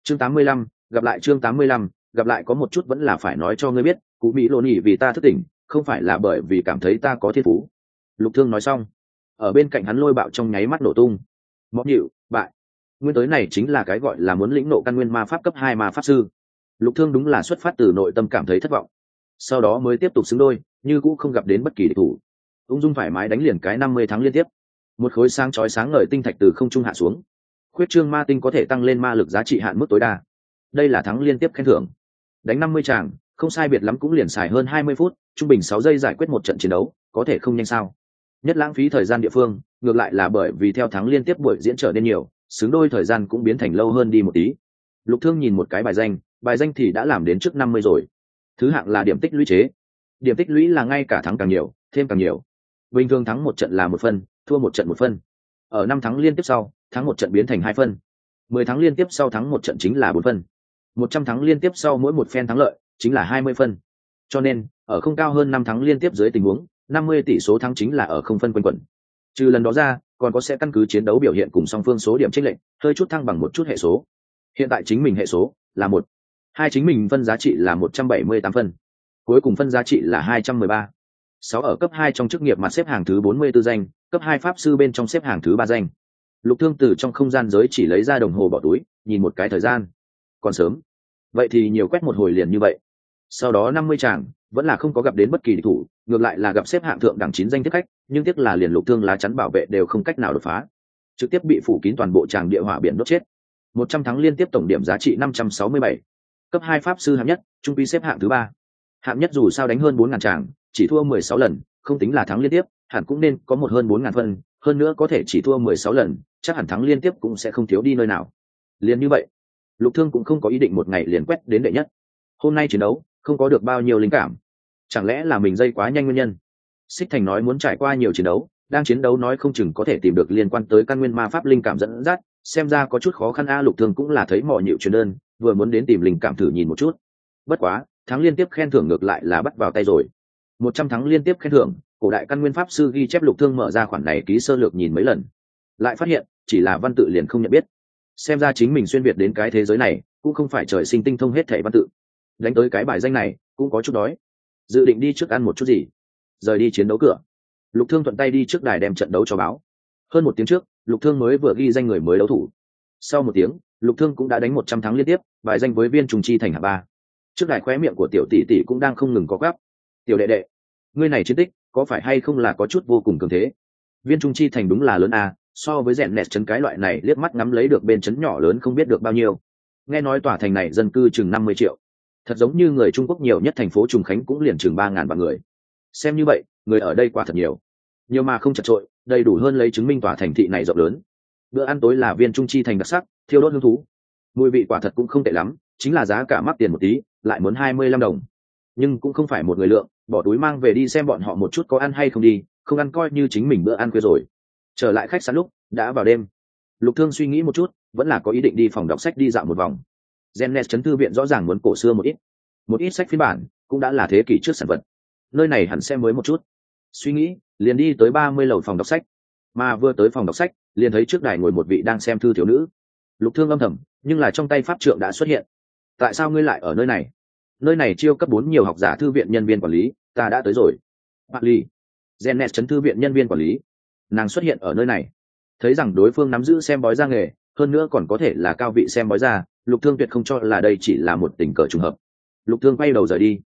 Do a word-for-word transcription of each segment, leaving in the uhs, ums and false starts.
chương tám mươi lăm, gặp lại chương tám mươi lăm, gặp lại có một chút vẫn là phải nói cho ngươi biết, cụ mỹ lộ nhỉ vì ta thức tỉnh không phải là bởi vì cảm thấy ta có thiên phú. Lục Thương nói xong, ở bên cạnh hắn lôi bạo trong nháy mắt nổ tung. Móc nhịu bại, nguyên tới này chính là cái gọi là muốn lĩnh nộ căn nguyên ma pháp cấp hai ma pháp sư. Lục Thương đúng là xuất phát từ nội tâm cảm thấy thất vọng, sau đó mới tiếp tục xứng đôi, như cũ không gặp đến bất kỳ địch thủ, ung dung thoải mái đánh liền cái năm mươi tháng liên tiếp. Một khối sáng chói sáng ngời tinh thạch từ không trung hạ xuống, khuyết trương ma tinh có thể tăng lên ma lực giá trị hạn mức tối đa. Đây là thắng liên tiếp khen thưởng. Đánh năm mươi tràng, không sai biệt lắm cũng liền xài hơn hai mươi phút, trung bình sáu giây giải quyết một trận chiến đấu, có thể không nhanh sao? Nhất lãng phí thời gian địa phương, ngược lại là bởi vì theo thắng liên tiếp buổi diễn trở nên nhiều, xứng đôi thời gian cũng biến thành lâu hơn đi một tí. Lục Thương nhìn một cái bài danh, bài danh thì đã làm đến trước năm mươi rồi. Thứ hạng là điểm tích lũy chế. Điểm tích lũy là ngay cả thắng càng nhiều, thêm càng nhiều. Bình thường thắng một trận là một phân, thua một trận một phân. Ở năm thắng liên tiếp sau, thắng một trận biến thành hai phân. Mười thắng liên tiếp sau thắng một trận chính là bốn phân. Một trăm thắng liên tiếp sau mỗi một phen thắng lợi chính là hai mươi phân. Cho nên, ở không cao hơn năm thắng liên tiếp dưới tình huống, năm mươi tỷ số thắng chính là ở không phân quanh quẩn. Trừ lần đó ra, còn có sẽ căn cứ chiến đấu biểu hiện cùng song phương số điểm chênh lệch, hơi chút thăng bằng một chút hệ số. Hiện tại chính mình hệ số là một, hai chính mình phân giá trị là một trăm bảy mươi tám phân. Cuối cùng phân giá trị là hai trăm mười ba. Sáu ở cấp hai trong chức nghiệp mặt xếp hàng thứ bốn mươi tư danh, cấp hai pháp sư bên trong xếp hàng thứ ba danh. Lục Thương từ trong không gian giới chỉ lấy ra đồng hồ bỏ túi, nhìn một cái thời gian. Còn sớm. Vậy thì nhiều quét một hồi liền như vậy. Sau đó năm mươi tràng, vẫn là không có gặp đến bất kỳ địch thủ, ngược lại là gặp xếp hạng thượng đẳng chín danh tiếp khách, nhưng tiếc là liền Lục Thương lá chắn bảo vệ đều không cách nào đột phá, trực tiếp bị phủ kín toàn bộ tràng địa hỏa biển đốt chết. một trăm thắng liên tiếp tổng điểm giá trị năm trăm sáu mươi bảy. Cấp hai pháp sư hạng nhất, trung quy xếp hạng thứ ba. Hạng nhất dù sao đánh hơn bốn ngàn tràng, chỉ thua mười sáu lần, không tính là thắng liên tiếp, hẳn cũng nên có một hơn bốn ngàn phân, hơn nữa có thể chỉ thua mười sáu lần, chắc hẳn thắng liên tiếp cũng sẽ không thiếu đi nơi nào. Liền như vậy, Lục Thương cũng không có ý định một ngày liền quét đến đệ nhất. Hôm nay chiến đấu, không có được bao nhiêu linh cảm. Chẳng lẽ là mình dây quá nhanh nguyên nhân? Xích Thành nói muốn trải qua nhiều chiến đấu, đang chiến đấu nói không chừng có thể tìm được liên quan tới căn nguyên ma pháp linh cảm dẫn dắt, xem ra có chút khó khăn a. Lục Thương cũng là thấy mỏ nhịu truyền đơn, vừa muốn đến tìm linh cảm thử nhìn một chút. Bất quá, thắng liên tiếp khen thưởng ngược lại là bắt vào tay rồi. Một trăm thắng liên tiếp khen thưởng, cổ đại căn nguyên pháp sư ghi chép. Lục Thương mở ra khoản này ký sơ lược nhìn mấy lần, lại phát hiện chỉ là văn tự liền không nhận biết. Xem ra chính mình xuyên việt đến cái thế giới này cũng không phải trời sinh tinh thông hết thảy văn tự. Đánh tới cái bài danh này cũng có chút đói, dự định đi trước ăn một chút gì, rời đi chiến đấu cửa. Lục Thương thuận tay đi trước đài đem trận đấu cho báo. Hơn một tiếng trước, Lục Thương mới vừa ghi danh người mới đấu thủ. Sau một tiếng, Lục Thương cũng đã đánh một trăm thắng liên tiếp, bài danh với Viên Trùng Chi thành hạng ba. Trước đài khóe miệng của tiểu tỷ tỷ cũng đang không ngừng có gắp. Tiểu đệ đệ, ngươi này chiến tích có phải hay không là có chút vô cùng cường thế? Viên Trung Chi thành đúng là lớn a, so với rèn nẹt chấn cái loại này liếc mắt ngắm lấy được bên chấn nhỏ lớn không biết được bao nhiêu. Nghe nói tòa thành này dân cư chừng năm mươi triệu, thật giống như người Trung Quốc nhiều nhất thành phố Trùng Khánh cũng liền chừng ba ngàn vạn người. Xem như vậy, người ở đây quả thật nhiều, nhiều mà không chật trội, đầy đủ hơn lấy chứng minh tòa thành thị này rộng lớn. Bữa ăn tối là Viên Trung Chi thành đặc sắc, thiêu đốt hương thú, mùi vị quả thật cũng không tệ lắm, chính là giá cả mắc tiền một tí, lại muốn hai mươi lăm đồng, nhưng cũng không phải một người lượng, bỏ túi mang về đi xem bọn họ một chút có ăn hay không đi, không ăn coi như chính mình bữa ăn khuya rồi. Trở lại khách sạn lúc đã vào đêm. Lục Thương suy nghĩ một chút, vẫn là có ý định đi phòng đọc sách đi dạo một vòng. Gennes chấn thư viện rõ ràng muốn cổ xưa một ít, một ít sách phiên bản cũng đã là thế kỷ trước sản vật, nơi này hẳn xem mới một chút. Suy nghĩ, liền đi tới ba mươi lầu phòng đọc sách, mà vừa tới phòng đọc sách, liền thấy trước đài ngồi một vị đang xem thư thiếu nữ. Lục Thương âm thầm, nhưng là trong tay pháp trượng đã xuất hiện. Tại sao ngươi lại ở nơi này? Nơi này chiêu cấp bốn nhiều học giả thư viện nhân viên quản lý, ta đã tới rồi. Bạc Ly, Gennes chấn thư viện nhân viên quản lý, nàng xuất hiện ở nơi này. Thấy rằng đối phương nắm giữ xem bói ra nghề, hơn nữa còn có thể là cao vị xem bói ra, Lục Thương tuyệt không cho là đây chỉ là một tình cờ trùng hợp. Lục Thương quay đầu rời đi.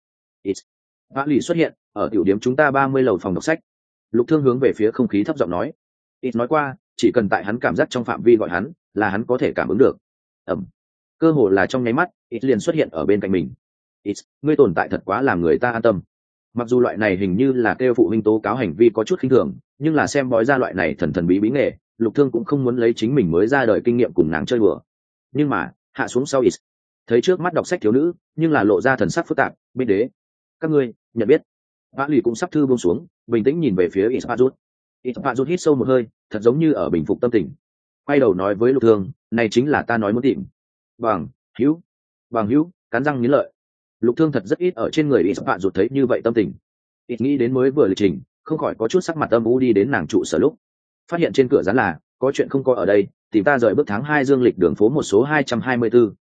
Bạc Ly xuất hiện ở tiểu điểm chúng ta ba mươi lầu phòng đọc sách. Lục Thương hướng về phía không khí thấp giọng nói. Ít nói qua, chỉ cần tại hắn cảm giác trong phạm vi gọi hắn, là hắn có thể cảm ứng được. Ẩm. Cơ hồ là trong nháy mắt, ít liền xuất hiện ở bên cạnh mình. Ít, ngươi tồn tại thật quá làm người ta an tâm. Mặc dù loại này hình như là kêu phụ huynh tố cáo hành vi có chút khinh thường, nhưng là xem bói ra loại này thần thần bí bí nghề, Lục Thương cũng không muốn lấy chính mình mới ra đời kinh nghiệm cùng nàng chơi bừa. Nhưng mà hạ xuống sau ít, thấy trước mắt đọc sách thiếu nữ, nhưng là lộ ra thần sắc phức tạp. Bên đế, các ngươi nhận biết? Vã lì cũng sắp thư buông xuống, bình tĩnh nhìn về phía Ispacut. Ispacut hít sâu một hơi, thật giống như ở bình phục tâm tình, quay đầu nói với Lục Thương, này chính là ta nói muốn tìm. Bằng hữu, bằng hữu, cắn răng nghiến lợi. Lục Thương thật rất ít ở trên người Ispacut thấy như vậy tâm tình. Ít nghĩ đến mới vừa lịch trình, không khỏi có chút sắc mặt âm u đi đến nàng trụ sở lúc, phát hiện trên cửa dán là có chuyện không có ở đây, tìm ta rời bước tháng hai dương lịch đường phố một số hai trăm hai mươi tư.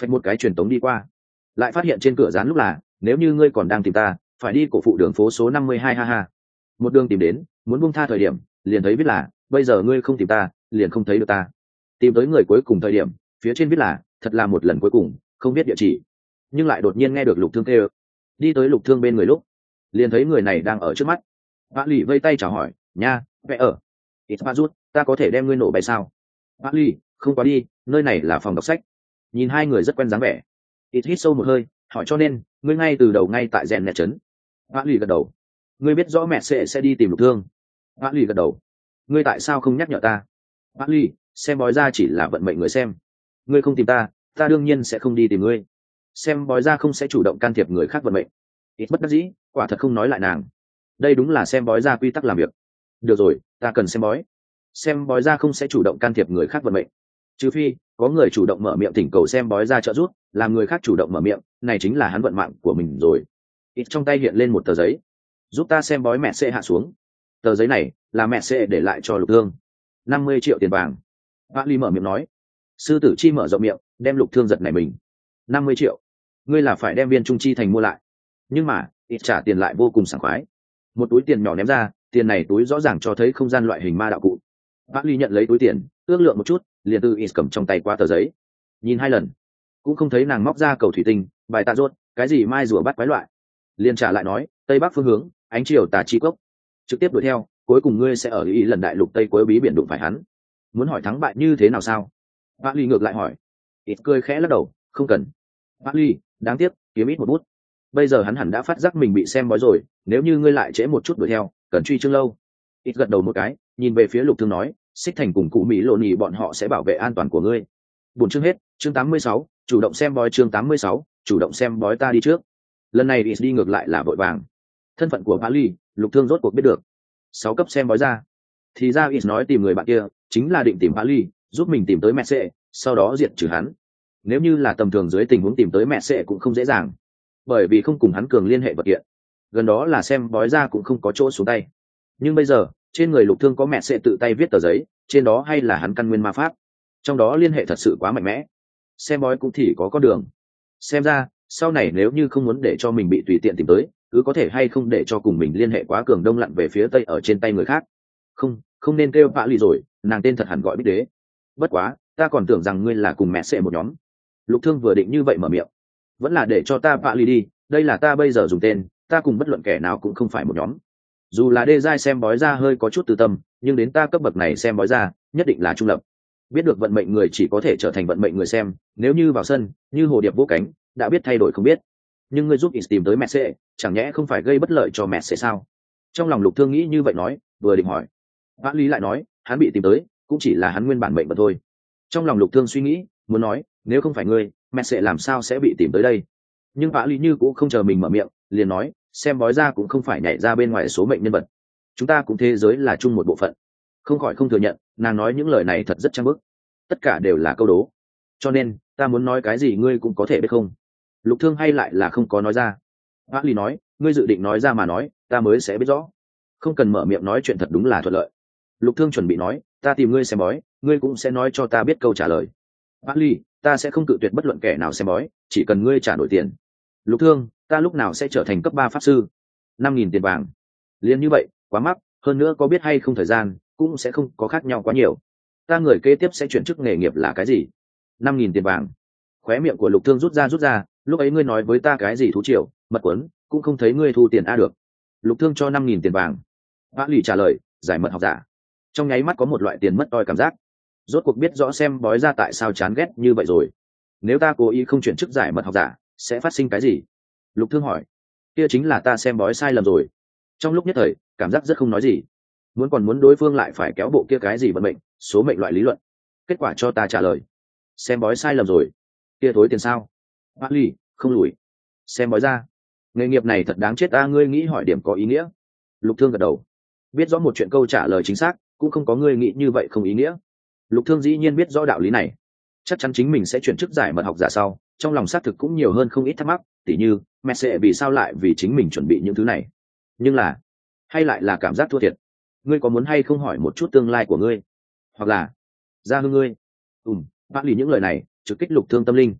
phạch một cái truyền tống đi qua, lại phát hiện trên cửa dán lúc là nếu như ngươi còn đang tìm ta phải đi cổ phụ đường phố số năm mươi hai, ha ha. Một đường tìm đến, muốn buông tha thời điểm liền thấy viết là bây giờ ngươi không tìm ta liền không thấy được ta. Tìm tới người cuối cùng thời điểm phía trên viết là thật là một lần cuối cùng, không biết địa chỉ. Nhưng lại đột nhiên nghe được Lục Thương kêu. Đi tới Lục Thương bên người lúc liền thấy người này đang ở trước mắt. Bác lì vây tay chào hỏi, nha, vẽ ở ít ba rút, ta có thể đem ngươi nổ bay sao? Bác lì, không quá đi, nơi này là phòng đọc sách. Nhìn hai người rất quen dáng vẻ, ít hít sâu một hơi hỏi, cho nên ngươi ngay từ đầu ngay tại rèn nẹt trấn. Bác lì gật đầu. Ngươi biết rõ mẹ sẽ sẽ đi tìm Lục Thương. Bác lì gật đầu. Ngươi tại sao không nhắc nhở ta? Bác lì, xem bói ra chỉ là vận mệnh người xem. Ngươi không tìm ta ta đương nhiên sẽ không đi tìm ngươi. Xem bói ra không sẽ chủ động can thiệp người khác vận mệnh. Ít bất đắc dĩ, quả thật không nói lại nàng. Đây đúng là xem bói ra quy tắc làm việc. Được rồi, ta cần xem bói. Xem bói ra không sẽ chủ động can thiệp người khác vận mệnh, trừ phi có người chủ động mở miệng thỉnh cầu xem bói ra trợ giúp, làm người khác chủ động mở miệng, này chính là hắn vận mạng của mình rồi. Ít trong tay hiện lên một tờ giấy, giúp ta xem bói mẹ sẽ hạ xuống. Tờ giấy này là mẹ sẽ để lại cho Lục Thương, năm mươi triệu tiền vàng. Bác Ly mở miệng nói. Sư tử chi mở rộng miệng, đem Lục Thương giật này mình. năm mươi triệu, ngươi là phải đem viên trung chi thành mua lại. Nhưng mà ít trả tiền lại vô cùng sảng khoái. Một túi tiền nhỏ ném ra, tiền này túi rõ ràng cho thấy không gian loại hình ma đạo cụ. Bác Ly nhận lấy túi tiền, ước lượng một chút, liền từ ít cầm trong tay qua tờ giấy, nhìn hai lần cũng không thấy nàng móc ra cầu thủy tinh, bài tạ rốt, cái gì mai rùa bắt quái loại. Liền trả lại nói, tây bắc phương hướng, ánh chiều tà chi cốc, trực tiếp đuổi theo, cuối cùng ngươi sẽ ở ý lần đại lục tây cuối bí biển đụng phải hắn. Muốn hỏi thắng bại như thế nào sao? Bác Ly ngược lại hỏi. Ít cười khẽ lắc đầu, không cần. Bác Ly, đáng tiếc, kiếm ít một bút. Bây giờ hắn hẳn đã phát giác mình bị xem bói rồi, nếu như ngươi lại trễ một chút đuổi theo, cần truy chương lâu. Ít gật đầu một cái, nhìn về phía Lục Thương nói, Xích Thành cùng cụ Mỹ Lộ Nhì bọn họ sẽ bảo vệ an toàn của ngươi. Buổi chương hết, chương tám mươi sáu, chủ động xem bói, chương tám mươi sáu, chủ động xem bói, ta đi trước. Lần này ít đi ngược lại là vội vàng. Thân phận của Bali, Lục Thương rốt cuộc biết được. Sáu cấp xem bói ra. Thì ra ít nói tìm người bạn kia, chính là định tìm Bali, giúp mình tìm tới mẹ sẽ, sau đó diệt trừ hắn. Nếu như là tầm thường dưới tình huống tìm tới mẹ sẽ cũng không dễ dàng, bởi vì không cùng hắn cường liên hệ vật kiện. Gần đó là xem bói ra cũng không có chỗ xuống tay. Nhưng bây giờ trên người Lục Thương có mẹ sẽ tự tay viết tờ giấy, trên đó hay là hắn căn nguyên ma pháp, trong đó liên hệ thật sự quá mạnh mẽ. Xem bói cũng thì có con đường. Xem ra sau này nếu như không muốn để cho mình bị tùy tiện tìm tới, cứ có thể hay không để cho cùng mình liên hệ quá cường đông lặn về phía tây ở trên tay người khác. Không, không nên kêu Bạ Lì rồi, nàng tên thật hẳn gọi Bích Đế. Bất quá, ta còn tưởng rằng ngươi là cùng mẹ sẽ một nhóm. Lục Thương vừa định như vậy mở miệng, vẫn là để cho ta Bạ Lì đi, đây là ta bây giờ dùng tên, ta cùng bất luận kẻ nào cũng không phải một nhóm. Dù là đê giai xem bói ra hơi có chút tư tâm, nhưng đến ta cấp bậc này xem bói ra nhất định là trung lập. Biết được vận mệnh người chỉ có thể trở thành vận mệnh người xem, nếu như vào sân như hồ điệp vỗ cánh, đã biết thay đổi không biết. Nhưng ngươi giúp ít tìm tới mẹ sẽ, chẳng nhẽ không phải gây bất lợi cho mẹ sẽ sao? Trong lòng Lục Thương nghĩ như vậy nói, vừa định hỏi, Bác Lý lại nói, hắn bị tìm tới cũng chỉ là hắn nguyên bản mệnh mà thôi. Trong lòng Lục Thương suy nghĩ, muốn nói, nếu không phải ngươi, mẹ sẽ làm sao sẽ bị tìm tới đây? Nhưng Bác Lý như cũng không chờ mình mở miệng, liền nói, xem bói ra cũng không phải nhảy ra bên ngoài số mệnh nhân vật, chúng ta cũng thế giới là chung một bộ phận. Không khỏi không thừa nhận, nàng nói những lời này thật rất trang bức, tất cả đều là câu đố. Cho nên ta muốn nói cái gì ngươi cũng có thể biết không? Lục Thương hay lại là không có nói ra. Bác Lý nói, ngươi dự định nói ra mà nói, ta mới sẽ biết rõ. Không cần mở miệng nói chuyện thật đúng là thuận lợi. Lục Thương chuẩn bị nói, ta tìm ngươi xem bói, ngươi cũng sẽ nói cho ta biết câu trả lời. Bác Lý, ta sẽ không cự tuyệt bất luận kẻ nào xem bói, chỉ cần ngươi trả nổi tiền. Lục Thương, ta lúc nào sẽ trở thành cấp ba pháp sư? Năm nghìn tiền vàng. Liên như vậy, quá mắc, hơn nữa có biết hay không thời gian cũng sẽ không có khác nhau quá nhiều. Ta người kế tiếp sẽ chuyển chức nghề nghiệp là cái gì? Năm nghìn tiền vàng. Khóe miệng của Lục Thương rút ra rút ra, lúc ấy ngươi nói với ta cái gì thú triệu, mật quấn, cũng không thấy ngươi thu tiền a được. Lục Thương cho năm nghìn tiền vàng. Bác Lì trả lời, giải mật học giả. Trong nháy mắt có một loại tiền mất toi cảm giác. Rốt cuộc biết rõ xem bói ra tại sao chán ghét như vậy rồi. Nếu ta cố ý không chuyển chức giải mật học giả, sẽ phát sinh cái gì? Lục Thương hỏi. Kia chính là ta xem bói sai lầm rồi. Trong lúc nhất thời cảm giác rất không nói gì, muốn còn muốn đối phương lại phải kéo bộ kia cái gì vận mệnh số mệnh loại lý luận. Kết quả cho ta trả lời, xem bói sai lầm rồi, kia thối tiền sao? Bác Ly, không lùi. Xem bói ra, nghề nghiệp này thật đáng chết ta, ngươi nghĩ hỏi điểm có ý nghĩa? Lục Thương gật đầu, biết rõ một chuyện câu trả lời chính xác cũng không có ngươi nghĩ như vậy không ý nghĩa. Lục Thương dĩ nhiên biết rõ đạo lý này, chắc chắn chính mình sẽ chuyển chức giải mật học giả sau, trong lòng xác thực cũng nhiều hơn không ít thắc mắc, tỉ như mẹ sẽ vì sao lại vì chính mình chuẩn bị những thứ này, nhưng là hay lại là cảm giác thua thiệt. Ngươi có muốn hay không hỏi một chút tương lai của ngươi, hoặc là ra hương ngươi? Ừm, bác lì những lời này trực kích Lục Thương tâm linh.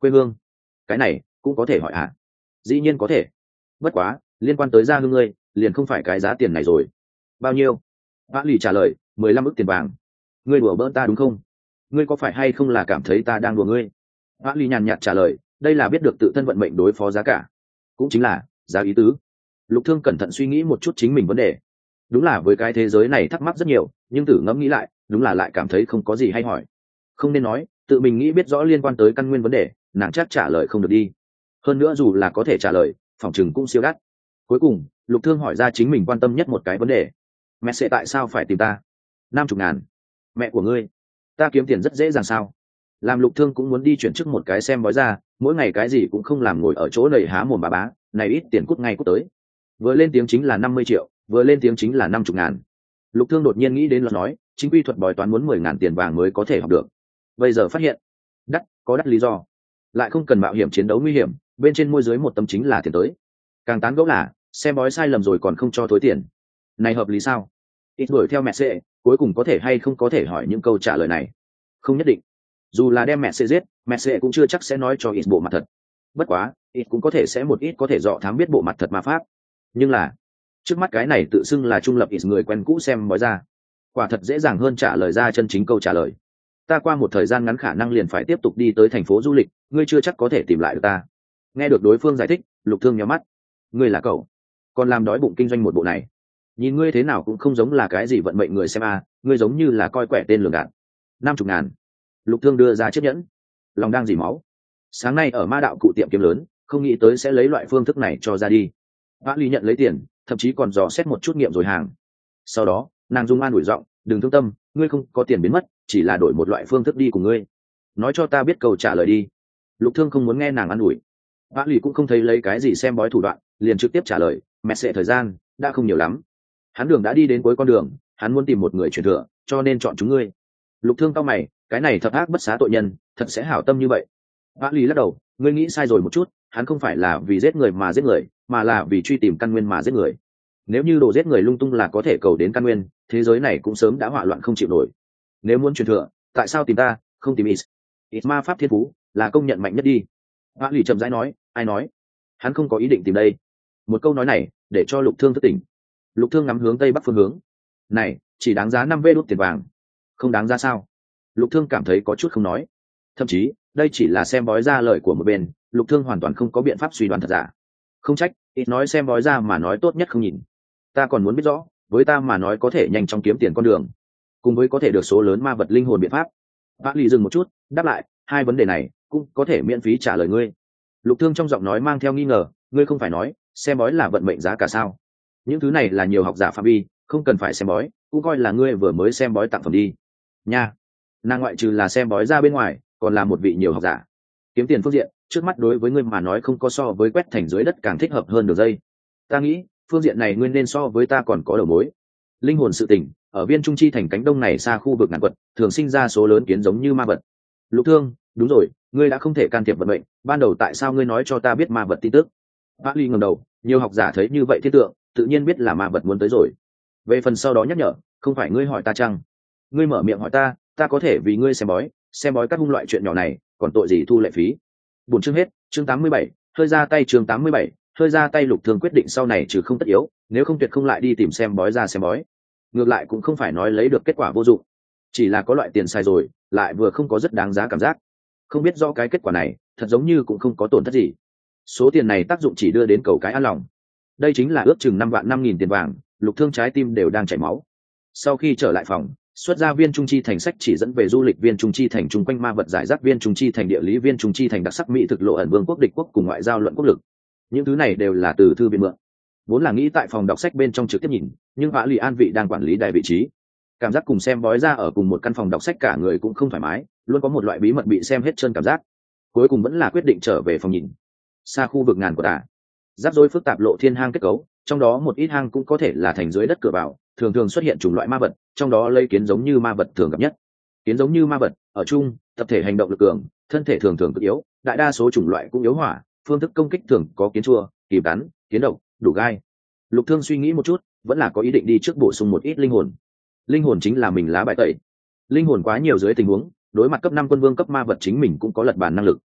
quê hương, cái này cũng có thể hỏi à? Dĩ nhiên có thể, bất quá liên quan tới gia hương ngươi liền không phải cái giá tiền này rồi. Bao nhiêu? Vã lì trả lời, mười lăm ức tiền vàng. Ngươi đùa bỡn ta đúng không? Ngươi có phải hay không là cảm thấy ta đang đùa ngươi? Vã lì nhàn nhạt trả lời, đây là biết được tự thân vận mệnh đối phó giá cả, cũng chính là giá ý tứ. Lục Thương cẩn thận suy nghĩ một chút chính mình vấn đề. Đúng là với cái thế giới này thắc mắc rất nhiều, nhưng tử ngẫm nghĩ lại, đúng là lại cảm thấy không có gì hay hỏi. Không nên nói, tự mình nghĩ biết rõ liên quan tới căn nguyên vấn đề, nàng chắc trả lời không được đi. Hơn nữa dù là có thể trả lời, phòng chừng cũng siêu đắt. Cuối cùng, Lục Thương hỏi ra chính mình quan tâm nhất một cái vấn đề. Mẹ sẽ tại sao phải tìm ta? Năm chục ngàn. Mẹ của ngươi? Ta kiếm tiền rất dễ dàng sao? Làm Lục Thương cũng muốn đi chuyển chức một cái xem bói ra, mỗi ngày cái gì cũng không làm, ngồi ở chỗ lầy há mồm bà bá, này ít tiền cút ngay cút tới. Vừa lên tiếng chính là năm mươi triệu, vừa lên tiếng chính là năm chục ngàn. Lục Thương đột nhiên nghĩ đến luật nói, chính quy thuật bói toán muốn mười ngàn tiền vàng mới có thể học được. Bây giờ phát hiện, đắt, có đắt lý do, lại không cần mạo hiểm chiến đấu nguy hiểm, bên trên môi dưới một tấm chính là tiền tới. Càng tán gẫu là, xem bói sai lầm rồi còn không cho thối tiền. Này hợp lý sao? Ít đuổi theo mẹ sẽ, cuối cùng có thể hay không có thể hỏi những câu trả lời này. Không nhất định. Dù là đem mẹ sẽ giết, mẹ sẽ cũng chưa chắc sẽ nói cho ít bộ mặt thật. Bất quá, ít cũng có thể sẽ một ít có thể dọ thám biết bộ mặt thật ma pháp. Nhưng là, trước mắt cái này tự xưng là trung lập ít người quen cũ xem bói ra, quả thật dễ dàng hơn trả lời ra chân chính câu trả lời. Ta qua một thời gian ngắn khả năng liền phải tiếp tục đi tới thành phố du lịch, ngươi chưa chắc có thể tìm lại được ta. Nghe được đối phương giải thích, Lục Thương nhíu mắt. Ngươi là cậu, còn làm đói bụng kinh doanh một bộ này, nhìn ngươi thế nào cũng không giống là cái gì vận mệnh người xem a, ngươi giống như là coi quẻ tên lường gạt. Năm chục ngàn. Lục Thương đưa ra chiếc nhẫn, lòng đang dỉ máu. Sáng nay ở ma đạo cụ tiệm kiếm lớn, không nghĩ tới sẽ lấy loại phương thức này cho ra đi. Vã Ly nhận lấy tiền, thậm chí còn dò xét một chút nghiệm rồi hàng. Sau đó, nàng dung an ủi giọng, đừng thương tâm, ngươi không có tiền biến mất, chỉ là đổi một loại phương thức đi cùng ngươi. Nói cho ta biết câu trả lời đi. Lục Thương không muốn nghe nàng an ủi. Vã Ly cũng không thấy lấy cái gì xem bói thủ đoạn, liền trực tiếp trả lời, mẹ sẽ thời gian đã không nhiều lắm. Hắn đường đã đi đến cuối con đường, hắn muốn tìm một người truyền thừa, cho nên chọn chúng ngươi. Lục Thương cau mày, cái này thập ác bất xá tội nhân, thật sẽ hảo tâm như vậy? Vã Ly lắc đầu, ngươi nghĩ sai rồi một chút, hắn không phải là vì giết người mà giết người, mà là vì truy tìm căn nguyên mà giết người. Nếu như đồ giết người lung tung là có thể cầu đến căn nguyên, thế giới này cũng sớm đã hỏa loạn không chịu nổi. Nếu muốn truyền thừa, tại sao tìm ta, không tìm ít? Ít ma pháp thiên phú là công nhận mạnh nhất đi. Vã Ly chậm rãi nói, ai nói? Hắn không có ý định tìm đây. Một câu nói này để cho Lục Thương thức tỉnh. Lục Thương ngắm hướng tây bắc phương hướng. Này, chỉ đáng giá năm vê đốt tiền vàng, không đáng ra sao? Lục Thương cảm thấy có chút không nói. Thậm chí, đây chỉ là xem bói ra lời của một bên, Lục Thương hoàn toàn không có biện pháp suy đoán thật giả. Không trách, ít nói xem bói ra mà nói tốt nhất không nhìn. Ta còn muốn biết rõ, với ta mà nói có thể nhanh chóng kiếm tiền con đường, cùng với có thể được số lớn ma vật linh hồn biện pháp. Vã Ly dừng một chút, đáp lại, hai vấn đề này cũng có thể miễn phí trả lời ngươi. Lục Thương trong giọng nói mang theo nghi ngờ, ngươi không phải nói xem bói là vận mệnh giá cả sao? Những thứ này là nhiều học giả phạm vi, không cần phải xem bói, cũng coi là ngươi vừa mới xem bói tặng phẩm đi. Nha, nàng ngoại trừ là xem bói ra bên ngoài, còn là một vị nhiều học giả. Kiếm tiền phương diện, trước mắt đối với ngươi mà nói không có so với quét thành dưới đất càng thích hợp hơn đường dây. Ta nghĩ, phương diện này ngươi nên so với ta còn có đầu mối. Linh hồn sự tình, ở viên trung chi thành cánh đông này xa khu vực ngàn quật, thường sinh ra số lớn kiến giống như ma vật. Lục Thương, đúng rồi, ngươi đã không thể can thiệp vận mệnh, ban đầu tại sao ngươi nói cho ta biết ma vật tin tức? Vã Ly ngẩng đầu, nhiều học giả thấy như vậy thiên tượng, tự nhiên biết là ma vật muốn tới rồi. Về phần sau đó nhắc nhở, không phải ngươi hỏi ta chăng? Ngươi mở miệng hỏi ta, ta có thể vì ngươi xem bói, xem bói các hung loại chuyện nhỏ này, còn tội gì thu lệ phí? Buồn chương hết, chương tám mươi bảy, hơi ra tay chương tám mươi bảy, hơi ra tay. Lục Thương quyết định sau này trừ không tất yếu, nếu không tuyệt không lại đi tìm xem bói ra xem bói. Ngược lại cũng không phải nói lấy được kết quả vô dụng, chỉ là có loại tiền sai rồi, lại vừa không có rất đáng giá cảm giác. Không biết do cái kết quả này, thật giống như cũng không có tổn thất gì. Số tiền này tác dụng chỉ đưa đến cầu cái an lòng. Đây chính là ước chừng năm vạn năm nghìn tiền vàng, Lục Thương trái tim đều đang chảy máu. Sau khi trở lại phòng, xuất ra viên trung chi thành sách chỉ dẫn về du lịch viên trung chi thành chung quanh ma vật giải rác viên trung chi thành địa lý viên trung chi thành đặc sắc mỹ thực lộ ẩn vương quốc địch quốc cùng ngoại giao luận quốc lực. Những thứ này đều là từ thư viện mượn. Vốn là nghĩ tại phòng đọc sách bên trong trực tiếp nhìn, nhưng Vã Ly an vị đang quản lý đại vị trí, cảm giác cùng xem bói ra ở cùng một căn phòng đọc sách cả người cũng không thoải mái, luôn có một loại bí mật bị xem hết trơn cảm giác. Cuối cùng vẫn là quyết định trở về phòng nhìn. Xa khu vực ngàn của tả, rắc rối phức tạp lộ thiên hang kết cấu, trong đó một ít hang cũng có thể là thành dưới đất cửa vào, thường thường xuất hiện chủng loại ma vật, trong đó lây kiến giống như ma vật thường gặp nhất. Kiến giống như ma vật ở chung, tập thể hành động lực cường, thân thể thường thường cực yếu, đại đa số chủng loại cũng yếu hỏa, phương thức công kích thường có kiến chua, kìm cắn, kiến độc, đủ gai. Lục Thương suy nghĩ một chút, vẫn là có ý định đi trước bổ sung một ít linh hồn. Linh hồn chính là mình lá bài tẩy. Linh hồn quá nhiều dưới tình huống, đối mặt cấp năm quân vương cấp ma vật chính mình cũng có lật bàn năng lực.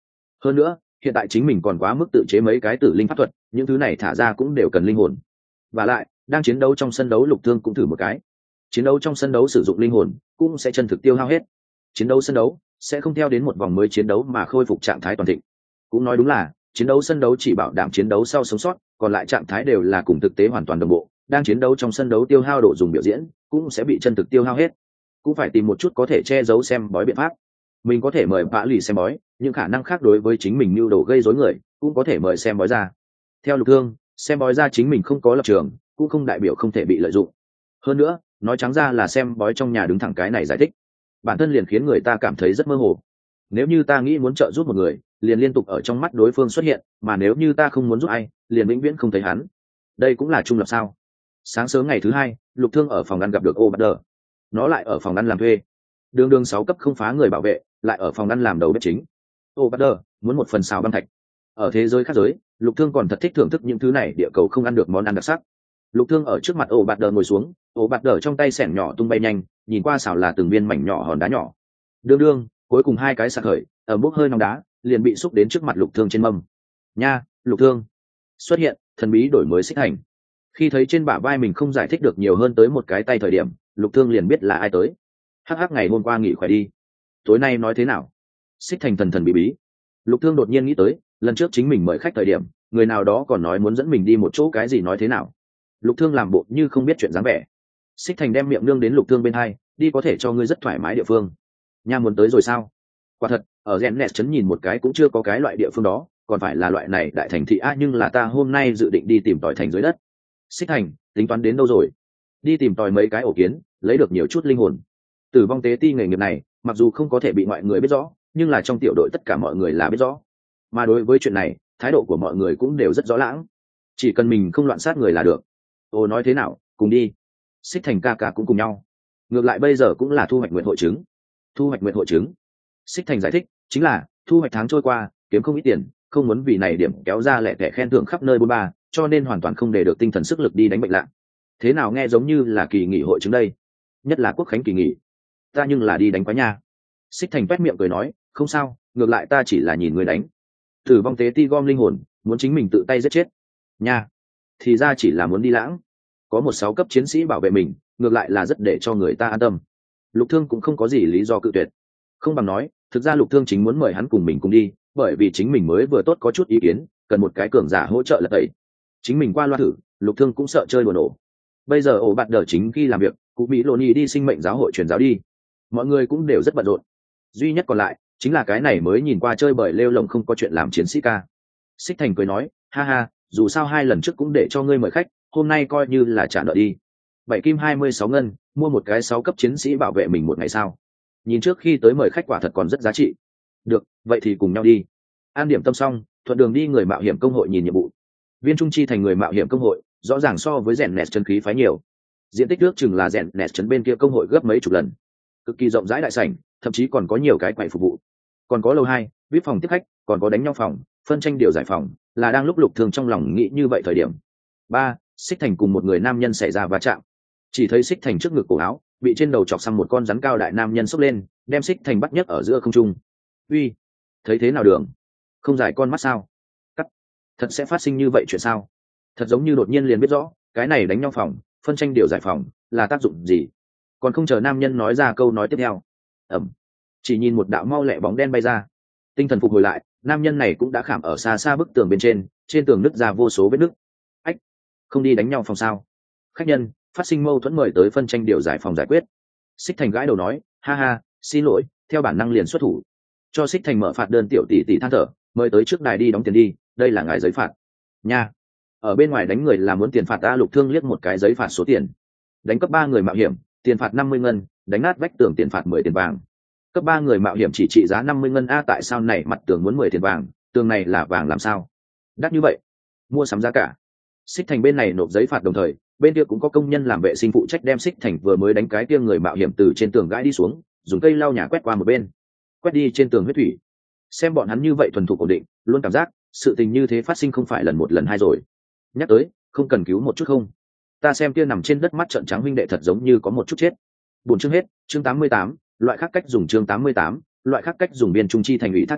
hơn nữa hiện tại chính mình còn quá mức tự chế mấy cái tử linh pháp thuật, những thứ này thả ra cũng đều cần linh hồn. Và lại đang chiến đấu trong sân đấu, Lục Thương cũng thử một cái. Chiến đấu trong sân đấu sử dụng linh hồn cũng sẽ chân thực tiêu hao hết. Chiến đấu sân đấu sẽ không theo đến một vòng mới chiến đấu mà khôi phục trạng thái toàn thịnh. Cũng nói đúng là chiến đấu sân đấu chỉ bảo đảm chiến đấu sau sống sót, còn lại trạng thái đều là cùng thực tế hoàn toàn đồng bộ. Đang chiến đấu trong sân đấu tiêu hao độ dùng biểu diễn cũng sẽ bị chân thực tiêu hao hết. Cũng phải tìm một chút có thể che giấu xem bói biện pháp. Mình có thể mời vã lì xem bói, những khả năng khác đối với chính mình mưu đồ gây rối người cũng có thể mời xem bói ra. Theo Lục Thương, xem bói ra chính mình không có lập trường cũng không đại biểu không thể bị lợi dụng. Hơn nữa nói trắng ra là xem bói trong nhà đứng thẳng cái này giải thích bản thân liền khiến người ta cảm thấy rất mơ hồ. Nếu như ta nghĩ muốn trợ giúp một người, liền liên tục ở trong mắt đối phương xuất hiện, mà nếu như ta không muốn giúp ai, liền vĩnh viễn không thấy hắn. Đây cũng là trung lập sao? Sáng sớm ngày thứ hai, Lục Thương ở phòng ăn gặp được ô bắt đờ. Nó lại ở phòng ăn làm thuê. Đường đường sáu cấp không phá người bảo vệ, lại ở phòng ăn làm đầu bếp chính. Ô bắt đờ muốn một phần xào băng thạch. Ở thế giới khác giới, Lục Thương còn thật thích thưởng thức những thứ này địa cầu không ăn được món ăn đặc sắc. Lục Thương ở trước mặt ô bạt đờ ngồi xuống, ô bạt đờ trong tay xẻng nhỏ tung bay nhanh, nhìn qua xảo là từng viên mảnh nhỏ hòn đá nhỏ. Đương đương, cuối cùng hai cái sạc khởi, ở bốc hơi nóng đá, liền bị xúc đến trước mặt Lục Thương trên mâm. Nha, Lục Thương. Xuất hiện, thần bí đổi mới xích thành. Khi thấy trên bả vai mình không giải thích được nhiều hơn tới một cái tay thời điểm, Lục Thương liền biết là ai tới. Hắc hắc, ngày hôm qua nghỉ khỏe đi. Tối nay nói thế nào? Xích thành thần thần bí bí. Lục Thương đột nhiên nghĩ tới, lần trước chính mình mời khách thời điểm, người nào đó còn nói muốn dẫn mình đi một chỗ, cái gì nói thế nào? Lục Thương làm bộ như không biết chuyện dáng vẻ. Xích thành đem miệng nương đến Lục Thương bên hai, đi có thể cho ngươi rất thoải mái địa phương. Nha, muốn tới rồi sao? Quả thật, ở Gen Nest chấn nhìn một cái cũng chưa có cái loại địa phương đó, còn phải là loại này đại thành thị a, nhưng là ta hôm nay dự định đi tìm tòi thành dưới đất. Xích thành, tính toán đến đâu rồi? Đi tìm tòi mấy cái ổ kiến, lấy được nhiều chút linh hồn. Tử vong tế ti nghề nghiệp này, mặc dù không có thể bị mọi người biết rõ, nhưng là trong tiểu đội tất cả mọi người là biết rõ. Mà đối với chuyện này, thái độ của mọi người cũng đều rất rõ lãng. Chỉ cần mình không loạn sát người là được. Ồ, nói thế nào, cùng đi. Xích thành ca ca cũng cùng nhau. Ngược lại bây giờ cũng là thu hoạch nguyện hội chứng. Thu hoạch nguyện hội chứng. Xích thành giải thích, chính là thu hoạch tháng trôi qua, kiếm không ít tiền, không muốn vì này điểm kéo ra lẻ tẻ khen thưởng khắp nơi bôn ba, cho nên hoàn toàn không để được tinh thần sức lực đi đánh bệnh lạ. Thế nào nghe giống như là kỳ nghỉ hội chứng đây? Nhất là quốc khánh kỳ nghỉ. Ta nhưng là đi đánh quái nha. Xích thành quét miệng cười nói, không sao, ngược lại ta chỉ là nhìn người đánh. Tử vong tế ti gom linh hồn, muốn chính mình tự tay giết chết. Nha, thì ra chỉ là muốn đi lãng. Có một sáu cấp chiến sĩ bảo vệ mình, ngược lại là rất để cho người ta an tâm. Lục Thương cũng không có gì lý do cự tuyệt. Không bằng nói, thực ra Lục Thương chính muốn mời hắn cùng mình cùng đi, bởi vì chính mình mới vừa tốt có chút ý kiến, cần một cái cường giả hỗ trợ lật tẩy. Chính mình qua loa thử, Lục Thương cũng sợ chơi đùa nổ. Bây giờ ổ bạn đỡ chính khi làm việc, cụ Mỹ Lộ Nhi đi sinh mệnh giáo hội truyền giáo đi. Mọi người cũng đều rất bận rộn. Duy nhất còn lại chính là cái này mới nhìn qua chơi bời lêu lồng không có chuyện làm chiến sĩ ca. Xích Thành cười nói, ha ha, dù sao hai lần trước cũng để cho ngươi mời khách, hôm nay coi như là trả nợ đi. Bảy kim hai mươi sáu ngân, mua một cái sáu cấp chiến sĩ bảo vệ mình một ngày sao? Nhìn trước khi tới mời khách quả thật còn rất giá trị. Được, vậy thì cùng nhau đi. An điểm tâm xong, thuận đường đi người mạo hiểm công hội nhìn nhiệm vụ. Viên trung chi thành người mạo hiểm công hội, rõ ràng so với rèn nẹt chân khí phái nhiều. Diện tích nước chừng là rèn nẹt chấn bên kia công hội gấp mấy chục lần. Cực kỳ rộng rãi đại sảnh, thậm chí còn có nhiều cái quầy phục vụ. Còn có lầu hai, vê i pê phòng tiếp khách, còn có đánh nhau phòng, phân tranh điều giải phòng, là đang lúc Lục Thương trong lòng nghĩ như vậy thời điểm. Ba, Xích Thành cùng một người nam nhân xảy ra va chạm. Chỉ thấy Xích Thành trước ngực cổ áo bị trên đầu chọc xăm một con rắn cao đại nam nhân xốc lên, đem Xích Thành bắt nhấc ở giữa không trung. Uy, thấy thế nào đường? Không giải con mắt sao? Cắt. Thật sẽ phát sinh như vậy chuyện sao? Thật giống như đột nhiên liền biết rõ, cái này đánh nhau phòng, phân tranh điều giải phòng, là tác dụng gì? Còn không chờ nam nhân nói ra câu nói tiếp theo. Ẩm. Chỉ nhìn một đạo mau lẹ bóng đen bay ra. Tinh thần phục hồi lại, nam nhân này cũng đã khảm ở xa xa bức tường bên trên, trên tường nứt ra vô số vết nứt. Ách, không đi đánh nhau phòng sao? Khách nhân, phát sinh mâu thuẫn mời tới phân tranh điều giải phòng giải quyết. Xích Thành gãi đầu nói, ha ha, xin lỗi, theo bản năng liền xuất thủ. Cho Xích Thành mở phạt đơn tiểu tỷ tỷ than thở, mời tới trước đài đi đóng tiền đi, đây là ngài giấy phạt. Nha, ở bên ngoài đánh người là muốn tiền phạt ta. Lục Thương liếc một cái giấy phạt số tiền. Đánh cấp ba người mạo hiểm, tiền phạt năm mươi ngân, đánh nát vách tường tiền phạt mười tiền vàng. Cấp ba người mạo hiểm chỉ trị giá năm mươi ngân a, tại sao này mặt tường muốn mười tiền vàng, tường này là vàng làm sao? Đắt như vậy. Mua sắm giá cả. Xích Thành bên này nộp giấy phạt đồng thời, bên kia cũng có công nhân làm vệ sinh phụ trách đem Xích Thành vừa mới đánh cái kia người mạo hiểm từ trên tường gãi đi xuống, dùng cây lau nhà quét qua một bên, quét đi trên tường huyết thủy. Xem bọn hắn như vậy thuần thục ổn định, luôn cảm giác sự tình như thế phát sinh không phải lần một lần hai rồi. Nhắc tới, không cần cứu một chút không? Ta xem kia nằm trên đất mắt trợn trắng huynh đệ thật giống như có một chút chết. Buồn chương hết, chương tám mươi tám, loại khác cách dùng chương tám mươi tám, loại khác cách dùng biên trung chi thành ủy thác nhiệm vụ,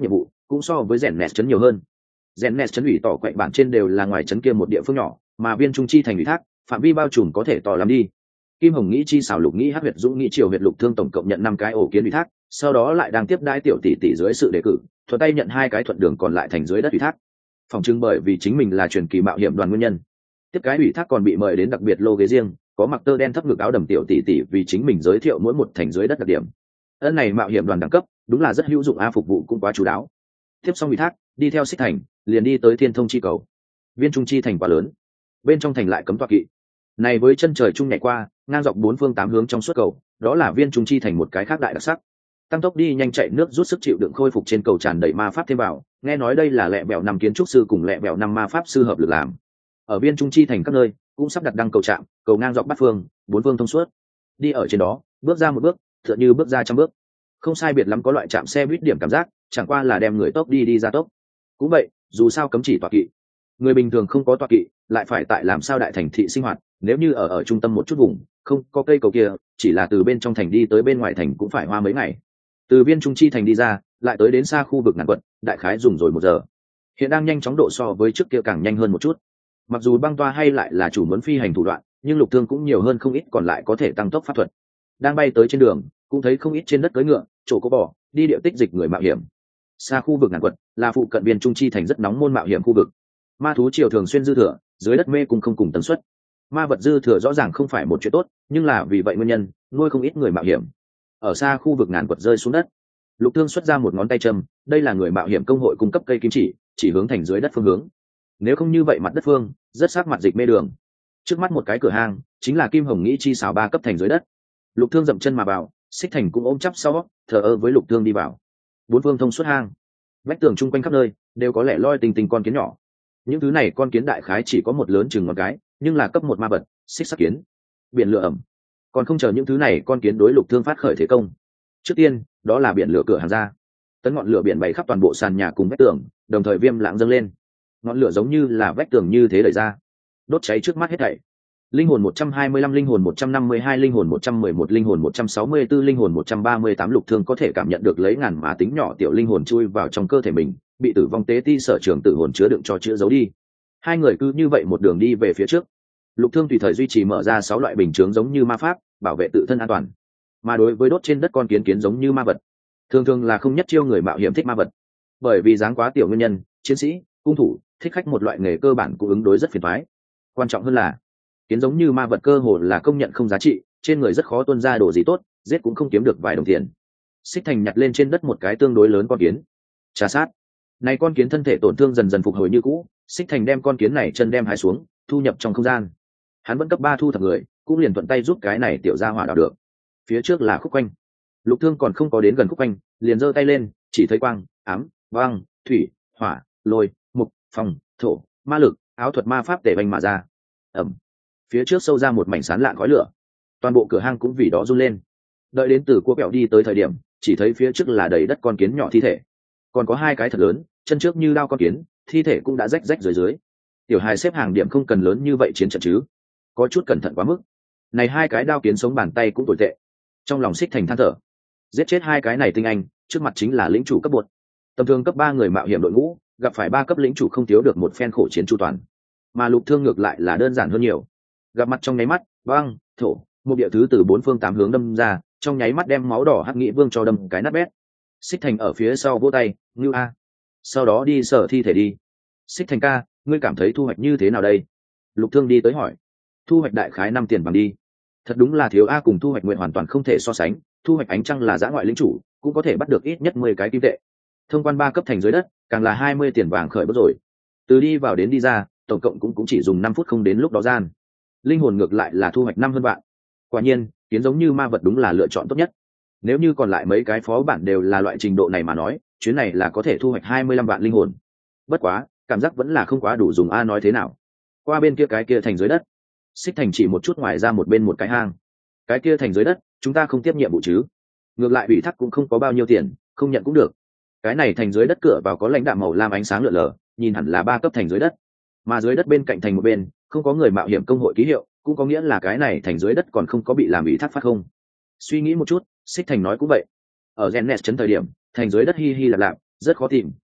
cũng so với rèn nẹt chấn nhiều hơn. Rèn nẹt chấn ủy tỏ quậy bản trên đều là ngoài chấn kia một địa phương nhỏ, mà viên trung chi thành ủy thác phạm vi bao trùm có thể to lắm đi. Kim Hồng nghĩ chi xảo lục nghĩ hắc huyệt dũng nghĩ triều huyệt lục thương tổng cộng nhận năm cái ổ kiến ủy thác, sau đó lại đang tiếp đãi tiểu tỷ tỷ dưới sự đề cử, thuận tay nhận hai cái thuận đường còn lại thành dưới đất ủy thác. Phòng trưng bởi vì chính mình là truyền kỳ mạo hiểm đoàn nguyên nhân, tiếp cái ủy thác còn bị mời đến đặc biệt lô ghế riêng, có mặc tơ đen thấp ngực áo đầm tiểu tỷ tỷ vì chính mình giới thiệu mỗi một thành dưới đất đặc điểm. Ân này mạo hiểm đoàn đẳng cấp đúng là rất hữu dụng, a phục vụ cũng quá chú đáo. Tiếp xong ủy thác, đi theo xích thành liền đi tới thiên thông chi cầu. Viên trung chi thành quá lớn, bên trong thành lại cấm tọa kỵ, này với chân trời trung nhảy qua ngang dọc bốn phương tám hướng trong suốt cầu, đó là viên trung chi thành một cái khác đại đặc sắc. Tăng tốc đi nhanh chạy nước rút sức chịu đựng khôi phục trên cầu tràn đầy ma pháp thêm vào, nghe nói đây là lẹ bẹo năm kiến trúc sư cùng lẹ bẹo năm ma pháp sư hợp lực làm. Ở viên trung chi thành các nơi cũng sắp đặt đăng cầu trạm, cầu ngang dọc bát phương, bốn phương thông suốt. Đi ở trên đó, bước ra một bước tựa như bước ra trăm bước, không sai biệt lắm có loại chạm xe buýt điểm cảm giác, chẳng qua là đem người tốc đi đi ra tốc. Cũng vậy, dù sao cấm chỉ tọa kỵ, người bình thường không có tọa kỵ lại phải tại làm sao đại thành thị sinh hoạt, nếu như ở ở trung tâm một chút vùng không có cây cầu kia, chỉ là từ bên trong thành đi tới bên ngoài thành cũng phải hoa mấy ngày. Từ viên trung chi thành đi ra lại tới đến xa khu vực ngàn quận, đại khái dùng rồi một giờ. Hiện đang nhanh chóng độ so với trước kia càng nhanh hơn một chút. Mặc dù băng toa hay lại là chủ muốn phi hành thủ đoạn, nhưng lục thương cũng nhiều hơn không ít, còn lại có thể tăng tốc pháp thuật. Đang bay tới trên đường cũng thấy không ít trên đất cưỡi ngựa chỗ có bò đi điệu tích dịch người mạo hiểm. Xa khu vực ngàn quận là phụ cận viên trung chi thành rất nóng môn mạo hiểm khu vực. Ma thú triều thường xuyên dư thừa, dưới đất mê cung không cùng tần suất. Ma vật dư thừa rõ ràng không phải một chuyện tốt, nhưng là vì vậy nguyên nhân nuôi không ít người mạo hiểm. Ở xa khu vực ngàn quật rơi xuống đất, lục thương xuất ra một ngón tay châm, đây là người mạo hiểm công hội cung cấp cây kim chỉ, chỉ hướng thành dưới đất phương hướng. Nếu không như vậy mặt đất phương rất sát mặt dịch mê đường. Trước mắt một cái cửa hang chính là Kim Hồng nghĩ chi xào ba cấp thành dưới đất. Lục thương dậm chân mà vào, xích thành cũng ôm chắp sau thờ ơ với lục thương đi vào. Bốn phương thông suốt hang, vách tường chung quanh khắp nơi đều có lẻ loi tình tình con kiến nhỏ. Những thứ này con kiến đại khái chỉ có một lớn chừng ngón cái, nhưng là cấp một ma vật, xích sắc kiến. Biển lửa ẩm, còn không chờ những thứ này con kiến đối lục thương phát khởi thế công. Trước tiên đó là biển lửa cửa hàng ra, tấn ngọn lửa biển bày khắp toàn bộ sàn nhà cùng vách tường, đồng thời viêm lãng dâng lên, ngọn lửa giống như là vách tường như thế đẩy ra, đốt cháy trước mắt hết thảy. Linh hồn một trăm hai mươi lăm, linh hồn một trăm năm mươi hai, linh hồn một trăm mười một, linh hồn một trăm sáu mươi tư, linh hồn một trăm ba mươi tám. Lục thương có thể cảm nhận được lấy ngàn mã tính nhỏ tiểu linh hồn chui vào trong cơ thể mình, bị tử vong tế ti sở trường tử hồn chứa đựng cho chữa giấu đi. Hai người cứ như vậy một đường đi về phía trước. Lục thương tùy thời duy trì mở ra sáu loại bình chướng giống như ma pháp, bảo vệ tự thân an toàn. Mà đối với đốt trên đất con kiến kiến giống như ma vật, thường thường là không nhất chiêu người mạo hiểm thích ma vật, bởi vì dáng quá tiểu nguyên nhân, chiến sĩ, cung thủ thích khách một loại nghề cơ bản cũng ứng đối rất phiền toái. Quan trọng hơn là kiến giống như ma vật cơ hồ là công nhận không giá trị, trên người rất khó tuân ra đồ gì tốt, giết cũng không kiếm được vài đồng tiền. Xích thành nhặt lên trên đất một cái tương đối lớn con kiến, trà sát. Này con kiến thân thể tổn thương dần dần phục hồi như cũ, Xích thành đem con kiến này chân đem hai xuống, thu nhập trong không gian. Hắn vẫn cấp ba thu thập người, cũng liền thuận tay giúp cái này tiểu gia hỏa đào được. Phía trước là khúc quanh, lục thương còn không có đến gần khúc quanh, liền giơ tay lên, chỉ thấy quang, ám, băng, thủy, hỏa, lôi, mục, phong, thổ, ma lực, áo thuật ma pháp tề bành mà ra. Ẩm. Phía trước sâu ra một mảnh sán lạn khói lửa, toàn bộ cửa hang cũng vì đó run lên. Đợi đến từ cua kẹo đi tới thời điểm, chỉ thấy phía trước là đầy đất con kiến nhỏ thi thể, còn có hai cái thật lớn chân trước như đao con kiến, thi thể cũng đã rách rách dưới dưới. Tiểu hài xếp hàng điểm không cần lớn như vậy chiến trận chứ, có chút cẩn thận quá mức. Này hai cái đao kiến sống bàn tay cũng tồi tệ. Trong lòng Xích thành than thở, giết chết hai cái này tinh anh, trước mặt chính là lĩnh chủ cấp bột. Tầm thường cấp ba người mạo hiểm đội ngũ gặp phải ba cấp lĩnh chủ không thiếu được một phen khổ chiến chu toàn, mà lục thương ngược lại là đơn giản hơn nhiều. Gặp mặt trong nháy mắt, băng, thổ, một địa thứ từ bốn phương tám hướng đâm ra, trong nháy mắt đem máu đỏ hắc nghị vương cho đâm cái nát bét. Xích thành ở phía sau vỗ tay, ngưu a. Sau đó đi sở thi thể đi. Xích thành ca, ngươi cảm thấy thu hoạch như thế nào đây? Lục thương đi tới hỏi. Thu hoạch đại khái năm tiền bằng đi. Thật đúng là thiếu a, cùng thu hoạch nguyện hoàn toàn không thể so sánh. Thu hoạch ánh trăng là dã ngoại lĩnh chủ, cũng có thể bắt được ít nhất mười cái kim tệ. Thông quan ba cấp thành dưới đất, càng là hai mươi tiền vàng khởi bước rồi. Từ đi vào đến đi ra, tổng cộng cũng cũng chỉ dùng năm phút không đến lúc đó gian. Linh hồn ngược lại là thu hoạch năm hơn bạn. Quả nhiên, kiến giống như ma vật đúng là lựa chọn tốt nhất. Nếu như còn lại mấy cái phó bản đều là loại trình độ này mà nói, chuyến này là có thể thu hoạch hai mươi lăm vạn linh hồn. Bất quá, cảm giác vẫn là không quá đủ dùng a, nói thế nào. Qua bên kia cái kia thành dưới đất, Xích thành chỉ một chút ngoài ra một bên một cái hang. Cái kia thành dưới đất, chúng ta không tiếp nhiệm vụ chứ? Ngược lại ủy thác cũng không có bao nhiêu tiền, không nhận cũng được. Cái này thành dưới đất cửa vào có lãnh đạm màu lam ánh sáng lượn lờ, nhìn hẳn là ba cấp thành dưới đất. Mà dưới đất bên cạnh thành một bên, không có người mạo hiểm công hội ký hiệu, cũng có nghĩa là cái này thành dưới đất còn không có bị làm ủy thác phát không. Suy nghĩ một chút, Xích thành nói cũng vậy. Ở Genet trấn thời điểm, thành dưới đất hi hi lạp lạp, rất khó tìm,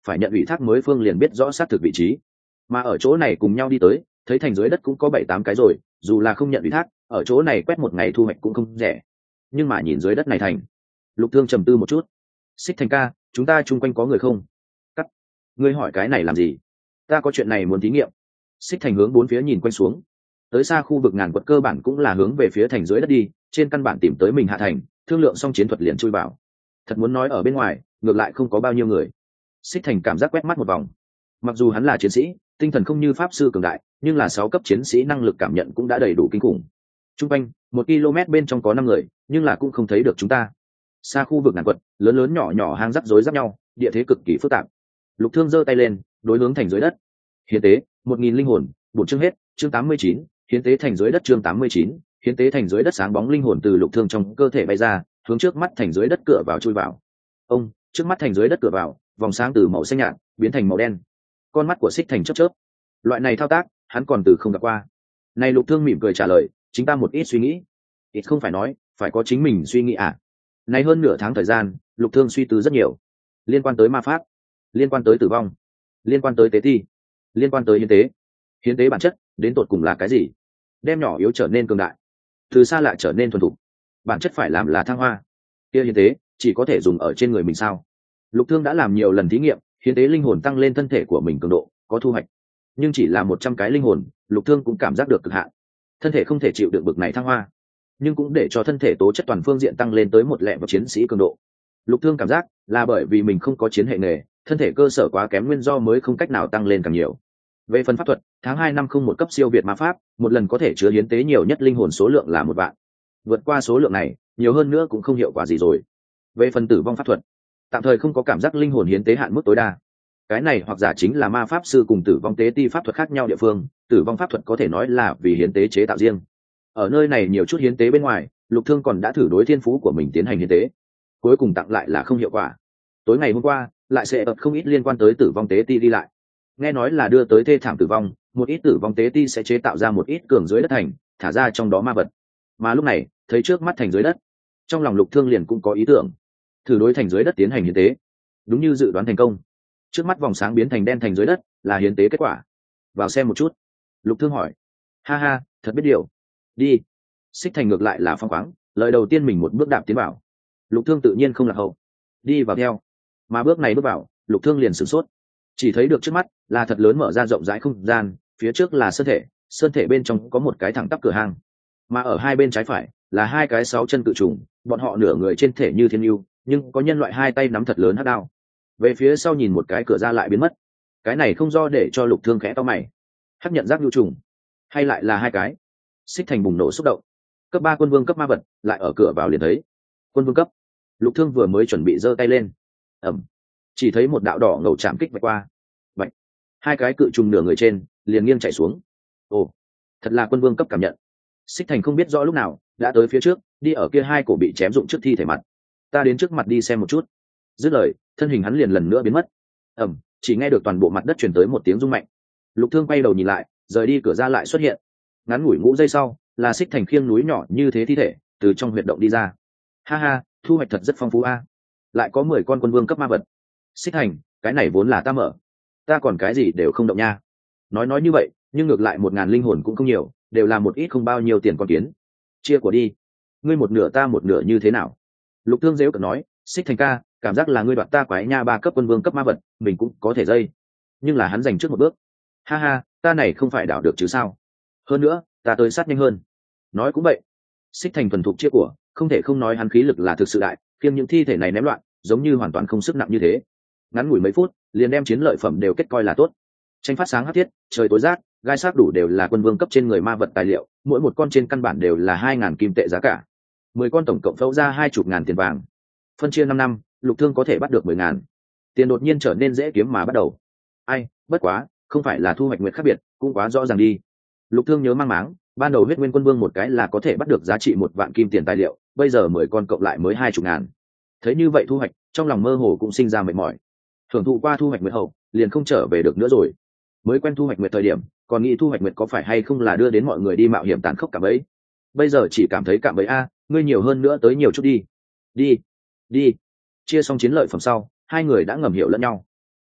phải nhận ủy thác mới phương liền biết rõ xác thực vị trí. Mà ở chỗ này cùng nhau đi tới, thấy thành dưới đất cũng có bảy tám cái rồi, dù là không nhận ủy thác, ở chỗ này quét một ngày thu hoạch cũng không rẻ. Nhưng mà nhìn dưới đất này thành, Lục Thương trầm tư một chút. Xích Thành ca, chúng ta chung quanh có người không? Cắt. Ngươi hỏi cái này làm gì? Ta có chuyện này muốn thí nghiệm. Xích Thành hướng bốn phía nhìn quanh xuống. Tới xa khu vực ngàn quật cơ bản cũng là hướng về phía thành dưới đất đi, trên căn bản tìm tới mình hạ thành, thương lượng xong chiến thuật liền chui vào. Thật muốn nói ở bên ngoài, ngược lại không có bao nhiêu người. Xích Thành cảm giác quét mắt một vòng. Mặc dù hắn là chiến sĩ, tinh thần không như pháp sư cường đại, nhưng là sáu cấp chiến sĩ năng lực cảm nhận cũng đã đầy đủ kinh khủng. Trung quanh, một km bên trong có năm người, nhưng là cũng không thấy được chúng ta. Xa khu vực ngàn quật, lớn lớn nhỏ nhỏ hang rắc rối rắc nhau, địa thế cực kỳ phức tạp. Lục Thương giơ tay lên, đối hướng thành dưới đất. Hiến tế, một nghìn linh hồn, bổn chương hết, chương tám mươi chín, hiến tế thành dưới đất chương tám mươi chín, hiến tế thành dưới đất sáng bóng linh hồn từ Lục Thương trong cơ thể bay ra, hướng trước mắt thành dưới đất cửa vào chui vào. Ông, trước mắt thành dưới đất cửa vào, vòng sáng từ màu xanh nhạt biến thành màu đen. Con mắt của Xích Thành chớp chớp. Loại này thao tác, hắn còn từ không gặp qua. Này Lục Thương mỉm cười trả lời, chính ta một ít suy nghĩ. Ít không phải nói, phải có chính mình suy nghĩ à? Này hơn nửa tháng thời gian, Lục Thương suy tư rất nhiều, liên quan tới ma pháp, liên quan tới tử vong, liên quan tới tế thi, liên quan tới hiến tế. Hiến tế bản chất đến tột cùng là cái gì? Đem nhỏ yếu trở nên cường đại, từ xa lạ trở nên thuần thục. Bản chất phải làm là thăng hoa. Kia hiến tế chỉ có thể dùng ở trên người mình sao? Lục Thương đã làm nhiều lần thí nghiệm, hiến tế linh hồn tăng lên thân thể của mình cường độ, có thu hoạch. Nhưng chỉ là một trăm cái linh hồn, Lục Thương cũng cảm giác được cực hạn. Thân thể không thể chịu được bực này thăng hoa, nhưng cũng để cho thân thể tố chất toàn phương diện tăng lên tới một lẹ vào chiến sĩ cường độ. Lục Thương cảm giác là bởi vì mình không có chiến hệ nghề, thân thể cơ sở quá kém nguyên do mới không cách nào tăng lên càng nhiều. Về phần pháp thuật, tháng hai năm không một cấp siêu việt ma pháp, một lần có thể chứa hiến tế nhiều nhất linh hồn số lượng là một vạn. Vượt qua số lượng này, nhiều hơn nữa cũng không hiệu quả gì rồi. Về phần tử vong pháp thuật, tạm thời không có cảm giác linh hồn hiến tế hạn mức tối đa. Cái này hoặc giả chính là ma pháp sư cùng tử vong tế ti pháp thuật khác nhau địa phương, tử vong pháp thuật có thể nói là vì hiến tế chế tạo riêng. Ở nơi này nhiều chút hiến tế bên ngoài, Lục Thương còn đã thử đối thiên phú của mình tiến hành hiến tế, cuối cùng tặng lại là không hiệu quả. Tối ngày hôm qua lại sẽ ập không ít liên quan tới tử vong tế ti đi lại, nghe nói là đưa tới thê thảm tử vong, một ít tử vong tế ti sẽ chế tạo ra một ít cường dưới đất thành, thả ra trong đó ma vật. Mà lúc này thấy trước mắt thành dưới đất, trong lòng Lục Thương liền cũng có ý tưởng, thử đối thành dưới đất tiến hành hiến tế. Đúng như dự đoán thành công, trước mắt vòng sáng biến thành đen thành dưới đất là hiến tế kết quả. Vào xem một chút. Lục Thương hỏi. Ha ha, thật biết điều. Đi. Xích Thành ngược lại là phong khoáng, lời đầu tiên mình một bước đạp tiến vào. Lục Thương tự nhiên không lạc hậu, đi vào theo. Mà bước này bước vào, Lục Thương liền sửng sốt, chỉ thấy được trước mắt là thật lớn mở ra rộng rãi không gian, phía trước là sơn thể, sơn thể bên trong có một cái thẳng tắp cửa hang, mà ở hai bên trái phải là hai cái sáu chân cự trùng, bọn họ nửa người trên thể như thiên yêu, nhưng có nhân loại hai tay nắm thật lớn hắc đao. Về phía sau nhìn một cái cửa ra lại biến mất, cái này không do để cho Lục Thương khẽ to mày. Hắc nhận giác nhu trùng, hay lại là hai cái? Xích Thành bùng nổ xúc động. Cấp ba quân vương cấp ma vật lại ở cửa vào liền thấy. Quân vương cấp. Lục Thương vừa mới chuẩn bị giơ tay lên, ẩm, chỉ thấy một đạo đỏ ngầu chạm kích vạch qua. Vậy, hai cái cự trùng nửa người trên liền nghiêng chạy xuống. Ồ, thật là quân vương cấp cảm nhận. Xích Thành không biết rõ lúc nào đã tới phía trước, đi ở kia hai cổ bị chém dụng trước thi thể mặt. Ta đến trước mặt đi xem một chút. Dứt lời, thân hình hắn liền lần nữa biến mất. Ẩm, chỉ nghe được toàn bộ mặt đất truyền tới một tiếng rung mạnh. Lục Thương quay đầu nhìn lại, rời đi cửa ra lại xuất hiện. Ngắn ngủi ngũ giây sau, là Xích Thành khiêng núi nhỏ như thế thi thể từ trong huyệt động đi ra. Ha ha, thu hoạch thật rất phong phú a. Lại có mười con quân vương cấp ma vật. Xích Thành, cái này vốn là ta mở, ta còn cái gì đều không động nha. Nói nói như vậy, nhưng ngược lại một ngàn linh hồn cũng không nhiều, đều là một ít không bao nhiêu tiền con kiến. Chia của đi, ngươi một nửa ta một nửa như thế nào? Lục Thương dễu cợt nói. Xích Thành ca, cảm giác là ngươi đoạt ta quái nha ba cấp quân vương cấp ma vật, mình cũng có thể dây, nhưng là hắn giành trước một bước. Ha ha, ta này không phải đảo được chứ sao? Hơn nữa, ta tới sát nhanh hơn. Nói cũng vậy. Xích Thành thuần thục chia của, không thể không nói hắn khí lực là thực sự đại, kiêng những thi thể này ném loạn, giống như hoàn toàn không sức nặng như thế. Ngắn ngủi mấy phút, liền đem chiến lợi phẩm đều kết coi là tốt. Tranh phát sáng hắc thiết, trời tối rát, gai sắc đủ đều là quân vương cấp trên người ma vật tài liệu, mỗi một con trên căn bản đều là hai ngàn kim tệ giá cả. Mười con tổng cộng phẫu ra hai chục ngàn tiền vàng. Phân chia năm năm, Lục Thương có thể bắt được mười ngàn. Tiền đột nhiên trở nên dễ kiếm mà bắt đầu. Ai, bất quá, không phải là thu hoạch nguyệt khác biệt, cũng quá rõ ràng đi. Lục Thương nhớ mang máng, ban đầu huyết nguyên quân vương một cái là có thể bắt được giá trị một vạn kim tiền tài liệu, bây giờ mười con cộng lại mới hai chục ngàn. Thấy như vậy thu hoạch, trong lòng mơ hồ cũng sinh ra mệt mỏi. Thưởng thụ qua thu hoạch nguyệt hậu, liền không trở về được nữa rồi. Mới quen thu hoạch nguyệt thời điểm, còn nghĩ thu hoạch nguyệt có phải hay không là đưa đến mọi người đi mạo hiểm tàn khốc cả bấy. Bây giờ chỉ cảm thấy cạm bấy a, ngươi nhiều hơn nữa tới nhiều chút đi. Đi, đi. Chia xong chiến lợi phẩm sau, hai người đã ngầm hiểu lẫn nhau.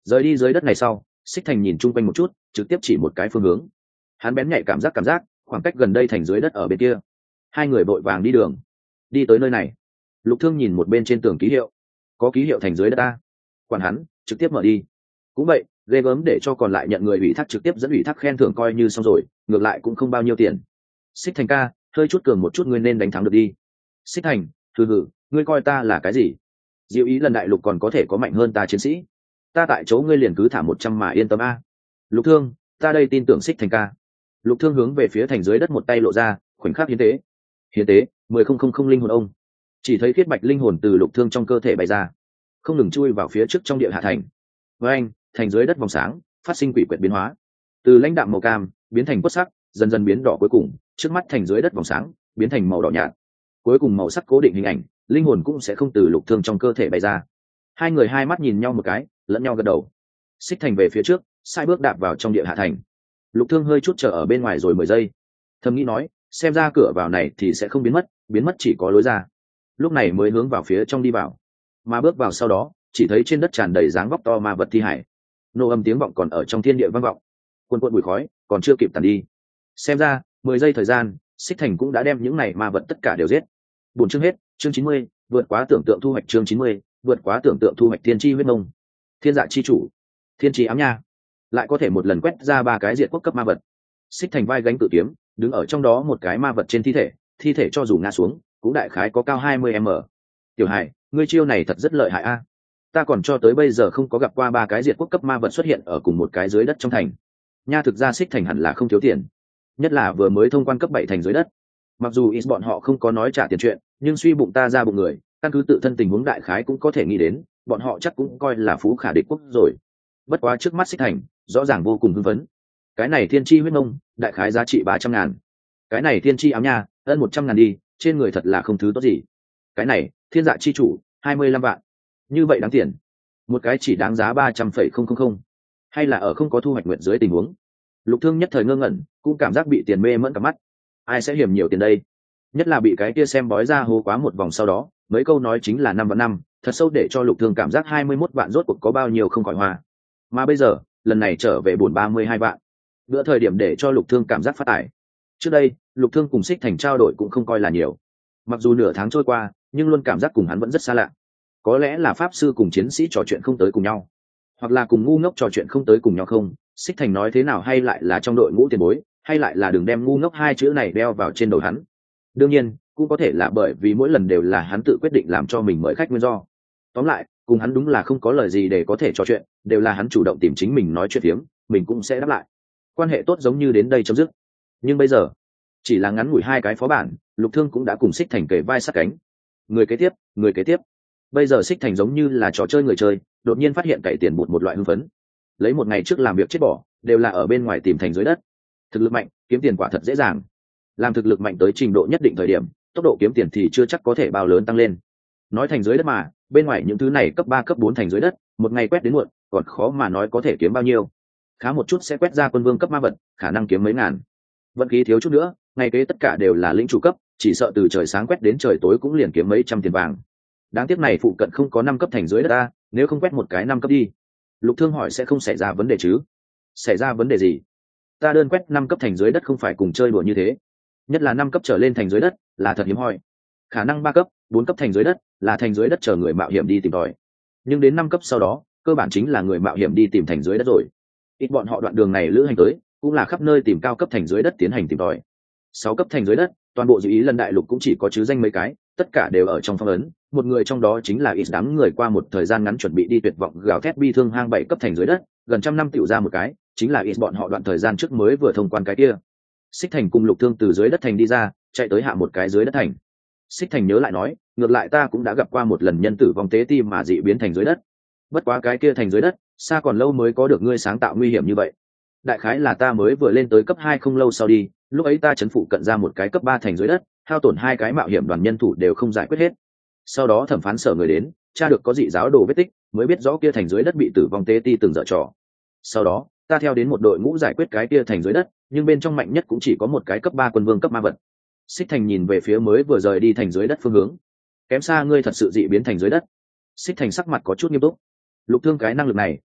Rời đi dưới đất này sau, Xích Thành nhìn chung quanh một chút, trực tiếp chỉ một cái phương hướng. Hắn bén nhạy cảm giác cảm giác khoảng cách gần đây thành dưới đất ở bên kia. Hai người vội vàng đi đường, đi tới nơi này. Lục Thương nhìn một bên trên tường ký hiệu, có ký hiệu thành dưới đất ta. Quản hắn, trực tiếp mở đi. Cũng vậy, ghê gớm để cho còn lại nhận người ủy thác trực tiếp dẫn ủy thác khen thưởng coi như xong rồi, ngược lại cũng không bao nhiêu tiền. Xích Thành ca, hơi chút cường một chút ngươi nên đánh thắng được đi. Xích Thành, hừ hừ, ngươi coi ta là cái gì? Diệu ý lần đại lục còn có thể có mạnh hơn ta chiến sĩ. Ta tại chỗ ngươi liền cứ thả một trăm mà yên tâm a. Lục Thương, ta đây tin tưởng Xích Thành ca. Lục Thương hướng về phía thành dưới đất một tay lộ ra, khoảnh khắc hiến tế. Hiến tế, mười không không không linh hồn ông. Chỉ thấy khiết bạch linh hồn từ Lục Thương trong cơ thể bay ra, không ngừng chui vào phía trước trong địa hạ thành. Với anh, thành dưới đất vòng sáng, phát sinh quỷ quyệt biến hóa. Từ lãnh đạm màu cam biến thành quất sắc, dần dần biến đỏ, cuối cùng trước mắt thành dưới đất vòng sáng biến thành màu đỏ nhạt. Cuối cùng màu sắc cố định hình ảnh, linh hồn cũng sẽ không từ Lục Thương trong cơ thể bay ra. Hai người hai mắt nhìn nhau một cái, lẫn nhau gật đầu. Xích Thành về phía trước, sai bước đạp vào trong địa hạ thành. Lục Thương hơi chút chờ ở bên ngoài rồi mười giây, thầm nghĩ nói, xem ra cửa vào này thì sẽ không biến mất, biến mất chỉ có lối ra. Lúc này mới hướng vào phía trong đi vào, mà bước vào sau đó, chỉ thấy trên đất tràn đầy dáng vóc to ma vật thi hải. Nô âm tiếng vọng còn ở trong thiên địa vang vọng, quần quần bụi khói còn chưa kịp tàn đi. Xem ra mười giây thời gian, Xích Thành cũng đã đem những này ma vật tất cả đều giết. Buồn chương hết, chương chín mươi, vượt quá tưởng tượng thu hoạch chương chín mươi, vượt quá tưởng tượng thu hoạch thiên chi huyết mông. Thiên dạ chi chủ, thiên chi ám nha, lại có thể một lần quét ra ba cái diệt quốc cấp ma vật. Xích Thành vai gánh cự kiếm, đứng ở trong đó một cái ma vật trên thi thể, thi thể cho dù ngã xuống, cũng đại khái có cao hai mươi m. Tiểu Hải, ngươi chiêu này thật rất lợi hại a. Ta còn cho tới bây giờ không có gặp qua ba cái diệt quốc cấp ma vật xuất hiện ở cùng một cái dưới đất trong thành. Nha, thực ra Xích Thành hẳn là không thiếu tiền, nhất là vừa mới thông quan cấp bảy thành dưới đất. Mặc dù ít bọn họ không có nói trả tiền chuyện, nhưng suy bụng ta ra bụng người, căn cứ tự thân tình huống đại khái cũng có thể nghĩ đến, bọn họ chắc cũng coi là phú khả địch quốc rồi. Bất quá trước mắt Xích Thành rõ ràng vô cùng hưng phấn. Cái này thiên chi huyết mông, đại khái giá trị ba trăm ngàn. Cái này thiên chi ám nha, ân một trăm ngàn đi, trên người thật là không thứ tốt gì. Cái này thiên dạ chi chủ, hai mươi lăm vạn, như vậy đáng tiền. Một cái chỉ đáng giá ba trăm phẩy không không không, hay là ở không có thu hoạch nguyện dưới tình huống. Lục Thương nhất thời ngơ ngẩn, cũng cảm giác bị tiền mê mẫn cả mắt. Ai sẽ hiểm nhiều tiền đây? Nhất là bị cái kia xem bói ra hô quá một vòng sau đó, mấy câu nói chính là năm vạn năm, thật sâu để cho Lục Thương cảm giác hai mươi mốt vạn rốt cuộc có bao nhiêu không khỏi hoa. Mà bây giờ, lần này trở về buồn ba mươi hai vạn. Bữa thời điểm để cho Lục Thương cảm giác phát tải. Trước đây, Lục Thương cùng Xích Thành trao đổi cũng không coi là nhiều. Mặc dù nửa tháng trôi qua, nhưng luôn cảm giác cùng hắn vẫn rất xa lạ. Có lẽ là pháp sư cùng chiến sĩ trò chuyện không tới cùng nhau, hoặc là cùng ngu ngốc trò chuyện không tới cùng nhau không. Xích Thành nói thế nào hay lại là trong đội ngũ tiền bối, hay lại là đừng đem ngu ngốc hai chữ này đeo vào trên đầu hắn. Đương nhiên, cũng có thể là bởi vì mỗi lần đều là hắn tự quyết định làm cho mình mời khách nguyên do. Tóm lại, cùng hắn đúng là không có lời gì để có thể trò chuyện, đều là hắn chủ động tìm chính mình nói chuyện phiếm, mình cũng sẽ đáp lại. Quan hệ tốt giống như đến đây chấm dứt. Nhưng bây giờ, chỉ là ngắn ngủi hai cái phó bản, Lục Thương cũng đã cùng Xích Thành kề vai sát cánh. Người kế tiếp, người kế tiếp. Bây giờ Xích Thành giống như là trò chơi người chơi, đột nhiên phát hiện cậy tiền bụt một loại hưng phấn. Lấy một ngày trước làm việc chết bỏ, đều là ở bên ngoài tìm thành dưới đất. Thực lực mạnh, kiếm tiền quả thật dễ dàng. Làm thực lực mạnh tới trình độ nhất định thời điểm, tốc độ kiếm tiền thì chưa chắc có thể bao lớn tăng lên. Nói thành dưới đất mà, bên ngoài những thứ này cấp ba cấp bốn thành dưới đất, một ngày quét đến muộn, còn khó mà nói có thể kiếm bao nhiêu. Khá một chút sẽ quét ra quân vương cấp ma vật, khả năng kiếm mấy ngàn. Vận khí thiếu chút nữa, ngày kế tất cả đều là lĩnh chủ cấp, chỉ sợ từ trời sáng quét đến trời tối cũng liền kiếm mấy trăm tiền vàng. Đáng tiếc này phụ cận không có năm cấp thành dưới đất ta, nếu không quét một cái năm cấp đi. Lục Thương hỏi sẽ không xảy ra vấn đề chứ? Xảy ra vấn đề gì? Ta đơn quét năm cấp thành dưới đất không phải cùng chơi đùa như thế. Nhất là năm cấp trở lên thành dưới đất, là thật hiếm hoi. Khả năng ba cấp, bốn cấp thành dưới đất, là thành dưới đất chờ người mạo hiểm đi tìm tòi. Nhưng đến năm cấp sau đó, cơ bản chính là người mạo hiểm đi tìm thành dưới đất rồi. Ít bọn họ đoạn đường này lữ hành tới, cũng là khắp nơi tìm cao cấp thành dưới đất tiến hành tìm tòi. Sáu cấp thành dưới đất, toàn bộ dự ý lần đại lục cũng chỉ có chứ danh mấy cái, tất cả đều ở trong phong ấn. Một người trong đó chính là ít đám người qua một thời gian ngắn chuẩn bị đi tuyệt vọng gào thét bi thương hang bảy cấp thành dưới đất, gần trăm năm tiểu ra một cái, chính là ít bọn họ đoạn thời gian trước mới vừa thông quan cái kia. Xích Thành cùng Lục Thương từ dưới đất thành đi ra, chạy tới hạ một cái dưới đất thành. Xích Thành nhớ lại nói, ngược lại ta cũng đã gặp qua một lần nhân tử vong tế ti mà dị biến thành dưới đất. Bất quá cái kia thành dưới đất, xa còn lâu mới có được ngươi sáng tạo nguy hiểm như vậy. Đại khái là ta mới vừa lên tới cấp hai không lâu sau đi, lúc ấy ta chấn phụ cận ra một cái cấp ba thành dưới đất, hao tổn hai cái mạo hiểm đoàn nhân thủ đều không giải quyết hết. Sau đó thẩm phán sở người đến, tra được có dị giáo đồ vết tích, mới biết rõ kia thành dưới đất bị tử vong tế ti từng dở trò. Sau đó, ta theo đến một đội ngũ giải quyết cái kia thành dưới đất, nhưng bên trong mạnh nhất cũng chỉ có một cái cấp ba quân vương cấp ma vật. Xích Thành nhìn về phía mới vừa rời đi thành dưới đất phương hướng. Kém xa ngươi thật sự dị biến thành dưới đất. Xích Thành sắc mặt có chút nghiêm túc. Lục Thương cái năng lực này,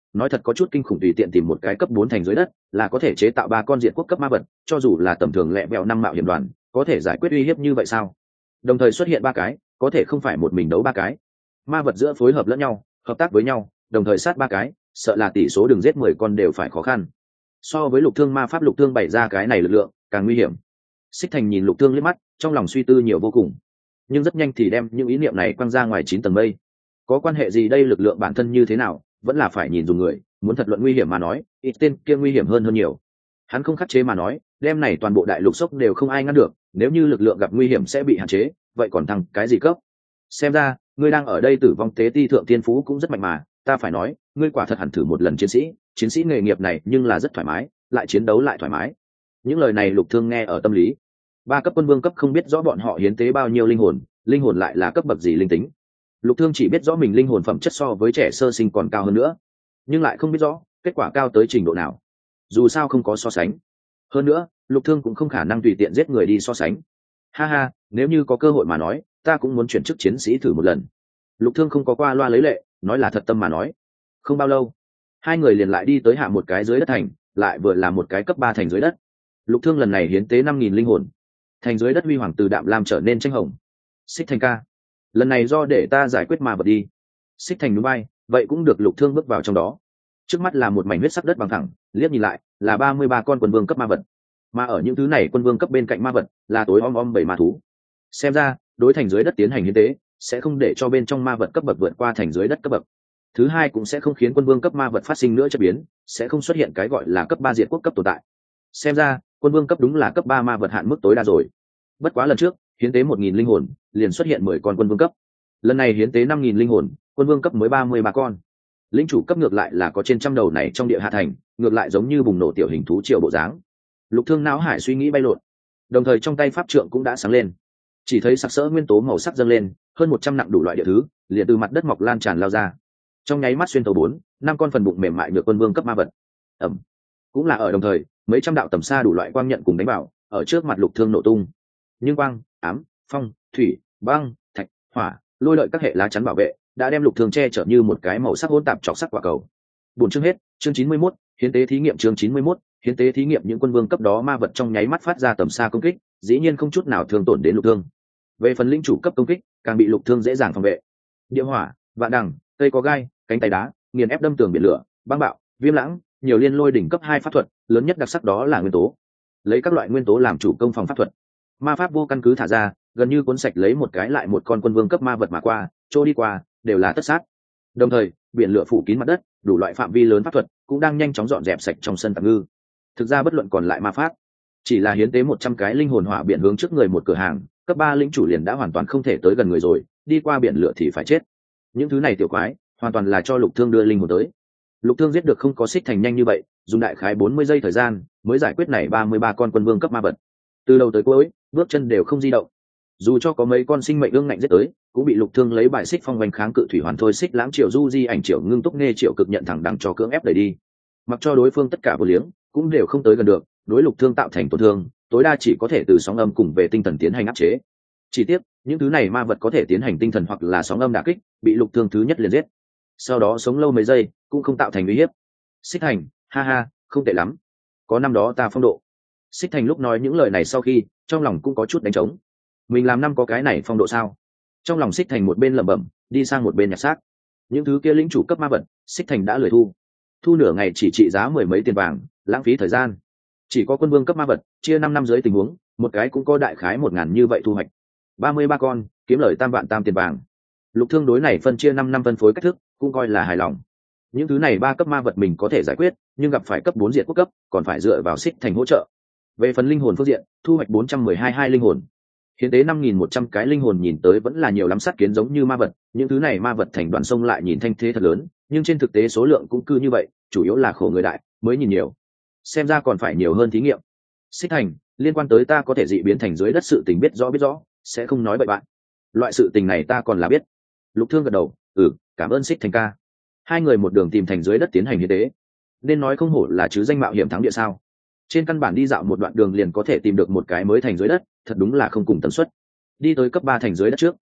nói thật có chút kinh khủng, tùy tiện tìm một cái cấp bốn thành dưới đất là có thể chế tạo ba con diện quốc cấp ma vật, cho dù là tầm thường lẹ bẹo năm mạo hiểm đoàn có thể giải quyết uy hiếp như vậy sao? Đồng thời xuất hiện ba cái, có thể không phải một mình đấu ba cái ma vật giữa phối hợp lẫn nhau, hợp tác với nhau, đồng thời sát ba cái, sợ là tỷ số đừng giết mười con đều phải khó khăn. So với lục thương ma pháp, lục thương bày ra cái này lực lượng càng nguy hiểm. Xích Thành nhìn lục thương liếc mắt, trong lòng suy tư nhiều vô cùng, nhưng rất nhanh thì đem những ý niệm này quăng ra ngoài chín tầng mây. Có quan hệ gì đây, lực lượng bản thân như thế nào vẫn là phải nhìn dùng người, muốn thật luận nguy hiểm mà nói, ít tên kia nguy hiểm hơn hơn nhiều. Hắn không khắc chế mà nói, đem này toàn bộ đại lục sốc đều không ai ngăn được, nếu như lực lượng gặp nguy hiểm sẽ bị hạn chế, vậy còn thằng cái gì cấp? Xem ra ngươi đang ở đây tử vong tế ti thượng tiên phú cũng rất mạnh mà, ta phải nói ngươi quả thật hẳn thử một lần chiến sĩ chiến sĩ nghề nghiệp này, nhưng là rất thoải mái, lại chiến đấu lại thoải mái. Những lời này lục thương nghe ở tâm lý. Ba cấp quân vương cấp không biết rõ bọn họ hiến tế bao nhiêu linh hồn, linh hồn lại là cấp bậc gì linh tính. Lục thương chỉ biết rõ mình linh hồn phẩm chất so với trẻ sơ sinh còn cao hơn nữa, nhưng lại không biết rõ kết quả cao tới trình độ nào, dù sao không có so sánh. Hơn nữa lục thương cũng không khả năng tùy tiện giết người đi so sánh. Ha ha, nếu như có cơ hội mà nói, ta cũng muốn chuyển chức chiến sĩ thử một lần. Lục thương không có qua loa lấy lệ, nói là thật tâm mà nói. Không bao lâu hai người liền lại đi tới hạ một cái dưới đất thành, lại vừa là một cái cấp ba thành dưới đất. Lục thương lần này hiến tế năm nghìn linh hồn, thành dưới đất huy hoàng từ đạm lam trở nên tranh hồng. Xích Thành ca, lần này do để ta giải quyết ma vật đi. Xích Thành núi bay, vậy cũng được. Lục thương bước vào trong đó, trước mắt là một mảnh huyết sắc đất bằng thẳng, liếc nhìn lại là ba mươi ba con quân vương cấp ma vật, mà ở những thứ này quân vương cấp bên cạnh ma vật là tối om om bảy ma thú. Xem ra đối thành dưới đất tiến hành hiến tế sẽ không để cho bên trong ma vật cấp bậc vượt qua thành dưới đất cấp bậc. Thứ hai cũng sẽ không khiến quân vương cấp ma vật phát sinh nữa chất biến, sẽ không xuất hiện cái gọi là cấp ba diệt quốc cấp tồn tại. Xem ra quân vương cấp đúng là cấp ba ma vật hạn mức tối đa rồi. Bất quá lần trước hiến tế một nghìn linh hồn liền xuất hiện mười con quân vương cấp, lần này hiến tế năm nghìn linh hồn, quân vương cấp mới ba mươi ba con. Lĩnh chủ cấp ngược lại là có trên trăm đầu này trong địa hạ thành, ngược lại giống như bùng nổ tiểu hình thú triều bộ dáng. Lục thương não hải suy nghĩ bay lộn, đồng thời trong tay pháp trượng cũng đã sáng lên, chỉ thấy sặc sỡ nguyên tố màu sắc dâng lên, hơn một trăm nặng đủ loại địa thứ liền từ mặt đất mọc lan tràn lao ra, trong nháy mắt xuyên tấu bốn năm con phần bụng mềm mại được quân vương cấp ma vật. Ẩm. Cũng là ở đồng thời, mấy trăm đạo tầm xa đủ loại quang nhận cùng đánh vào ở trước mặt lục thương nổ tung, nhưng quang, ám, phong, thủy, băng, thạch, hỏa, lôi lợi các hệ lá chắn bảo vệ đã đem lục thương che chở như một cái màu sắc hỗn tạp chọc sắc quả cầu. Buổi chương hết, chương chín mươi mốt, hiến tế thí nghiệm. Chương chín mươi mốt, hiến tế thí nghiệm. Những quân vương cấp đó ma vật trong nháy mắt phát ra tầm xa công kích, dĩ nhiên không chút nào thương tổn đến lục thương. Về phần linh chủ cấp công kích càng bị lục thương dễ dàng phòng vệ. Địa hỏa, vạn đằng, cây có gai, cánh tay đá, nghiền ép đâm tường biển lửa, băng bạo, viêm lãng, nhiều liên lôi đỉnh cấp hai pháp thuật, lớn nhất đặc sắc đó là nguyên tố. Lấy các loại nguyên tố làm chủ công phòng pháp thuật. Ma pháp vô căn cứ thả ra, gần như cuốn sạch lấy một cái lại một con quân vương cấp ma vật mà qua, trôi đi qua đều là tất sát. Đồng thời biển lửa phủ kín mặt đất, đủ loại phạm vi lớn pháp thuật cũng đang nhanh chóng dọn dẹp sạch trong sân tạm ngư. Thực ra bất luận còn lại ma pháp, chỉ là hiến tế một trăm cái linh hồn hỏa biển hướng trước người một cửa hàng cấp ba lĩnh chủ liền đã hoàn toàn không thể tới gần người rồi, đi qua biển lửa thì phải chết. Những thứ này tiểu quái hoàn toàn là cho lục thương đưa linh hồn tới. Lục thương giết được không có Xích Thành nhanh như vậy, dùng đại khái bốn mươi giây thời gian mới giải quyết này ba mươi ba con quân vương cấp ma vật, từ đầu tới cuối bước chân đều không di động. Dù cho có mấy con sinh mệnh ương ngạnh giết tới, cũng bị lục thương lấy bài xích phong vành kháng cự thủy hoàn thôi xích lãng triệu du di ảnh triệu ngưng túc nghe triệu cực nhận thẳng đằng cho cưỡng ép đẩy đi, mặc cho đối phương tất cả vô liếng cũng đều không tới gần được, đối lục thương tạo thành tổn thương tối đa chỉ có thể từ sóng âm cùng về tinh thần tiến hành áp chế. Chỉ tiếc những thứ này ma vật có thể tiến hành tinh thần hoặc là sóng âm đả kích, bị lục thương thứ nhất liền giết, sau đó sống lâu mấy giây cũng không tạo thành uy hiếp. Xích Thành, ha ha, không tệ lắm, có năm đó ta phong độ. Xích Thành lúc nói những lời này sau khi trong lòng cũng có chút đánh trống, mình làm năm có cái này phong độ sao? Trong lòng Xích Thành một bên lẩm bẩm, đi sang một bên nhặt xác. Những thứ kia lĩnh chủ cấp ma vật Xích Thành đã lười thu, thu nửa ngày chỉ trị giá mười mấy tiền vàng, lãng phí thời gian. Chỉ có quân vương cấp ma vật chia năm năm dưới tình huống, một cái cũng có đại khái một ngàn như vậy thu hoạch, ba mươi ba con kiếm lời tam vạn tam tiền vàng. Lục thương đối này phân chia năm năm phân phối cách thức cũng coi là hài lòng. Những thứ này ba cấp ma vật mình có thể giải quyết, nhưng gặp phải cấp bốn diện quốc cấp còn phải dựa vào Xích Thành hỗ trợ. Về phần linh hồn phương diện, thu hoạch bốn trăm mười hai hai linh hồn, hiến tế năm nghìn một trăm cái linh hồn, nhìn tới vẫn là nhiều lắm, sát kiến giống như ma vật. Những thứ này ma vật thành đoàn sông lại nhìn thanh thế thật lớn, nhưng trên thực tế số lượng cũng cư như vậy, chủ yếu là khổ người đại mới nhìn nhiều, xem ra còn phải nhiều hơn thí nghiệm. Xích Thành, liên quan tới ta có thể dị biến thành dưới đất sự tình biết rõ biết rõ, sẽ không nói bậy bạn. Loại sự tình này ta còn là biết. Lục thương gật đầu, ừ, cảm ơn Xích Thành ca. Hai người một đường tìm thành dưới đất tiến hành hiến tế, nên nói không hổ là chứ danh mạo hiểm thắng địa sao. Trên căn bản đi dạo một đoạn đường liền có thể tìm được một cái mới thành dưới đất, thật đúng là không cùng tần suất. Đi tới cấp ba thành dưới đất trước,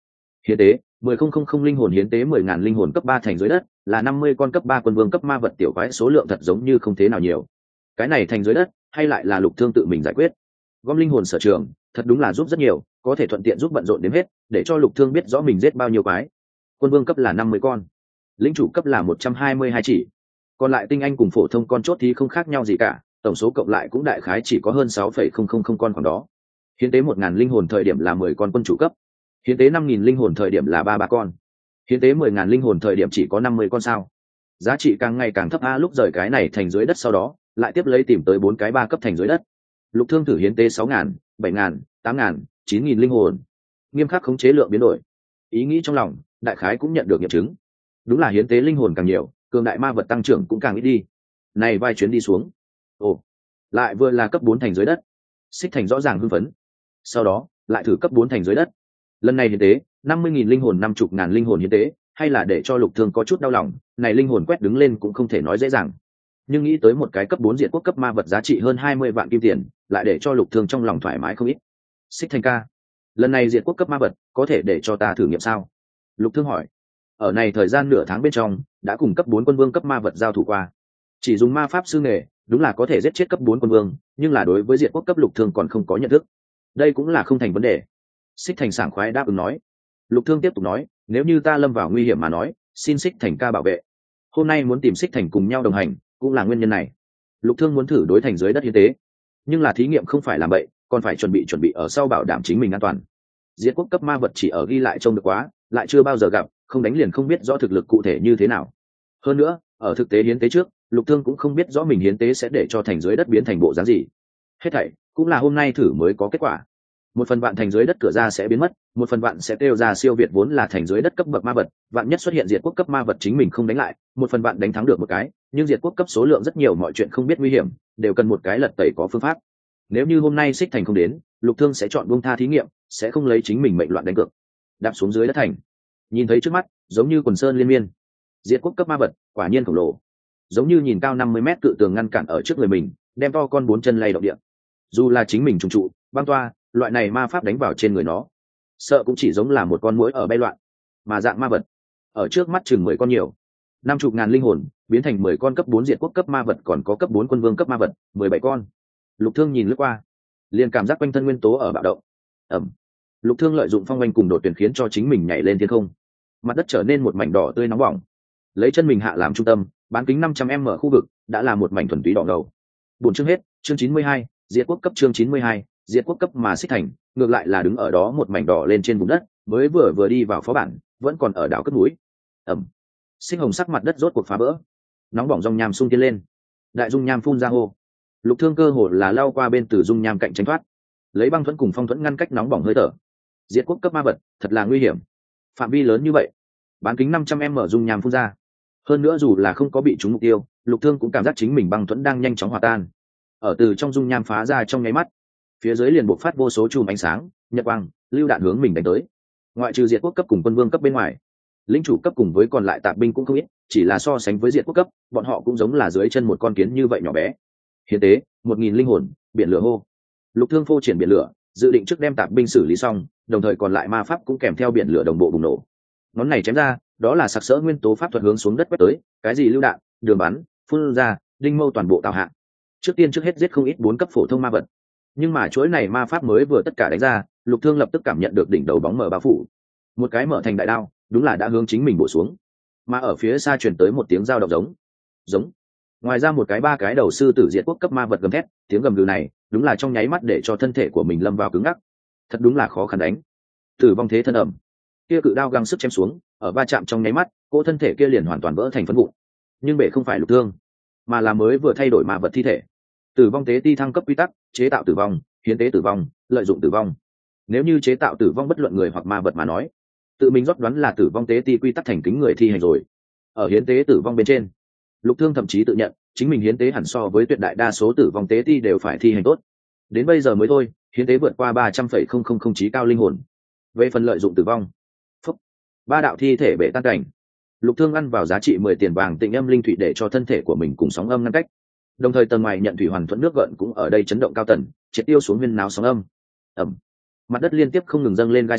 Hiến tế mười không không không linh hồn, hiến tế mười ngàn linh hồn cấp ba thành dưới đất, là năm mươi con cấp ba quân vương cấp ma vật tiểu quái, số lượng thật giống như không thế nào nhiều. Cái này thành dưới đất hay lại là Lục Thương tự mình giải quyết. Gom linh hồn sở trường thật đúng là giúp rất nhiều, có thể thuận tiện giúp bận rộn đếm hết, để cho Lục Thương biết rõ mình giết bao nhiêu quái. Quân vương cấp là năm mươi con, lĩnh chủ cấp là một trăm hai mươi hai chỉ, còn lại tinh anh cùng phổ thông con chốt thì không khác nhau gì cả, tổng số cộng lại cũng đại khái chỉ có hơn sáu phẩy không không không con khoảng đó. Hiến tế một ngàn linh hồn thời điểm là mười con quân chủ cấp, hiến tế năm nghìn linh hồn thời điểm là ba ba con, hiến tế mười ngàn linh hồn thời điểm chỉ có năm mươi con sao. Giá trị càng ngày càng thấp a. Lúc rời cái này thành dưới đất sau đó lại tiếp lấy tìm tới bốn cái ba cấp thành dưới đất. Lục Thương thử hiến tế sáu ngàn, bảy ngàn, tám ngàn, chín nghìn linh hồn, nghiêm khắc khống chế lượng biến đổi. Ý nghĩ trong lòng đại khái cũng nhận được nghiệm chứng, đúng là hiến tế linh hồn càng nhiều, cường đại ma vật tăng trưởng cũng càng ít đi. Này vai chuyến đi xuống, ồ, lại vừa là cấp bốn thành dưới đất. Xích Thành rõ ràng hưng phấn, sau đó lại thử cấp bốn thành dưới đất. Lần này hiến tế năm mươi nghìn linh hồn, năm chục ngàn linh hồn hiến tế, hay là để cho Lục Thương có chút đau lòng. Này linh hồn quét đứng lên cũng không thể nói dễ dàng, nhưng nghĩ tới một cái cấp bốn diện quốc cấp ma vật giá trị hơn hai mươi vạn kim tiền, lại để cho Lục Thương trong lòng thoải mái không ít. Xích Thành ca, lần này diện quốc cấp ma vật có thể để cho ta thử nghiệm sao? Lục Thương hỏi. Ở này thời gian nửa tháng bên trong đã cùng cấp bốn quân vương cấp ma vật giao thủ qua, chỉ dùng ma pháp sư nghề đúng là có thể giết chết cấp bốn quân vương, nhưng là đối với diện quốc cấp Lục Thương còn không có nhận thức, đây cũng là không thành vấn đề. Xích Thành sảng khoái đáp ứng nói. Lục Thương tiếp tục nói, nếu như ta lâm vào nguy hiểm mà nói, xin Xích Thành ca bảo vệ. Hôm nay muốn tìm Xích Thành cùng nhau đồng hành cũng là nguyên nhân này. Lục Thương muốn thử đối thành dưới đất hiến tế, nhưng là thí nghiệm không phải làm bậy, còn phải chuẩn bị chuẩn bị ở sau bảo đảm chính mình an toàn. Diệt quốc cấp ma vật chỉ ở ghi lại trông được quá, lại chưa bao giờ gặp, không đánh liền không biết rõ thực lực cụ thể như thế nào. Hơn nữa, ở thực tế hiến tế trước, Lục Thương cũng không biết rõ mình hiến tế sẽ để cho thành dưới đất biến thành bộ dáng gì. Hết thảy cũng là hôm nay thử mới có kết quả. Một phần vạn thành dưới đất cửa ra sẽ biến mất, một phần vạn sẽ kêu ra siêu việt vốn là thành dưới đất cấp bậc ma vật, vạn nhất xuất hiện diệt quốc cấp ma vật chính mình không đánh lại, một phần vạn đánh thắng được một cái, nhưng diệt quốc cấp số lượng rất nhiều, mọi chuyện không biết nguy hiểm, đều cần một cái lật tẩy có phương pháp. Nếu như hôm nay Xích Thành không đến, Lục Thương sẽ chọn buông tha thí nghiệm, sẽ không lấy chính mình mệnh loạn đánh cược. Đạp xuống dưới đất thành, nhìn thấy trước mắt giống như quần sơn liên miên, diệt quốc cấp ma vật quả nhiên khổng lồ, giống như nhìn cao năm mươi mét cự tường ngăn cản ở trước người mình, đem to con bốn chân lay động địa. Dù là chính mình trùng trụ băng toa, loại này ma pháp đánh vào trên người nó, sợ cũng chỉ giống là một con muỗi ở bay loạn. Mà dạng ma vật ở trước mắt chừng mười con nhiều, năm chục ngàn linh hồn biến thành mười con cấp bốn diệt quốc cấp ma vật, còn có cấp bốn quân vương cấp ma vật mười bảy con. Lục Thương nhìn lướt qua, liền cảm giác quanh thân nguyên tố ở bạo động. Ẩm. Lục Thương lợi dụng phong oanh cùng đột tuyển khiến cho chính mình nhảy lên thiên không, mặt đất trở nên một mảnh đỏ tươi nóng bỏng, lấy chân mình hạ làm trung tâm, bán kính năm trăm mét khu vực đã là một mảnh thuần túy đỏ ngầu. Buổi chương hết, chương chín mươi hai, diệt quốc cấp, chương chín mươi hai, diệt quốc cấp. Mà Xích Thành ngược lại là đứng ở đó một mảnh đỏ lên trên vùng đất, mới vừa vừa đi vào phó bản, vẫn còn ở đảo cất núi. Ẩm. Xích hồng sắc mặt đất rốt cuộc phá vỡ, nóng bỏng dung nham xung tiến lên, đại dung nham phun ra hô. Lục Thương cơ hồ là lao qua bên từ dung nham cạnh tránh thoát, lấy băng thuẫn cùng phong thuẫn ngăn cách nóng bỏng hơi thở. Diệt quốc cấp ma vật thật là nguy hiểm, phạm vi lớn như vậy, bán kính năm trăm mét dung nham phun ra, hơn nữa dù là không có bị trúng mục tiêu, Lục Thương cũng cảm giác chính mình băng thuẫn đang nhanh chóng hòa tan. Ở từ trong dung nham phá ra trong nháy mắt, phía dưới liền bộc phát vô số chùm ánh sáng, nhật quang, lưu đạn hướng mình đánh tới. Ngoại trừ diệt quốc cấp cùng quân vương cấp bên ngoài, lĩnh chủ cấp cùng với còn lại tạp binh cũng không ít, chỉ là so sánh với diệt quốc cấp, bọn họ cũng giống là dưới chân một con kiến như vậy nhỏ bé. Hiến tế một nghìn linh hồn, biển lửa hô. Lục Thương phô triển biển lửa, dự định trước đem tạp binh xử lý xong, đồng thời còn lại ma pháp cũng kèm theo biển lửa đồng bộ bùng nổ. Ngón này chém ra, đó là sặc sỡ nguyên tố pháp thuật hướng xuống đất quét tới, cái gì lưu đạn, đường bắn, phun ra, đinh mâu toàn bộ tạo hạ. Trước tiên trước hết giết không ít bốn cấp phổ thông ma vật, nhưng mà chuỗi này ma pháp mới vừa tất cả đánh ra, Lục Thương lập tức cảm nhận được đỉnh đầu bóng mờ bao phủ, một cái mở thành đại đao, đúng là đã hướng chính mình bổ xuống. Mà ở phía xa truyền tới một tiếng dao động giống, giống. Ngoài ra một cái ba cái đầu sư tử diệt quốc cấp ma vật gầm thét, tiếng gầm gừ này, đúng là trong nháy mắt để cho thân thể của mình lâm vào cứng ngắc. Thật đúng là khó khăn đánh. Tử vong thế thân ẩm. Kia cự đao găng sức chém xuống, ở va chạm trong nháy mắt, cô thân thể kia liền hoàn toàn vỡ thành phấn vụn. Nhưng bể không phải Lục Thương, mà là mới vừa thay đổi ma vật thi thể. Tử vong tế ti thăng cấp quy tắc, chế tạo tử vong, hiến tế tử vong, lợi dụng tử vong. Nếu như chế tạo tử vong bất luận người hoặc ma vật mà nói, tự mình rót đoán là tử vong tế ti quy tắc thành kính người thi hành rồi. Ở hiến tế tử vong bên trên, Lục Thương thậm chí tự nhận chính mình hiến tế hẳn so với tuyệt đại đa số tử vong tế ti đều phải thi hành tốt. Đến bây giờ mới thôi, hiến tế vượt qua ba trăm phẩy không không không trí cao linh hồn. Về phần lợi dụng tử vong, phúc, ba đạo thi thể bể tan cảnh. Lục Thương ăn vào giá trị mười tiền vàng tịnh âm linh thủy để cho thân thể của mình cùng sóng âm ngăn cách. Đồng thời tầng ngoài nhận thủy hoàn thuẫn nước gợn cũng ở đây chấn động cao tần, triệt tiêu xuống viên náo sóng âm. Ẩm. Mặt đất liên tiếp không ngừng dâng lên gai xương,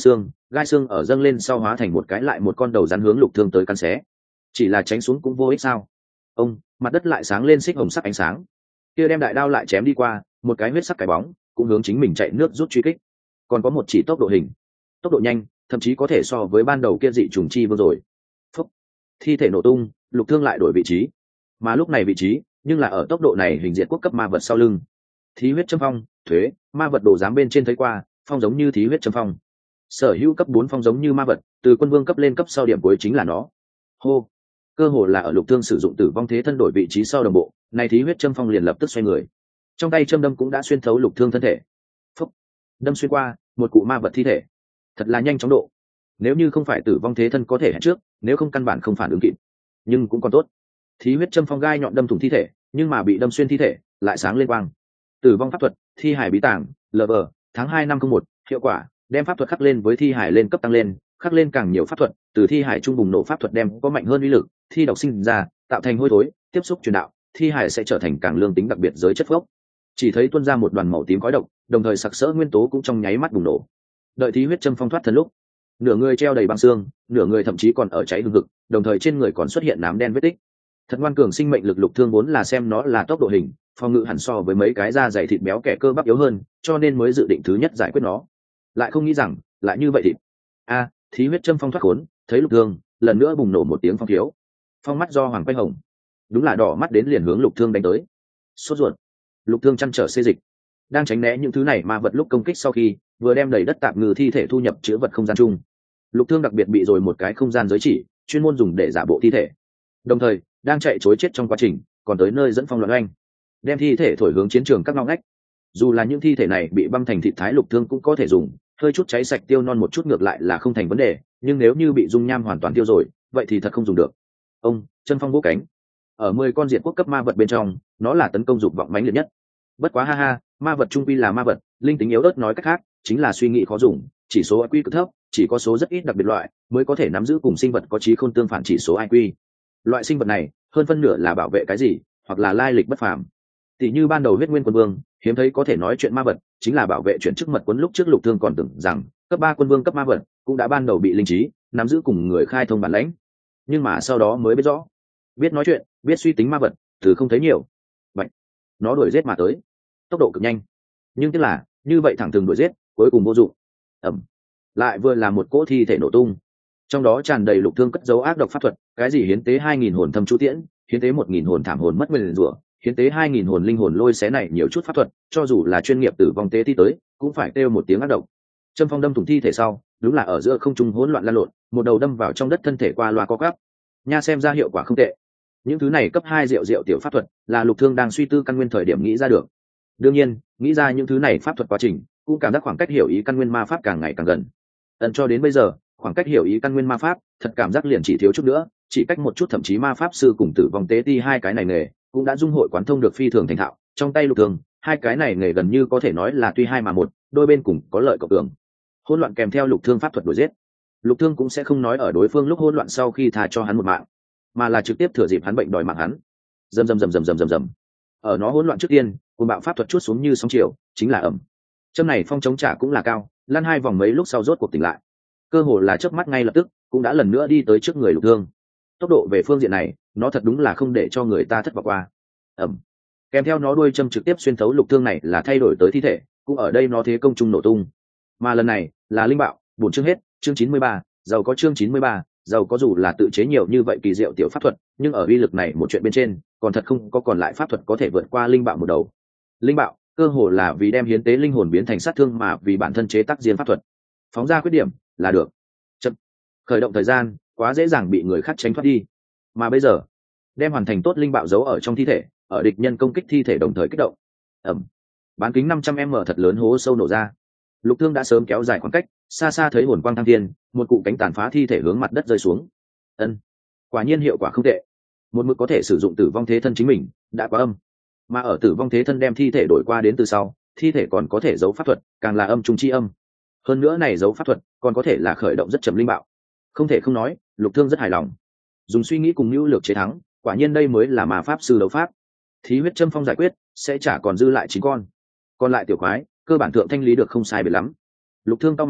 gai xương ở dâng lên sau hóa thành một cái lại một con đầu rắn hướng Lục Thương tới cắn xé. Chỉ là tránh xuống cũng vô ích sao? Ông, mặt đất lại sáng lên xích hồng sắc ánh sáng. Kia đem đại đao lại chém đi qua, một cái huyết sắc cái bóng cũng hướng chính mình chạy nước rút truy kích. Còn có một chỉ tốc độ hình, tốc độ nhanh, thậm chí có thể so với ban đầu kia dị trùng chi vương rồi. Phúc. Thi thể nổ tung, Lục Thương lại đổi vị trí. Mà lúc này vị trí, nhưng là ở tốc độ này hình diện quốc cấp ma vật sau lưng. Thí huyết châm phong, thuế, ma vật đồ giám bên trên thấy qua, phong giống như thí huyết châm phong. Sở hữu cấp bốn phong giống như ma vật, từ quân vương cấp lên cấp sau điểm cuối chính là nó. Hô. Cơ hồ là ở Lục Thương sử dụng tử vong thế thân đổi vị trí sau đồng bộ, này thí huyết châm phong liền lập tức xoay người. Trong tay châm đâm cũng đã xuyên thấu Lục Thương thân thể. Phúc. Đâm xuyên qua một cụ ma vật thi thể. Thật là nhanh chóng độ. Nếu như không phải tử vong thế thân có thể hẹn trước, nếu không căn bản không phản ứng kịp. Nhưng cũng còn tốt. Thí huyết châm phong gai nhọn đâm thủng thi thể, nhưng mà bị đâm xuyên thi thể, lại sáng lên quang. Tử vong pháp thuật, thi hải bí tàng, lv, tháng hai năm không một, hiệu quả, đem pháp thuật khắc lên với thi hải lên cấp tăng lên, khắc lên càng nhiều pháp thuật, từ thi hải trung bùng nổ pháp thuật đem có mạnh hơn uy lực, thi độc sinh ra, tạo thành hôi thối, tiếp xúc truyền đạo, thi hải sẽ trở thành càng lương tính đặc biệt giới chất gốc. Chỉ thấy tuôn ra một đoàn màu tím khói độc, đồng thời sặc sỡ nguyên tố cũng trong nháy mắt bùng nổ. Đợi thí huyết châm phong thoát thân lúc, nửa người treo đầy băng xương, nửa người thậm chí còn ở cháy hừng hực, đồng thời trên người còn xuất hiện nám đen vết tích. Thật ngoan cường sinh mệnh lực Lục Thương vốn là xem nó là tốc độ hình, phòng ngự hẳn so với mấy cái da dày thịt béo kẻ cơ bắp yếu hơn, cho nên mới dự định thứ nhất giải quyết nó. Lại không nghĩ rằng, lại như vậy thịt. A, à, thí huyết châm phong thoát khốn, thấy Lục Thương, lần nữa bùng nổ một tiếng phong thiếu. Phong mắt do hoàng quay hồng, đúng là đỏ mắt đến liền hướng Lục Thương đánh tới. Sốt ruột. Lục Thương chăn trở xê dịch, đang tránh né những thứ này mà vật lúc công kích sau khi vừa đem đầy đất tạp ngư thi thể thu nhập chứa vật không gian chung. Lục Thương đặc biệt bị rồi một cái không gian giới chỉ, chuyên môn dùng để giả bộ thi thể. Đồng thời, đang chạy trối chết trong quá trình, còn tới nơi dẫn phong loạn oanh, đem thi thể thổi hướng chiến trường các ngõ ngách. Dù là những thi thể này bị băm thành thịt thái, Lục Thương cũng có thể dùng, hơi chút cháy sạch tiêu non một chút ngược lại là không thành vấn đề, nhưng nếu như bị dung nham hoàn toàn tiêu rồi, vậy thì thật không dùng được. Ông, chân phong vỗ cánh. Ở mười con diện quốc cấp ma vật bên trong, nó là tấn công dục vọng mãnh liệt nhất. Bất quá ha ha, ma vật trung quy là ma vật, linh tính yếu ớt, nói cách khác, chính là suy nghĩ khó dùng, chỉ số i kiu cực thấp, chỉ có số rất ít đặc biệt loại mới có thể nắm giữ cùng sinh vật có trí khôn tương phản chỉ số i kiu. Loại sinh vật này, hơn phân nửa là bảo vệ cái gì, hoặc là lai lịch bất phàm. Tỷ như ban đầu huyết nguyên quân vương, hiếm thấy có thể nói chuyện ma vật, chính là bảo vệ chuyển chức mật quân. Lúc trước Lục Thương còn tưởng rằng cấp ba quân vương cấp ma vật cũng đã ban đầu bị linh trí, nắm giữ cùng người khai thông bản lãnh, nhưng mà sau đó mới biết rõ, biết nói chuyện, biết suy tính ma vật, từ không thấy nhiều. Vậy, nó đuổi giết mà tới, tốc độ cực nhanh, nhưng tức là như vậy thẳng thừng đuổi giết, cuối cùng vô dụng. Ẩm, lại vừa là một cỗ thi thể nổ tung, trong đó tràn đầy Lục Thương cất dấu ác độc pháp thuật, cái gì hiến tế hai nghìn hồn thâm chú tiễn, hiến tế một nghìn hồn thảm hồn mất nguyên rủa, hiến tế hai nghìn hồn linh hồn lôi xé, này nhiều chút pháp thuật, cho dù là chuyên nghiệp tử vong tế thi tới, cũng phải kêu một tiếng ác độc. Châm phong đâm thủng thi thể sau, đúng là ở giữa không trung hỗn loạn lan lộn, một đầu đâm vào trong đất, thân thể qua loa co quắp. Nha, xem ra hiệu quả không tệ. Những thứ này cấp hai rượu rượu tiểu pháp thuật, là Lục Thương đang suy tư căn nguyên thời điểm nghĩ ra được. Đương nhiên, nghĩ ra những thứ này pháp thuật quá trình, cũng cảm giác khoảng cách hiểu ý căn nguyên ma pháp càng ngày càng gần. Ẩn cho đến bây giờ, khoảng cách hiểu ý căn nguyên ma pháp, thật cảm giác liền chỉ thiếu chút nữa, chỉ cách một chút, thậm chí ma pháp sư cùng tử vong tế ti hai cái này nghề, cũng đã dung hội quán thông được phi thường thành thạo. Trong tay Lục Thương, hai cái này nghề gần như có thể nói là tuy hai mà một, đôi bên cùng có lợi cộng cường. Hỗn loạn kèm theo Lục Thương pháp thuật đuổi giết, Lục Thương cũng sẽ không nói ở đối phương lúc hỗn loạn sau khi tha cho hắn một mạng, mà là trực tiếp thừa dịp hắn bệnh đòi mạng hắn. Rầm rầm rầm rầm rầm rầm rầm. Ở nó hỗn loạn trước tiên, cuồng bạo pháp thuật chuốt xuống như sóng chiều, chính là ẩm. Châm này phong chống trả cũng là cao, lăn hai vòng mấy lúc sau rốt cuộc tỉnh lại. Cơ hồ là chớp mắt ngay lập tức, cũng đã lần nữa đi tới trước người Lục Thương. Tốc độ về phương diện này, nó thật đúng là không để cho người ta thất vọng qua. Ẩm. Kèm theo nó đuôi châm trực tiếp xuyên thấu Lục Thương này là thay đổi tới thi thể, cũng ở đây nó thế công trung nổ tung. Mà lần này, là linh bạo, buồn chương hết, chương chín mươi ba, giàu có chương chín mươi ba, giàu có. Dù là tự chế nhiều như vậy kỳ diệu tiểu pháp thuật, nhưng ở uy lực này một chuyện bên trên, còn thật không có còn lại pháp thuật có thể vượt qua linh bạo một đầu. Linh bạo, cơ hồ là vì đem hiến tế linh hồn biến thành sát thương mà vì bản thân chế tác riêng pháp thuật. Phóng ra khuyết điểm là được. Chậm. Khởi động thời gian, quá dễ dàng bị người khác tránh thoát đi. Mà bây giờ, đem hoàn thành tốt linh bạo giấu ở trong thi thể, ở địch nhân công kích thi thể đồng thời kích động. Ẩm. Bán kính năm trăm m thật lớn hố sâu nổ ra. Lục Thương đã sớm kéo dài khoảng cách, xa xa thấy hồn quang thăng thiên, một cụ cánh tàn phá thi thể hướng mặt đất rơi xuống. Ân, quả nhiên hiệu quả không tệ. Một mực có thể sử dụng tử vong thế thân chính mình, đã quá âm. Mà ở tử vong thế thân đem thi thể đổi qua đến từ sau, thi thể còn có thể giấu pháp thuật, càng là âm trung chi âm. Hơn nữa này giấu pháp thuật, còn có thể là khởi động rất chậm linh bạo. Không thể không nói, Lục Thương rất hài lòng. Dùng suy nghĩ cùng nhu lược chế thắng, quả nhiên đây mới là ma pháp sư đấu pháp. Thí huyết châm phong giải quyết, sẽ chả còn dư lại chín con. Còn lại tiểu quái, cơ bản thượng thanh lý được không sai biệt lắm. Lục Thương cao mày,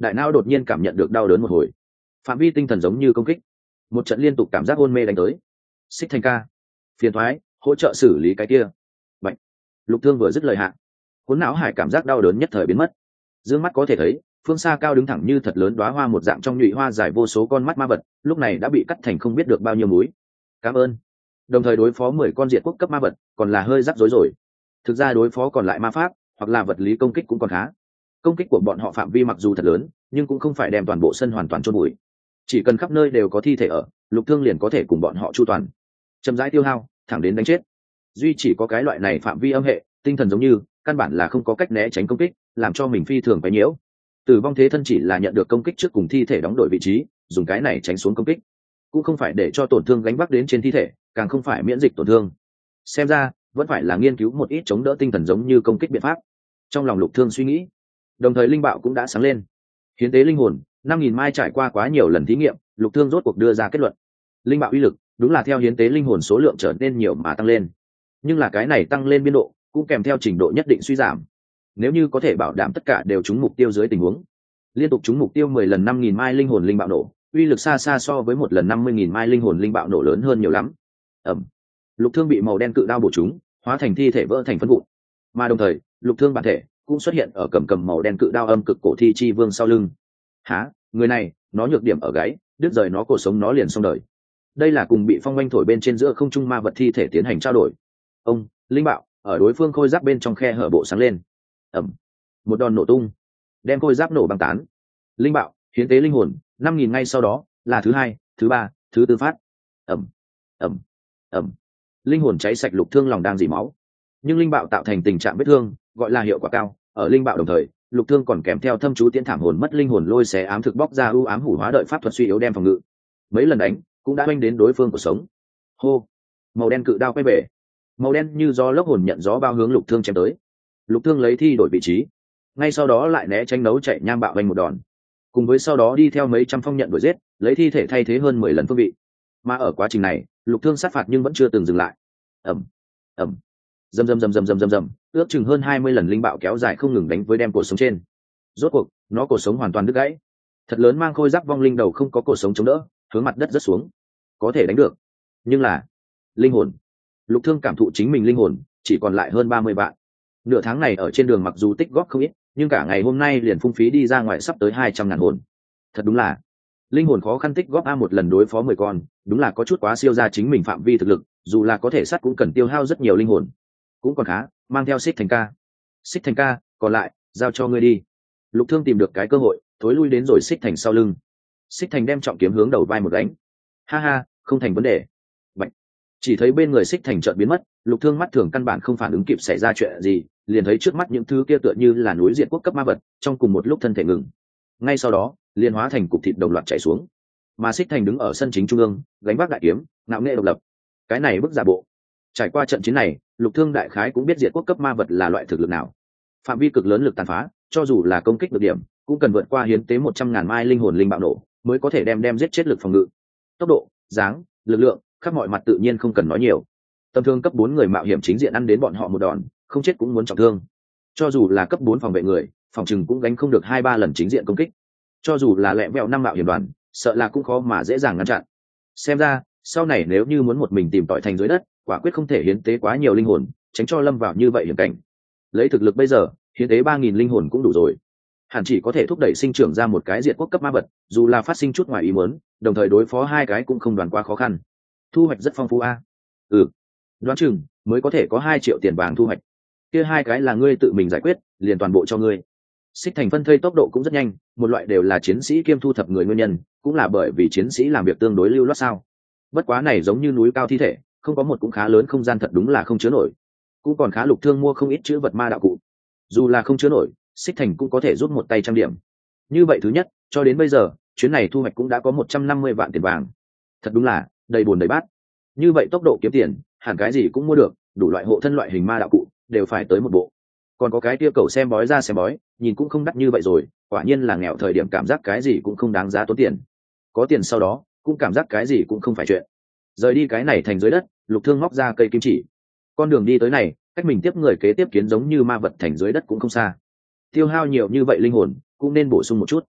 đại não đột nhiên cảm nhận được đau đớn một hồi, phạm vi tinh thần giống như công kích, một trận liên tục cảm giác hôn mê đánh tới. Xích Thành ca, phiền thoái, hỗ trợ xử lý cái kia. Bạch. Lục Thương vừa dứt lời hạ, cuốn não hải cảm giác đau đớn nhất thời biến mất. Dương mắt có thể thấy, phương xa cao đứng thẳng như thật lớn đóa hoa một dạng trong nhụy hoa dài vô số con mắt ma vật, lúc này đã bị cắt thành không biết được bao nhiêu múi. Cảm ơn. Đồng thời đối phó mười con diệt quốc cấp ma vật, còn là hơi rắc rối rồi. Thực ra đối phó còn lại ma pháp, hoặc là vật lý công kích cũng còn khá. Công kích của bọn họ phạm vi mặc dù thật lớn, nhưng cũng không phải đem toàn bộ sân hoàn toàn chôn bụi. Chỉ cần khắp nơi đều có thi thể ở, Lục Thương liền có thể cùng bọn họ chu toàn. Chậm rãi tiêu hao, thẳng đến đánh chết. Duy chỉ có cái loại này phạm vi âm hệ, tinh thần giống như, căn bản là không có cách né tránh công kích, làm cho mình phi thường quấy nhiễu. Tử vong thế thân chỉ là nhận được công kích trước cùng thi thể đóng đổi vị trí, dùng cái này tránh xuống công kích, cũng không phải để cho tổn thương gánh vác đến trên thi thể, càng không phải miễn dịch tổn thương. Xem ra vẫn phải là nghiên cứu một ít chống đỡ tinh thần giống như công kích biện pháp. Trong lòng Lục Thương suy nghĩ, đồng thời linh bạo cũng đã sáng lên. Hiến tế linh hồn, năm nghìn mai trải qua quá nhiều lần thí nghiệm, Lục Thương rốt cuộc đưa ra kết luận. Linh bạo uy lực đúng là theo hiến tế linh hồn số lượng trở nên nhiều mà tăng lên, nhưng là cái này tăng lên biên độ cũng kèm theo trình độ nhất định suy giảm. Nếu như có thể bảo đảm tất cả đều trúng mục tiêu dưới tình huống, liên tục trúng mục tiêu mười lần năm nghìn mai linh hồn linh bạo nổ, uy lực xa xa so với một lần năm mươi nghìn mai linh hồn linh bạo nổ lớn hơn nhiều lắm. Ẩm. Lục Thương bị màu đen cự đao bổ trúng, hóa thành thi thể vỡ thành phân vụn. Mà đồng thời, Lục Thương bản thể cũng xuất hiện ở cầm cầm màu đen cự đao âm cực cổ thi chi vương sau lưng. Hả, người này, nó nhược điểm ở gáy, đứt rời nó cổ sống nó liền xong đời. Đây là cùng bị phong oanh thổi bên trên giữa không trung ma vật thi thể tiến hành trao đổi. Ông, linh bạo, ở đối phương khôi giáp bên trong khe hở bộ sáng lên. Ẩm. Một đòn nổ tung, đem khôi giáp nổ băng tán. Linh bạo, hiến tế linh hồn, năm nghìn ngay sau đó, là thứ hai, thứ ba, thứ tư phát. Ẩm, Ẩm, Ẩm. Linh hồn cháy sạch Lục Thương lòng đang dỉ máu. Nhưng linh bạo tạo thành tình trạng vết thương, gọi là hiệu quả cao. Ở linh bạo đồng thời, Lục Thương còn kèm theo thâm chú tiến thảm hồn mất linh hồn lôi xé ám thực bóc ra ưu ám hủ hóa đợi pháp thuật suy yếu đem phòng ngự. Mấy lần đánh, cũng đã oanh đến đối phương của sống. Hô, màu đen cự đao quay về. Màu đen như gió lốc hồn nhận gió bao hướng Lục Thương chém tới. Lục Thương lấy thi đổi vị trí, ngay sau đó lại né tránh nấu chạy nham bạo vành một đòn, cùng với sau đó đi theo mấy trăm phong nhận đuổi giết, lấy thi thể thay thế hơn mười lần phương vị. Mà ở quá trình này, Lục Thương sát phạt nhưng vẫn chưa từng dừng lại. Ẩm, Ẩm, rầm rầm rầm rầm rầm rầm rầm, ước chừng hơn hai mươi lần linh bạo kéo dài không ngừng đánh với đem cổ sống trên. Rốt cuộc, nó cổ sống hoàn toàn đứt gãy. Thật lớn mang khôi giáp vong linh đầu không có cổ sống chống đỡ, hướng mặt đất rất xuống. Có thể đánh được, nhưng là linh hồn. Lục Thương cảm thụ chính mình linh hồn chỉ còn lại hơn ba mươi vạn. Nửa tháng này ở trên đường mặc dù tích góp không ít, nhưng cả ngày hôm nay liền phung phí đi ra ngoài sắp tới hai trăm ngàn hồn. Thật đúng là linh hồn khó khăn tích góp a một lần đối phó mười con, đúng là có chút quá siêu ra chính mình phạm vi thực lực, dù là có thể sát cũng cần tiêu hao rất nhiều linh hồn. Cũng còn khá, mang theo Xích Thành ca. Xích Thành ca, còn lại giao cho ngươi đi. Lục Thương tìm được cái cơ hội, thối lui đến rồi Xích Thành sau lưng. Xích Thành đem trọng kiếm hướng đầu vai một đánh. Ha ha, không thành vấn đề. Bạch. Chỉ thấy bên người Xích Thành chợt biến mất, Lục Thương mắt thường căn bản không phản ứng kịp xảy ra chuyện gì, liền thấy trước mắt những thứ kia tựa như là núi diệt quốc cấp ma vật, trong cùng một lúc thân thể ngừng. Ngay sau đó, liền hóa thành cục thịt đồng loạt chảy xuống. Mà Xích Thành đứng ở sân chính trung ương, gánh vác đại kiếm, ngạo nghễ độc lập. Cái này bức giả bộ. Trải qua trận chiến này, Lục Thương đại khái cũng biết diệt quốc cấp ma vật là loại thực lực nào. Phạm vi cực lớn lực tàn phá, cho dù là công kích được điểm, cũng cần vượt qua hiến tế một trăm ngàn mai linh hồn linh bạo nổ, mới có thể đem đem giết chết lực phòng ngự. Tốc độ, dáng, lực lượng, khắp mọi mặt tự nhiên không cần nói nhiều. Tầm thương cấp bốn người mạo hiểm chính diện ăn đến bọn họ một đòn, không chết cũng muốn trọng thương. Cho dù là cấp bốn phòng vệ người, phòng trừng cũng gánh không được hai ba lần chính diện công kích. Cho dù là lẹ vẹo năm mạo hiểm đoàn, sợ là cũng khó mà dễ dàng ngăn chặn. Xem ra, sau này nếu như muốn một mình tìm tỏi thành dưới đất, quả quyết không thể hiến tế quá nhiều linh hồn, tránh cho lâm vào như vậy hiểm cảnh. Lấy thực lực bây giờ, hiến tế ba nghìn linh hồn cũng đủ rồi. Hẳn chỉ có thể thúc đẩy sinh trưởng ra một cái diệt quốc cấp ma vật, dù là phát sinh chút ngoài ý muốn, đồng thời đối phó hai cái cũng không đoàn quá khó khăn. Thu hoạch rất phong phú a. Ừ, đoán chừng mới có thể có hai triệu tiền vàng thu hoạch. Kia hai cái là ngươi tự mình giải quyết, liền toàn bộ cho ngươi. Xích Thành phân thây tốc độ cũng rất nhanh, một loại đều là chiến sĩ kiêm thu thập người nguyên nhân, cũng là bởi vì chiến sĩ làm việc tương đối lưu loát sao. Bất quá này giống như núi cao thi thể, không có một cũng khá lớn không gian thật đúng là không chứa nổi. Cũng còn khá Lục Thương mua không ít chữ vật ma đạo cụ. Dù là không chứa nổi, Xích Thành cũng có thể giúp một tay trăm điểm. Như vậy thứ nhất, cho đến bây giờ, chuyến này thu hoạch cũng đã có một trăm năm mươi vạn tiền vàng. Thật đúng là đầy buồn đầy bát. Như vậy tốc độ kiếm tiền, hẳn cái gì cũng mua được, đủ loại hộ thân loại hình ma đạo cụ đều phải tới một bộ. Còn có cái tia cầu xem bói ra xem bói, nhìn cũng không đắt như vậy rồi, quả nhiên là nghèo thời điểm cảm giác cái gì cũng không đáng giá tốn tiền. Có tiền sau đó, cũng cảm giác cái gì cũng không phải chuyện. Rời đi cái này thành dưới đất, Lục Thương móc ra cây kim chỉ. Con đường đi tới này, cách mình tiếp người kế tiếp kiến giống như ma vật thành dưới đất cũng không xa. Tiêu hao nhiều như vậy linh hồn, cũng nên bổ sung một chút.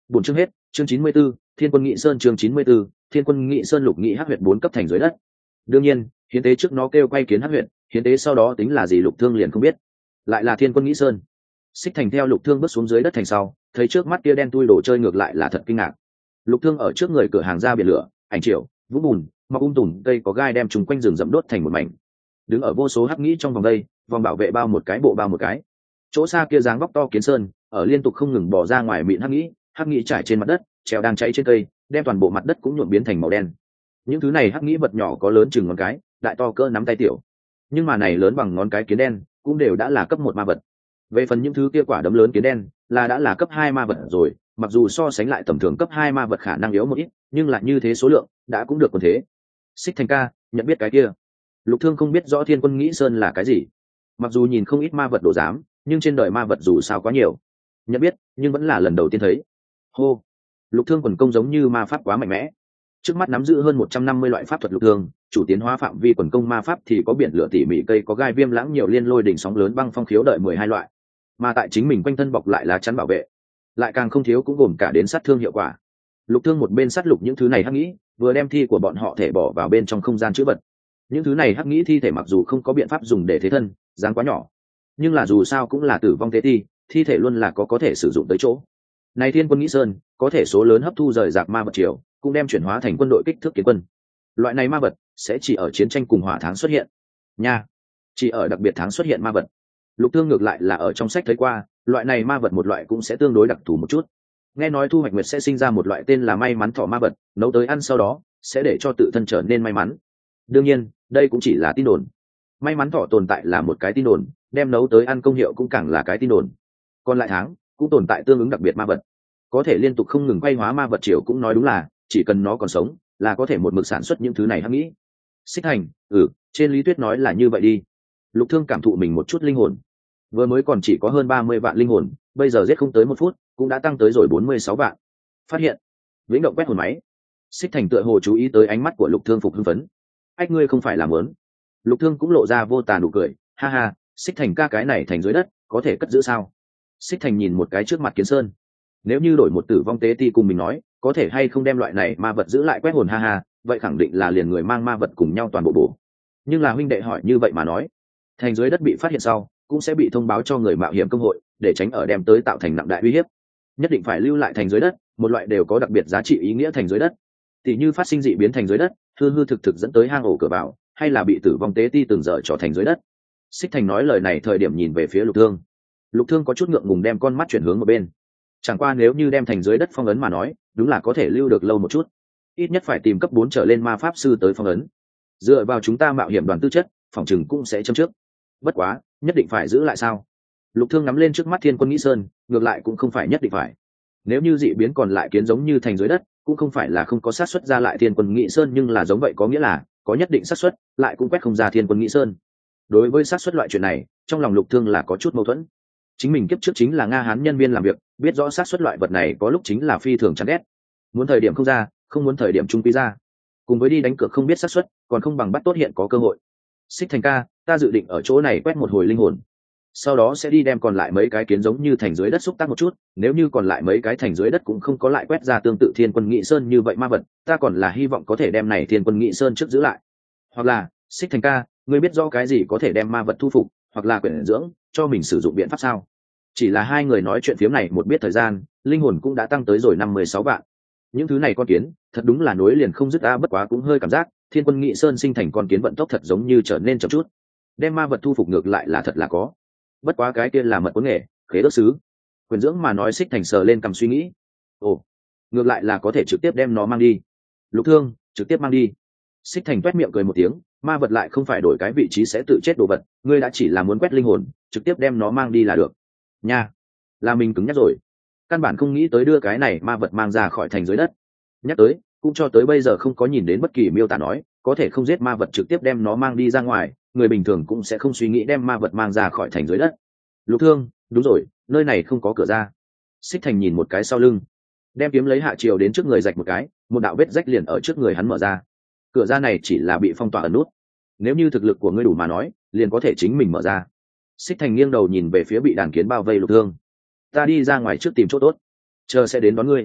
Buổi chương hết, chương chín mươi 94, Thiên Quân Nghị Sơn chương chín mươi 94, Thiên Quân Nghị Sơn lục nghị hắc huyệt bốn cấp thành dưới đất. Đương nhiên, hiến tế trước nó kêu quay kiến hắc huyệt, hiến tế sau đó tính là gì Lục Thương liền không biết. Lại là Thiên Quân Nghị Sơn. Xích Thành theo Lục Thương bước xuống dưới đất thành sau, thấy trước mắt kia đen tui đồ chơi ngược lại là thật kinh ngạc. Lục Thương ở trước người cửa hàng ra biển lửa, ảnh triệu, vũ bùn, mọc um tùm, cây có gai đem chúng quanh rừng rậm đốt thành một mảnh. Đứng ở vô số hắc nghĩ trong vòng đây, vòng bảo vệ bao một cái bộ bao một cái. Chỗ xa kia dáng vóc to kiến sơn, ở liên tục không ngừng bò ra ngoài mịn hắc nghĩ, hắc nghĩ trải trên mặt đất, treo đang cháy trên cây, đem toàn bộ mặt đất cũng nhuộm biến thành màu đen. Những thứ này hắc nghĩ vật nhỏ có lớn chừng ngón cái, đại to cỡ nắm tay tiểu, nhưng mà này lớn bằng ngón cái kiến đen cũng đều đã là cấp một ma vật. Về phần những thứ kia quả đấm lớn kiến đen là đã là cấp hai ma vật rồi, mặc dù so sánh lại tầm thường cấp hai ma vật khả năng yếu một ít, nhưng lại như thế số lượng đã cũng được còn thế. Xích Thành ca, nhận biết cái kia. Lục Thương không biết rõ Thiên Quân Nghĩ Sơn là cái gì, mặc dù nhìn không ít ma vật đồ giám, nhưng trên đời ma vật dù sao quá nhiều, nhận biết nhưng vẫn là lần đầu tiên thấy. Hô. Lục Thương quần công giống như ma pháp quá mạnh mẽ, trước mắt nắm giữ hơn một trăm năm mươi loại pháp thuật. Lục Thương chủ tiến hóa phạm vi quần công ma pháp thì có biển lửa tỉ mỉ, cây có gai viêm lãng nhiều liên lôi đỉnh sóng lớn băng phong khiếu đợi mười hai loại, mà tại chính mình quanh thân bọc lại lá chắn bảo vệ, lại càng không thiếu cũng gồm cả đến sát thương hiệu quả. Lục Thương một bên sát lục những thứ này hắc nghĩ, vừa đem thi của bọn họ thể bỏ vào bên trong không gian chữ vật. Những thứ này hắc nghĩ thi thể mặc dù không có biện pháp dùng để thế thân, dáng quá nhỏ, nhưng là dù sao cũng là tử vong tế thi, thi thể luôn là có có thể sử dụng tới chỗ. Này Thiên Quân Nghĩ Sơn có thể số lớn hấp thu rời rạc ma vật triều, cũng đem chuyển hóa thành quân đội kích thước kiến quân. Loại này ma vật sẽ chỉ ở chiến tranh cùng hỏa tháng xuất hiện nha, chỉ ở đặc biệt tháng xuất hiện ma vật. Lục Thương ngược lại là ở trong sách thấy qua, loại này ma vật một loại cũng sẽ tương đối đặc thù một chút. Nghe nói thu hoạch nguyệt sẽ sinh ra một loại tên là may mắn thỏ ma vật, nấu tới ăn sau đó sẽ để cho tự thân trở nên may mắn. Đương nhiên đây cũng chỉ là tin đồn, may mắn thỏ tồn tại là một cái tin đồn, đem nấu tới ăn công hiệu cũng càng là cái tin đồn. Còn lại tháng cũng tồn tại tương ứng đặc biệt ma vật, có thể liên tục không ngừng quay hóa ma vật triều, cũng nói đúng là chỉ cần nó còn sống là có thể một mực sản xuất những thứ này hắc nghĩ. Xích Thành, ừ, trên lý thuyết nói là như vậy đi. Lục Thương cảm thụ mình một chút linh hồn, vừa mới còn chỉ có hơn ba mươi vạn linh hồn, bây giờ giết không tới một phút cũng đã tăng tới rồi bốn mươi sáu vạn. Phát hiện vĩnh động quét hồn máy. Xích Thành tựa hồ chú ý tới ánh mắt của Lục Thương phục hưng phấn. Ách, ngươi không phải là muốn? Lục Thương cũng lộ ra vô tà nụ cười, ha ha, Xích Thành ca, cái này thành dưới đất có thể cất giữ sao? Xích Thành nhìn một cái trước mặt kiến sơn, nếu như đổi một tử vong tế ti cùng mình nói có thể hay không đem loại này ma vật giữ lại quét hồn, ha ha, vậy khẳng định là liền người mang ma vật cùng nhau toàn bộ bổ. Nhưng là huynh đệ hỏi như vậy mà nói, thành dưới đất bị phát hiện sau cũng sẽ bị thông báo cho người mạo hiểm công hội, để tránh ở đem tới tạo thành nặng đại uy hiếp. Nhất định phải lưu lại thành dưới đất một loại đều có đặc biệt giá trị ý nghĩa thành dưới đất, tỷ như phát sinh dị biến thành dưới đất, hư hư thực thực dẫn tới hang ổ cửa vào, hay là bị tử vong tế ti từng dở trò thành dưới đất. Xích Thành nói lời này thời điểm nhìn về phía Lục Thương. Lục Thương có chút ngượng ngùng đem con mắt chuyển hướng một bên. Chẳng qua nếu như đem thành dưới đất phong ấn mà nói, đúng là có thể lưu được lâu một chút, ít nhất phải tìm cấp bốn trở lên ma pháp sư tới phong ấn. Dựa vào chúng ta mạo hiểm đoàn tư chất, phòng chừng cũng sẽ châm trước. Bất quá nhất định phải giữ lại sao? Lục Thương nắm lên trước mắt Thiên Quân Nghĩ Sơn, ngược lại cũng không phải nhất định phải. Nếu như dị biến còn lại kiến giống như thành dưới đất, cũng không phải là không có xác suất ra lại Thiên Quân Nghĩ Sơn, nhưng là giống vậy có nghĩa là có nhất định xác suất lại cũng quét không ra Thiên Quân Nghĩ Sơn. Đối với xác suất loại chuyện này, trong lòng Lục Thương là có chút mâu thuẫn. Chính mình kiếp trước chính là Nga Hán nhân viên làm việc, biết rõ xác suất loại vật này có lúc chính là phi thường chán ghét. Muốn thời điểm không ra, không muốn thời điểm trung quy ra. Cùng với đi đánh cược không biết xác suất, còn không bằng bắt tốt hiện có cơ hội. Xích Thành ca, ta dự định ở chỗ này quét một hồi linh hồn, sau đó sẽ đi đem còn lại mấy cái kiến giống như thành dưới đất xúc tác một chút. Nếu như còn lại mấy cái thành dưới đất cũng không có lại quét ra tương tự Thiên Quân Nghĩ Sơn như vậy ma vật, ta còn là hy vọng có thể đem này Thiên Quân Nghĩ Sơn trước giữ lại. Hoặc là Xích Thành ca, ngươi biết rõ cái gì có thể đem ma vật thu phục hoặc là quyển dưỡng cho mình sử dụng biện pháp sao? Chỉ là hai người nói chuyện phiếm này một biết thời gian, linh hồn cũng đã tăng tới rồi năm mươi sáu vạn. Những thứ này con kiến thật đúng là nối liền không dứt a, bất quá cũng hơi cảm giác Thiên Quân Nghĩ Sơn sinh thành con kiến vận tốc thật giống như trở nên chậm chút. Đem ma vật thu phục ngược lại là thật là có, bất quá cái kia là mật cuốn nghề, khế ước sứ quyền dưỡng mà nói. Xích Thành sờ lên cầm suy nghĩ, ồ, ngược lại là có thể trực tiếp đem nó mang đi. Lục Thương, trực tiếp mang đi. Xích Thành toét miệng cười một tiếng, ma vật lại không phải đổi cái vị trí sẽ tự chết đồ vật, ngươi đã chỉ là muốn quét linh hồn, trực tiếp đem nó mang đi là được nha. Là mình cứng nhắc rồi, căn bản không nghĩ tới đưa cái này ma vật mang ra khỏi thành dưới đất. Nhắc tới cũng cho tới bây giờ không có nhìn đến bất kỳ miêu tả nói có thể không giết ma vật trực tiếp đem nó mang đi ra ngoài, người bình thường cũng sẽ không suy nghĩ đem ma vật mang ra khỏi thành dưới đất. Lục Thương, đúng rồi, nơi này không có cửa ra. Xích Thành nhìn một cái sau lưng, đem kiếm lấy hạ chiều đến trước người rạch một cái, một đạo vết rách liền ở trước người hắn mở ra. Cửa ra này chỉ là bị phong tỏa ẩn nút, nếu như thực lực của ngươi đủ mà nói liền có thể chính mình mở ra. Xích Thành nghiêng đầu nhìn về phía bị đàn kiến bao vây Lục Thương, ta đi ra ngoài trước tìm chỗ tốt, chờ sẽ đến đón ngươi.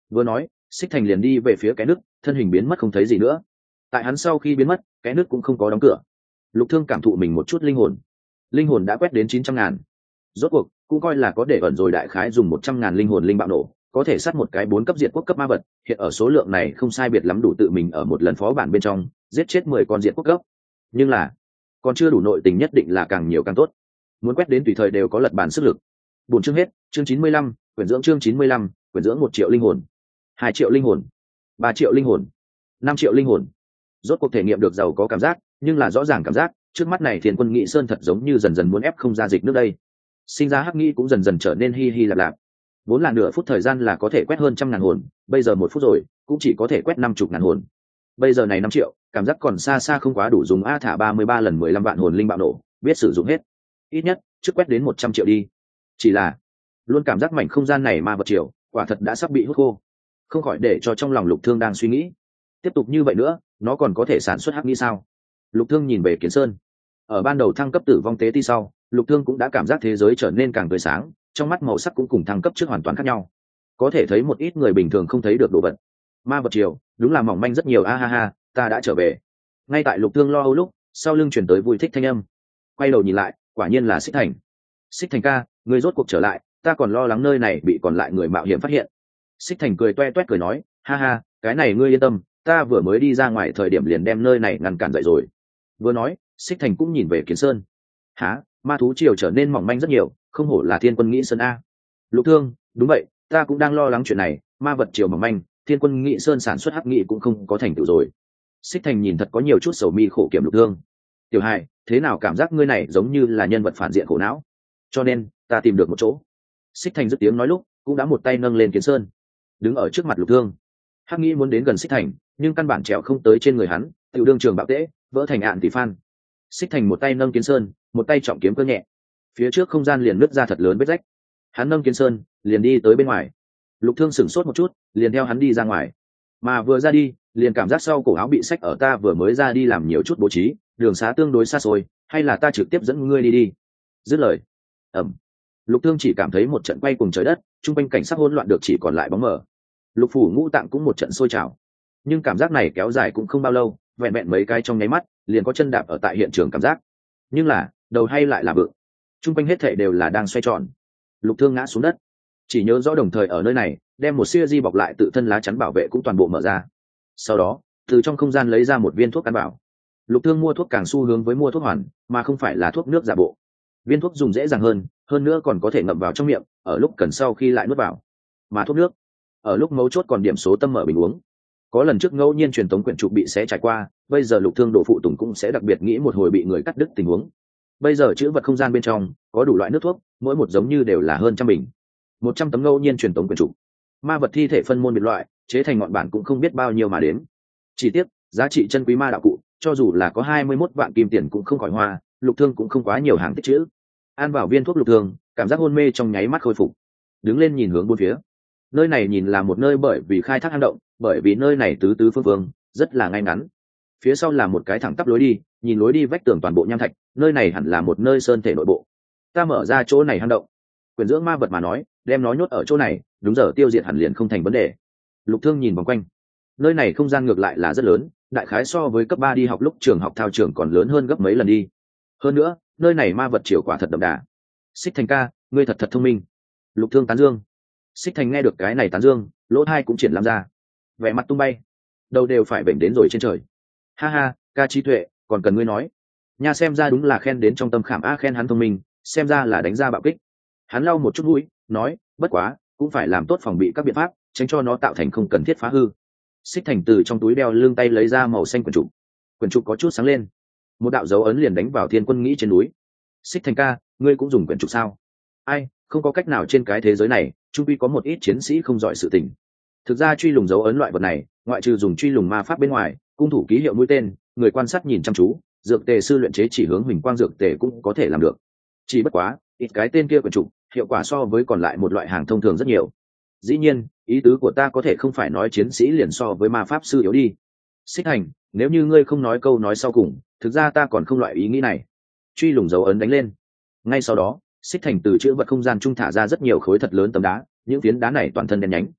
Vừa nói, Xích Thành liền đi về phía cái nước, thân hình biến mất không thấy gì nữa. Tại hắn sau khi biến mất, cái nước cũng không có đóng cửa. Lục Thương cảm thụ mình một chút linh hồn, linh hồn đã quét đến chín trăm ngàn. Rốt cuộc cũng coi là có để ẩn rồi, đại khái dùng một trăm ngàn linh hồn linh bạo nổ có thể sát một cái bốn cấp diệt quốc cấp ma vật. Hiện ở số lượng này không sai biệt lắm đủ tự mình ở một lần phó bản bên trong giết chết mười con diệt quốc cấp. Nhưng là còn chưa đủ, nội tình nhất định là càng nhiều càng tốt. Muốn quét đến tùy thời đều có lật bàn sức lực. Bốn chương hết, chương chín mươi lăm, quyển dưỡng chương chín mươi lăm, quyển dưỡng một triệu linh hồn, hai triệu linh hồn, ba triệu linh hồn, năm triệu linh hồn. Rốt cuộc thể nghiệm được giàu có cảm giác, nhưng là rõ ràng cảm giác trước mắt này Thiên Quân Nghị Sơn thật giống như dần dần muốn ép không ra dịch nước đây. Sinh ra hắc nghĩ cũng dần dần trở nên hi hi lạp lạp. Vốn là nửa phút thời gian là có thể quét hơn trăm ngàn hồn, bây giờ một phút rồi cũng chỉ có thể quét năm chục ngàn hồn. Bây giờ này năm triệu, cảm giác còn xa xa không quá đủ dùng. A thả ba mươi ba lần mười lăm vạn hồn linh bạo nổ, biết sử dụng hết. Ít nhất trước quét đến một trăm triệu đi. Chỉ là luôn cảm giác mảnh không gian này ma vật triệu, quả thật đã sắp bị hút khô. Không khỏi để cho trong lòng Lục Thương đang suy nghĩ, tiếp tục như vậy nữa, nó còn có thể sản xuất hắc nghĩ sao? Lục Thương nhìn về Kiến Sơn. Ở ban đầu thăng cấp tử vong tế ti sau, Lục Thương cũng đã cảm giác thế giới trở nên càng tươi sáng, trong mắt màu sắc cũng cùng thăng cấp trước hoàn toàn khác nhau. Có thể thấy một ít người bình thường không thấy được đồ vật. Ma vật triều, đúng là mỏng manh rất nhiều. A ha ha, ta đã trở về. Ngay tại Lục Thương lo âu lúc, sau lưng truyền tới vui thích thanh âm. Quay đầu nhìn lại, quả nhiên là Xích Thành. Xích Thành ca, ngươi rốt cuộc trở lại, ta còn lo lắng nơi này bị còn lại người mạo hiểm phát hiện. Xích Thành cười toe toét cười nói, ha ha, cái này ngươi yên tâm, ta vừa mới đi ra ngoài thời điểm liền đem nơi này ngăn cản dậy rồi. Vừa nói, Xích Thành cũng nhìn về Kiến Sơn. Hả, ma thú triều trở nên mỏng manh rất nhiều, không hổ là Thiên Quân Nghị Sơn a. Lục Thương, đúng vậy, ta cũng đang lo lắng chuyện này, ma vật triều mỏng manh, Thiên Quân Nghị Sơn sản xuất hắc nghị cũng không có thành tựu rồi. Xích Thành nhìn thật có nhiều chút sầu mi khổ kiểm. Lục Thương, tiểu hài, thế nào cảm giác ngươi này giống như là nhân vật phản diện khổ não? Cho nên ta tìm được một chỗ. Xích Thành dứt tiếng nói lúc, cũng đã một tay nâng lên Kiến Sơn, đứng ở trước mặt Lục Thương. Hắc nghĩ muốn đến gần Xích Thành, nhưng căn bản trèo không tới trên người hắn, tiểu đương trường bạo tễ, vỡ thành ạn tỷ phan. Xích Thành một tay nâng Kiến Sơn, một tay trọng kiếm cơ nhẹ, phía trước không gian liền nứt ra thật lớn vết rách. Hắn nâng Kiến Sơn, liền đi tới bên ngoài. Lục Thương sửng sốt một chút, liền theo hắn đi ra ngoài. Mà vừa ra đi, liền cảm giác sau cổ áo bị xách ở. Ta vừa mới ra đi làm nhiều chút bố trí, đường xá tương đối xa xôi, hay là ta trực tiếp dẫn ngươi đi đi. Dứt lời, ẩm, Lục Thương chỉ cảm thấy một trận quay cuồng trời đất, trung quanh cảnh sắc hỗn loạn được chỉ còn lại bóng mờ. Lục phủ ngũ tạng cũng một trận sôi trào, nhưng cảm giác này kéo dài cũng không bao lâu, vẹn vẹn mấy cái trong nháy mắt, liền có chân đạp ở tại hiện trường cảm giác. Nhưng là đầu hay lại là vượng, trung quanh hết thảy đều là đang xoay tròn. Lục Thương ngã xuống đất, chỉ nhớ rõ đồng thời ở nơi này đem một siêu di bọc lại tự thân lá chắn bảo vệ cũng toàn bộ mở ra. Sau đó từ trong không gian lấy ra một viên thuốc căn bảo. Lục Thương mua thuốc càng xu hướng với mua thuốc hoàn, mà không phải là thuốc nước giả bộ. Viên thuốc dùng dễ dàng hơn, hơn nữa còn có thể ngậm vào trong miệng, ở lúc cần sau khi lại nuốt vào. Mà thuốc nước, ở lúc mấu chốt còn điểm số tâm mở bình uống. Có lần trước ngẫu nhiên truyền tống quyển trục bị xé trải qua, bây giờ Lục Thương độ phụ tùng cũng sẽ đặc biệt nghĩ một hồi bị người cắt đứt tình huống. Bây giờ chữ vật không gian bên trong có đủ loại nước thuốc, mỗi một giống như đều là hơn trăm bình. Một trăm tấm ngẫu nhiên truyền tống quyển trục. Ma vật thi thể phân môn biệt loại, chế thành ngọn bản cũng không biết bao nhiêu mà đến. Chỉ tiếc, giá trị chân quý ma đạo cụ, cho dù là có hai mươi mốt vạn kim tiền cũng không khỏi hoa. Lục Thương cũng không quá nhiều hàng tích trữ. Ăn vào viên thuốc Lục Thương, cảm giác hôn mê trong nháy mắt khôi phục. Đứng lên nhìn hướng bốn phía. Nơi này nhìn là một nơi bởi vì khai thác hang động, bởi vì nơi này tứ tứ phương phương, rất là ngay ngắn. Phía sau là một cái thẳng tắp lối đi, nhìn lối đi vách tường toàn bộ nham thạch, nơi này hẳn là một nơi sơn thể nội bộ. Ta mở ra chỗ này hang động, quyền dưỡng ma vật mà nói, đem nó nhốt ở chỗ này, đúng giờ tiêu diệt hẳn liền không thành vấn đề. Lục Thương nhìn vòng quanh, nơi này không gian ngược lại là rất lớn, đại khái so với cấp ba đi học lúc trường học thao trường còn lớn hơn gấp mấy lần đi. Hơn nữa, nơi này ma vật triều quả thật đậm đà. Xích Thành ca, ngươi thật thật thông minh. Lục Thương tán dương. Xích Thành nghe được cái này tán dương, lỗ tai cũng triển lãm ra, vẻ mặt tung bay, đầu đều phải bệnh đến rồi trên trời. Ha ha, ca trí tuệ, còn cần ngươi nói. Nha, xem ra đúng là khen đến trong tâm khảm. A, khen hắn thông minh, xem ra là đánh ra bạo kích. Hắn lau một chút mũi, nói, bất quá cũng phải làm tốt phòng bị các biện pháp, tránh cho nó tạo thành không cần thiết phá hư. Xích Thành từ trong túi đeo lưng tay lấy ra màu xanh quyển trục. Quyển trục có chút sáng lên, một đạo dấu ấn liền đánh vào Thiên Quân Nghĩ trên núi. Xích Thành ca, ngươi cũng dùng quyển trục sao? Ai, không có cách nào, trên cái thế giới này chung quy có một ít chiến sĩ không giỏi sự tình. Thực ra truy lùng dấu ấn loại vật này, ngoại trừ dùng truy lùng ma pháp bên ngoài, cung thủ ký hiệu mũi tên, người quan sát nhìn chăm chú, dược tề sư luyện chế chỉ hướng huỳnh quang dược tề cũng có thể làm được. Chỉ bất quá ít cái tên kia quyển trục hiệu quả so với còn lại một loại hàng thông thường rất nhiều. Dĩ nhiên, ý tứ của ta có thể không phải nói chiến sĩ liền so với ma pháp sư yếu đi. Xích Hành, nếu như ngươi không nói câu nói sau cùng, thực ra ta còn không loại ý nghĩ này. Truy lùng dấu ấn đánh lên. Ngay sau đó, Xích Thành từ chữ vật không gian trung thả ra rất nhiều khối thật lớn tấm đá, những phiến đá này toàn thân đen nhánh,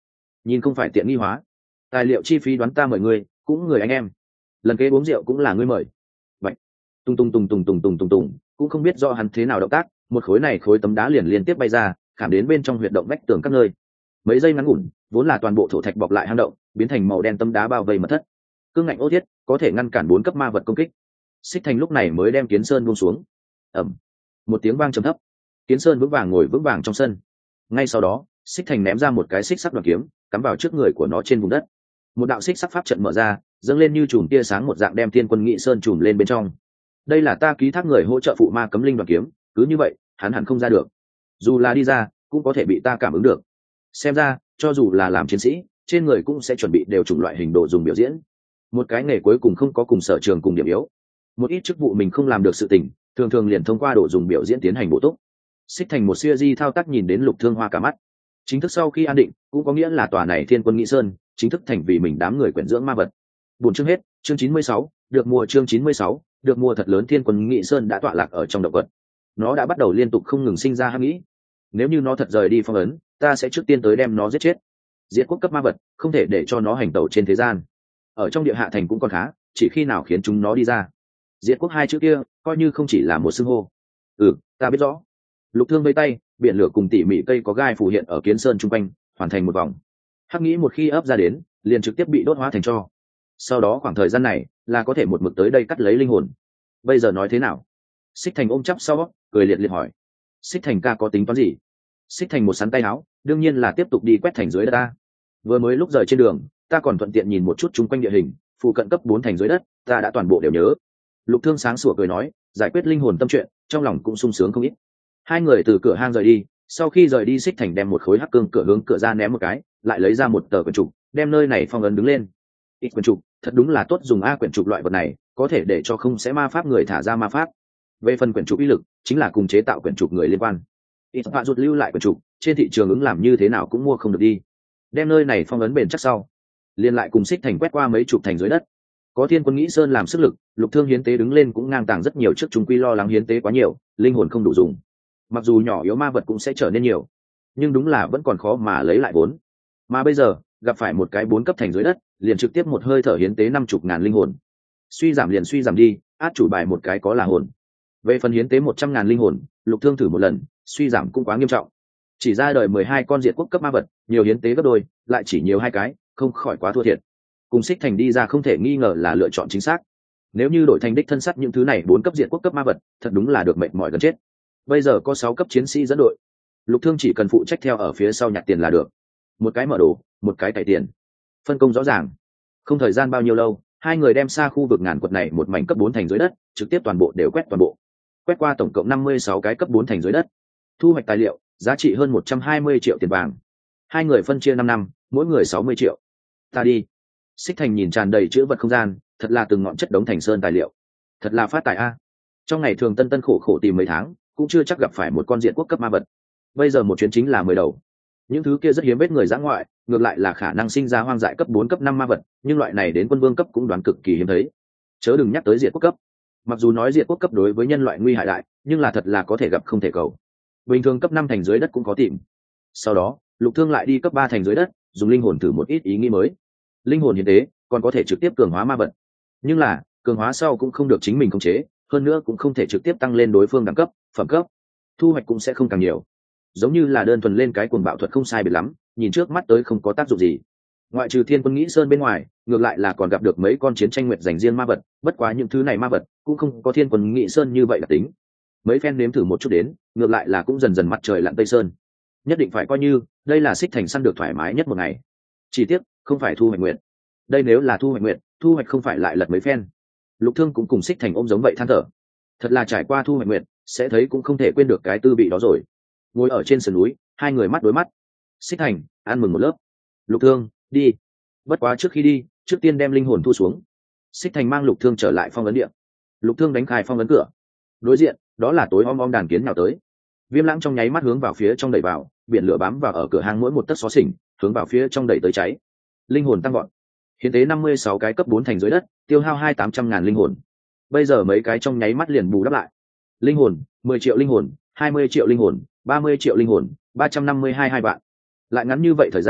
nhìn không phải tiện nghi hóa. Tài liệu chi phí đoán ta mời ngươi cũng người anh em, lần kế uống rượu cũng là ngươi mời. Vậy tung tung tung tung tung tung tung tung, cũng không biết do hắn thế nào động tác, một khối này khối tấm đá liền liên tiếp bay ra, khảm đến bên trong huyệt động vách tường các nơi. Mấy giây ngắn ngủn, vốn là toàn bộ thổ thạch bọc lại hang động biến thành màu đen tấm đá bao vây mật thất, cương ngạnh ô thiết, có thể ngăn cản bốn cấp ma vật công kích. Xích Thành lúc này mới đem Kiến Sơn buông xuống. Ầm, một tiếng vang trầm thấp, Kiến Sơn vững vàng ngồi vững vàng trong sân. Ngay sau đó, Xích Thành ném ra một cái xích sắc đoàn kiếm, cắm vào trước người của nó trên vùng đất. Một đạo xích sắc pháp trận mở ra, dâng lên như chùm tia sáng một dạng đem Thiên Quân Nghị Sơn trùm lên bên trong. Đây là ta ký thác người hỗ trợ phụ ma cấm linh đoàn kiếm, cứ như vậy, hắn hẳn không ra được. Dù là đi ra, cũng có thể bị ta cảm ứng được. Xem ra, cho dù là làm chiến sĩ, trên người cũng sẽ chuẩn bị đều chủng loại hình đồ dùng biểu diễn. Một cái nghề cuối cùng không có cùng sở trường cùng điểm yếu. Một ít chức vụ mình không làm được sự tình, thường thường liền thông qua đồ dùng biểu diễn tiến hành bổ túc. Xích Thành một siêu di thao tác nhìn đến Lục Thương Hoa cả mắt. Chính thức sau khi an định, cũng có nghĩa là tòa này Thiên Quân Nghị Sơn chính thức thành vì mình đám người quyển dưỡng ma vật. Buổi chương hết, chương chín mươi sáu, được mua chương chín mươi sáu, được mua thật lớn. Thiên Quân Nghị Sơn đã tọa lạc ở trong động vật. Nó đã bắt đầu liên tục không ngừng sinh ra hắc nghĩ. Nếu như nó thật rời đi phong ấn, ta sẽ trước tiên tới đem nó giết chết. Diệt quốc cấp ma vật, không thể để cho nó hành tẩu trên thế gian. Ở trong địa hạ thành cũng còn khá, chỉ khi nào khiến chúng nó đi ra. Diệt quốc hai chữ kia, coi như không chỉ là một xưng hô. Ừ, ta biết rõ. Lục Thương vây tay, biển lửa cùng tỉ mỉ cây có gai phù hiện ở Kiến Sơn trung quanh, hoàn thành một vòng. Hắc nghĩ một khi ấp ra đến, liền trực tiếp bị đốt hóa thành tro. Sau đó khoảng thời gian này, là có thể một mực tới đây cắt lấy linh hồn. Bây giờ nói thế nào? Xích Thành ôm chắp sau, cười liệt liệt hỏi. Xích Thành ca có tính toán gì? Xích Thành một sắn tay áo, đương nhiên là tiếp tục đi quét thành dưới đất ta. Vừa mới lúc rời trên đường, ta còn thuận tiện nhìn một chút chung quanh địa hình, phụ cận cấp bốn thành dưới đất, ta đã toàn bộ đều nhớ. Lục Thương sáng sủa cười nói, giải quyết linh hồn tâm chuyện, trong lòng cũng sung sướng không ít. Hai người từ cửa hang rời đi, sau khi rời đi Xích Thành đem một khối hắc cương cửa hướng cửa ra ném một cái, lại lấy ra một tờ quyển trục, đem nơi này phong ấn đứng lên. Ít quyển trục, thật đúng là tốt dùng a, quyển trục loại vật này, có thể để cho không sẽ ma pháp người thả ra ma pháp. Về phần quyển trục uy lực, chính là cùng chế tạo quyển trục người liên quan. Ít họa rụt lưu lại quyển trục, trên thị trường ứng làm như thế nào cũng mua không được đi. Đem nơi này phong ấn bền chắc sau, liên lại cùng Xích Thành quét qua mấy chục thành dưới đất. Có Thiên Quân Nghị Sơn làm sức lực, Lục Thương hiến tế đứng lên cũng ngang tàng rất nhiều, trước chúng quy lo lắng hiến tế quá nhiều, linh hồn không đủ dùng. Mặc dù nhỏ yếu ma vật cũng sẽ trở nên nhiều, nhưng đúng là vẫn còn khó mà lấy lại vốn. Mà bây giờ, gặp phải một cái bốn cấp thành dưới đất, liền trực tiếp một hơi thở hiến tế năm chục ngàn linh hồn. Suy giảm liền suy giảm đi, át chủ bài một cái có là hồn. Về phần hiến tế một trăm ngàn linh hồn, Lục Thương thử một lần, suy giảm cũng quá nghiêm trọng. Chỉ ra đời mười hai con diệt quốc cấp ma vật, nhiều hiến tế gấp đôi, lại chỉ nhiều hai cái, không khỏi quá thua thiệt. Cùng Xích Thành đi ra không thể nghi ngờ là lựa chọn chính xác. Nếu như đổi thành đích thân sắt những thứ này bốn cấp diệt quốc cấp ma vật, thật đúng là được mệt mỏi gần chết. Bây giờ có sáu cấp chiến sĩ dẫn đội, Lục Thương chỉ cần phụ trách theo ở phía sau nhặt tiền là được. Một cái mở đồ, một cái cày tiền, phân công rõ ràng. Không thời gian bao nhiêu lâu, hai người đem xa khu vực ngàn quật này một mảnh cấp bốn thành dưới đất, trực tiếp toàn bộ đều quét toàn bộ. Quét qua tổng cộng năm mươi sáu cái cấp bốn thành dưới đất. Thu hoạch tài liệu, giá trị hơn một trăm hai mươi triệu tiền vàng. Hai người phân chia năm năm, mỗi người sáu mươi triệu. Ta đi. Xích Thành nhìn tràn đầy chữ vật không gian, thật là từng ngọn chất đống thành sơn tài liệu. Thật là phát tài a. Trong ngày thường tân tân khổ khổ tìm mấy tháng, cũng chưa chắc gặp phải một con diện quốc cấp ma vật. Bây giờ một chuyến chính là mười đầu. Những thứ kia rất hiếm vết người dã ngoại, ngược lại là khả năng sinh ra hoang dại cấp bốn cấp năm ma vật, nhưng loại này đến quân vương cấp cũng đoán cực kỳ hiếm thấy. Chớ đừng nhắc tới diệt quốc cấp. Mặc dù nói diệt quốc cấp đối với nhân loại nguy hại đại, nhưng là thật là có thể gặp không thể cầu. Bình thường cấp năm thành dưới đất cũng có tìm. Sau đó, Lục Thương lại đi cấp ba thành dưới đất, dùng linh hồn thử một ít ý nghĩ mới. Linh hồn hiến tế còn có thể trực tiếp cường hóa ma vật, nhưng là cường hóa sau cũng không được chính mình khống chế, hơn nữa cũng không thể trực tiếp tăng lên đối phương đẳng cấp, phẩm cấp, thu hoạch cũng sẽ không càng nhiều. Giống như là đơn thuần lên cái cuồng bạo thuật không sai biệt lắm, nhìn trước mắt tới không có tác dụng gì. Ngoại trừ Thiên Quân Nghị Sơn bên ngoài, ngược lại là còn gặp được mấy con chiến tranh nguyệt dành riêng ma vật, bất quá những thứ này ma vật cũng không có Thiên Quân Nghị Sơn như vậy đặc tính. Mấy phen nếm thử một chút đến, ngược lại là cũng dần dần mặt trời lặn tây sơn. Nhất định phải coi như đây là Xích Thành săn được thoải mái nhất một ngày. Chỉ tiếc không phải thu hoạch nguyện. Đây nếu là thu hoạch nguyện, thu hoạch không phải lại lật mấy phen. Lục Thương cũng cùng Xích Thành ôm giống vậy than thở. Thật là trải qua thu hoạch nguyện, sẽ thấy cũng không thể quên được cái tư vị đó rồi. Ngồi ở trên sườn núi, hai người mắt đối mắt. Xích Thành ăn mừng một lớp. Lục Thương đi. Bất quá trước khi đi, trước tiên đem linh hồn thu xuống. Xích Thành mang Lục Thương trở lại phong ấn địa. Lục Thương đánh khai phong ấn cửa. Đối diện, đó là tối om om đàn kiến nào tới. Viêm Lãng trong nháy mắt hướng vào phía trong đẩy vào, biển lửa bám vào ở cửa hang mỗi một tấc xó xỉnh, hướng vào phía trong đẩy tới cháy. Linh hồn tăng vọt. Hiến tế năm mươi sáu cái cấp bốn thành dưới đất, tiêu hao hai tám trăm ngàn linh hồn. Bây giờ mấy cái trong nháy mắt liền bù đắp lại. Linh hồn, mười triệu linh hồn, hai mươi triệu linh hồn, ba mươi triệu linh hồn, ba trăm năm mươi hai hai vạn. Lại ngắn như vậy thời gian,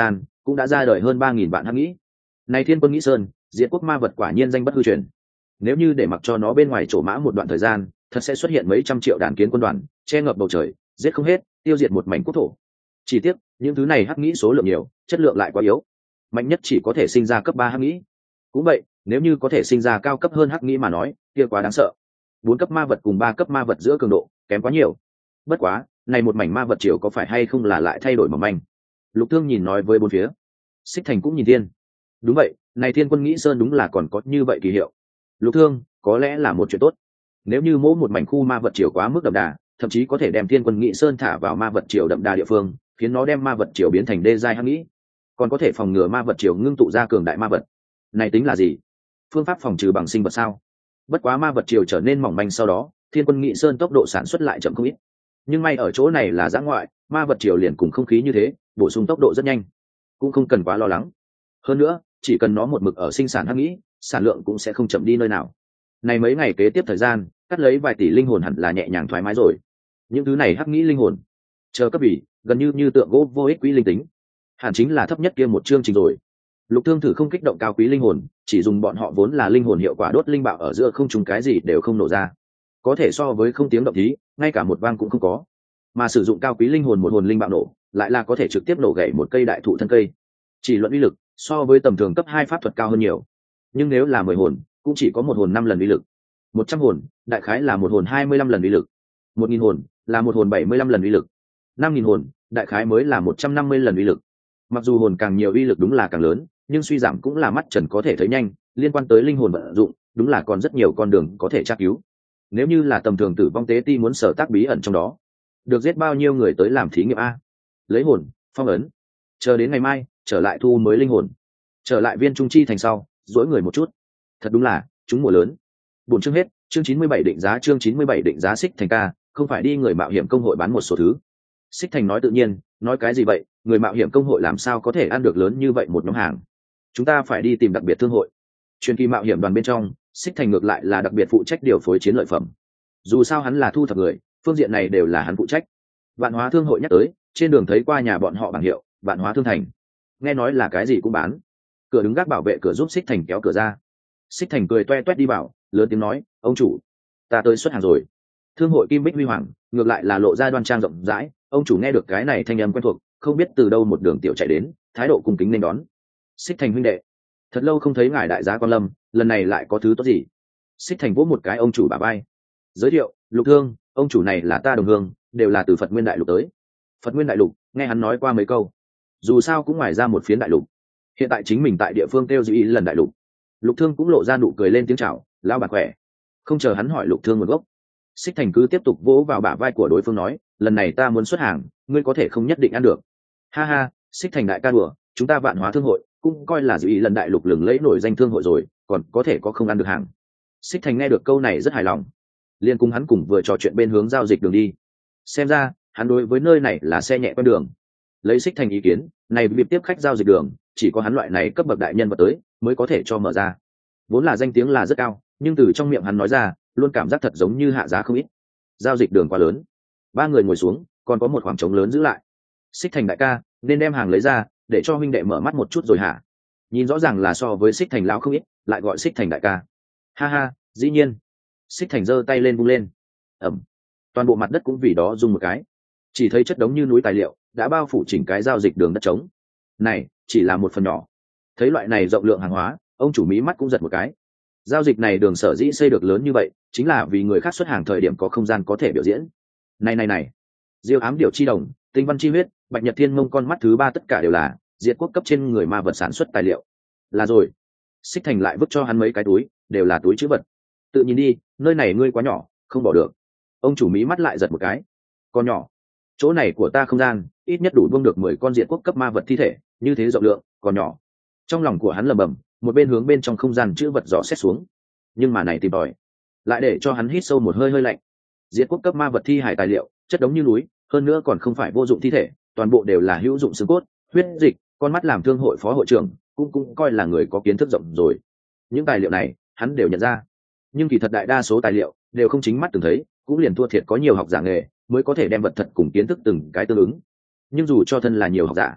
cũng đã ra đời hơn ba nghìn vạn hắc nghĩ. Này thiên quân nghĩ sơn, diệt quốc ma vật quả nhiên danh bất hư truyền. Nếu như để mặc cho nó bên ngoài trổ mã một đoạn thời gian, thật sẽ xuất hiện mấy trăm triệu đàn kiến quân đoàn, che ngập bầu trời, giết không hết, tiêu diệt một mảnh quốc thổ. Chỉ tiếc, những thứ này hắc nghĩ số lượng nhiều, chất lượng lại quá yếu. Mạnh nhất chỉ có thể sinh ra cấp ba hắc nghĩ. Cũng vậy, nếu như có thể sinh ra cao cấp hơn hắc nghĩ mà nói, kia quá đáng sợ. Bốn cấp ma vật cùng ba cấp ma vật giữa cường độ, kém quá nhiều. Bất quá, này một mảnh ma vật triều có phải hay không là lại thay đổi mỏng manh. Lục Thương nhìn nói với bốn phía. Xích Thành cũng nhìn thiên. Đúng vậy, này thiên quân nghĩ sơn đúng là còn có như vậy kỳ hiệu. Lục Thương, có lẽ là một chuyện tốt. Nếu như mỗi một mảnh khu ma vật triều quá mức đậm đà, thậm chí có thể đem thiên quân nghĩ sơn thả vào ma vật triều đậm đà địa phương, khiến nó đem ma vật triều biến thành đê giai hắc nghĩ, còn có thể phòng ngừa ma vật triều ngưng tụ ra cường đại ma vật. Này tính là gì? Phương pháp phòng trừ bằng sinh vật sao? Bất quá ma vật triều trở nên mỏng manh sau đó, thiên quân nghĩ sơn tốc độ sản xuất lại chậm không ít. Nhưng may ở chỗ này là giã ngoại, ma vật triều liền cùng không khí như thế, bổ sung tốc độ rất nhanh, cũng không cần quá lo lắng. Hơn nữa, chỉ cần nó một mực ở sinh sản hắc nghĩ, sản lượng cũng sẽ không chậm đi nơi nào. Này mấy ngày kế tiếp thời gian, cắt lấy vài tỷ linh hồn hẳn là nhẹ nhàng thoải mái rồi. Những thứ này hắc nghĩ linh hồn, chờ cấp bỉ, gần như như tượng gỗ vô ích quý linh tính, hẳn chính là thấp nhất kia một chương trình rồi. Lục Thương thử không kích động cao quý linh hồn, chỉ dùng bọn họ vốn là linh hồn hiệu quả đốt linh bạo ở giữa không trùng cái gì đều không nổ ra, có thể so với không tiếng động thí, ngay cả một vang cũng không có. Mà sử dụng cao quý linh hồn một hồn linh bạo nổ, lại là có thể trực tiếp nổ gãy một cây đại thụ thân cây. Chỉ luận uy lực, so với tầm thường cấp hai pháp thuật cao hơn nhiều. Nhưng nếu là mười hồn, cũng chỉ có một hồn năm lần uy lực. Một trăm hồn, đại khái là một hồn hai mươi lăm lần uy lực. Một nghìn hồn, là một hồn bảy mươi lăm lần uy lực. Năm nghìn hồn, đại khái mới là một trăm năm mươi lần uy lực. Mặc dù hồn càng nhiều uy lực đúng là càng lớn, nhưng suy giảm cũng là mắt trần có thể thấy nhanh, liên quan tới linh hồn vận dụng, đúng là còn rất nhiều con đường có thể tra cứu. Nếu như là tầm thường tử vong tế ti muốn sở tác bí ẩn trong đó, được giết bao nhiêu người tới làm thí nghiệm a? Lấy hồn, phong ấn, chờ đến ngày mai, trở lại thu mới linh hồn, trở lại viên trung chi thành sau, dỗi người một chút. Thật đúng là, chúng mùa lớn. Buổi chương hết, chương chín mươi bảy định giá chương chín mươi bảy định giá Xích Thành ca, không phải đi người mạo hiểm công hội bán một số thứ. Xích Thành nói tự nhiên, nói cái gì vậy, người mạo hiểm công hội làm sao có thể ăn được lớn như vậy một nhóm hàng. Chúng ta phải đi tìm đặc biệt thương hội. Truyền kỳ mạo hiểm đoàn bên trong, Xích Thành ngược lại là đặc biệt phụ trách điều phối chiến lợi phẩm. Dù sao hắn là thu thập người, phương diện này đều là hắn phụ trách. Vạn Hóa Thương hội nhắc tới, trên đường thấy qua nhà bọn họ bảng hiệu, Vạn Hóa Thương Thành. Nghe nói là cái gì cũng bán. Cửa đứng gác bảo vệ cửa giúp Xích Thành kéo cửa ra. Xích Thành cười toe toét đi vào, lớn tiếng nói, ông chủ, ta tới xuất hàng rồi. Thương hội Kim Bích Huy Hoàng, ngược lại là lộ ra đoan trang rộng rãi. Ông chủ nghe được cái này thanh âm quen thuộc, không biết từ đâu một đường tiểu chạy đến, thái độ cung kính nên đón. Xích Thành huynh đệ, thật lâu không thấy ngài đại giá quan lâm, lần này lại có thứ tốt gì? Xích Thành vỗ một cái ông chủ bả vai, giới thiệu, Lục Thương, ông chủ này là ta đồng hương, đều là từ Phật Nguyên Đại Lục tới. Phật Nguyên Đại Lục, nghe hắn nói qua mấy câu, dù sao cũng ngoài ra một phiến đại lục. Hiện tại chính mình tại địa phương tiêu dư ý lần đại lục. Lục Thương cũng lộ ra nụ cười lên tiếng chào, lão bà khỏe. Không chờ hắn hỏi Lục Thương nguồn gốc, Xích Thành cứ tiếp tục vỗ vào bả vai của đối phương nói, lần này ta muốn xuất hàng, ngươi có thể không nhất định ăn được. Ha ha, Xích Thành đại ca đùa, chúng ta Vạn Hóa Thương hội cũng coi là dự ý lần đại lục lừng lẫy nổi danh thương hội rồi, còn có thể có không ăn được hàng. Xích Thành nghe được câu này rất hài lòng, liền cùng hắn cùng vừa trò chuyện bên hướng giao dịch đường đi. Xem ra hắn đối với nơi này là xe nhẹ quen đường. Lấy Xích Thành ý kiến, này việc tiếp khách giao dịch đường, chỉ có hắn loại này cấp bậc đại nhân vật tới mới có thể cho mở ra. Vốn là danh tiếng là rất cao, nhưng từ trong miệng hắn nói ra, luôn cảm giác thật giống như hạ giá không ít. Giao dịch đường quá lớn. Ba người ngồi xuống, còn có một khoảng trống lớn giữ lại. Xích Thành đại ca, nên đem hàng lấy ra, để cho huynh đệ mở mắt một chút rồi hả? Nhìn rõ ràng là so với Xích Thành lão không ít, lại gọi Xích Thành đại ca. Ha ha, dĩ nhiên. Xích Thành giơ tay lên vung lên. Ẩm. Toàn bộ mặt đất cũng vì đó rung một cái. Chỉ thấy chất đống như núi tài liệu đã bao phủ chỉnh cái giao dịch đường đất trống. Này, chỉ là một phần nhỏ. Thấy loại này rộng lượng hàng hóa, ông chủ mí mắt cũng giật một cái. Giao dịch này đường sở dĩ xây được lớn như vậy, chính là vì người khác xuất hàng thời điểm có không gian có thể biểu diễn. Này này này, Diêu Ám Điểu chi đồng, Tinh Văn chi huyết, Bạch Nhật Thiên Mông con mắt thứ ba tất cả đều là diệt quốc cấp trên người ma vật sản xuất tài liệu. Là rồi. Xích Thành lại vứt cho hắn mấy cái túi, đều là túi trữ vật. Tự nhìn đi, nơi này ngươi quá nhỏ, không bỏ được. Ông chủ mí mắt lại giật một cái. Con nhỏ, chỗ này của ta không gian, ít nhất đủ buông được mười con diệt quốc cấp ma vật thi thể, như thế rộng lượng, còn nhỏ. Trong lòng của hắn lẩm bẩm, một bên hướng bên trong không gian trữ vật dò xét xuống. Nhưng mà này tìm tòi, lại để cho hắn hít sâu một hơi hơi lạnh. Diệt quốc cấp ma vật thi hải tài liệu, chất đống như núi, hơn nữa còn không phải vô dụng thi thể, toàn bộ đều là hữu dụng xương cốt, huyết dịch. Con mắt làm thương hội phó hội trưởng, cũng cũng coi là người có kiến thức rộng rồi. Những tài liệu này, hắn đều nhận ra. Nhưng kỳ thật đại đa số tài liệu đều không chính mắt từng thấy, cũng liền thua thiệt có nhiều học giả nghề mới có thể đem vật thật cùng kiến thức từng cái tương ứng. Nhưng dù cho thân là nhiều học giả,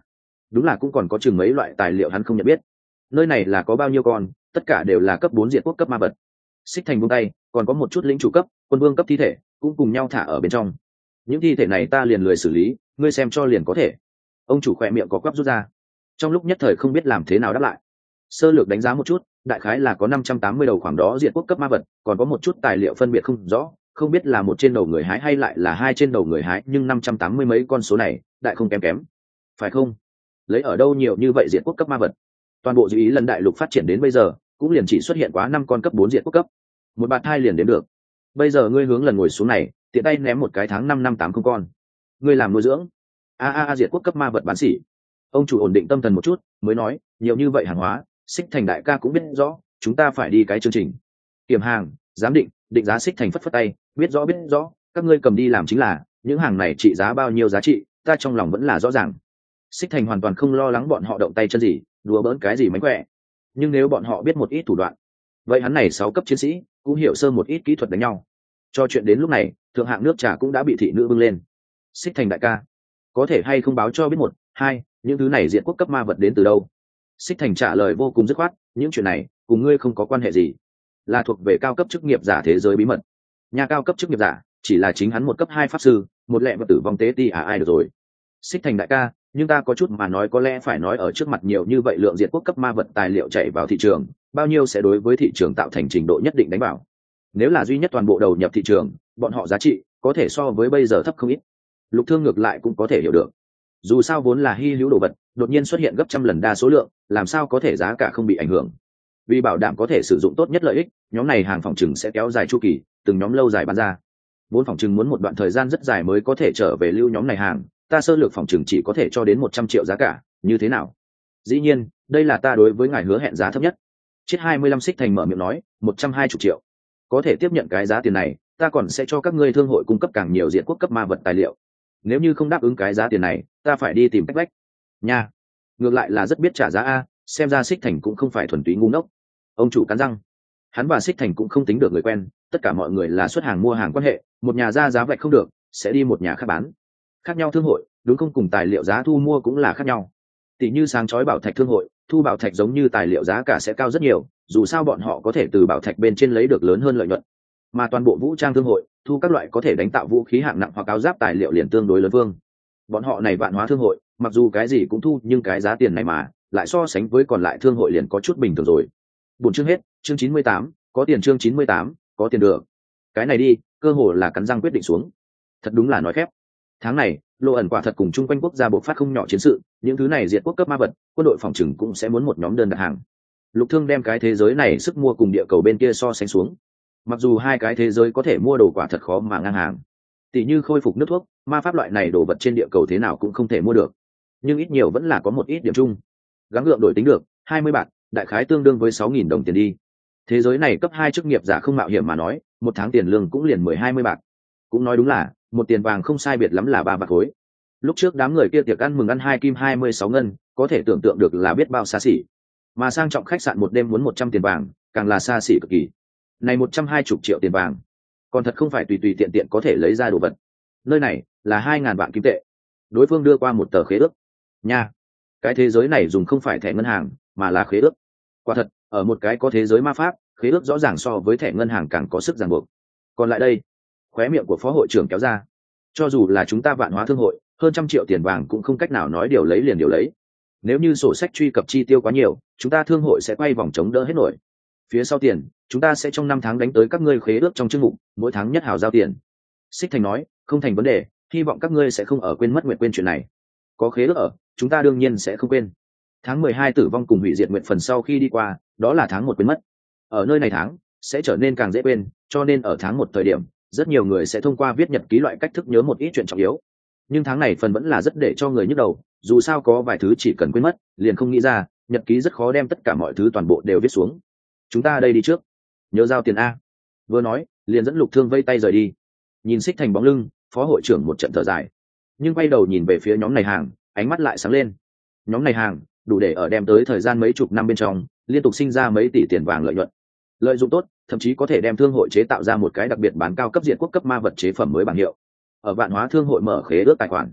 đúng là cũng còn có chừng mấy loại tài liệu hắn không nhận biết. Nơi này là có bao nhiêu con, tất cả đều là cấp bốn diệt quốc cấp ma vật. Xích Thành buông tay, còn có một chút lĩnh chủ cấp, quân vương cấp thi thể cũng cùng nhau thả ở bên trong. Những thi thể này ta liền lười xử lý, ngươi xem cho liền có thể. Ông chủ khỏe miệng có quắp rút ra, trong lúc nhất thời không biết làm thế nào đáp lại. Sơ lược đánh giá một chút, đại khái là có năm trăm tám mươi đầu khoảng đó diệt quốc cấp ma vật, còn có một chút tài liệu phân biệt không rõ, không biết là một trên đầu người hái hay lại là hai trên đầu người hái, nhưng năm trăm tám mươi mấy con số này, đại không kém kém. Phải không? Lấy ở đâu nhiều như vậy diệt quốc cấp ma vật? Toàn bộ dự ý lần đại lục phát triển đến bây giờ, cũng liền chỉ xuất hiện quá năm con cấp bốn diệt quốc cấp. Một bạt thai liền đến được. Bây giờ ngươi hướng lần ngồi xuống này, tiện tay ném một cái tháng năm năm tám không con. Ngươi làm nuôi dưỡng? A a a diệt quốc cấp ma vật bán sỉ. Ông chủ ổn định tâm thần một chút, mới nói, nhiều như vậy hàng hóa, Xích Thành đại ca cũng biết rõ, chúng ta phải đi cái chương trình kiểm hàng, giám định, định giá. Xích Thành phất phất tay, biết rõ biết rõ, các ngươi cầm đi làm chính là, những hàng này trị giá bao nhiêu giá trị, ta trong lòng vẫn là rõ ràng. Xích Thành hoàn toàn không lo lắng bọn họ động tay chân gì, đùa bỡn cái gì mánh khỏe. Nhưng nếu bọn họ biết một ít thủ đoạn, vậy hắn này sáu cấp chiến sĩ cũng hiểu sơ một ít kỹ thuật đánh nhau. Cho chuyện đến lúc này, thượng hạng nước trà cũng đã bị thị nữ bưng lên. Xích Thành đại ca, có thể hay không báo cho biết một hai những thứ này diện quốc cấp ma vật đến từ đâu? Xích Thành trả lời vô cùng dứt khoát, những chuyện này cùng ngươi không có quan hệ gì, là thuộc về cao cấp chức nghiệp giả thế giới bí mật. Nhà cao cấp chức nghiệp giả chỉ là chính hắn một cấp hai pháp sư, một lẹ vật tử vong tế ti à ai được rồi. Xích Thành đại ca, nhưng ta có chút mà nói có lẽ phải nói ở trước mặt nhiều như vậy lượng diệt quốc cấp ma vật tài liệu chạy vào thị trường, bao nhiêu sẽ đối với thị trường tạo thành trình độ nhất định đánh bảo. Nếu là duy nhất toàn bộ đầu nhập thị trường, bọn họ giá trị có thể so với bây giờ thấp không ít. Lục Thương ngược lại cũng có thể hiểu được, dù sao vốn là hy hữu đồ vật, đột nhiên xuất hiện gấp trăm lần đa số lượng, làm sao có thể giá cả không bị ảnh hưởng. Vì bảo đảm có thể sử dụng tốt nhất lợi ích, nhóm này hàng phòng trừng sẽ kéo dài chu kỳ, từng nhóm lâu dài bán ra. Vốn phòng trừng muốn một đoạn thời gian rất dài mới có thể trở về lưu nhóm này hàng, ta sơ lược phòng trừng chỉ có thể cho đến một trăm triệu giá cả, như thế nào? Dĩ nhiên, đây là ta đối với ngài hứa hẹn giá thấp nhất. Chiết hai mươi lăm Xích Thành mở miệng nói, một trăm hai mươi triệu. Có thể tiếp nhận cái giá tiền này, ta còn sẽ cho các ngươi thương hội cung cấp càng nhiều diện quốc cấp ma vật tài liệu. Nếu như không đáp ứng cái giá tiền này, ta phải đi tìm cách bách. Nha, ngược lại là rất biết trả giá a, xem ra Xích Thành cũng không phải thuần túy ngu ngốc. Ông chủ cắn răng, hắn và Xích Thành cũng không tính được người quen, tất cả mọi người là xuất hàng mua hàng quan hệ, một nhà ra giá vạch không được, sẽ đi một nhà khác bán. Khác nhau thương hội, đúng không, cùng tài liệu giá thu mua cũng là khác nhau. Tỷ như sáng chói bảo thạch thương hội, thu bảo thạch giống như tài liệu giá cả sẽ cao rất nhiều, dù sao bọn họ có thể từ bảo thạch bên trên lấy được lớn hơn lợi nhuận. Mà toàn bộ vũ trang thương hội, thu các loại có thể đánh tạo vũ khí hạng nặng hoặc áo giáp tài liệu liền tương đối lớn vương. Bọn họ này vạn hóa thương hội, mặc dù cái gì cũng thu, nhưng cái giá tiền này mà lại so sánh với còn lại thương hội liền có chút bình thường rồi. Buồn chương hết, chương chín mươi tám, có tiền. Chương chín mươi tám, có tiền được. Cái này đi, cơ hồ là cắn răng quyết định xuống. Thật đúng là nói phép. Tháng này, Lộ ẩn quả thật cùng chung quanh quốc gia bộc phát không nhỏ chiến sự, những thứ này diệt quốc cấp ma vật, quân đội phòng trừng cũng sẽ muốn một nhóm đơn đặt hàng. Lục Thương đem cái thế giới này sức mua cùng địa cầu bên kia so sánh xuống. Mặc dù hai cái thế giới có thể mua đồ quả thật khó mà ngang hàng, tỷ như khôi phục nước thuốc, ma pháp loại này đồ vật trên địa cầu thế nào cũng không thể mua được, nhưng ít nhiều vẫn là có một ít điểm chung. Gắng gượng đổi tính được hai mươi bạc, đại khái tương đương với sáu nghìn đồng tiền đi. Thế giới này cấp hai chức nghiệp giả không mạo hiểm mà nói, một tháng tiền lương cũng liền mười hai mươi bạc. Cũng nói đúng là một tiền vàng không sai biệt lắm là ba bạc khối. Lúc trước đám người kia tiệc ăn mừng ăn hai kim hai mươi sáu ngân, có thể tưởng tượng được là biết bao xa xỉ. Mà sang trọng khách sạn một đêm muốn một trăm tiền vàng, càng là xa xỉ cực kỳ. Này một trăm hai mươi triệu tiền vàng, còn thật không phải tùy tùy tiện tiện có thể lấy ra đồ vật. Nơi này là hai ngàn vạn kim tệ. Đối phương đưa qua một tờ khế ước. Nha, cái thế giới này dùng không phải thẻ ngân hàng, mà là khế ước. Quả thật, ở một cái có thế giới ma pháp, khế ước rõ ràng so với thẻ ngân hàng càng có sức ràng buộc. Còn lại đây, khóe miệng của phó hội trưởng kéo ra. Cho dù là chúng ta vạn hóa thương hội, hơn trăm triệu tiền vàng cũng không cách nào nói điều lấy liền điều lấy. Nếu như sổ sách truy cập chi tiêu quá nhiều, chúng ta thương hội sẽ quay vòng chống đỡ hết nổi. Phía sau tiền, chúng ta sẽ trong năm tháng đánh tới các ngươi khế ước trong chương mục, mỗi tháng nhất hào giao tiền. Xích Thành nói, không thành vấn đề, hy vọng các ngươi sẽ không ở quên mất nguyện quên chuyện này. Có khế ước ở, chúng ta đương nhiên sẽ không quên. Tháng mười hai tử vong cùng hủy diệt nguyện phần sau khi đi qua, đó là tháng một quên mất. Ở nơi này tháng sẽ trở nên càng dễ quên, cho nên ở tháng một thời điểm, rất nhiều người sẽ thông qua viết nhật ký loại cách thức nhớ một ít chuyện trọng yếu. Nhưng tháng này phần vẫn là rất để cho người nhức đầu, dù sao có vài thứ chỉ cần quên mất, liền không nghĩ ra, nhật ký rất khó đem tất cả mọi thứ toàn bộ đều viết xuống. Chúng ta đây đi trước, nhớ giao tiền a. Vừa nói, liền dẫn Lục Thương vây tay rời đi. Nhìn Xích Thành bóng lưng, phó hội trưởng một trận thở dài, nhưng quay đầu nhìn về phía nhóm này hàng, ánh mắt lại sáng lên. Nhóm này hàng đủ để ở đem tới thời gian mấy chục năm bên trong liên tục sinh ra mấy tỷ tiền vàng lợi nhuận. Lợi dụng tốt, thậm chí có thể đem thương hội chế tạo ra một cái đặc biệt bán cao cấp diện quốc cấp ma vật chế phẩm mới bảng hiệu. Ở vạn hóa thương hội mở khế ước tài khoản,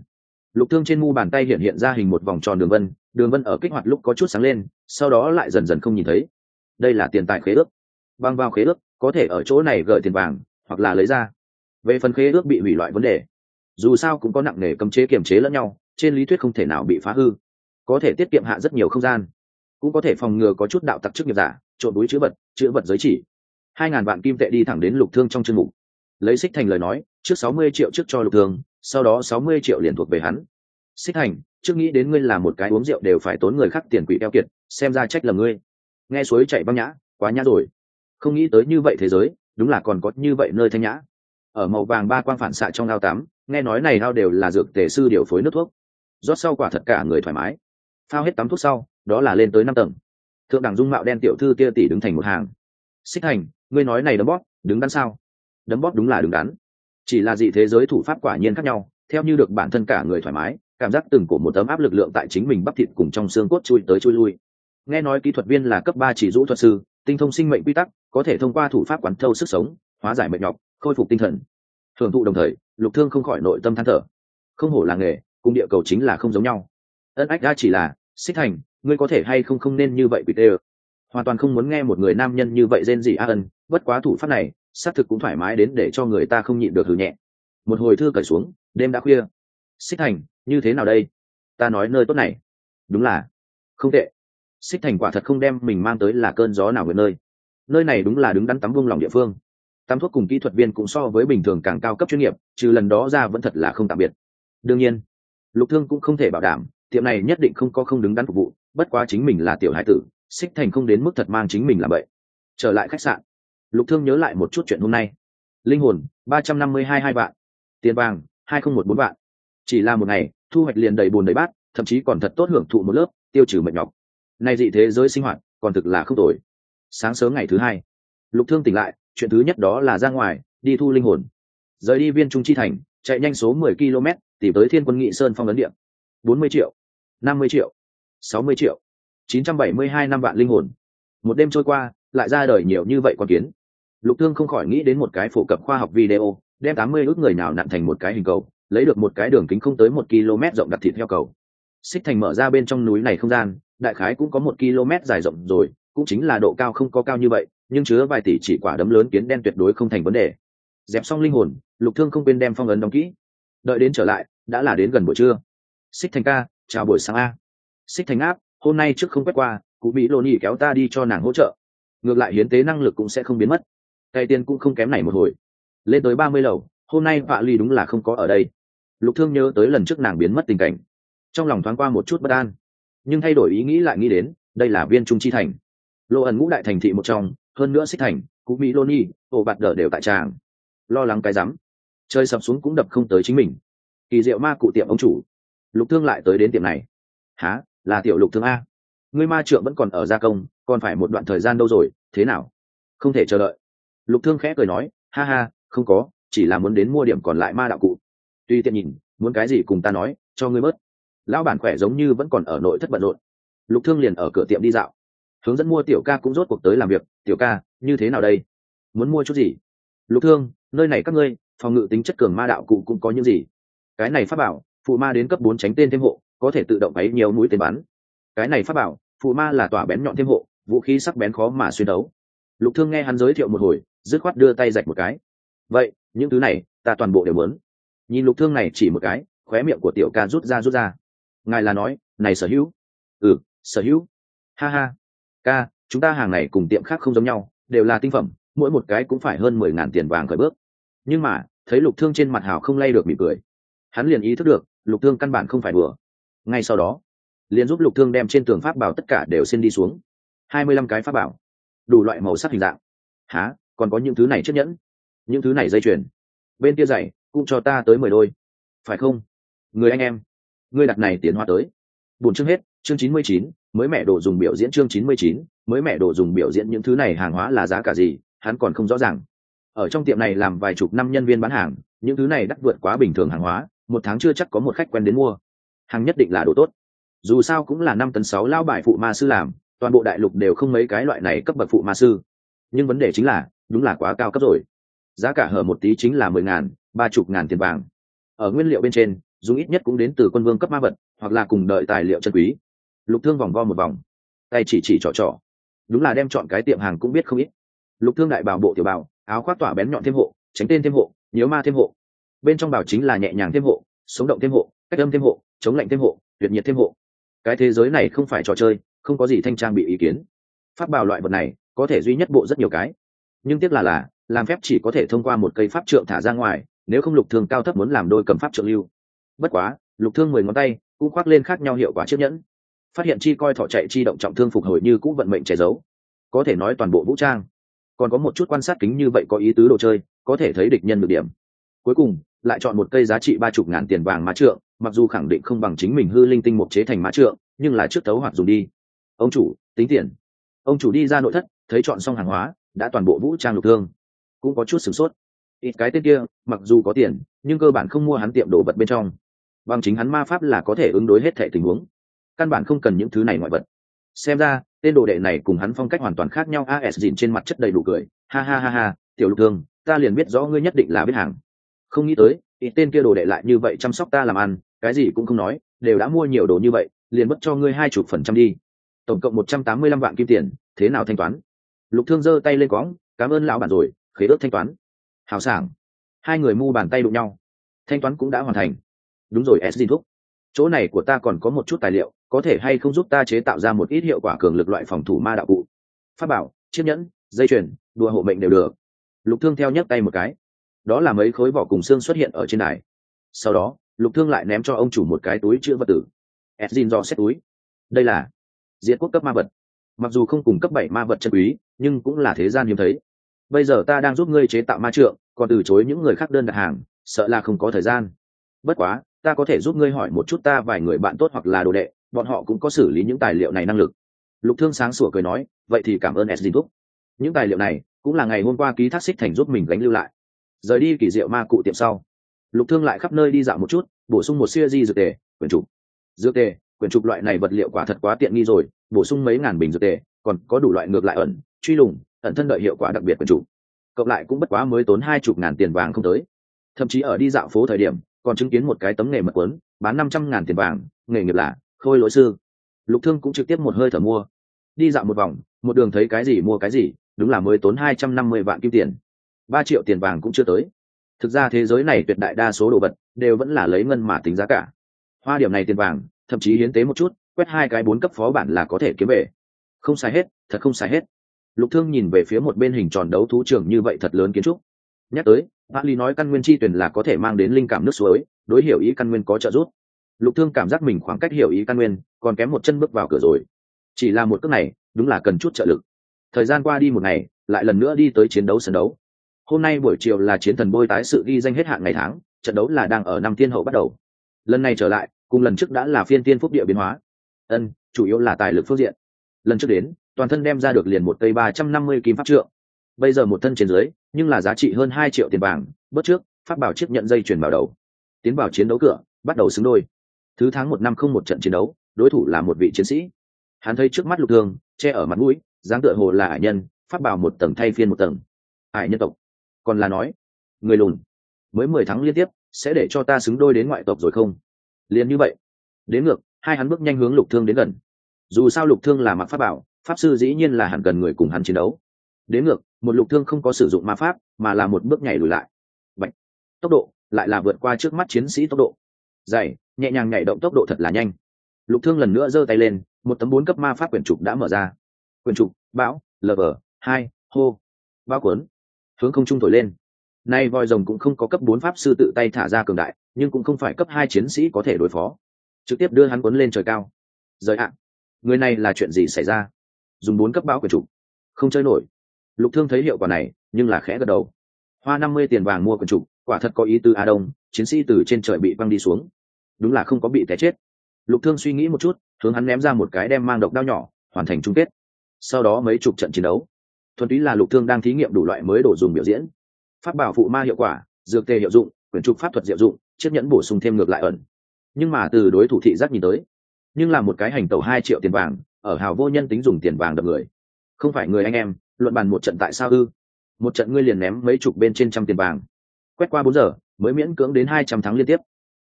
Lục Thương trên mu bàn tay hiện hiện ra hình một vòng tròn đường vân, đường vân ở kích hoạt lúc có chút sáng lên, sau đó lại dần dần không nhìn thấy. Đây là tiền tài khế ước. Băng vào khế ước, có thể ở chỗ này gửi tiền vàng, hoặc là lấy ra. Về phần khế ước bị hủy loại vấn đề, dù sao cũng có nặng nề cấm chế kiềm chế lẫn nhau, trên lý thuyết không thể nào bị phá hư, có thể tiết kiệm hạ rất nhiều không gian, cũng có thể phòng ngừa có chút đạo tặc chức nghiệp giả trộn túi chữ vật, chữ vật giới chỉ. Hai ngàn vạn kim tệ đi thẳng đến Lục Thương trong chương mục. Lấy Xích Thành lời nói, trước sáu mươi triệu trước cho Lục Thương, sau đó sáu mươi triệu liền thuộc về hắn. Xích Thành, trước nghĩ đến ngươi là một cái uống rượu đều phải tốn người khác tiền quỷ keo kiệt, xem ra trách là ngươi. Nghe suối chảy băng nhã, quá nhã rồi. Không nghĩ tới như vậy thế giới, đúng là còn có như vậy nơi thanh nhã. Ở màu vàng ba quang phản xạ trong ao tắm, nghe nói này ao đều là dược tề sư điều phối nước thuốc. Rót sau quả thật cả người thoải mái. Phao hết tắm thuốc sau, đó là lên tới năm tầng. Thượng đẳng dung mạo đen tiểu thư tia tỷ đứng thành một hàng. Xích Thành, ngươi nói này đấm bóp, đứng đắn sao? Đấm bóp đúng là đứng đắn. Chỉ là dị thế giới thủ pháp quả nhiên khác nhau, theo như được bản thân cả người thoải mái, cảm giác từng cổ một tấm áp lực lượng tại chính mình bắp thịt cùng trong xương cốt chui tới chui lui. Nghe nói kỹ thuật viên là cấp ba chỉ rũ thuật sư, tinh thông sinh mệnh quy tắc, có thể thông qua thủ pháp quán thâu sức sống, hóa giải mệt nhọc, khôi phục tinh thần. Hưởng thụ đồng thời, Lục Thương không khỏi nội tâm than thở. Không hổ là nghề, cùng địa cầu chính là không giống nhau. Ân ách đã chỉ là, Xích Thành, ngươi có thể hay không không nên như vậy bị tê. Hoàn toàn không muốn nghe một người nam nhân như vậy rên rỉ a ân, bất quá thủ pháp này, xác thực cũng thoải mái đến để cho người ta không nhịn được hừ nhẹ. Một hồi thư cởi xuống, đêm đã khuya. Xích Thành, như thế nào đây? Ta nói nơi tốt này, đúng là không tệ. Xích Thành quả thật không đem mình mang tới là cơn gió nào người nơi. Nơi này đúng là đứng đắn tắm vương lòng địa phương. Tắm thuốc cùng kỹ thuật viên cũng so với bình thường càng cao cấp chuyên nghiệp, trừ lần đó ra vẫn thật là không tạm biệt. Đương nhiên, Lục Thương cũng không thể bảo đảm, tiệm này nhất định không có không đứng đắn phục vụ, bất quá chính mình là tiểu hải tử, Xích Thành không đến mức thật mang chính mình làm vậy. Trở lại khách sạn, Lục Thương nhớ lại một chút chuyện hôm nay. Linh hồn ba trăm năm mươi hai hai vạn, tiền vàng hai không một bốn vạn. Chỉ là một ngày, thu hoạch liền đầy bùn đầy bát, thậm chí còn thật tốt hưởng thụ một lớp, tiêu trừ mệt nhọc. Này dị thế giới sinh hoạt, còn thực là không tồi. Sáng sớm ngày thứ hai, Lục Thương tỉnh lại, chuyện thứ nhất đó là ra ngoài, đi thu linh hồn. Rời đi Viên Trung Chi Thành, chạy nhanh số mười ki lô mét, tìm tới Thiên Quân Nghị Sơn phong ấn địa. bốn mươi triệu, năm mươi triệu, sáu mươi triệu, chín trăm bảy mươi hai năm vạn linh hồn. Một đêm trôi qua, lại ra đời nhiều như vậy con kiến. Lục Thương không khỏi nghĩ đến một cái phổ cập khoa học video, đem tám mươi ước người nào nặn thành một cái hình cầu, lấy được một cái đường kính không tới một ki lô mét rộng đặt thịt heo cầu. Xích Thành mở ra bên trong núi này không gian, đại khái cũng có một ki lô mét dài rộng rồi, cũng chính là độ cao không có cao như vậy, nhưng chứa vài tỷ chỉ quả đấm lớn kiến đen tuyệt đối không thành vấn đề. Dẹp xong linh hồn, Lục Thương không quên đem phong ấn đóng kỹ. Đợi đến trở lại, đã là đến gần buổi trưa. Xích Thành ca, chào buổi sáng a. Xích Thành áp, hôm nay trước không quét qua, cụ bị lô nhị kéo ta đi cho nàng hỗ trợ. Ngược lại hiến tế năng lực cũng sẽ không biến mất. Cây tiền cũng không kém này một hồi. Lên tới ba mươi lầu, hôm nay vạ ly đúng là không có ở đây. Lục Thương nhớ tới lần trước nàng biến mất tình cảnh, trong lòng thoáng qua một chút bất an, nhưng thay đổi ý nghĩ lại nghĩ đến, đây là Viên Trung Chi Thành, lô ẩn ngũ đại thành thị một trong, hơn nữa Xích Thành, cụ mỹ lô nhi, ổ bạt đỡ đều tại tràng. Lo lắng cái rắm, chơi sập xuống cũng đập không tới chính mình. Kỳ diệu ma cụ tiệm ông chủ. Lục Thương lại tới đến tiệm này. Hả, là tiểu Lục Thương a? Ngươi ma trượng vẫn còn ở gia công, còn phải một đoạn thời gian đâu rồi, thế nào? Không thể chờ đợi. Lục Thương khẽ cười nói, ha ha, không có, chỉ là muốn đến mua điểm còn lại ma đạo cụ. Tuy tiện nhìn, muốn cái gì cùng ta nói, cho ngươi bớt. Lão bản khỏe giống như vẫn còn ở nội thất bận rộn. Lục Thương liền ở cửa tiệm đi dạo, hướng dẫn mua tiểu ca cũng rốt cuộc tới làm việc. Tiểu ca, như thế nào đây? Muốn mua chút gì? Lục Thương, nơi này các ngươi phòng ngự tính chất cường ma đạo cụ cũng có những gì? Cái này pháp bảo, phụ ma đến cấp bốn tránh tên thêm hộ, có thể tự động ấy nhiều mũi tên bắn. Cái này pháp bảo, phụ ma là tỏa bén nhọn thêm hộ, vũ khí sắc bén khó mà xuyên đấu. Lục Thương nghe hắn giới thiệu một hồi, dứt khoát đưa tay rạch một cái. Vậy, những thứ này, ta toàn bộ đều muốn. Nhìn Lục Thương này chỉ một cái, khóe miệng của tiểu ca rút ra rút ra. Ngài là nói, này sở hữu? Ừ, sở hữu. Ha ha. Ca, chúng ta hàng này cùng tiệm khác không giống nhau, đều là tinh phẩm, mỗi một cái cũng phải hơn mười ngàn tiền vàng khởi bước. Nhưng mà, thấy Lục Thương trên mặt hào không lay được mỉm cười, hắn liền ý thức được, Lục Thương căn bản không phải đùa. Ngay sau đó, liền giúp Lục Thương đem trên tường pháp bảo tất cả đều xin đi xuống. hai mươi lăm cái pháp bảo, đủ loại màu sắc hình dạng. Hả, còn có những thứ này chiếc nhẫn, những thứ này dây chuyền, bên kia giày cũng cho ta tới mười đôi, phải không? Người anh em, ngươi đặt này tiến hóa tới. Buồn chương hết, chương chín mươi chín, mới mẹ đồ dùng biểu diễn chương chín mươi chín, mới mẹ đồ dùng biểu diễn những thứ này hàng hóa là giá cả gì, hắn còn không rõ ràng. Ở trong tiệm này làm vài chục năm nhân viên bán hàng, những thứ này đắt vượt quá bình thường hàng hóa, một tháng chưa chắc có một khách quen đến mua. Hàng nhất định là đồ tốt. Dù sao cũng là năm tấn sáu lao bài phụ ma sư làm, toàn bộ đại lục đều không mấy cái loại này cấp bậc phụ ma sư. Nhưng vấn đề chính là, đúng là quá cao cấp rồi. Giá cả hở một tí chính là mười ngàn, ba chục ngàn tiền vàng. Ở nguyên liệu bên trên, dùng ít nhất cũng đến từ quân vương cấp ma vật hoặc là cùng đợi tài liệu chân quý. Lục Thương vòng vo một vòng, tay chỉ chỉ trỏ trỏ, đúng là đem chọn cái tiệm hàng cũng biết không ít. Lục Thương đại bảo bộ tiểu bảo, áo khoác tỏa bén nhọn thêm hộ, tránh tên thêm hộ, nhiễu ma thêm hộ. Bên trong bảo chính là nhẹ nhàng thêm hộ, sống động thêm hộ, cách âm thêm hộ, chống lạnh thêm hộ, tuyệt nhiệt thêm hộ. Cái thế giới này không phải trò chơi, không có gì thanh trang bị ý kiến. Pháp bảo loại vật này có thể duy nhất bộ rất nhiều cái, nhưng tiếc là là làm phép chỉ có thể thông qua một cây pháp trượng thả ra ngoài, nếu không Lục Thương cao thấp muốn làm đôi cầm pháp trượng lưu. Bất quá, Lục Thương mười ngón tay cũng khoác lên khác nhau hiệu quả chiếc nhẫn, phát hiện chi coi thọ chạy chi động trọng thương phục hồi như cũng vận mệnh che giấu, có thể nói toàn bộ vũ trang. Còn có một chút quan sát kính như vậy có ý tứ đồ chơi, có thể thấy địch nhân được điểm. Cuối cùng lại chọn một cây giá trị ba chục ngàn tiền vàng mã trượng, mặc dù khẳng định không bằng chính mình hư linh tinh mục chế thành mã trượng, nhưng là trước tấu hoặc dùng đi. Ông chủ tính tiền. Ông chủ đi ra nội thất, thấy chọn xong hàng hóa đã toàn bộ vũ trang Lục Thương, cũng có chút sửng sốt. Ít cái tên kia mặc dù có tiền nhưng cơ bản không mua hắn tiệm đồ vật bên trong, bằng chính hắn ma pháp là có thể ứng đối hết thảy tình huống, căn bản không cần những thứ này ngoại vật. Xem ra tên đồ đệ này cùng hắn phong cách hoàn toàn khác nhau. As dìn trên mặt chất đầy đủ cười, ha ha ha ha, tiểu Lục Thương, ta liền biết rõ ngươi nhất định là biết hàng. Không nghĩ tới ít tên kia đồ đệ lại như vậy chăm sóc ta làm ăn, cái gì cũng không nói, đều đã mua nhiều đồ như vậy, liền mất cho ngươi hai chục phần trăm đi, tổng cộng một trăm tám mươi lăm vạn kim tiền, thế nào thanh toán? Lục Thương giơ tay lên quõng, cảm ơn lão bản rồi, khế ước thanh toán. Hào sảng. Hai người mu bàn tay đụng nhau, thanh toán cũng đã hoàn thành. Đúng rồi S thúc, chỗ này của ta còn có một chút tài liệu, có thể hay không giúp ta chế tạo ra một ít hiệu quả cường lực loại phòng thủ ma đạo cụ, pháp bảo, chiếc nhẫn, dây chuyền, đùa hộ mệnh đều được. Lục Thương theo nhấc tay một cái, đó là mấy khối vỏ cùng xương xuất hiện ở trên đài. Sau đó Lục Thương lại ném cho ông chủ một cái túi chứa vật tử. Edin dò xét túi, đây là diệt quốc cấp ma vật, mặc dù không cùng cấp bảy ma vật chân quý nhưng cũng là thế gian hiếm thấy. Bây giờ ta đang giúp ngươi chế tạo ma trượng, còn từ chối những người khác đơn đặt hàng, sợ là không có thời gian. Bất quá ta có thể giúp ngươi hỏi một chút ta vài người bạn tốt hoặc là đồ đệ, bọn họ cũng có xử lý những tài liệu này năng lực. Lục Thương sáng sủa cười nói, vậy thì cảm ơn Edin thúc. Những tài liệu này cũng là ngày hôm qua ký thác xích thành giúp mình gánh lưu lại. Rời đi kỳ diệu ma cụ tiệm sau, Lục Thương lại khắp nơi đi dạo một chút, bổ sung một siêu di dược tề, quyển trục. Dược tề, quyển trục loại này vật liệu quả thật quá tiện nghi rồi, bổ sung mấy ngàn bình dược tề, còn có đủ loại ngược lại ẩn, truy lùng, ẩn thân đợi hiệu quả đặc biệt quyển trục. Cộng lại cũng bất quá mới tốn hai chục ngàn tiền vàng không tới. Thậm chí ở đi dạo phố thời điểm, còn chứng kiến một cái tấm nghề mật cuốn, bán năm trăm ngàn tiền vàng, nghề nghiệp là khôi lỗi sư. Lục Thương cũng trực tiếp một hơi thở mua. Đi dạo một vòng, một đường thấy cái gì mua cái gì, đúng là mới tốn hai trăm năm mươi vạn kim tiền. ba triệu tiền vàng cũng chưa tới. Thực ra thế giới này tuyệt đại đa số đồ vật đều vẫn là lấy ngân mà tính giá cả. Hoa điểm này tiền vàng, thậm chí hiến tế một chút, quét hai cái bốn cấp phó bản là có thể kiếm về. Không sai hết, thật không sai hết. Lục Thương nhìn về phía một bên hình tròn đấu thú trường như vậy thật lớn kiến trúc. Nhắc tới, Bác Lý nói căn nguyên chi tuyển là có thể mang đến linh cảm nước suối, đối hiểu ý căn nguyên có trợ giúp. Lục Thương cảm giác mình khoảng cách hiểu ý căn nguyên còn kém một chân bước vào cửa rồi. Chỉ là một cước này, đúng là cần chút trợ lực. Thời gian qua đi một ngày, lại lần nữa đi tới chiến đấu sân đấu. Hôm nay buổi chiều là chiến thần bôi tái sự ghi danh hết hạn ngày tháng, trận đấu là đang ở năm thiên hậu bắt đầu. Lần này trở lại, cùng lần trước đã là phiên tiên phúc địa biến hóa. Ân, chủ yếu là tài lực phương diện. Lần trước đến, toàn thân đem ra được liền một cây ba trăm năm mươi kim pháp trượng. Bây giờ một thân trên dưới, nhưng là giá trị hơn hai triệu tiền vàng, bất trước, pháp bảo chiếc nhận dây chuyền vào đầu. Tiến vào chiến đấu cửa, bắt đầu xứng đôi. Thứ tháng một năm không một trận chiến đấu, đối thủ là một vị chiến sĩ. Hắn thấy trước mắt Lục Thương, che ở mặt mũi, dáng tựa hồ là ải nhân, pháp bảo một tầng thay phiên một tầng. Ải nhân tộc, còn là nói, người lùn, mới mười tháng liên tiếp, sẽ để cho ta xứng đôi đến ngoại tộc rồi không? Liền như vậy, đến ngược, hai hắn bước nhanh hướng Lục Thương đến gần. Dù sao Lục Thương là mặc pháp bảo, pháp sư dĩ nhiên là hẳn cần người cùng hắn chiến đấu. Đến ngược, một Lục Thương không có sử dụng ma pháp, mà là một bước nhảy lùi lại. Bạch, tốc độ lại là vượt qua trước mắt chiến sĩ tốc độ. Dày, nhẹ nhàng nhảy động tốc độ thật là nhanh. Lục Thương lần nữa giơ tay lên, một tấm bốn cấp ma pháp quyển trục đã mở ra. Quyển trục, bão, lv hai, hô, bao cuốn, hướng không trung thổi lên. Nay voi rồng cũng không có cấp bốn pháp sư tự tay thả ra cường đại, nhưng cũng không phải cấp hai chiến sĩ có thể đối phó. Trực tiếp đưa hắn cuốn lên trời cao. Rời ạ, người này là chuyện gì xảy ra? Dùng bốn cấp bão quyển trục, không chơi nổi. Lục Thương thấy hiệu quả này, nhưng là khẽ gật đầu. Hoa năm mươi tiền vàng mua quyển trục, quả thật có ý tứ. Á Đông, chiến sĩ từ trên trời bị văng đi xuống, đúng là không có bị té chết. Lục Thương suy nghĩ một chút, hướng hắn ném ra một cái đem mang độc đao nhỏ, hoàn thành chung kết. Sau đó mấy chục trận chiến đấu, thuần túy là Lục Thương đang thí nghiệm đủ loại mới đồ dùng biểu diễn. Pháp bảo phụ ma hiệu quả, dược tề hiệu dụng, quyển trục pháp thuật diệu dụng, chiếc nhẫn bổ sung thêm ngược lại ẩn. Nhưng mà từ đối thủ thị giác nhìn tới, nhưng là một cái hành tẩu hai triệu tiền vàng, ở hào vô nhân tính dùng tiền vàng đập người. Không phải người anh em, luận bàn một trận tại sao ư? Một trận ngươi liền ném mấy chục bên trên trăm tiền vàng. Quét qua bốn giờ, mới miễn cưỡng đến hai trăm thắng liên tiếp.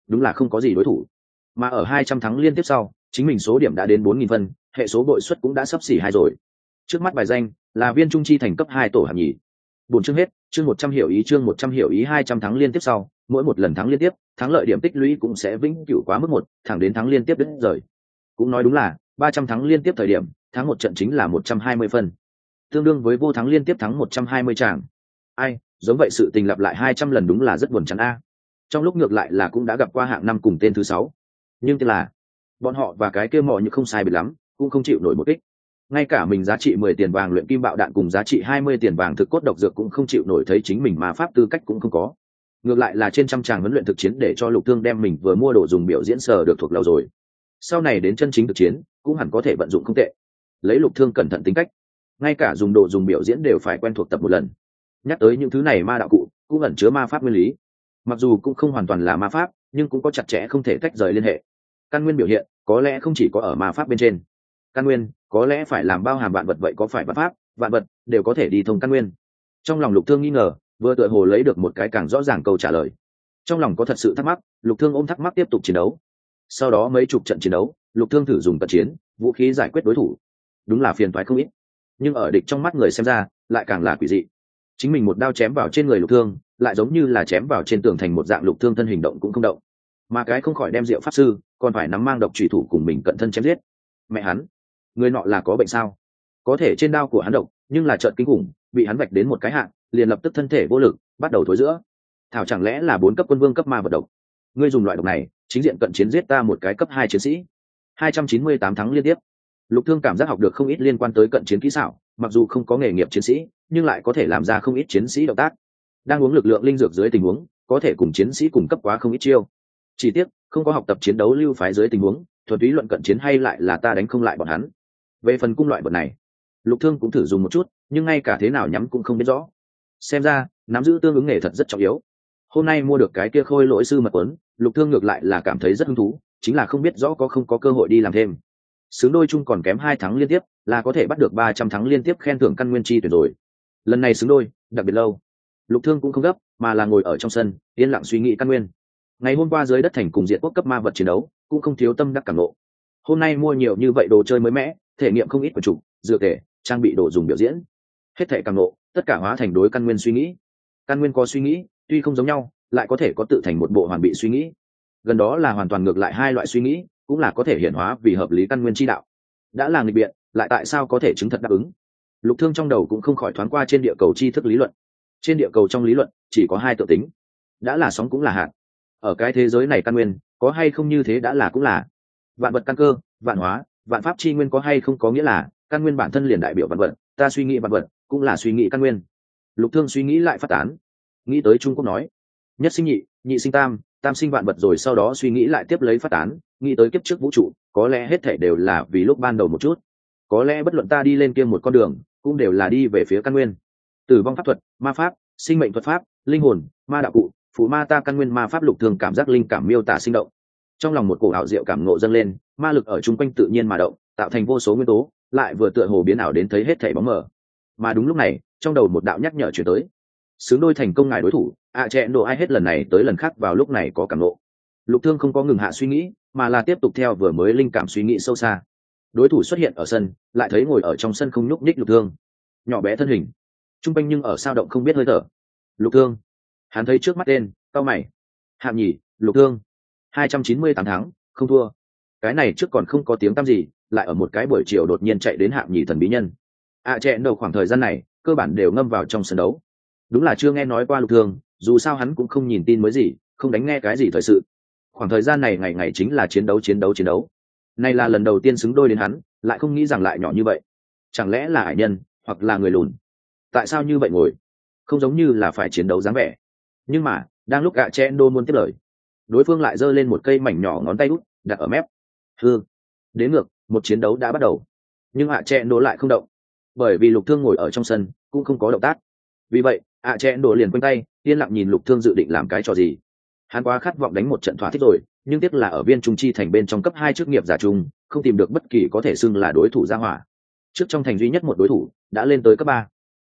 đúng là không có gì đối thủ. Mà ở hai trăm thắng liên tiếp sau, chính mình số điểm đã đến bốn nghìn phân, hệ số bội suất cũng đã sắp xỉ hai rồi. Trước mắt bài danh là Viên Trung Chi thành cấp hai tổ hạng nhì. Bốn chương hết, chương một trăm hiểu ý chương một trăm hiểu ý hai trăm thắng liên tiếp sau, mỗi một lần thắng liên tiếp, thắng lợi điểm tích lũy cũng sẽ vĩnh cửu quá mức một, thẳng đến thắng liên tiếp đến rời. Cũng nói đúng là ba trăm thắng liên tiếp thời điểm, thắng một trận chính là một trăm hai mươi phân. Tương đương với vô thắng liên tiếp thắng một trăm hai mươi tràng. Ai, giống vậy sự tình lặp lại hai trăm lần đúng là rất buồn chán a. Trong lúc ngược lại là cũng đã gặp qua hạng năm cùng tên thứ sáu. Nhưng tên là bọn họ và cái kia mọ như không sai biệt lắm, cũng không chịu nổi một kích. Ngay cả mình giá trị mười tiền vàng luyện kim bạo đạn cùng giá trị hai mươi tiền vàng thực cốt độc dược cũng không chịu nổi, thấy chính mình mà pháp tư cách cũng không có. Ngược lại là trên trăm tràng huấn luyện thực chiến để cho Lục Thương đem mình vừa mua đồ dùng biểu diễn sở được thuộc lầu rồi. Sau này đến chân chính thực chiến, cũng hẳn có thể vận dụng không tệ. Lấy Lục Thương cẩn thận tính cách, ngay cả dùng đồ dùng biểu diễn đều phải quen thuộc tập một lần. Nhắc tới những thứ này ma đạo cụ, cũng ẩn chứa ma pháp nguyên lý. Mặc dù cũng không hoàn toàn là ma pháp, nhưng cũng có chặt chẽ không thể tách rời liên hệ. Căn nguyên biểu hiện có lẽ không chỉ có ở ma pháp bên trên. Căn nguyên có lẽ phải làm bao hàm vạn vật, vậy có phải vạn pháp vạn vật đều có thể đi thông căn nguyên? Trong lòng Lục Thương nghi ngờ, vừa tựa hồ lấy được một cái càng rõ ràng câu trả lời. Trong lòng có thật sự thắc mắc, Lục Thương ôm thắc mắc tiếp tục chiến đấu. Sau đó mấy chục trận chiến đấu, Lục Thương thử dùng cận chiến vũ khí giải quyết đối thủ, đúng là phiền toái không ít. Nhưng ở địch trong mắt người xem ra lại càng là quỷ dị. Chính mình một đao chém vào trên người Lục Thương, lại giống như là chém vào trên tường thành một dạng, Lục Thương thân hình động cũng không động, mà cái không khỏi đem Diệu pháp sư còn phải nắm mang độc chủy thủ cùng mình cận thân chém giết. Mẹ hắn, người nọ là có bệnh sao? Có thể trên đao của hắn độc, nhưng là trận kinh khủng, bị hắn vạch đến một cái hạn, liền lập tức thân thể vô lực, bắt đầu thối giữa. Thảo chẳng lẽ là bốn cấp quân vương cấp ma vật độc? Ngươi dùng loại độc này, chính diện cận chiến giết ta một cái cấp hai chiến sĩ. hai trăm chín mươi tám thắng liên tiếp. Lục Thương cảm giác học được không ít liên quan tới cận chiến kỹ xảo, mặc dù không có nghề nghiệp chiến sĩ, nhưng lại có thể làm ra không ít chiến sĩ động tác. Đang uống lực lượng linh dược dưới tình huống, có thể cùng chiến sĩ cùng cấp quá không ít chiêu. Chỉ tiếc, không có học tập chiến đấu lưu phái dưới tình huống, thuần túy luận cận chiến hay lại là ta đánh không lại bọn hắn. Về phần cung loại vật này, Lục Thương cũng thử dùng một chút, nhưng ngay cả thế nào nhắm cũng không biết rõ. Xem ra, nắm giữ tương ứng nghề thật rất trọng yếu. Hôm nay mua được cái kia khôi lỗi sư mật quấn, Lục Thương ngược lại là cảm thấy rất hứng thú, chính là không biết rõ có không có cơ hội đi làm thêm. Xứng đôi chung còn kém hai tháng liên tiếp, là có thể bắt được ba trăm thắng liên tiếp khen thưởng căn nguyên chi tuyệt rồi. Lần này xứng đôi, đặc biệt lâu. Lục Thương cũng không gấp, mà là ngồi ở trong sân, yên lặng suy nghĩ căn nguyên. Ngày hôm qua dưới đất thành cùng diện quốc cấp ma vật chiến đấu, cũng không thiếu tâm đắc cảm ngộ. Hôm nay mua nhiều như vậy đồ chơi mới mẻ, thể nghiệm không ít của chủ, dựa thể, trang bị đồ dùng biểu diễn. Hết thảy cảm ngộ, tất cả hóa thành đối căn nguyên suy nghĩ. Căn nguyên có suy nghĩ, tuy không giống nhau, lại có thể có tự thành một bộ hoàn bị suy nghĩ. Gần đó là hoàn toàn ngược lại hai loại suy nghĩ, cũng là có thể hiển hóa vì hợp lý căn nguyên chi đạo. Đã là nghịch biện, lại tại sao có thể chứng thật đáp ứng? Lục Thương trong đầu cũng không khỏi thoáng qua trên địa cầu tri thức lý luận. Trên địa cầu trong lý luận chỉ có hai tự tính, đã là sóng cũng là hạt. Ở cái thế giới này căn nguyên có hay không như thế đã là cũng là. Vạn vật căn cơ, vạn hóa, vạn pháp chi nguyên có hay không có nghĩa là căn nguyên bản thân liền đại biểu vạn vật, ta suy nghĩ vạn vật cũng là suy nghĩ căn nguyên. Lục Thương suy nghĩ lại phát tán, nghĩ tới Trung Quốc nói nhất sinh nhị, nhị sinh tam, tam sinh vạn vật, rồi sau đó suy nghĩ lại tiếp lấy phát tán, nghĩ tới kiếp trước vũ trụ, có lẽ hết thể đều là vì lúc ban đầu một chút, có lẽ bất luận ta đi lên kia một con đường cũng đều là đi về phía căn nguyên. Tử vong pháp thuật, ma pháp, sinh mệnh thuật pháp, linh hồn, ma đạo cụ, phụ ma ta căn nguyên ma pháp. Lục Thương cảm giác linh cảm miêu tả sinh động, trong lòng một cổ ảo diệu cảm ngộ dâng lên, ma lực ở chung quanh tự nhiên mà động, tạo thành vô số nguyên tố, lại vừa tựa hồ biến ảo đến thấy hết thảy bóng mờ. Mà đúng lúc này, trong đầu một đạo nhắc nhở truyền tới, xứng đôi thành công ngài đối thủ ạ à, trẻ nổ ai hết lần này tới lần khác vào lúc này có cảm ngộ. Lục Thương không có ngừng hạ suy nghĩ, mà là tiếp tục theo vừa mới linh cảm suy nghĩ sâu xa. Đối thủ xuất hiện ở sân, lại thấy ngồi ở trong sân không nhúc nhích Lục Thương, nhỏ bé thân hình trung quanh nhưng ở sao động không biết hơi thở. Lục Thương, hắn thấy trước mắt tên, cao mày. Hạng nhì, Lục Thương, hai trăm chín mươi tám tháng, không thua. Cái này trước còn không có tiếng tăm gì, lại ở một cái buổi chiều đột nhiên chạy đến hạng nhì thần bí nhân. ạ à, trẻ đầu khoảng thời gian này cơ bản đều ngâm vào trong sân đấu, đúng là chưa nghe nói qua Lục Thương, dù sao hắn cũng không nhìn tin mới gì, không đánh nghe cái gì thời sự. Khoảng thời gian này ngày ngày chính là chiến đấu chiến đấu chiến đấu. Này là lần đầu tiên xứng đôi đến hắn, lại không nghĩ rằng lại nhỏ như vậy. Chẳng lẽ là ải nhân, hoặc là người lùn? Tại sao như vậy ngồi? Không giống như là phải chiến đấu dáng vẻ. Nhưng mà, đang lúc gạ chen đô muốn tiếp lời, đối phương lại giơ lên một cây mảnh nhỏ ngón tay út, đặt ở mép. Hư. Đến ngược, một chiến đấu đã bắt đầu. Nhưng ạ chen đô lại không động, bởi vì Lục Thương ngồi ở trong sân, cũng không có động tác. Vì vậy, ạ chen đô liền quanh tay, yên lặng nhìn Lục Thương dự định làm cái trò gì. Hắn quá khát vọng đánh một trận thỏa thích rồi, nhưng tiếc là ở Viên Trung Chi thành bên trong cấp hai chức nghiệp giả trung, không tìm được bất kỳ có thể xưng là đối thủ ra hỏa. Trước trong thành duy nhất một đối thủ đã lên tới cấp ba.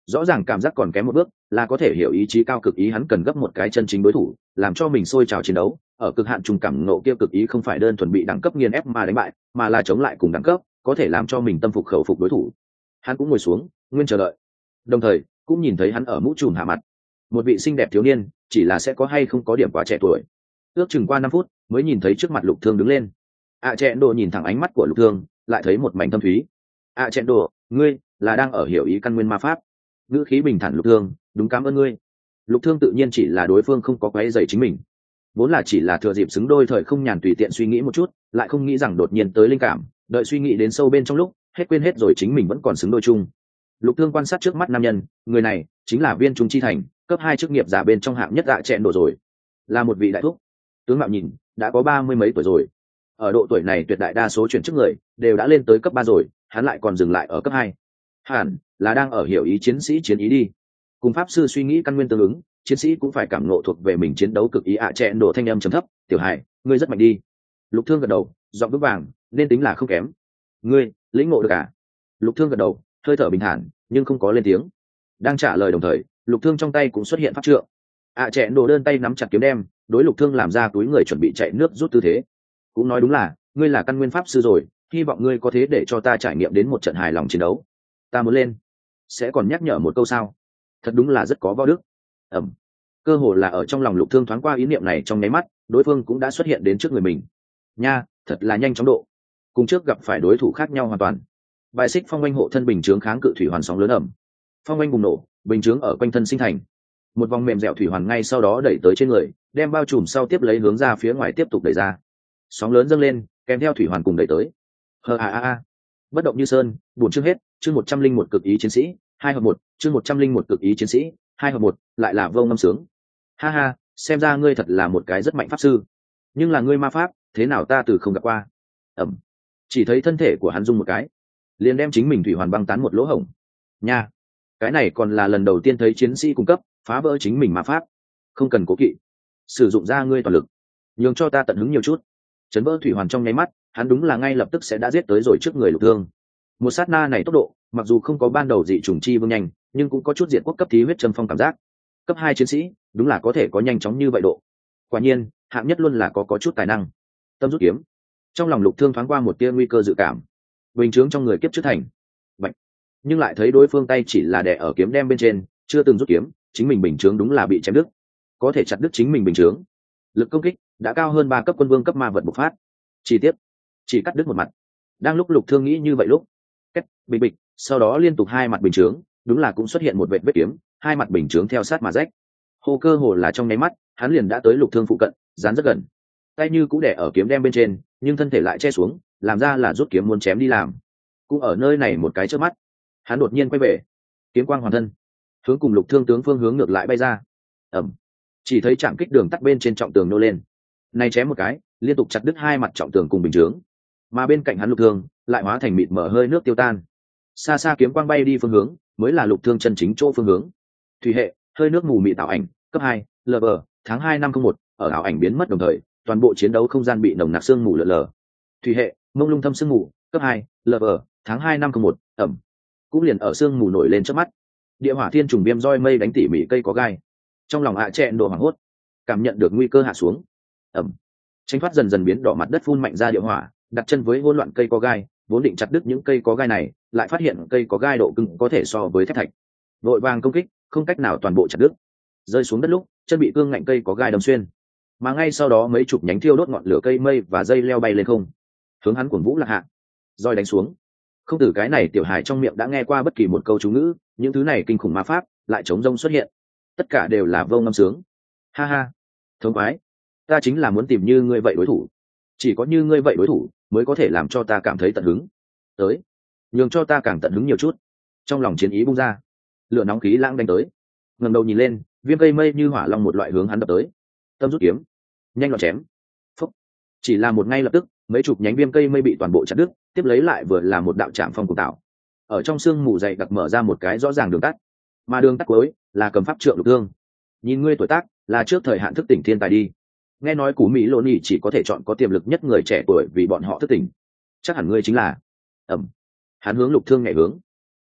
rõ ràng cảm giác còn kém một bước, là có thể hiểu ý chí cao cực ý hắn cần gấp một cái chân chính đối thủ, làm cho mình sôi trào chiến đấu. Ở cực hạn trùng cảm ngộ kia cực ý không phải đơn thuần bị đẳng cấp nghiền ép mà đánh bại, mà là chống lại cùng đẳng cấp, có thể làm cho mình tâm phục khẩu phục đối thủ. Hắn cũng ngồi xuống, nguyên chờ đợi. Đồng thời, cũng nhìn thấy hắn ở mũ trùm hạ mặt, một vị xinh đẹp thiếu niên, chỉ là sẽ có hay không có điểm quá trẻ tuổi. Ước chừng qua năm phút, mới nhìn thấy trước mặt Lục Thương đứng lên. ạ à, Chẹn Đồ nhìn thẳng ánh mắt của Lục Thương, lại thấy một mảnh thâm thúy. ạ à, Chẹn Đồ, ngươi là đang ở hiểu ý căn nguyên ma pháp. Ngữ khí bình thản. Lục Thương, đúng, cảm ơn ngươi. Lục Thương tự nhiên chỉ là đối phương không có quấy rầy chính mình, vốn là chỉ là thừa dịp xứng đôi thời không nhàn tùy tiện suy nghĩ một chút, lại không nghĩ rằng đột nhiên tới linh cảm, đợi suy nghĩ đến sâu bên trong lúc, hết quên hết rồi chính mình vẫn còn xứng đôi chung. Lục Thương quan sát trước mắt nam nhân, người này chính là Viên Trung Chi Thành, cấp hai chức nghiệp giả bên trong hạng nhất ạ à, Chẹn Đồ rồi, là một vị đại thúc. Tướng mạo nhìn đã có ba mươi mấy tuổi rồi. Ở độ tuổi này tuyệt đại đa số chuyển chức người đều đã lên tới cấp ba rồi, hắn lại còn dừng lại ở cấp hai. Hẳn là đang ở hiểu ý chiến sĩ chiến ý đi. Cùng pháp sư suy nghĩ căn nguyên tương ứng, chiến sĩ cũng phải cảm ngộ thuộc về mình chiến đấu cực ý ạ à, Chẹn Đồ thanh âm trầm thấp, "Tiểu Hải, ngươi rất mạnh đi." Lục Thương gật đầu, giọng vững vàng, nên tính là không kém. "Ngươi lĩnh ngộ được à?" Lục Thương gật đầu, hơi thở bình thản, nhưng không có lên tiếng. Đang trả lời đồng thời, Lục Thương trong tay cũng xuất hiện pháp trượng. ạ à, Chẹn Đồ đơn tay nắm chặt kiếm đem, đối Lục Thương làm ra túi người chuẩn bị chạy nước rút tư thế. "Cũng nói đúng là, ngươi là căn nguyên pháp sư rồi, hy vọng ngươi có thế để cho ta trải nghiệm đến một trận hài lòng chiến đấu. Ta muốn lên, sẽ còn nhắc nhở một câu sao?" Thật đúng là rất có võ đức. Ẩm. Cơ hồ là ở trong lòng Lục Thương thoáng qua ý niệm này trong nháy mắt, đối phương cũng đã xuất hiện đến trước người mình. Nha, thật là nhanh chóng độ. Cùng trước gặp phải đối thủ khác nhau hoàn toàn. Bài xích phong oanh hộ thân bình chướng kháng cự thủy hoàn sóng lớn ẩm. Phong oanh bùng nổ, bình chướng ở quanh thân sinh thành. Một vòng mềm dẻo thủy hoàn ngay sau đó đẩy tới trên người, đem bao trùm sau tiếp lấy hướng ra phía ngoài tiếp tục đẩy ra. Sóng lớn dâng lên, kèm theo thủy hoàn cùng đẩy tới. Hờ a a a. Bất động như sơn, buồn chương hết, chương một trăm linh một cực ý chiến sĩ, hai hợp một, chương một trăm linh một cực ý chiến sĩ, hai hợp một, lại là vô ngâm sướng. Ha ha, xem ra ngươi thật là một cái rất mạnh pháp sư, nhưng là ngươi ma pháp thế nào ta từ không gặp qua. Ẩm. Chỉ thấy thân thể của hắn rung một cái, liền đem chính mình thủy hoàn băng tán một lỗ hổng. Nha, cái này còn là lần đầu tiên thấy chiến sĩ cung cấp phá vỡ chính mình ma pháp. Không cần cố kỵ, sử dụng ra ngươi toàn lực, nhường cho ta tận hứng nhiều chút. Chấn vỡ thủy hoàn trong nháy mắt, hắn đúng là ngay lập tức sẽ đã giết tới rồi trước người Lục Thương. Một sát na này tốc độ, mặc dù không có ban đầu dị trùng chi vương nhanh, nhưng cũng có chút diện quốc cấp thí huyết châm phong cảm giác. Cấp hai chiến sĩ, đúng là có thể có nhanh chóng như vậy độ. Quả nhiên, hạng nhất luôn là có có chút tài năng. Tâm rút kiếm. Trong lòng Lục Thương thoáng qua một tia nguy cơ dự cảm. Bình chướng trong người kiếp trước thành. Bạch. Nhưng lại thấy đối phương tay chỉ là đè ở kiếm đem bên trên, chưa từng rút kiếm, chính mình bình chướng đúng là bị chém đứt. Có thể chặt đứt chính mình bình chướng. Lực công kích đã cao hơn ba cấp quân vương cấp ma vật bộc phát. Chi tiết, chỉ cắt đứt một mặt. Đang lúc Lục Thương nghĩ như vậy lúc, cách bịch bịch, sau đó liên tục hai mặt bình chướng, đúng là cũng xuất hiện một vệt vết kiếm, hai mặt bình chướng theo sát mà rách. Hồ cơ hồ là trong nháy mắt, hắn liền đã tới Lục Thương phụ cận, dán rất gần. Tay như cũ đè ở kiếm đem bên trên, nhưng thân thể lại che xuống, làm ra là rút kiếm muốn chém đi làm. Cũng ở nơi này một cái chớp mắt, hắn đột nhiên quay về, kiếm quang hoàn thân, hướng cùng Lục Thương tướng phương hướng ngược lại bay ra. Ẩm. Chỉ thấy chạm kích đường tắt bên trên trọng tường nô lên, này chém một cái, liên tục chặt đứt hai mặt trọng tường cùng bình chướng, mà bên cạnh hắn Lục Thương lại hóa thành mịt mở hơi nước tiêu tan. Xa xa kiếm quang bay đi phương hướng, mới là Lục Thương chân chính chỗ phương hướng. Thủy hệ, hơi nước mù mịt ảo ảnh, cấp hai, lờ vờ, tháng hai năm không một, ở ảo ảnh biến mất đồng thời, toàn bộ chiến đấu không gian bị nồng nặc sương mù lờ lờ. Thủy hệ, mông lung thâm sương mù, cấp hai, lờ vờ, tháng hai năm không một, ẩm. Cũng liền ở sương mù nổi lên trước mắt. Địa hỏa thiên trùng viêm roi mây đánh tỉ mỉ cây có gai. Trong lòng ạ Chẹn Đồ hoảng hốt, cảm nhận được nguy cơ hạ xuống. Ẩm. Tranh thoát dần dần biến đỏ mặt đất phun mạnh ra địa hỏa, đặt chân với hỗn loạn cây có gai, vốn định chặt đứt những cây có gai này, lại phát hiện cây có gai độ cứng có thể so với thép thạch. Vội vàng công kích, không cách nào toàn bộ chặt đứt. Rơi xuống đất lúc, chân bị cương ngạnh cây có gai đâm xuyên. Mà ngay sau đó mấy chục nhánh thiêu đốt ngọn lửa cây mây và dây leo bay lên không, hướng hắn cuồng vũ lạc hạ. Roi đánh xuống. Không từ cái này tiểu hài trong miệng đã nghe qua bất kỳ một câu chú ngữ, những thứ này kinh khủng ma pháp lại chống rông xuất hiện. Tất cả đều là vô ngâm sướng. Ha ha, thống khoái, ta chính là muốn tìm như ngươi vậy đối thủ. Chỉ có như ngươi vậy đối thủ mới có thể làm cho ta cảm thấy tận hứng. Tới, nhường cho ta càng tận hứng nhiều chút. Trong lòng chiến ý bung ra, lửa nóng khí lãng đánh tới. Ngẩng đầu nhìn lên, viêm cây mây như hỏa long một loại hướng hắn đập tới. Tâm rút kiếm, nhanh loạn chém. Phúc. Chỉ là một ngay lập tức, mấy chục nhánh viêm cây mây bị toàn bộ chặt đứt, tiếp lấy lại vừa là một đạo chạm phong cùng tạo. Ở trong sương mù dày đặc mở ra một cái rõ ràng đường tắt, mà đường tắt cuối là cầm pháp trượng Lục Thương. Nhìn ngươi tuổi tác, là trước thời hạn thức tỉnh thiên tài đi. Nghe nói Cú Mỹ Lô Nỉ chỉ có thể chọn có tiềm lực nhất người trẻ tuổi vì bọn họ thức tỉnh. Chắc hẳn ngươi chính là. Ẩm. Hắn hướng Lục Thương nhảy hướng.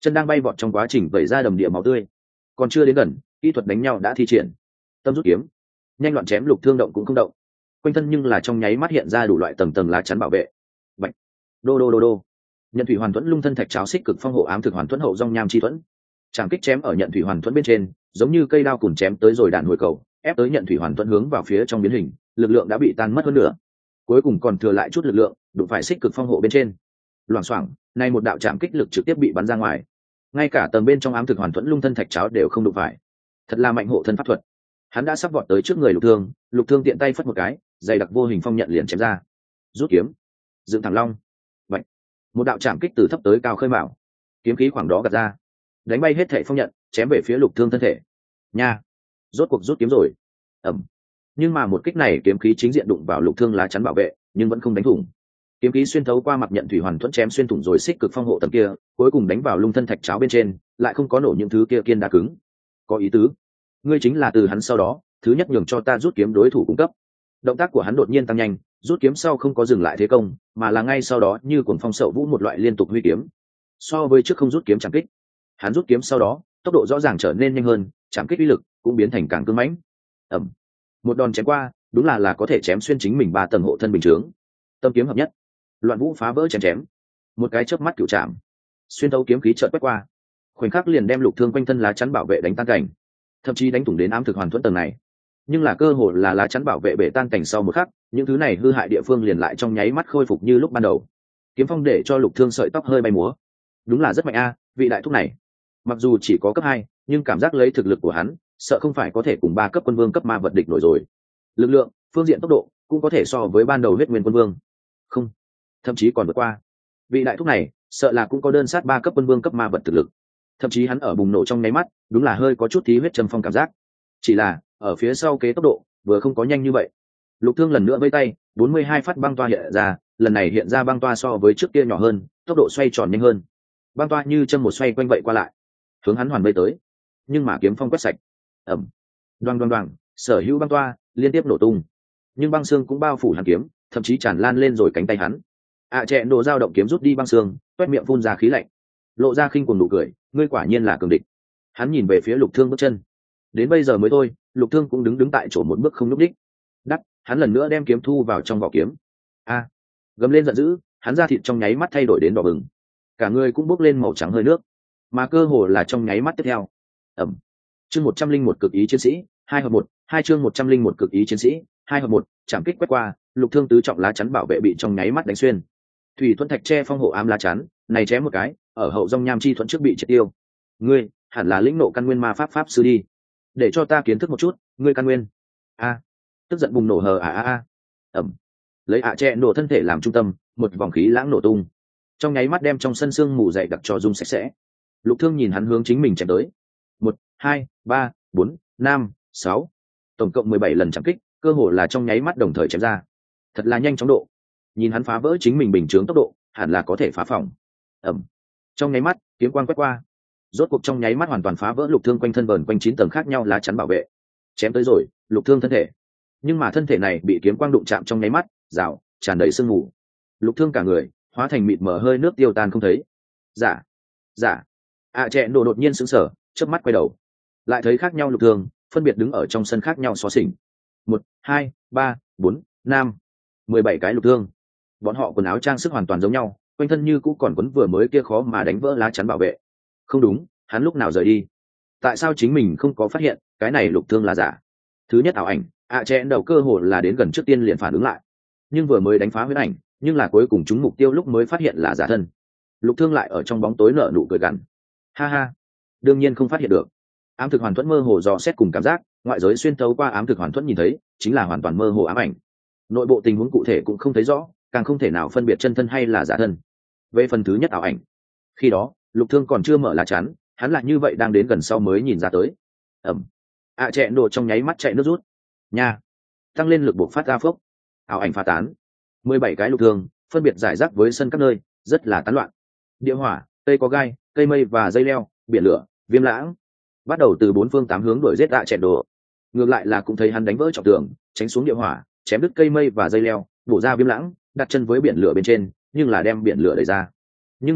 chân đang bay vọt trong quá trình vẩy ra đầm địa máu tươi. Còn chưa đến gần, kỹ thuật đánh nhau đã thi triển. Tâm rút kiếm, nhanh loạn chém, Lục Thương động cũng không động. Quanh thân nhưng là trong nháy mắt hiện ra đủ loại tầng tầng lá chắn bảo vệ. Bạch, đô đô đô đô. Nhận thủy hoàn thuẫn lung thân thạch cháo xích cực phong hộ ám thực hoàn thuẫn hậu rong nham chi thuẫn. Trảm kích chém ở nhận thủy hoàn thuẫn bên trên, giống như cây đao cùn chém tới rồi đạn hồi cầu, ép tới nhận thủy hoàn thuẫn hướng vào phía trong biến hình, lực lượng đã bị tan mất hơn nữa. Cuối cùng còn thừa lại chút lực lượng, đụng phải xích cực phong hộ bên trên. Loảng xoảng, nay một đạo chạm kích lực trực tiếp bị bắn ra ngoài. Ngay cả tầng bên trong ám thực hoàn thuẫn lung thân thạch cháo đều không đụng phải. Thật là mạnh hộ thân pháp thuật. Hắn đã sắp vọt tới trước người Lục Thương, Lục Thương tiện tay phất một cái, dày đặc vô hình phong nhận liền chém ra. Rút kiếm, dựng thẳng long. Vậy, một đạo chạm kích từ thấp tới cao khơi mạo, kiếm khí khoảng đó gạt ra, đánh bay hết thảy phong nhận, chém về phía Lục Thương thân thể. Nha, rốt cuộc rút kiếm rồi. Ầm. Nhưng mà một kích này kiếm khí chính diện đụng vào Lục Thương lá chắn bảo vệ, nhưng vẫn không đánh thủng. Kiếm khí xuyên thấu qua mặt nhận thủy hoàn thuẫn chém xuyên thủng rồi xích cực phong hộ tầng kia, cuối cùng đánh vào lung thân thạch cháo bên trên, lại không có nổ những thứ kia kiên đá cứng. Có ý tứ, ngươi chính là từ hắn sau đó thứ nhất nhường cho ta rút kiếm đối thủ cung cấp. Động tác của hắn đột nhiên tăng nhanh, rút kiếm sau không có dừng lại thế công, mà là ngay sau đó như cuồng phong sậu vũ một loại liên tục huy kiếm. So với trước không rút kiếm chạm kích, hắn rút kiếm sau đó tốc độ rõ ràng trở nên nhanh hơn, chạm kích uy lực cũng biến thành càng cứng mãnh. Ầm, một đòn chém qua, đúng là là có thể chém xuyên chính mình ba tầng hộ thân bình chướng. Tâm kiếm hợp nhất, loạn vũ phá vỡ chém chém, một cái chớp mắt cửu chạm, xuyên thấu kiếm khí chợt quét qua, khoảnh khắc liền đem Lục Thương quanh thân lá chắn bảo vệ đánh tan cảnh, thậm chí đánh thủng đến ám thực hoàn thuẫn tầng này. Nhưng là cơ hội là lá chắn bảo vệ bể tan cảnh sau một khắc, những thứ này hư hại địa phương liền lại trong nháy mắt khôi phục như lúc ban đầu. Kiếm phong để cho Lục Thương sợi tóc hơi bay múa. Đúng là rất mạnh a, vị đại thúc này. Mặc dù chỉ có cấp hai, nhưng cảm giác lấy thực lực của hắn, sợ không phải có thể cùng ba cấp quân vương cấp ma vật địch nổi rồi. Lực lượng, phương diện tốc độ cũng có thể so với ban đầu huyết nguyên quân vương. Không, thậm chí còn vượt qua. Vị đại thúc này, sợ là cũng có đơn sát ba cấp quân vương cấp ma vật thực lực. Thậm chí hắn ở bùng nổ trong nháy mắt, đúng là hơi có chút thí huyết châm phong cảm giác. Chỉ là, ở phía sau kế tốc độ, vừa không có nhanh như vậy. Lục Thương lần nữa vây tay, bốn mươi hai phát băng toa hiện ra, lần này hiện ra băng toa so với trước kia nhỏ hơn, tốc độ xoay tròn nhanh hơn. Băng toa như châm một xoay quanh vậy qua lại, hướng hắn hoàn vây tới. Nhưng mà kiếm phong quét sạch. Ầm. Đoàng đoàng đoàng, sở hữu băng toa liên tiếp nổ tung. Nhưng băng xương cũng bao phủ hắn kiếm, thậm chí tràn lan lên rồi cánh tay hắn. ạ à, chẹn đồ dao động kiếm rút đi băng xương, toét miệng phun ra khí lạnh, lộ ra khinh cuồng nụ cười, ngươi quả nhiên là cường địch. Hắn nhìn về phía Lục Thương bước chân. Đến bây giờ mới thôi, Lục Thương cũng đứng đứng tại chỗ một bước không nhúc đích. Đắc, hắn lần nữa đem kiếm thu vào trong vỏ kiếm. A, gầm lên giận dữ, hắn da thịt trong nháy mắt thay đổi đến đỏ bừng, cả người cũng bốc lên màu trắng hơi nước, mà cơ hồ là trong nháy mắt tiếp theo. Ẩm. Chương một trăm linh một cực ý chiến sĩ, hai hợp một, hai chương một trăm linh một cực ý chiến sĩ, hai hợp một, chạm kích quét qua, Lục Thương tứ trọng lá chắn bảo vệ bị trong nháy mắt đánh xuyên. Thủy thuẫn thạch che phong hộ ám lá chắn, này chém một cái, ở hậu rong nham chi thuẫn trước bị triệt tiêu. Ngươi, hẳn là lĩnh nộ căn nguyên ma pháp pháp sư đi. Để cho ta kiến thức một chút, ngươi căn nguyên. A. Tức giận bùng nổ hờ a a a. Ẩm. Lấy ạ che nổ thân thể làm trung tâm, một vòng khí lãng nổ tung. Trong nháy mắt đem trong sân xương mù dày đặc cho rung sạch sẽ. Lục Thương nhìn hắn hướng chính mình chém tới. Một, hai, ba, bốn, năm, sáu, tổng cộng mười bảy lần chạm kích, cơ hồ là trong nháy mắt đồng thời chém ra. Thật là nhanh chóng độ. Nhìn hắn phá vỡ chính mình bình chướng tốc độ, hẳn là có thể phá phòng. Ẩm. Trong nháy mắt, kiếm quang quét qua. Rốt cuộc trong nháy mắt hoàn toàn phá vỡ Lục Thương quanh thân vờn quanh chín tầng khác nhau lá chắn bảo vệ. Chém tới rồi, Lục Thương thân thể. Nhưng mà thân thể này bị kiếm quang đụng chạm trong nháy mắt, rào, tràn đầy sương mù. Lục Thương cả người hóa thành mịt mờ hơi nước tiêu tan không thấy. Giả, giả. ạ chẹ nổ đột nhiên sững sờ, chớp mắt quay đầu, lại thấy khác nhau Lục Thương phân biệt đứng ở trong sân khác nhau xó xỉnh. Một, hai, ba, bốn, năm, mười bảy cái Lục Thương. Bọn họ quần áo trang sức hoàn toàn giống nhau, quanh thân như cũ còn quấn vừa mới kia khó mà đánh vỡ lá chắn bảo vệ. Không đúng, hắn lúc nào rời đi? Tại sao chính mình không có phát hiện cái này Lục Thương là giả? Thứ nhất ảo ảnh, ạ chẹn đầu cơ hội là đến gần trước tiên liền phản ứng lại, nhưng vừa mới đánh phá huyễn ảnh, nhưng là cuối cùng chúng mục tiêu lúc mới phát hiện là giả thân. Lục Thương lại ở trong bóng tối nở nụ cười gằn. Ha ha, đương nhiên không phát hiện được. Ám thực hoàn thuẫn mơ hồ dò xét cùng cảm giác, ngoại giới xuyên thấu qua ám thực hoàn thuẫn nhìn thấy, chính là hoàn toàn mơ hồ ám ảnh. Nội bộ tình huống cụ thể cũng không thấy rõ, càng không thể nào phân biệt chân thân hay là giả thân. Về phần thứ nhất ảo ảnh, khi đó Lục Thương còn chưa mở lá chắn, hắn lại như vậy đang đến gần sau mới nhìn ra tới. Ẩm. ạ à, chẹn đồ trong nháy mắt chạy nước rút. Nha. Tăng lên lực buộc phát ra phốc. Ảo ảnh phá tán. Mười bảy cái Lục Thương phân biệt giải rác với sân các nơi, rất là tán loạn. Địa hỏa, cây có gai, cây mây và dây leo, biển lửa, viêm lãng, bắt đầu từ bốn phương tám hướng đuổi giết ạ à chẹn đồ. Ngược lại là cũng thấy hắn đánh vỡ trọng tường, tránh xuống địa hỏa, chém đứt cây mây và dây leo, bổ ra viêm lãng, đặt chân với biển lửa bên trên, nhưng là đem biển lửa đẩy ra. Nhưng mà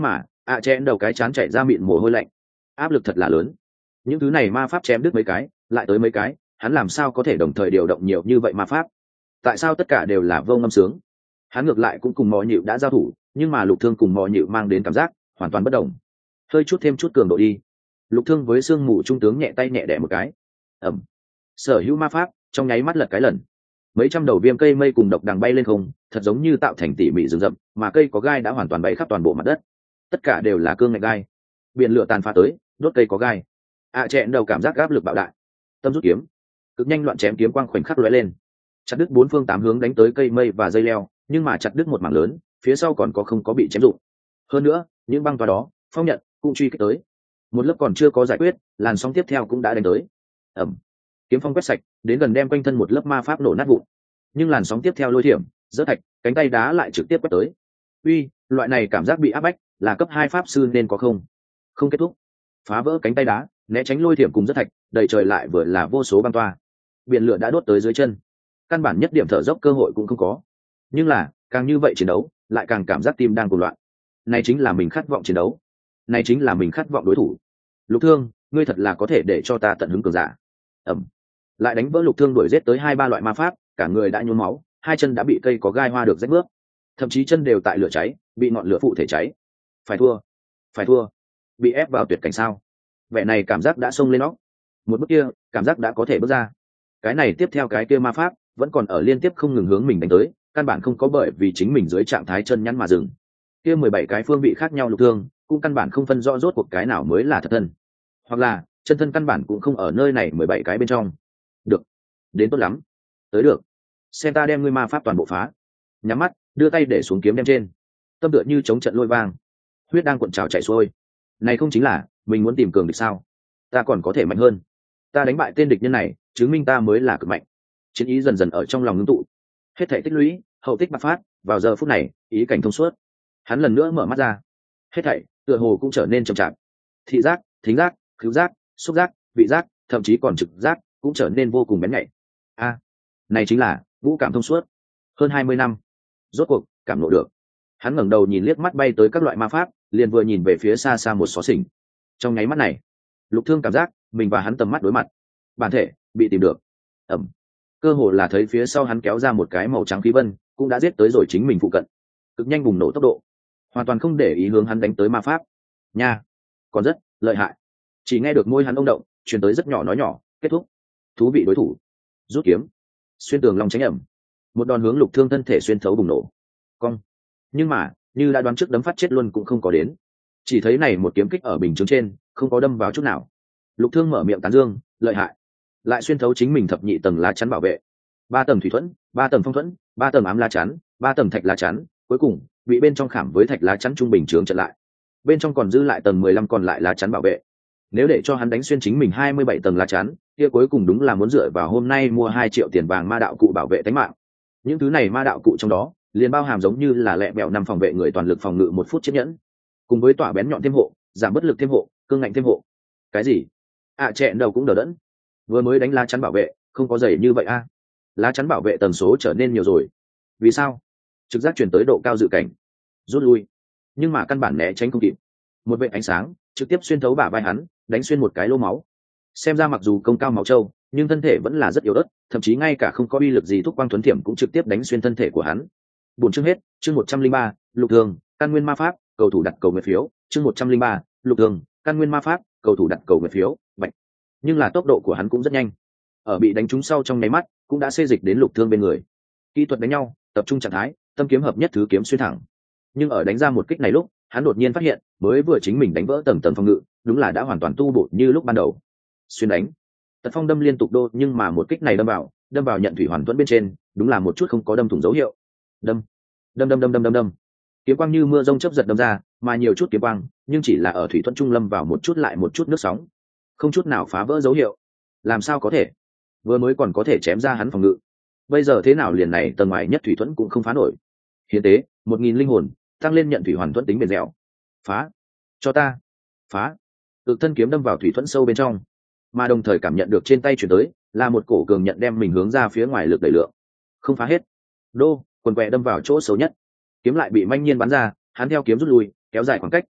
ạ chẹn đầu cái chán chảy ra mịn mồ hôi lạnh, áp lực thật là lớn. Những thứ này ma pháp chém đứt mấy cái lại tới mấy cái, hắn làm sao có thể đồng thời điều động nhiều như vậy ma pháp? Tại sao tất cả đều là vô ngâm sướng? Hắn ngược lại cũng cùng mò nhịu đã giao thủ, nhưng mà lục thương cùng mò nhịu mang đến cảm giác hoàn toàn bất đồng. Hơi chút thêm chút cường độ đi. Lục thương với xương mù trung tướng nhẹ tay nhẹ đẻ một cái, ẩm, sở hữu ma pháp trong nháy mắt lật cái lần. Mấy trăm đầu viêm cây mây cùng độc đằng bay lên không, thật giống như tạo thành tỉ mỉ rừng rậm, mà cây có gai đã hoàn toàn bay khắp toàn bộ mặt đất. Tất cả đều là cương ngạch gai. Biển lửa tàn phá tới, đốt cây có gai. ạ à, chẹn đầu cảm giác áp lực bạo đại. Tâm rút kiếm, cực nhanh loạn chém kiếm quang khoảnh khắc lóe lên, chặt đứt bốn phương tám hướng đánh tới cây mây và dây leo, nhưng mà chặt đứt một mảng lớn, phía sau còn có không có bị chém rụng. Hơn nữa, những băng toa đó, phong nhận cũng truy kích tới. Một lớp còn chưa có giải quyết, làn sóng tiếp theo cũng đã đánh tới. Ẩm, kiếm phong quét sạch, đến gần đem quanh thân một lớp ma pháp nổ nát vụn. Nhưng làn sóng tiếp theo lôi thiểm, dỡ thạch, cánh tay đá lại trực tiếp quét tới. Uy, loại này cảm giác bị áp bách, là cấp hai pháp sư nên có không? Không kết thúc. Phá vỡ cánh tay đá, né tránh lôi thiểm cùng dỡ thạch, đầy trời lại vừa là vô số băng toa. Biển lửa đã đốt tới dưới chân, căn bản nhất điểm thở dốc cơ hội cũng không có. Nhưng là, càng như vậy chiến đấu, lại càng cảm giác tim đang cuồng loạn. Này chính là mình khát vọng chiến đấu, này chính là mình khát vọng đối thủ. Lục Thương, ngươi thật là có thể để cho ta tận hứng cường giả. Ẩm, lại đánh vỡ Lục Thương đuổi giết tới hai ba loại ma pháp, cả người đã nhuốm máu, hai chân đã bị cây có gai hoa được rách bước, thậm chí chân đều tại lửa cháy, bị ngọn lửa phụ thể cháy. Phải thua, phải thua, bị ép vào tuyệt cảnh sao? Vẻ này cảm giác đã xông lên óc. Một bước kia, cảm giác đã có thể bước ra. Cái này tiếp theo cái kia ma pháp vẫn còn ở liên tiếp không ngừng hướng mình đánh tới, căn bản không có bởi vì chính mình dưới trạng thái chân nhắn mà dừng. Kia mười bảy cái phương vị khác nhau Lục Thương, cũng căn bản không phân rõ rốt cuộc cái nào mới là thật thân, hoặc là chân thân căn bản cũng không ở nơi này mười bảy cái bên trong. Được, đến tốt lắm, tới được, xem ta đem ngươi ma pháp toàn bộ phá. Nhắm mắt, đưa tay để xuống kiếm đem trên, tâm tựa như chống trận lôi vang, huyết đang cuộn trào chảy xuôi. Này không chính là mình muốn tìm cường địch sao? Ta còn có thể mạnh hơn. Ta đánh bại tên địch nhân này, chứng minh ta mới là cực mạnh. Chiến ý dần dần ở trong lòng ngưng tụ, hết thảy tích lũy, hậu tích bạc phát, vào giờ phút này, ý cảnh thông suốt. Hắn lần nữa mở mắt ra, hết thảy tựa hồ cũng trở nên trầm trọng. Thị giác, thính giác, khứu giác, xúc giác, vị giác, thậm chí còn trực giác cũng trở nên vô cùng bén nhạy. A, à, này chính là ngũ cảm thông suốt. Hơn hai mươi năm, rốt cuộc cảm ngộ được. Hắn ngẩng đầu nhìn liếc mắt bay tới các loại ma pháp, liền vừa nhìn về phía xa xa một xó xỉnh. Trong nháy mắt này, Lục Thương cảm giác mình và hắn tầm mắt đối mặt, bản thể bị tìm được. Ẩm, cơ hồ là thấy phía sau hắn kéo ra một cái màu trắng khí vân, cũng đã giết tới rồi chính mình phụ cận, cực nhanh bùng nổ tốc độ, hoàn toàn không để ý hướng hắn đánh tới ma pháp. Nha, còn rất lợi hại. Chỉ nghe được môi hắn ông động, truyền tới rất nhỏ nói nhỏ, kết thúc. Thú vị đối thủ. Rút kiếm, xuyên tường long tránh ẩm, một đòn hướng Lục Thương thân thể xuyên thấu bùng nổ. Cong. Nhưng mà, như đã đoán trước đấm phát chết luôn cũng không có đến. Chỉ thấy này một kiếm kích ở bình chướng trên, không có đâm vào chút nào. Lục Thương mở miệng tán dương, lợi hại. Lại xuyên thấu chính mình thập nhị tầng lá chắn bảo vệ. Ba tầng thủy thuẫn, ba tầng phong thuẫn, ba tầng ám lá chắn, ba tầng thạch lá chắn, cuối cùng, bị bên trong khảm với thạch lá chắn trung bình chướng chặn lại. Bên trong còn dư lại tầng mười lăm còn lại lá chắn bảo vệ. Nếu để cho hắn đánh xuyên chính mình hai mươi bảy tầng lá chắn, kia cuối cùng đúng là muốn dựa vào hôm nay mua hai triệu tiền vàng ma đạo cụ bảo vệ tính mạng. Những thứ này ma đạo cụ trong đó, liền bao hàm giống như là lẹ bẹo năm phòng vệ người toàn lực phòng ngự một phút chiếc nhẫn, cùng với tỏa bén nhọn thêm hộ, giảm bất lực thêm hộ, cương ngạnh thêm hộ. Cái gì? À, chẹn đầu cũng đỡ đẫn. Vừa mới đánh lá chắn bảo vệ, không có dày như vậy a. À? Lá chắn bảo vệ tần số trở nên nhiều rồi. Vì sao? Trực giác chuyển tới độ cao dự cảnh, rút lui, nhưng mà căn bản né tránh không kịp. Một vệt ánh sáng trực tiếp xuyên thấu bả vai hắn, đánh xuyên một cái lỗ máu. Xem ra mặc dù công cao máu trâu, nhưng thân thể vẫn là rất yếu ớt, thậm chí ngay cả không có uy lực gì thuốc quang thuấn thiểm cũng trực tiếp đánh xuyên thân thể của hắn. Buồn chương hết, chương một trăm linh ba, Lục Thương, căn nguyên ma pháp, cầu thủ đặt cầu nguyện phiếu, chương một trăm linh ba, Lục Thương, căn nguyên ma pháp, cầu thủ đặt cầu nguyện phiếu, bạch. Nhưng là tốc độ của hắn cũng rất nhanh. Ở bị đánh trúng sau trong nháy mắt, cũng đã xê dịch đến Lục Thương bên người. Kỹ thuật đánh nhau, tập trung trạng thái, tâm kiếm hợp nhất thứ kiếm xuyên thẳng. Nhưng ở đánh ra một kích này lúc, hắn đột nhiên phát hiện, mới vừa chính mình đánh vỡ tầng tầng phòng ngự, đúng là đã hoàn toàn tu bổ như lúc ban đầu. Xuyên đánh, tật phong đâm liên tục đô, nhưng mà một kích này đâm vào, đâm vào nhận thủy hoàn thuẫn bên trên, đúng là một chút không có đâm thủng dấu hiệu. Đâm, đâm đâm đâm đâm đâm đâm, kiếm quang như mưa rông chớp giật đâm ra, mà nhiều chút kiếm quang, nhưng chỉ là ở thủy thuẫn trung lâm vào một chút lại một chút nước sóng, không chút nào phá vỡ dấu hiệu. Làm sao có thể? Vừa mới còn có thể chém ra hắn phòng ngự, bây giờ thế nào liền này tầng ngoài nhất thủy thuẫn cũng không phá nổi. Hiến tế một nghìn linh hồn, tăng lên nhận thủy hoàn thuẫn tính bền dẻo. Phá, cho ta, phá. Cực thân kiếm đâm vào thủy thuẫn sâu bên trong, mà đồng thời cảm nhận được trên tay chuyển tới là một cổ cường nhận đem mình hướng ra phía ngoài lực đẩy lượng. Không phá hết. Đô, quần quẹ đâm vào chỗ xấu nhất, kiếm lại bị manh nhiên bắn ra, hắn theo kiếm rút lui, kéo dài khoảng cách,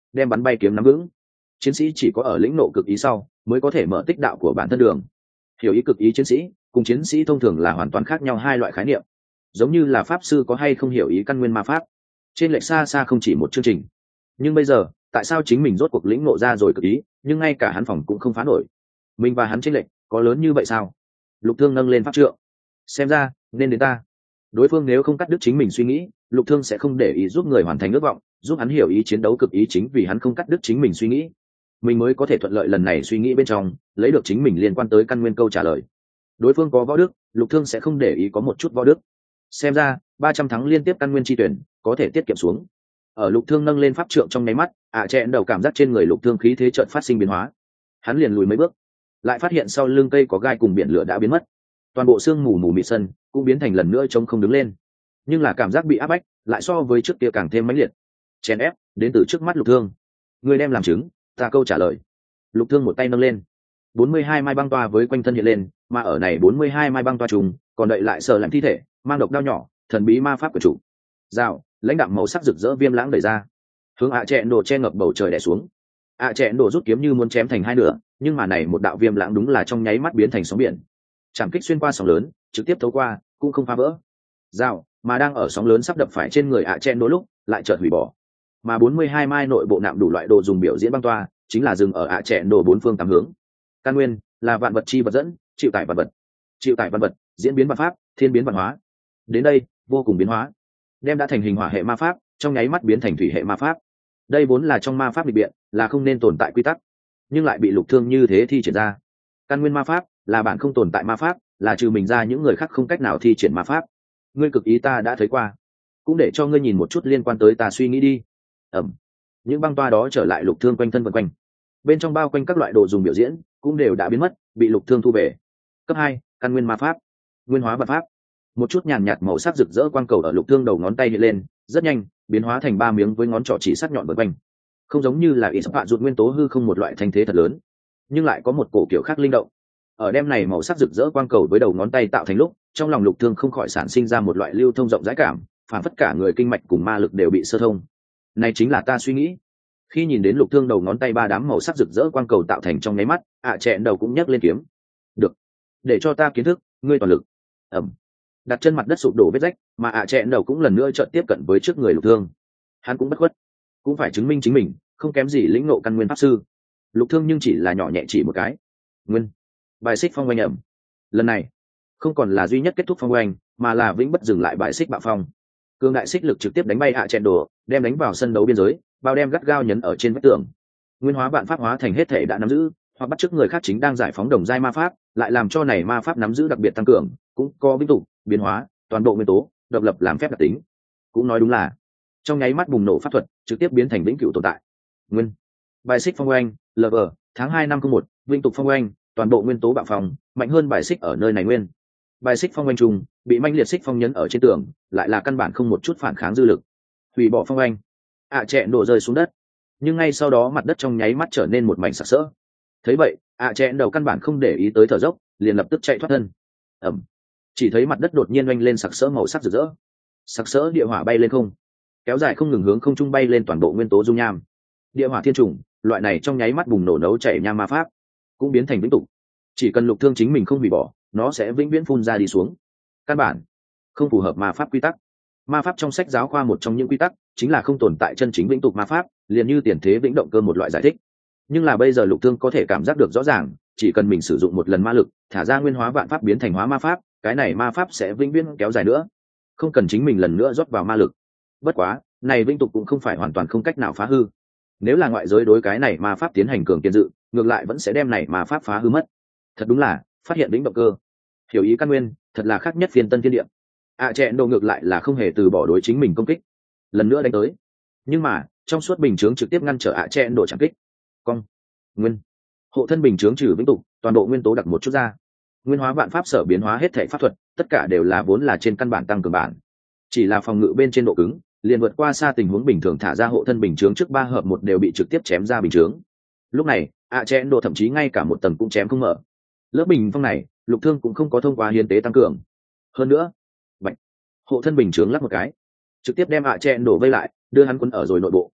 đem bắn bay kiếm nắm vững. Chiến sĩ chỉ có ở lĩnh nộ cực ý sau mới có thể mở tích đạo của bản thân đường. Hiểu ý cực ý chiến sĩ cùng chiến sĩ thông thường là hoàn toàn khác nhau hai loại khái niệm, giống như là pháp sư có hay không hiểu ý căn nguyên ma pháp, trên lệch xa xa không chỉ một chương trình. Nhưng bây giờ tại sao chính mình rốt cuộc lĩnh nộ ra rồi cực ý, nhưng ngay cả hắn phòng cũng không phá nổi? Mình và hắn trên lệch có lớn như vậy sao? Lục Thương nâng lên pháp trượng, xem ra nên đến ta. Đối phương nếu không cắt đứt chính mình suy nghĩ, Lục Thương sẽ không để ý giúp người hoàn thành ước vọng, giúp hắn hiểu ý chiến đấu cực ý. Chính vì hắn không cắt đứt chính mình suy nghĩ, mình mới có thể thuận lợi lần này suy nghĩ bên trong lấy được chính mình liên quan tới căn nguyên câu trả lời. Đối phương có võ đức, Lục Thương sẽ không để ý có một chút võ đức. Xem ra ba trăm thắng liên tiếp căn nguyên chi tuyển có thể tiết kiệm xuống. Ở Lục Thương nâng lên pháp trượng trong nháy mắt, ạ à chẹn đầu cảm giác trên người Lục Thương khí thế chợt phát sinh biến hóa. Hắn liền lùi mấy bước, lại phát hiện sau lưng cây có gai cùng biển lửa đã biến mất, toàn bộ xương mù mù mịt sân cũng biến thành lần nữa trông không đứng lên. Nhưng là cảm giác bị áp bách lại so với trước kia càng thêm mãnh liệt. Chèn ép đến từ trước mắt Lục Thương. Người đem làm chứng, ta câu trả lời. Lục Thương một tay nâng lên, bốn mươi hai mai băng toa với quanh thân hiện lên, mà ở này bốn mươi hai mai băng toa trùng còn đậy lại sờ lạnh thi thể, mang độc đao nhỏ, thần bí ma pháp của chủ. Dao, lãnh đạm màu sắc rực rỡ viêm lãng đẩy ra, hướng ạ à chẹn đồ che ngập bầu trời đè xuống. ạ à chẹn đồ rút kiếm như muốn chém thành hai nửa, nhưng mà này một đạo viêm lãng đúng là trong nháy mắt biến thành sóng biển, chạm kích xuyên qua sóng lớn, trực tiếp thấu qua, cũng không phá vỡ. Dao, mà đang ở sóng lớn sắp đập phải trên người ạ à chẹn đồ lúc, lại chợt hủy bỏ. Mà bốn mươi hai mai nội bộ nạm đủ loại đồ dùng biểu diễn băng toa, chính là dừng ở ạ à chẹn đồ bốn phương tám hướng. Căn nguyên là vạn vật chi vật dẫn, chịu tải vạn vật, chịu tải vạn vật, diễn biến vạn pháp, thiên biến vạn hóa. Đến đây, vô cùng biến hóa, đem đã thành hình hỏa hệ ma pháp trong nháy mắt biến thành thủy hệ ma pháp. Đây vốn là trong ma pháp lịch biện là không nên tồn tại quy tắc, nhưng lại bị Lục Thương như thế thi triển ra. Căn nguyên ma pháp là bản không tồn tại ma pháp, là trừ mình ra những người khác không cách nào thi triển ma pháp. Ngươi cực ý ta đã thấy qua, cũng để cho ngươi nhìn một chút liên quan tới ta suy nghĩ đi. Ẩm, những băng toa đó trở lại Lục Thương quanh thân vần quanh, bên trong bao quanh các loại đồ dùng biểu diễn cũng đều đã biến mất, bị Lục Thương thu về. Cấp hai, căn nguyên ma pháp, nguyên hóa vật pháp. Một chút nhàn nhạt màu sắc rực rỡ quang cầu ở Lục Thương đầu ngón tay hiện lên, rất nhanh biến hóa thành ba miếng với ngón trỏ chỉ sắc nhọn vần quanh. Không giống như là ít vạn rụt nguyên tố hư không một loại thanh thế thật lớn, nhưng lại có một cổ kiểu khác linh động. Ở đêm này màu sắc rực rỡ quang cầu với đầu ngón tay tạo thành lúc, trong lòng Lục Thương không khỏi sản sinh ra một loại lưu thông rộng rãi cảm, phản phất cả người kinh mạch cùng ma lực đều bị sơ thông. Này chính là ta suy nghĩ. Khi nhìn đến Lục Thương đầu ngón tay ba đám màu sắc rực rỡ quang cầu tạo thành trong nháy mắt, ạ à chẹn đầu cũng nhấc lên kiếm. Được, để cho ta kiến thức ngươi toàn lực. Ẩm, đặt chân mặt đất sụp đổ vết rách, mà ạ à chẹn đầu cũng lần nữa chợt tiếp cận với trước người Lục Thương. Hắn cũng bất khuất, cũng phải chứng minh chính mình không kém gì lĩnh ngộ căn nguyên pháp sư. Lục Thương nhưng chỉ là nhỏ nhẹ chỉ một cái. Nguyên, bài xích phong oanh ẩm. Lần này không còn là duy nhất kết thúc phong oanh, mà là vĩnh bất dừng lại bài xích bạo phong. Cường đại xích lực trực tiếp đánh bay ạ à chẹn đồ, đem đánh vào sân đấu biên giới, bao đem gắt gao nhấn ở trên vách tường. Nguyên hóa vạn pháp hóa thành hết thể đã nắm giữ, hoặc bắt chước người khác chính đang giải phóng đồng giai ma pháp, lại làm cho này ma pháp nắm giữ đặc biệt tăng cường, cũng có biến tụ, biến hóa, toàn bộ nguyên tố, độc lập làm phép đặc tính. Cũng nói đúng là trong nháy mắt bùng nổ pháp thuật, trực tiếp biến thành vĩnh cửu tồn tại. Nguyên, bài xích phong oanh, lv, tháng hai năm không một, vinh tục phong oanh, toàn bộ nguyên tố bạo phong, mạnh hơn bài xích ở nơi này nguyên. Bài xích phong oanh trùng, bị manh liệt xích phong nhấn ở trên tường, lại là căn bản không một chút phản kháng dư lực. Hủy bỏ phong oanh, ạ à chẹn đổ rơi xuống đất, nhưng ngay sau đó mặt đất trong nháy mắt trở nên một mảnh sặc sỡ. Thấy vậy, ạ à chẹn đầu căn bản không để ý tới thở dốc, liền lập tức chạy thoát thân. Ẩm, chỉ thấy mặt đất đột nhiên oanh lên sặc sỡ màu sắc rực rỡ, sặc sỡ địa hỏa bay lên không, kéo dài không ngừng hướng không trung bay lên toàn bộ nguyên tố dung nham. Địa hỏa thiên trùng, loại này trong nháy mắt bùng nổ nấu chảy nham ma pháp, cũng biến thành vĩnh tục. Chỉ cần Lục Thương chính mình không hủy bỏ, nó sẽ vĩnh viễn phun ra đi xuống. Căn bản không phù hợp ma pháp quy tắc. Ma pháp trong sách giáo khoa một trong những quy tắc chính là không tồn tại chân chính vĩnh tục ma pháp, liền như tiền thế vĩnh động cơ một loại giải thích. Nhưng là bây giờ Lục Thương có thể cảm giác được rõ ràng, chỉ cần mình sử dụng một lần ma lực, thả ra nguyên hóa vạn pháp biến thành hóa ma pháp, cái này ma pháp sẽ vĩnh viễn kéo dài nữa, không cần chính mình lần nữa rót vào ma lực. Bất quá, này vĩnh tục cũng không phải hoàn toàn không cách nào phá hư. Nếu là ngoại giới đối cái này ma pháp tiến hành cường tiên dự, ngược lại vẫn sẽ đem này ma pháp phá hư mất. Thật đúng là phát hiện vĩnh động cơ, hiểu ý căn nguyên, thật là khác nhất phiên tân thiên địa. ạ à chẹn đồ ngược lại là không hề từ bỏ đối chính mình công kích, lần nữa đánh tới, nhưng mà trong suốt bình chướng trực tiếp ngăn trở ạ à chẹn đồ chẳng kích. Cong, nguyên, hộ thân bình chướng trừ vĩnh tục, toàn bộ nguyên tố đặc một chút ra. Nguyên hóa vạn pháp sở biến hóa hết thể pháp thuật, tất cả đều là vốn là trên căn bản tăng cường bản, chỉ là phòng ngự bên trên độ cứng liền vượt qua xa tình huống bình thường, thả ra hộ thân bình chướng trước ba hợp một đều bị trực tiếp chém ra bình chướng. Lúc này ạ à chẹn đồ thậm chí ngay cả một tầng cũng chém không mở. Lớp bình phong này Lục Thương cũng không có thông qua hiến tế tăng cường. Hơn nữa, bệnh hộ thân bình chướng lắp một cái, trực tiếp đem ạ à chẹn đổ vây lại, đưa hắn quấn ở rồi nội bộ.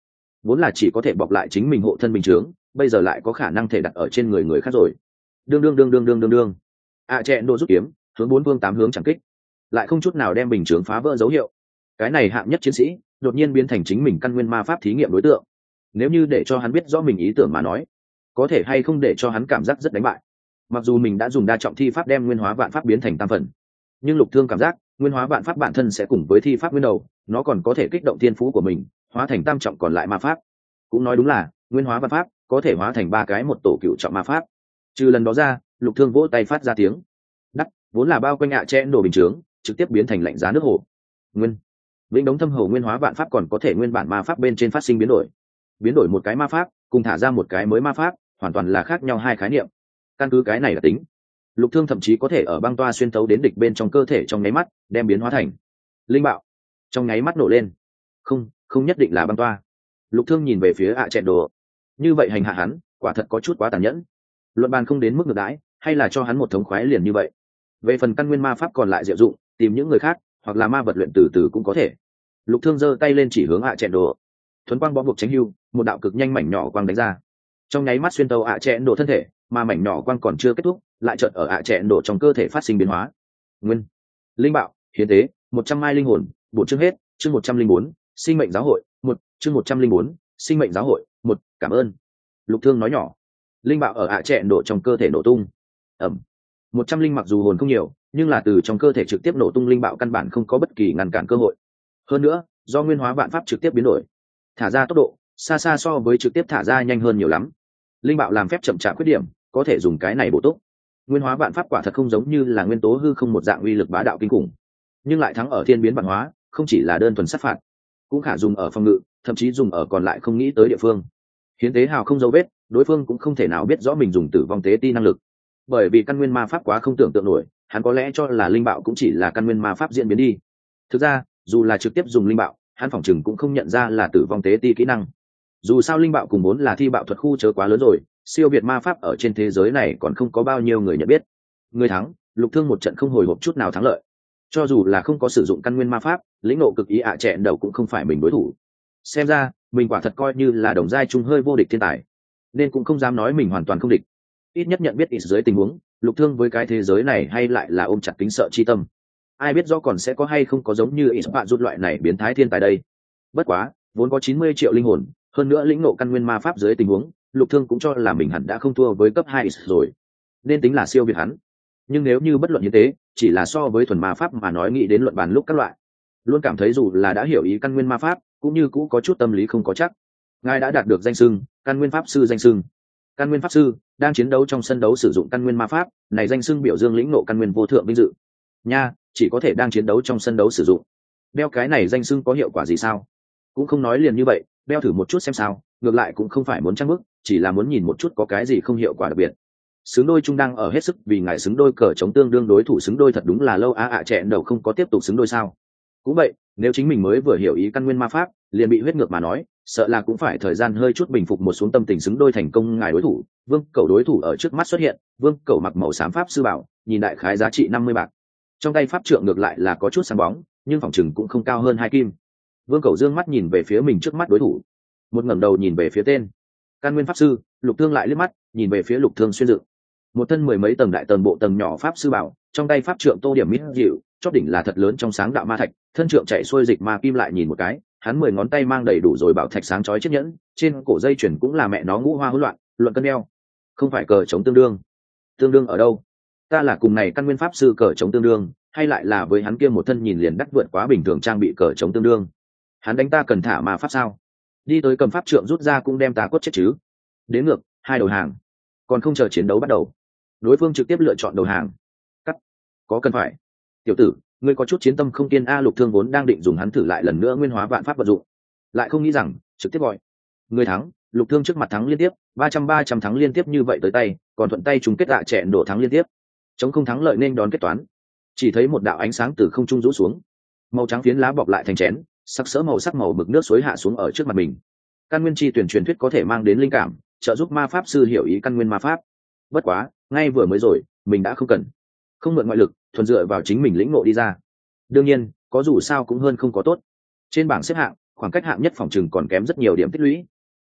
vốn là chỉ có thể bọc lại chính mình hộ thân bình chướng, bây giờ lại có khả năng thể đặt ở trên người người khác rồi. Đương đương đương đương đương đương đương. ạ à, chẹn đồ rút kiếm, hướng bốn phương tám hướng chẳng kích, lại không chút nào đem bình chướng phá vỡ dấu hiệu. Cái này hạng nhất chiến sĩ, đột nhiên biến thành chính mình căn nguyên ma pháp thí nghiệm đối tượng. Nếu như để cho hắn biết rõ mình ý tưởng mà nói, có thể hay không để cho hắn cảm giác rất đánh bại. Mặc dù mình đã dùng đa trọng thi pháp đem nguyên hóa vạn pháp biến thành tam phần, nhưng Lục Thương cảm giác nguyên hóa vạn pháp bản thân sẽ cùng với thi pháp nguyên đầu, nó còn có thể kích động thiên phú của mình, hóa thành tam trọng còn lại ma pháp. Cũng nói đúng là nguyên hóa vạn pháp có thể hóa thành ba cái một tổ cựu trọng ma pháp. Trừ lần đó ra, Lục Thương vỗ tay phát ra tiếng đắc, vốn là bao quanh ạ chẽn đồ bình chướng, trực tiếp biến thành lạnh giá nước hồ. Nguyên vĩnh đống thâm hầu nguyên hóa vạn pháp còn có thể nguyên bản ma pháp bên trên phát sinh biến đổi. Biến đổi một cái ma pháp cùng thả ra một cái mới ma pháp, hoàn toàn là khác nhau hai khái niệm. Căn cứ cái này là tính, Lục Thương thậm chí có thể ở băng toa xuyên thấu đến địch bên trong cơ thể trong nháy mắt, đem biến hóa thành linh bạo, trong nháy mắt nổ lên. Không, không nhất định là băng toa. Lục Thương nhìn về phía ạ chẹn đồ, như vậy hành hạ hắn, quả thật có chút quá tàn nhẫn. Luận bàn không đến mức ngược đãi, hay là cho hắn một thống khoái liền như vậy. Về phần căn nguyên ma pháp còn lại diệu dụng, tìm những người khác, hoặc là ma vật luyện từ từ cũng có thể. Lục Thương giơ tay lên chỉ hướng ạ chẹn đồ, thuấn quang bó buộc tránh hưu, một đạo cực nhanh mảnh nhỏ quang đánh ra, trong nháy mắt xuyên tấu ạ chẹn đồ thân thể, mà mảnh nhỏ quang còn chưa kết thúc, lại chợt ở ạ chẹn đồ trong cơ thể phát sinh biến hóa. Nguyên linh bạo hiến tế một trăm mai linh hồn, bộ chương hết. Chương một trăm linh bốn sinh mệnh giáo hội một. Chương một trăm linh bốn sinh mệnh giáo hội một. Cảm ơn. Lục Thương nói nhỏ. Linh bạo ở ạ chẹn đồ trong cơ thể nổ tung. Ẩm. Một trăm linh mặc dù hồn không nhiều, nhưng là từ trong cơ thể trực tiếp nổ tung linh bạo căn bản không có bất kỳ ngăn cản cơ hội. Hơn nữa, do nguyên hóa vạn pháp trực tiếp biến đổi, thả ra tốc độ xa xa so với trực tiếp thả ra nhanh hơn nhiều lắm. Linh bạo làm phép chậm chạp khuyết điểm, có thể dùng cái này bổ túc. Nguyên hóa vạn pháp quả thật không giống như là nguyên tố hư không một dạng uy lực bá đạo kinh khủng, nhưng lại thắng ở thiên biến vạn hóa, không chỉ là đơn thuần sát phạt, cũng khả dùng ở phòng ngự, thậm chí dùng ở còn lại không nghĩ tới địa phương. Hiến tế hào không dấu vết, đối phương cũng không thể nào biết rõ mình dùng tử vong tế ti năng lực, bởi vì căn nguyên ma pháp quá không tưởng tượng nổi, hắn có lẽ cho là linh bạo cũng chỉ là căn nguyên ma pháp diễn biến đi. Thực ra, dù là trực tiếp dùng linh bạo, hắn phỏng chừng cũng không nhận ra là tử vong tế ti kỹ năng. Dù sao linh bạo cùng vốn là thi bạo thuật khu chớ quá lớn rồi, siêu việt ma pháp ở trên thế giới này còn không có bao nhiêu người nhận biết. Người thắng, Lục Thương một trận không hồi hộp chút nào thắng lợi. Cho dù là không có sử dụng căn nguyên ma pháp, lĩnh nộ cực ý ạ chẹn đầu cũng không phải mình đối thủ. Xem ra mình quả thật coi như là đồng giai trung hơi vô địch thiên tài, nên cũng không dám nói mình hoàn toàn không địch. Ít nhất nhận biết ít dưới tình huống, Lục Thương với cái thế giới này hay lại là ôm chặt kính sợ chi tâm. Ai biết rõ còn sẽ có hay không có giống như ít bạn rút loại này biến thái thiên tài đây. Bất quá, vốn có chín mươi triệu linh hồn, hơn nữa lĩnh nộ căn nguyên ma pháp dưới tình huống, Lục Thương cũng cho là mình hẳn đã không thua với cấp hai rồi, nên tính là siêu việt hắn. Nhưng nếu như bất luận như thế, chỉ là so với thuần ma pháp mà nói, nghĩ đến luận bàn lúc các loại, luôn cảm thấy dù là đã hiểu ý căn nguyên ma pháp, cũng như cũ có chút tâm lý không có chắc. Ngài đã đạt được danh xưng căn nguyên pháp sư danh xưng. Căn nguyên pháp sư đang chiến đấu trong sân đấu sử dụng căn nguyên ma pháp, này danh xưng biểu dương lĩnh nộ căn nguyên vô thượng vinh dự. Nha, chỉ có thể đang chiến đấu trong sân đấu sử dụng. Đeo cái này danh xưng có hiệu quả gì sao? Cũng không nói liền như vậy, đeo thử một chút xem sao, ngược lại cũng không phải muốn trang bức, chỉ là muốn nhìn một chút có cái gì không hiệu quả đặc biệt. Xứng đôi trung đang ở hết sức vì ngài xứng đôi cờ chống tương đương đối thủ xứng đôi thật đúng là lâu á ạ à chẹn đầu không có tiếp tục xứng đôi sao? Cũng vậy, nếu chính mình mới vừa hiểu ý căn nguyên ma pháp, liền bị huyết ngược mà nói, sợ là cũng phải thời gian hơi chút bình phục một xuống tâm tình xứng đôi thành công ngài đối thủ. Vương Cẩu đối thủ ở trước mắt xuất hiện, Vương Cẩu mặc màu xám pháp sư bảo, nhìn đại khái giá trị năm mươi bạc. Trong tay pháp trượng ngược lại là có chút sáng bóng, nhưng phòng chừng cũng không cao hơn hai kim. Vương Cẩu dương mắt nhìn về phía mình trước mắt đối thủ, một ngẩng đầu nhìn về phía tên căn nguyên pháp sư. Lục Thương lại liếc mắt nhìn về phía Lục Thương xuyên dự, một thân mười mấy tầng đại tầng bộ tầng nhỏ pháp sư bảo, trong tay pháp trượng tô điểm mít dịu, chót đỉnh là thật lớn trong sáng đạo ma thạch, thân trượng chạy xuôi dịch ma kim. Lại nhìn một cái, hắn mười ngón tay mang đầy đủ rồi bảo thạch sáng chói chiếc nhẫn, trên cổ dây chuyền cũng là mẹ nó ngũ hoa hỗn loạn, luận cân đeo, không phải cờ chống tương đương. Tương đương ở đâu? Ta là cùng này căn nguyên pháp sư cờ chống tương đương, hay lại là với hắn kia một thân nhìn liền đắt vượt quá bình thường trang bị cờ chống tương đương? Hắn đánh ta cần thả ma pháp sao? Đi tới cầm pháp trượng rút ra cũng đem ta quất chết chứ. Đến ngược hai đầu hàng, còn không chờ chiến đấu bắt đầu, đối phương trực tiếp lựa chọn đầu hàng. Cắt, có cần phải? Tiểu tử, ngươi có chút chiến tâm không kiên a. Lục Thương vốn đang định dùng hắn thử lại lần nữa nguyên hóa vạn pháp vận dụng, lại không nghĩ rằng trực tiếp gọi người thắng. Lục Thương trước mặt thắng liên tiếp ba trăm ba trăm thắng liên tiếp như vậy tới tay, còn thuận tay chung kết ạ chẹn đổ thắng liên tiếp, chống không thắng lợi nên đón kết toán. Chỉ thấy một đạo ánh sáng từ không trung rũ xuống, màu trắng phiến lá bọc lại thành chén, sắc sỡ màu sắc màu bực nước suối hạ xuống ở trước mặt mình. Căn nguyên chi tuyển truyền thuyết có thể mang đến linh cảm, trợ giúp ma pháp sư hiểu ý căn nguyên ma pháp. Bất quá, ngay vừa mới rồi, mình đã không cần, không mượn ngoại lực, thuần dựa vào chính mình lĩnh ngộ đi ra. Đương nhiên, có dù sao cũng hơn không có tốt. Trên bảng xếp hạng, khoảng cách hạng nhất phòng trừng còn kém rất nhiều điểm tích lũy,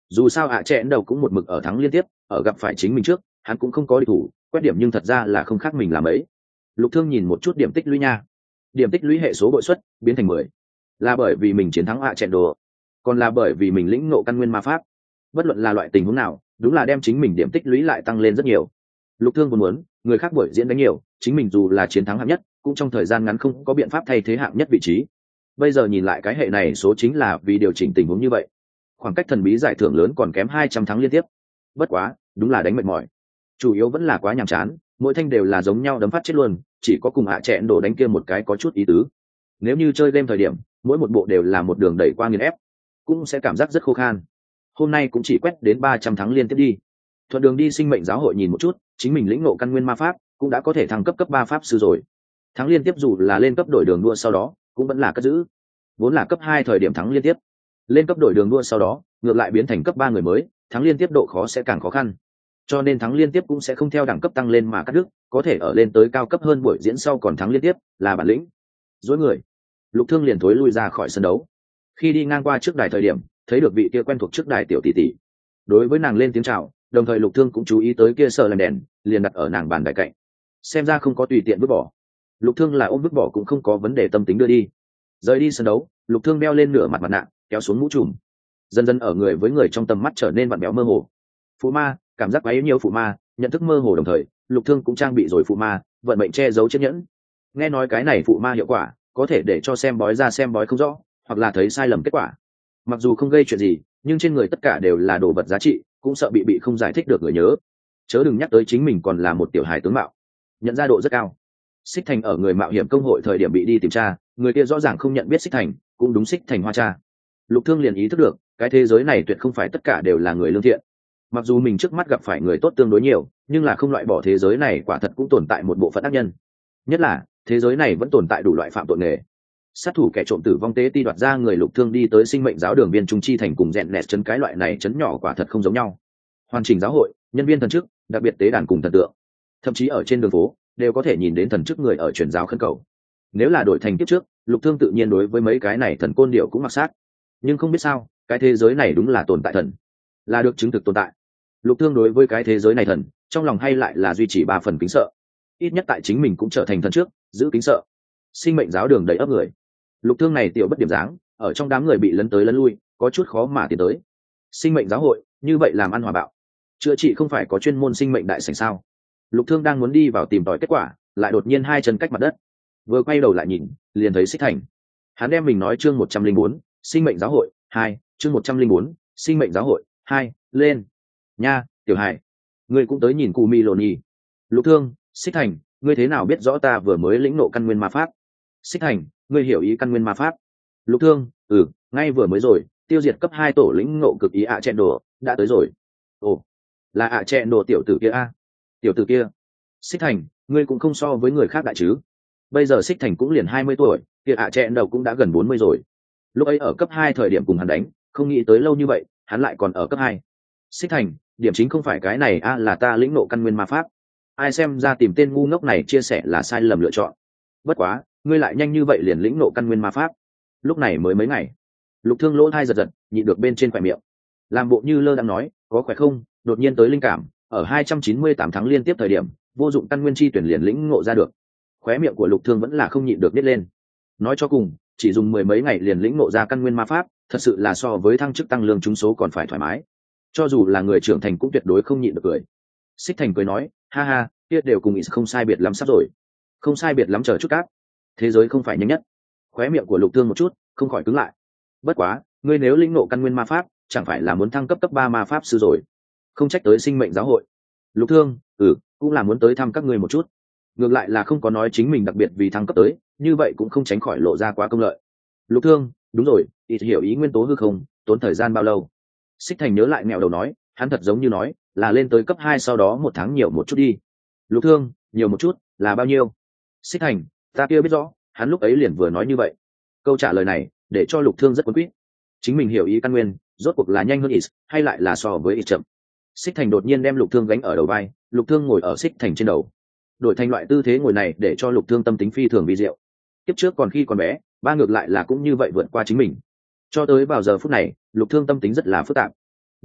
Dù sao ạ à chẹn đầu cũng một mực ở thắng liên tiếp, ở gặp phải chính mình trước hắn cũng không có địch thủ, quét điểm nhưng thật ra là không khác mình làm ấy. Lục Thương nhìn một chút điểm tích lũy nha, điểm tích lũy hệ số bội suất biến thành mười, là bởi vì mình chiến thắng ạ à chẹn đồ, còn là bởi vì mình lĩnh ngộ căn nguyên ma pháp. Bất luận là loại tình huống nào, đúng là đem chính mình điểm tích lũy lại tăng lên rất nhiều. Lục Thương vốn muốn người khác buổi diễn đánh nhiều, chính mình dù là chiến thắng hạng nhất cũng trong thời gian ngắn không có biện pháp thay thế hạng nhất vị trí. Bây giờ nhìn lại cái hệ này số chính là vì điều chỉnh tình huống như vậy. Khoảng cách thần bí giải thưởng lớn còn kém hai trăm thắng liên tiếp. Bất quá, đúng là đánh mệt mỏi. Chủ yếu vẫn là quá nhàm chán, mỗi thanh đều là giống nhau đấm phát chết luôn, chỉ có cùng ạ à chẹn đổ đánh kia một cái có chút ý tứ. Nếu như chơi game thời điểm, mỗi một bộ đều là một đường đẩy qua nghiền ép, cũng sẽ cảm giác rất khô khan. Hôm nay cũng chỉ quét đến ba trăm thắng liên tiếp đi. Thuận đường đi sinh mệnh giáo hội nhìn một chút, chính mình lĩnh ngộ căn nguyên ma pháp, cũng đã có thể thăng cấp cấp ba pháp sư rồi. Thắng liên tiếp dù là lên cấp đổi đường đua sau đó, cũng vẫn là cất giữ. Vốn là cấp hai thời điểm thắng liên tiếp, lên cấp đổi đường đua sau đó, ngược lại biến thành cấp ba người mới, thắng liên tiếp độ khó sẽ càng khó khăn. Cho nên thắng liên tiếp cũng sẽ không theo đẳng cấp tăng lên mà cắt đứt, có thể ở lên tới cao cấp hơn buổi diễn sau còn thắng liên tiếp, là bản lĩnh. Dối người, Lục Thương liền thối lui ra khỏi sân đấu. Khi đi ngang qua trước đài thời điểm, thấy được vị kia quen thuộc trước đài tiểu tỷ tỷ. Đối với nàng lên tiếng chào, đồng thời Lục Thương cũng chú ý tới kia sợ làm đèn, liền đặt ở nàng bàn đài cạnh. Xem ra không có tùy tiện vứt bỏ. Lục Thương là ôm vứt bỏ cũng không có vấn đề tâm tính đưa đi. Rời đi sân đấu, Lục Thương đeo lên nửa mặt mặt nạ, kéo xuống mũ trùm. Dần dần ở người với người trong tầm mắt trở nên vặn béo mơ hồ. Phụ ma, cảm giác quấy nhiều phụ ma, nhận thức mơ hồ đồng thời, Lục Thương cũng trang bị rồi phụ ma, vận mệnh che giấu chiếc nhẫn. Nghe nói cái này phụ ma hiệu quả, có thể để cho xem bói ra xem bói không rõ, hoặc là thấy sai lầm kết quả. Mặc dù không gây chuyện gì, nhưng trên người tất cả đều là đồ vật giá trị, cũng sợ bị bị không giải thích được người nhớ. Chớ đừng nhắc tới chính mình còn là một tiểu hài tướng mạo, nhận ra độ rất cao. Xích Thành ở người mạo hiểm công hội thời điểm bị đi tìm tra, người kia rõ ràng không nhận biết Xích Thành, cũng đúng Xích Thành hoa cha. Lục Thương liền ý thức được, cái thế giới này tuyệt không phải tất cả đều là người lương thiện. Mặc dù mình trước mắt gặp phải người tốt tương đối nhiều, nhưng là không loại bỏ thế giới này quả thật cũng tồn tại một bộ phận ác nhân. Nhất là thế giới này vẫn tồn tại đủ loại phạm tội nghề. Sát thủ kẻ trộm tử vong tế ti đoạt ra người Lục Thương đi tới sinh mệnh giáo đường viên trung chi thành cùng rèn nẹt chấn cái loại này chấn nhỏ quả thật không giống nhau. Hoàn chỉnh giáo hội, nhân viên thần chức, đặc biệt tế đàn cùng thần tượng, thậm chí ở trên đường phố đều có thể nhìn đến thần chức người ở truyền giáo khấn cầu. Nếu là đổi thành kiếp trước, Lục Thương tự nhiên đối với mấy cái này thần côn điệu cũng mặc sát. Nhưng không biết sao, cái thế giới này đúng là tồn tại thần, là được chứng thực tồn tại. Lục Thương đối với cái thế giới này thần, trong lòng hay lại là duy trì ba phần kính sợ. Ít nhất tại chính mình cũng trở thành thần trước, giữ kính sợ. Sinh mệnh giáo đường đầy ấp người. Lục Thương này tiểu bất điểm dáng, ở trong đám người bị lấn tới lấn lui, có chút khó mà tiến tới. Sinh mệnh giáo hội, như vậy làm ăn hòa bạo. Chữa trị không phải có chuyên môn sinh mệnh đại sảnh sao? Lục Thương đang muốn đi vào tìm tòi kết quả, lại đột nhiên hai chân cách mặt đất. Vừa quay đầu lại nhìn, liền thấy Xích Thành. Hắn đem mình nói chương một trăm linh bốn, sinh mệnh giáo hội hai, chương một trăm linh bốn, sinh mệnh giáo hội hai, lên. Nha, tiểu hải, ngươi cũng tới nhìn Cù Mi Lồn Nhi. Lục Thương, Xích Thành, ngươi thế nào biết rõ ta vừa mới lĩnh nộ căn nguyên ma pháp? Xích Thành, ngươi hiểu ý căn nguyên ma pháp? Lục Thương, ừ, ngay vừa mới rồi, tiêu diệt cấp hai tổ lĩnh ngộ cực ý ạ à chẹn đồ, đã tới rồi. Ồ, là ạ à chẹn đồ tiểu tử kia a? À? Tiểu tử kia. Xích Thành, ngươi cũng không so với người khác đại chứ? Bây giờ Xích Thành cũng liền hai mươi tuổi, kia ạ à chẹn đầu cũng đã gần bốn mươi rồi. Lúc ấy ở cấp hai thời điểm cùng hắn đánh, không nghĩ tới lâu như vậy, hắn lại còn ở cấp hai. Xích Thành, điểm chính không phải cái này a à, là ta lĩnh nộ căn nguyên ma pháp. Ai xem ra tìm tên ngu ngốc này chia sẻ là sai lầm lựa chọn. Bất quá, ngươi lại nhanh như vậy liền lĩnh nộ căn nguyên ma pháp. Lúc này mới mấy ngày. Lục Thương lỗ thai giật giật, nhịn được bên trên khỏe miệng. Làm bộ như lơ đang nói, có khỏe không, đột nhiên tới linh cảm, ở hai trăm chín mươi tám tháng liên tiếp thời điểm, vô dụng căn nguyên chi tuyển liền lĩnh ngộ ra được. Khóe miệng của Lục Thương vẫn là không nhịn được nít lên. Nói cho cùng, chỉ dùng mười mấy ngày liền lĩnh ngộ ra căn nguyên ma pháp, thật sự là so với thăng chức tăng lương trúng số còn phải thoải mái. Cho dù là người trưởng thành cũng tuyệt đối không nhịn được cười. Xích Thành cười nói, ha ha, kia đều cùng ý không sai biệt lắm sắp rồi. Không sai biệt lắm chờ chút cát. Thế giới không phải nhanh nhất. Khóe miệng của Lục Thương một chút, không khỏi cứng lại. Bất quá, ngươi nếu lĩnh ngộ căn nguyên ma pháp, chẳng phải là muốn thăng cấp cấp ba ma pháp sư rồi? Không trách tới sinh mệnh giáo hội. Lục Thương, ừ, cũng là muốn tới thăm các ngươi một chút. Ngược lại là không có nói chính mình đặc biệt vì thăng cấp tới, như vậy cũng không tránh khỏi lộ ra quá công lợi. Lục Thương, đúng rồi, ít hiểu ý nguyên tố hư không, tốn thời gian bao lâu? Xích Thành nhớ lại mẹo đầu nói, hắn thật giống như nói, là lên tới cấp hai sau đó một tháng nhiều một chút đi. Lục Thương, nhiều một chút, là bao nhiêu? Xích Thành, ta kia biết rõ, hắn lúc ấy liền vừa nói như vậy. Câu trả lời này, để cho Lục Thương rất quấn quýt. Chính mình hiểu ý căn nguyên, rốt cuộc là nhanh hơn ít, hay lại là so với ít chậm? Xích Thành đột nhiên đem Lục Thương gánh ở đầu vai, Lục Thương ngồi ở Xích Thành trên đầu. Đổi thành loại tư thế ngồi này để cho Lục Thương tâm tính phi thường vi diệu. Kiếp trước còn khi còn bé, ba ngược lại là cũng như vậy vượt qua chính mình. Cho tới vào giờ phút này, Lục Thương tâm tính rất là phức tạp.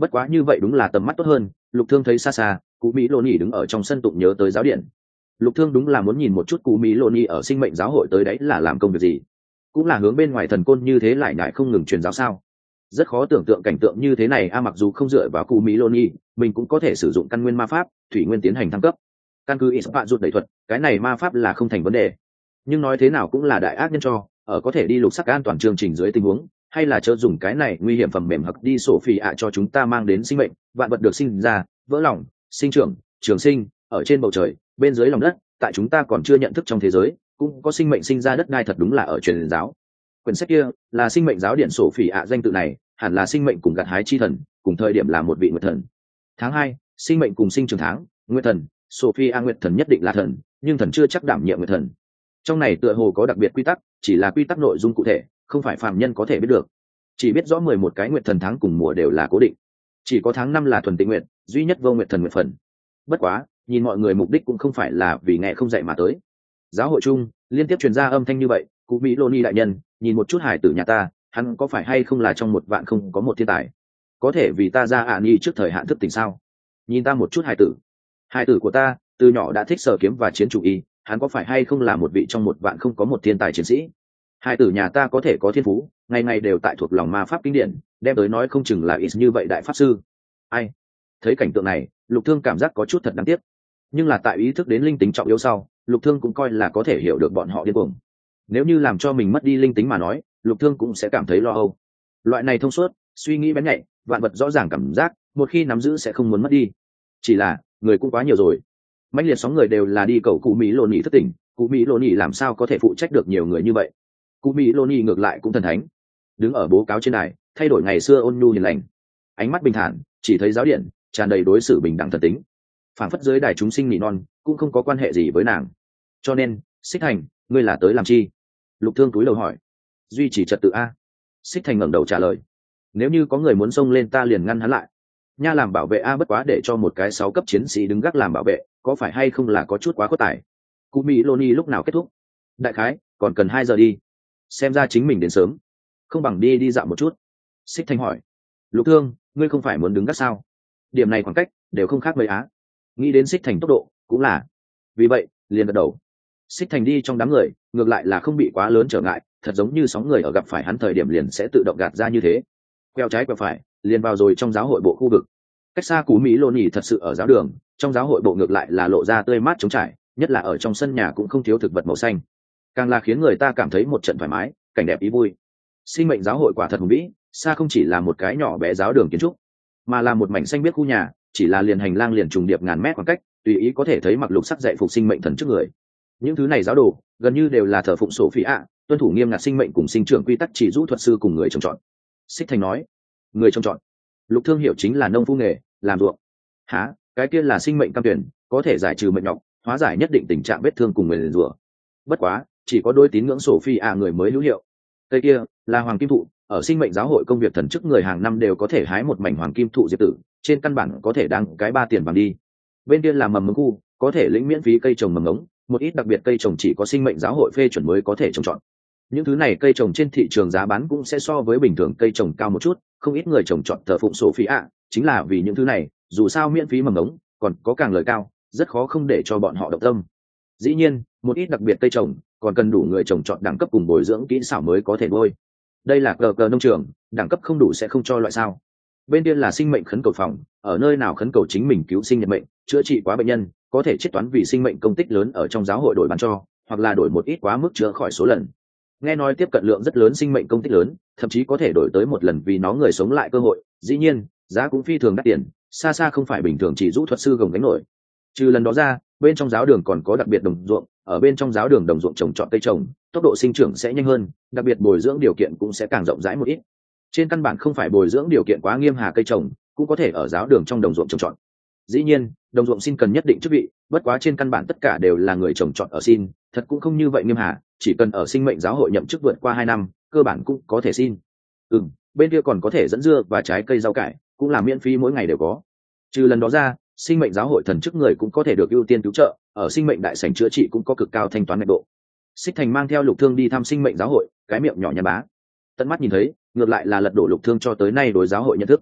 Bất quá như vậy đúng là tầm mắt tốt hơn. Lục Thương thấy xa xa cụ mỹ lô nhì đứng ở trong sân tụng nhớ tới giáo điện. Lục Thương đúng là muốn nhìn một chút cụ mỹ lô nhì ở sinh mệnh giáo hội tới đấy là làm công việc gì, cũng là hướng bên ngoài thần côn như thế lại ngại không ngừng truyền giáo sao. Rất khó tưởng tượng cảnh tượng như thế này a, mặc dù không dựa vào cụ mỹ lô nhì, mình cũng có thể sử dụng căn nguyên ma pháp thủy nguyên tiến hành thăng cấp. Căn cứ ít bạn rụt đẩy thuật, cái này ma pháp là không thành vấn đề. Nhưng nói thế nào cũng là đại ác nhân cho, ở có thể đi lục sắc an toàn chương trình dưới tình huống, hay là chớ dùng cái này nguy hiểm phẩm mềm hặc đi sổ phỉ ạ cho chúng ta mang đến sinh mệnh, vạn vật được sinh ra, vỡ lòng, sinh trưởng, trường sinh, ở trên bầu trời, bên dưới lòng đất, tại chúng ta còn chưa nhận thức trong thế giới, cũng có sinh mệnh sinh ra đất đai, thật đúng là ở truyền giáo. Quyển sách kia là sinh mệnh giáo điện sổ phỉ ạ, danh tự này hẳn là sinh mệnh cùng gặt hái chi thần, cùng thời điểm là một vị nguyệt thần. Tháng hai, sinh mệnh cùng sinh trưởng tháng, nguyệt thần, Sophia nguyệt thần nhất định là thần, nhưng thần chưa chắc đảm nhiệm nguyệt thần. Trong này tựa hồ có đặc biệt quy tắc, chỉ là quy tắc nội dung cụ thể, không phải phàm nhân có thể biết được. Chỉ biết rõ mười một cái nguyệt thần tháng cùng mùa đều là cố định, chỉ có tháng năm là thuần tịnh nguyệt, duy nhất vô nguyệt thần nguyệt phần. Bất quá, nhìn mọi người mục đích cũng không phải là vì nghe không dạy mà tới. Giáo hội chung liên tiếp truyền ra âm thanh như vậy, cụ mỹ lô ni đại nhân, nhìn một chút hải tử nhà ta, hắn có phải hay không là trong một vạn không có một thiên tài, có thể vì ta ra ạ à trước thời hạn thức tỉnh sao? Nhìn ta một chút hải tử, hải tử của ta từ nhỏ đã thích sở kiếm và chiến chủ y, hắn có phải hay không là một vị trong một vạn không có một thiên tài chiến sĩ? Hải tử nhà ta có thể có thiên phú, ngày ngày đều tại thuộc lòng ma pháp kinh điển, đem tới nói không chừng là ít như vậy đại pháp sư. Ai? Thấy cảnh tượng này, Lục Thương cảm giác có chút thật đáng tiếc, nhưng là tại ý thức đến linh tính trọng yếu sau, Lục Thương cũng coi là có thể hiểu được bọn họ điên cuồng. Nếu như làm cho mình mất đi linh tính mà nói, Lục Thương cũng sẽ cảm thấy lo âu. Loại này thông suốt, suy nghĩ bén nhạy, vạn vật rõ ràng cảm giác, một khi nắm giữ sẽ không muốn mất đi. Chỉ là người cũng quá nhiều rồi, mãnh liệt sóng người đều là đi cầu cụ mỹ lô nhị thất tỉnh, cụ mỹ lô nhị làm sao có thể phụ trách được nhiều người như vậy? Cụ mỹ lô nhị ngược lại cũng thần thánh, đứng ở bố cáo trên đài, thay đổi ngày xưa ôn nhu hiền lành, ánh mắt bình thản, chỉ thấy giáo điện tràn đầy đối xử bình đẳng thần tính, phảng phất dưới đài chúng sinh nỉ non cũng không có quan hệ gì với nàng. Cho nên, Xích Thành, ngươi là tới làm chi? Lục Thương túi lầu hỏi. Duy trì trật tự a. Xích Thành ngẩng đầu trả lời. Nếu như có người muốn xông lên ta liền ngăn hắn lại. Nha, làm bảo vệ a, bất quá để cho một cái sáu cấp chiến sĩ đứng gác làm bảo vệ, có phải hay không là có chút quá có tài? Cụ mỹ lô ni lúc nào kết thúc? Đại khái còn cần hai giờ đi. Xem ra chính mình đến sớm, không bằng đi đi dạo một chút. Xích Thành hỏi. Lục Thương, ngươi không phải muốn đứng gác sao? Điểm này khoảng cách đều không khác mấy á. Nghĩ đến Xích Thành tốc độ cũng là, vì vậy liền gật đầu. Xích Thành đi trong đám người, ngược lại là không bị quá lớn trở ngại, thật giống như sóng người ở gặp phải hắn thời điểm liền sẽ tự động gạt ra như thế. Quẹo trái quẹo phải, liền vào rồi trong giáo hội bộ khu vực. Cách xa Cú Mỹ Lô Nhì thật sự ở giáo đường, trong giáo hội bộ ngược lại là lộ ra tươi mát trống trải, nhất là ở trong sân nhà cũng không thiếu thực vật màu xanh, càng là khiến người ta cảm thấy một trận thoải mái, cảnh đẹp ý vui. Sinh mệnh giáo hội quả thật hùng vĩ, xa không chỉ là một cái nhỏ bé giáo đường kiến trúc, mà là một mảnh xanh biếc khu nhà, chỉ là liền hành lang liền trùng điệp ngàn mét khoảng cách, tùy ý có thể thấy mặc lục sắc dạy phục sinh mệnh thần trước người. Những thứ này giáo đồ gần như đều là thờ phụng sổ phỉ ạ, tuân thủ nghiêm ngặt sinh mệnh cùng sinh trưởng quy tắc chỉ rũ thuật sư cùng người trồng trọt. Xích Thành nói. Người trồng trọt? Lục Thương hiểu chính là nông phu nghề, làm ruộng. Hả? Cái kia là sinh mệnh cam tuyển, có thể giải trừ mệnh nhọc, hóa giải nhất định tình trạng vết thương cùng người liền rủa. Bất quá, chỉ có đôi tín ngưỡng sổ phi ạ người mới hữu hiệu. Cây kia là hoàng kim thụ, ở sinh mệnh giáo hội công việc thần chức người hàng năm đều có thể hái một mảnh hoàng kim thụ diệp tử, trên căn bản có thể đăng cái ba tiền vàng đi. Bên kia là mầm mống khu, có thể lĩnh miễn phí cây trồng mầm ngống, một ít đặc biệt cây trồng chỉ có sinh mệnh giáo hội phê chuẩn mới có thể trồng trọt. Những thứ này cây trồng trên thị trường giá bán cũng sẽ so với bình thường cây trồng cao một chút, không ít người trồng trọt thờ phụng sổ phi ạ, chính là vì những thứ này, dù sao miễn phí mầm ngống, còn có càng lời cao, rất khó không để cho bọn họ động tâm. Dĩ nhiên, một ít đặc biệt cây trồng còn cần đủ người trồng trọt đẳng cấp cùng bồi dưỡng kỹ xảo mới có thể nuôi. Đây là cờ cờ nông trường, đẳng cấp không đủ sẽ không cho loại sao. Bên kia là sinh mệnh khấn cầu phòng, ở nơi nào khấn cầu chính mình cứu sinh nhật mệnh, chữa trị quá bệnh nhân, có thể chiết toán vì sinh mệnh công tích lớn ở trong giáo hội đổi bán cho, hoặc là đổi một ít quá mức chữa khỏi số lần. Nghe nói tiếp cận lượng rất lớn sinh mệnh công tích lớn, thậm chí có thể đổi tới một lần vì nó người sống lại cơ hội. Dĩ nhiên, giá cũng phi thường đắt tiền, xa xa không phải bình thường chỉ rũ thuật sư gồng gánh nổi. Trừ lần đó ra, bên trong giáo đường còn có đặc biệt đồng ruộng, ở bên trong giáo đường đồng ruộng trồng trọt cây trồng, tốc độ sinh trưởng sẽ nhanh hơn, đặc biệt bồi dưỡng điều kiện cũng sẽ càng rộng rãi một ít. Trên căn bản không phải bồi dưỡng điều kiện quá nghiêm hà cây trồng, cũng có thể ở giáo đường trong đồng ruộng trồng trọt. Dĩ nhiên, đồng ruộng xin cần nhất định chức vị, bất quá trên căn bản tất cả đều là người trồng trọt ở xin, thật cũng không như vậy nghiêm hà, chỉ cần ở sinh mệnh giáo hội nhậm chức vượt qua hai năm, cơ bản cũng có thể xin. Ừm, bên kia còn có thể dẫn dưa và trái cây rau cải, cũng là miễn phí mỗi ngày đều có. Trừ lần đó ra, sinh mệnh giáo hội thần chức người cũng có thể được ưu tiên cứu trợ, ở sinh mệnh đại sảnh chữa trị cũng có cực cao thanh toán ngạch độ. Xích Thành mang theo Lục Thương đi thăm sinh mệnh giáo hội, cái miệng nhỏ nhắn bá. Tận mắt nhìn thấy, ngược lại là lật đổ Lục Thương cho tới nay đối giáo hội nhận thức.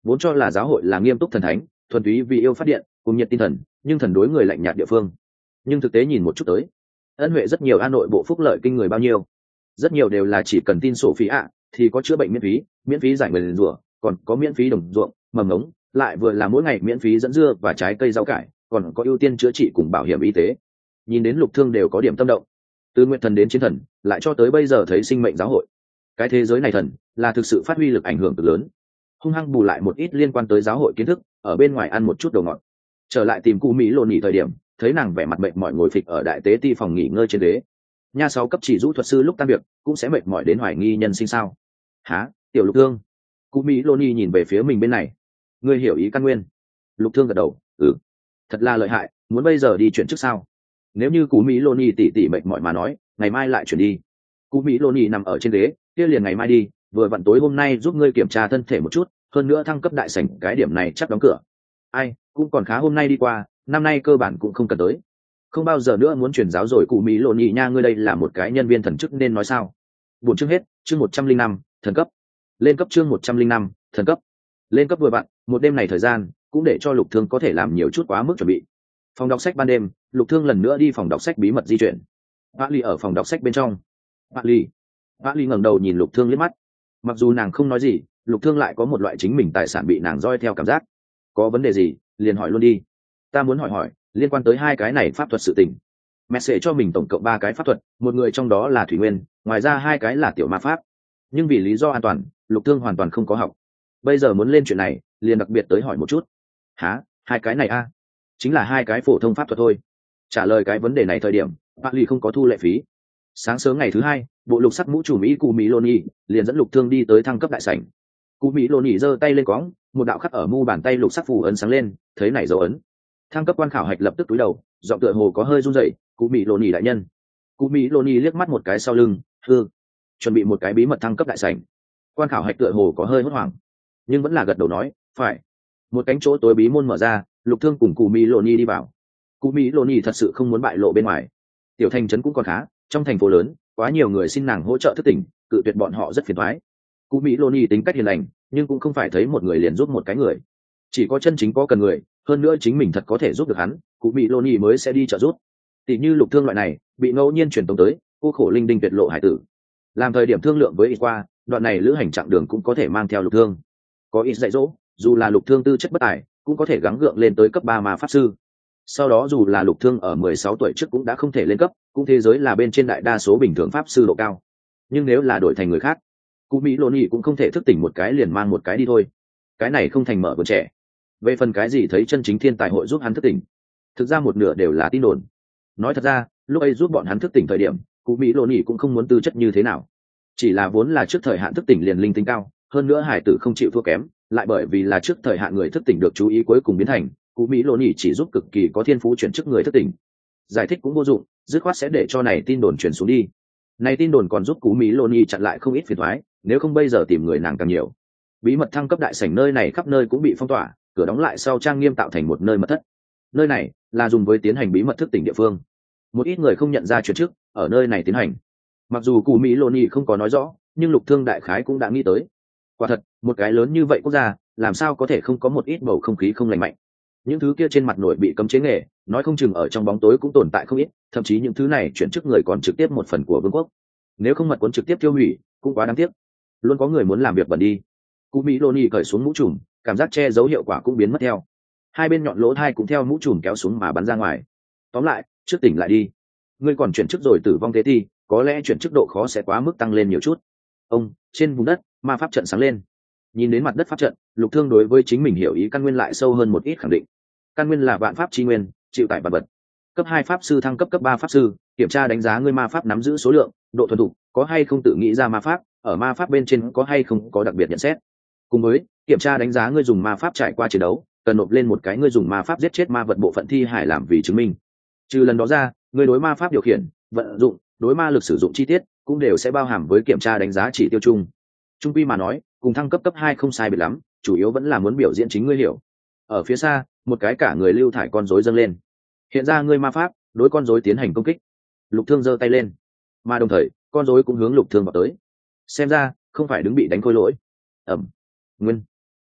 vốn cho là giáo hội là nghiêm túc thần thánh, thuần túy vì yêu phát điện cùng nhiệt tinh thần, nhưng thần đối người lạnh nhạt địa phương. Nhưng thực tế nhìn một chút tới, ân huệ rất nhiều, an nội bộ phúc lợi kinh người bao nhiêu, rất nhiều đều là chỉ cần tin sổ phí ạ thì có chữa bệnh miễn phí, miễn phí giải nguyền rủa, còn có miễn phí đồng ruộng mầm ngống, lại vừa là mỗi ngày miễn phí dẫn dưa và trái cây rau cải, còn có ưu tiên chữa trị cùng bảo hiểm y tế. Nhìn đến Lục Thương đều có điểm tâm động. Từ nguyện thần đến chiến thần, lại cho tới bây giờ thấy sinh mệnh giáo hội, cái thế giới này thần là thực sự phát huy lực ảnh hưởng cực lớn. Hung hăng bù lại một ít liên quan tới giáo hội kiến thức, ở bên ngoài ăn một chút đồ ngọt, trở lại tìm cụ Mỹ lộn nhỉ thời điểm, thấy nàng vẻ mặt mệt mỏi ngồi phịch ở đại tế ti phòng nghỉ ngơi trên ghế. Nha sáu cấp chỉ rũ thuật sư lúc tan việc cũng sẽ mệt mỏi đến hoài nghi nhân sinh sao? Hả? Tiểu Lục Thương. Cụ Mỹ lộn nhỉ nhìn về phía mình bên này. Ngươi hiểu ý căn nguyên. Lục Thương gật đầu. Ừ, thật là lợi hại. Muốn bây giờ đi chuyển chức sao? Nếu như cụ Mỹ lộn nhỉ tỉ tỉ mệt mỏi mà nói, ngày mai lại chuyển đi. Cụ Mỹ lộn nhỉ nằm ở trên ghế, kia liền ngày mai đi, vừa vặn tối hôm nay giúp ngươi kiểm tra thân thể một chút, hơn nữa thăng cấp đại sảnh cái điểm này chắc đóng cửa. Ai, cũng còn khá, hôm nay đi qua, năm nay cơ bản cũng không cần tới, không bao giờ nữa muốn truyền giáo rồi. Cụ Mỹ lộn nhị nha, ngươi đây là một cái nhân viên thần chức nên nói sao? Buổi chương hết, chương một trăm linh năm, thần cấp lên cấp, chương một trăm linh năm, thần cấp lên cấp vừa vặn, một đêm này thời gian cũng để cho Lục Thương có thể làm nhiều chút quá mức chuẩn bị. Phòng đọc sách ban đêm, Lục Thương lần nữa đi phòng đọc sách bí mật di chuyển. Vã Ly ở phòng đọc sách bên trong. Vã Ly, Vã Ly ngẩng đầu nhìn Lục Thương liếc mắt. Mặc dù nàng không nói gì, Lục Thương lại có một loại chính mình tài sản bị nàng roi theo cảm giác. Có vấn đề gì liền hỏi luôn đi. Ta muốn hỏi hỏi liên quan tới hai cái này pháp thuật sự tình. Mẹ sẽ cho mình tổng cộng ba cái pháp thuật, một người trong đó là thủy nguyên, ngoài ra hai cái là tiểu ma pháp. Nhưng vì lý do an toàn, Lục Thương hoàn toàn không có học. Bây giờ muốn lên chuyện này, liền đặc biệt tới hỏi một chút. Hả? Hai cái này a? À? Chính là hai cái phổ thông pháp thuật thôi. Trả lời cái vấn đề này thời điểm, Bác Ly không có thu lệ phí. Sáng sớm ngày thứ hai, bộ lục sắc mũ chủ Mỹ Cụ Mỹ Lôn Nhi liền dẫn Lục Thương đi tới thăng cấp đại sảnh. Cụ Mỹ Lôn Nhi giơ tay lên cõng, một đạo khắc ở mu bàn tay lục sắc phù ấn sáng lên, thấy này dấu ấn. Thăng cấp quan khảo hạch lập tức cúi đầu, giọng tựa hồ có hơi run rẩy. Cụ Mỹ Lôn Nhi đại nhân. Cụ Mỹ Lôn Nhi liếc mắt một cái sau lưng, hư, chuẩn bị một cái bí mật thăng cấp đại sảnh. Quan khảo hạch tựa hồ có hơi hốt hoảng, nhưng vẫn là gật đầu nói, phải. Một cánh chỗ tối bí môn mở ra, Lục Thương cùng Cụ Mỹ Lôn Nhi đi vào. Cụ Mỹ Lôn Nhi thật sự không muốn bại lộ bên ngoài. Tiểu thành trấn cũng còn khá, trong thành phố lớn quá nhiều người xin nàng hỗ trợ thức tỉnh, cự tuyệt bọn họ rất phiền toái. Cụ Mỹ Lôn Nhi tính cách hiền lành, nhưng cũng không phải thấy một người liền giúp một cái người, chỉ có chân chính có cần người, hơn nữa chính mình thật có thể giúp được hắn, Cụ Mỹ Lôn Nhi mới sẽ đi trợ giúp. Tỷ như Lục Thương loại này bị ngẫu nhiên truyền tống tới, cô khổ linh đinh tuyệt lộ hải tử, làm thời điểm thương lượng với ít qua, đoạn này lữ hành chặng đường cũng có thể mang theo Lục Thương. Có ít dạy dỗ, dù là Lục Thương tư chất bất tài, cũng có thể gắng gượng lên tới cấp ba ma pháp sư. Sau đó dù là Lục Thương ở mười sáu tuổi trước cũng đã không thể lên cấp, cũng thế giới là bên trên đại đa số bình thường pháp sư độ cao. Nhưng nếu là đổi thành người khác, Cụ Mỹ Lôn Nhi cũng không thể thức tỉnh một cái liền mang một cái đi thôi. Cái này không thành mở vườn trẻ. Về phần cái gì thấy chân chính thiên tài hội giúp hắn thức tỉnh, thực ra một nửa đều là tin đồn. Nói thật ra, lúc ấy giúp bọn hắn thức tỉnh thời điểm, Cụ Mỹ Lôn Nhi cũng không muốn tư chất như thế nào, chỉ là vốn là trước thời hạn thức tỉnh liền linh tính cao, hơn nữa hải tử không chịu thua kém, lại bởi vì là trước thời hạn người thức tỉnh được chú ý cuối cùng biến thành, Cụ Mỹ Lôn Nhi chỉ giúp cực kỳ có thiên phú chuyển chức người thức tỉnh. Giải thích cũng vô dụng, dứt khoát sẽ để cho này tin đồn truyền xuống đi. Này tin đồn còn giúp Cụ Mỹ Lôn Nhi chặn lại không ít phiền toái, nếu không bây giờ tìm người nàng càng nhiều. Bí mật thăng cấp đại sảnh nơi này khắp nơi cũng bị phong tỏa, cửa đóng lại sau trang nghiêm tạo thành một nơi mật thất. Nơi này là dùng với tiến hành bí mật thức tỉnh địa phương. Một ít người không nhận ra chuyển chức ở nơi này tiến hành. Mặc dù Cụ Mỹ Lôn Nhi không có nói rõ, nhưng Lục Thương đại khái cũng đã nghĩ tới. Quả thật, một cái lớn như vậy quốc gia, làm sao có thể không có một ít bầu không khí không lành mạnh. Những thứ kia trên mặt nổi bị cấm chế nghề, nói không chừng ở trong bóng tối cũng tồn tại không ít, thậm chí những thứ này chuyển chức người còn trực tiếp một phần của vương quốc. Nếu không mật cuốn trực tiếp tiêu hủy, cũng quá đáng tiếc. Luôn có người muốn làm việc bẩn đi. Cụ Mỹ Lôn Nhi cởi xuống mũ trùm, cảm giác che giấu hiệu quả cũng biến mất theo. Hai bên nhọn lỗ thai cũng theo mũ trùm kéo xuống mà bắn ra ngoài. Tóm lại, trước tỉnh lại đi. Ngươi còn chuyển chức rồi tử vong thế thì, có lẽ chuyển chức độ khó sẽ quá mức tăng lên nhiều chút. Ông, trên vùng đất, ma pháp trận sáng lên. Nhìn đến mặt đất pháp trận, Lục Thương đối với chính mình hiểu ý căn nguyên lại sâu hơn một ít khẳng định. Căn nguyên là vạn pháp chi nguyên, chịu tải vật vật. Cấp hai pháp sư thăng cấp cấp ba pháp sư, kiểm tra đánh giá ngươi ma pháp nắm giữ số lượng, độ thuần thục, có hay không tự nghĩ ra ma pháp, ở ma pháp bên trên có hay không có đặc biệt nhận xét. Cùng với kiểm tra đánh giá ngươi dùng ma pháp trải qua chiến đấu, cần nộp lên một cái ngươi dùng ma pháp giết chết ma vật bộ phận thi hải làm vì chứng minh. Trừ lần đó ra, ngươi đối ma pháp điều khiển, vận dụng, đối ma lực sử dụng chi tiết cũng đều sẽ bao hàm với kiểm tra đánh giá chỉ tiêu chung. Trung quy mà nói, cùng thăng cấp cấp hai không sai biệt lắm, chủ yếu vẫn là muốn biểu diễn chính ngươi hiểu. Ở phía xa, một cái cả người lưu thải con rối dâng lên. Hiện ra ngươi ma pháp, đối con rối tiến hành công kích. Lục Thương giơ tay lên, mà đồng thời, con rối cũng hướng Lục Thương vào tới. Xem ra, không phải đứng bị đánh khôi lỗi. Ẩm. Nguyên.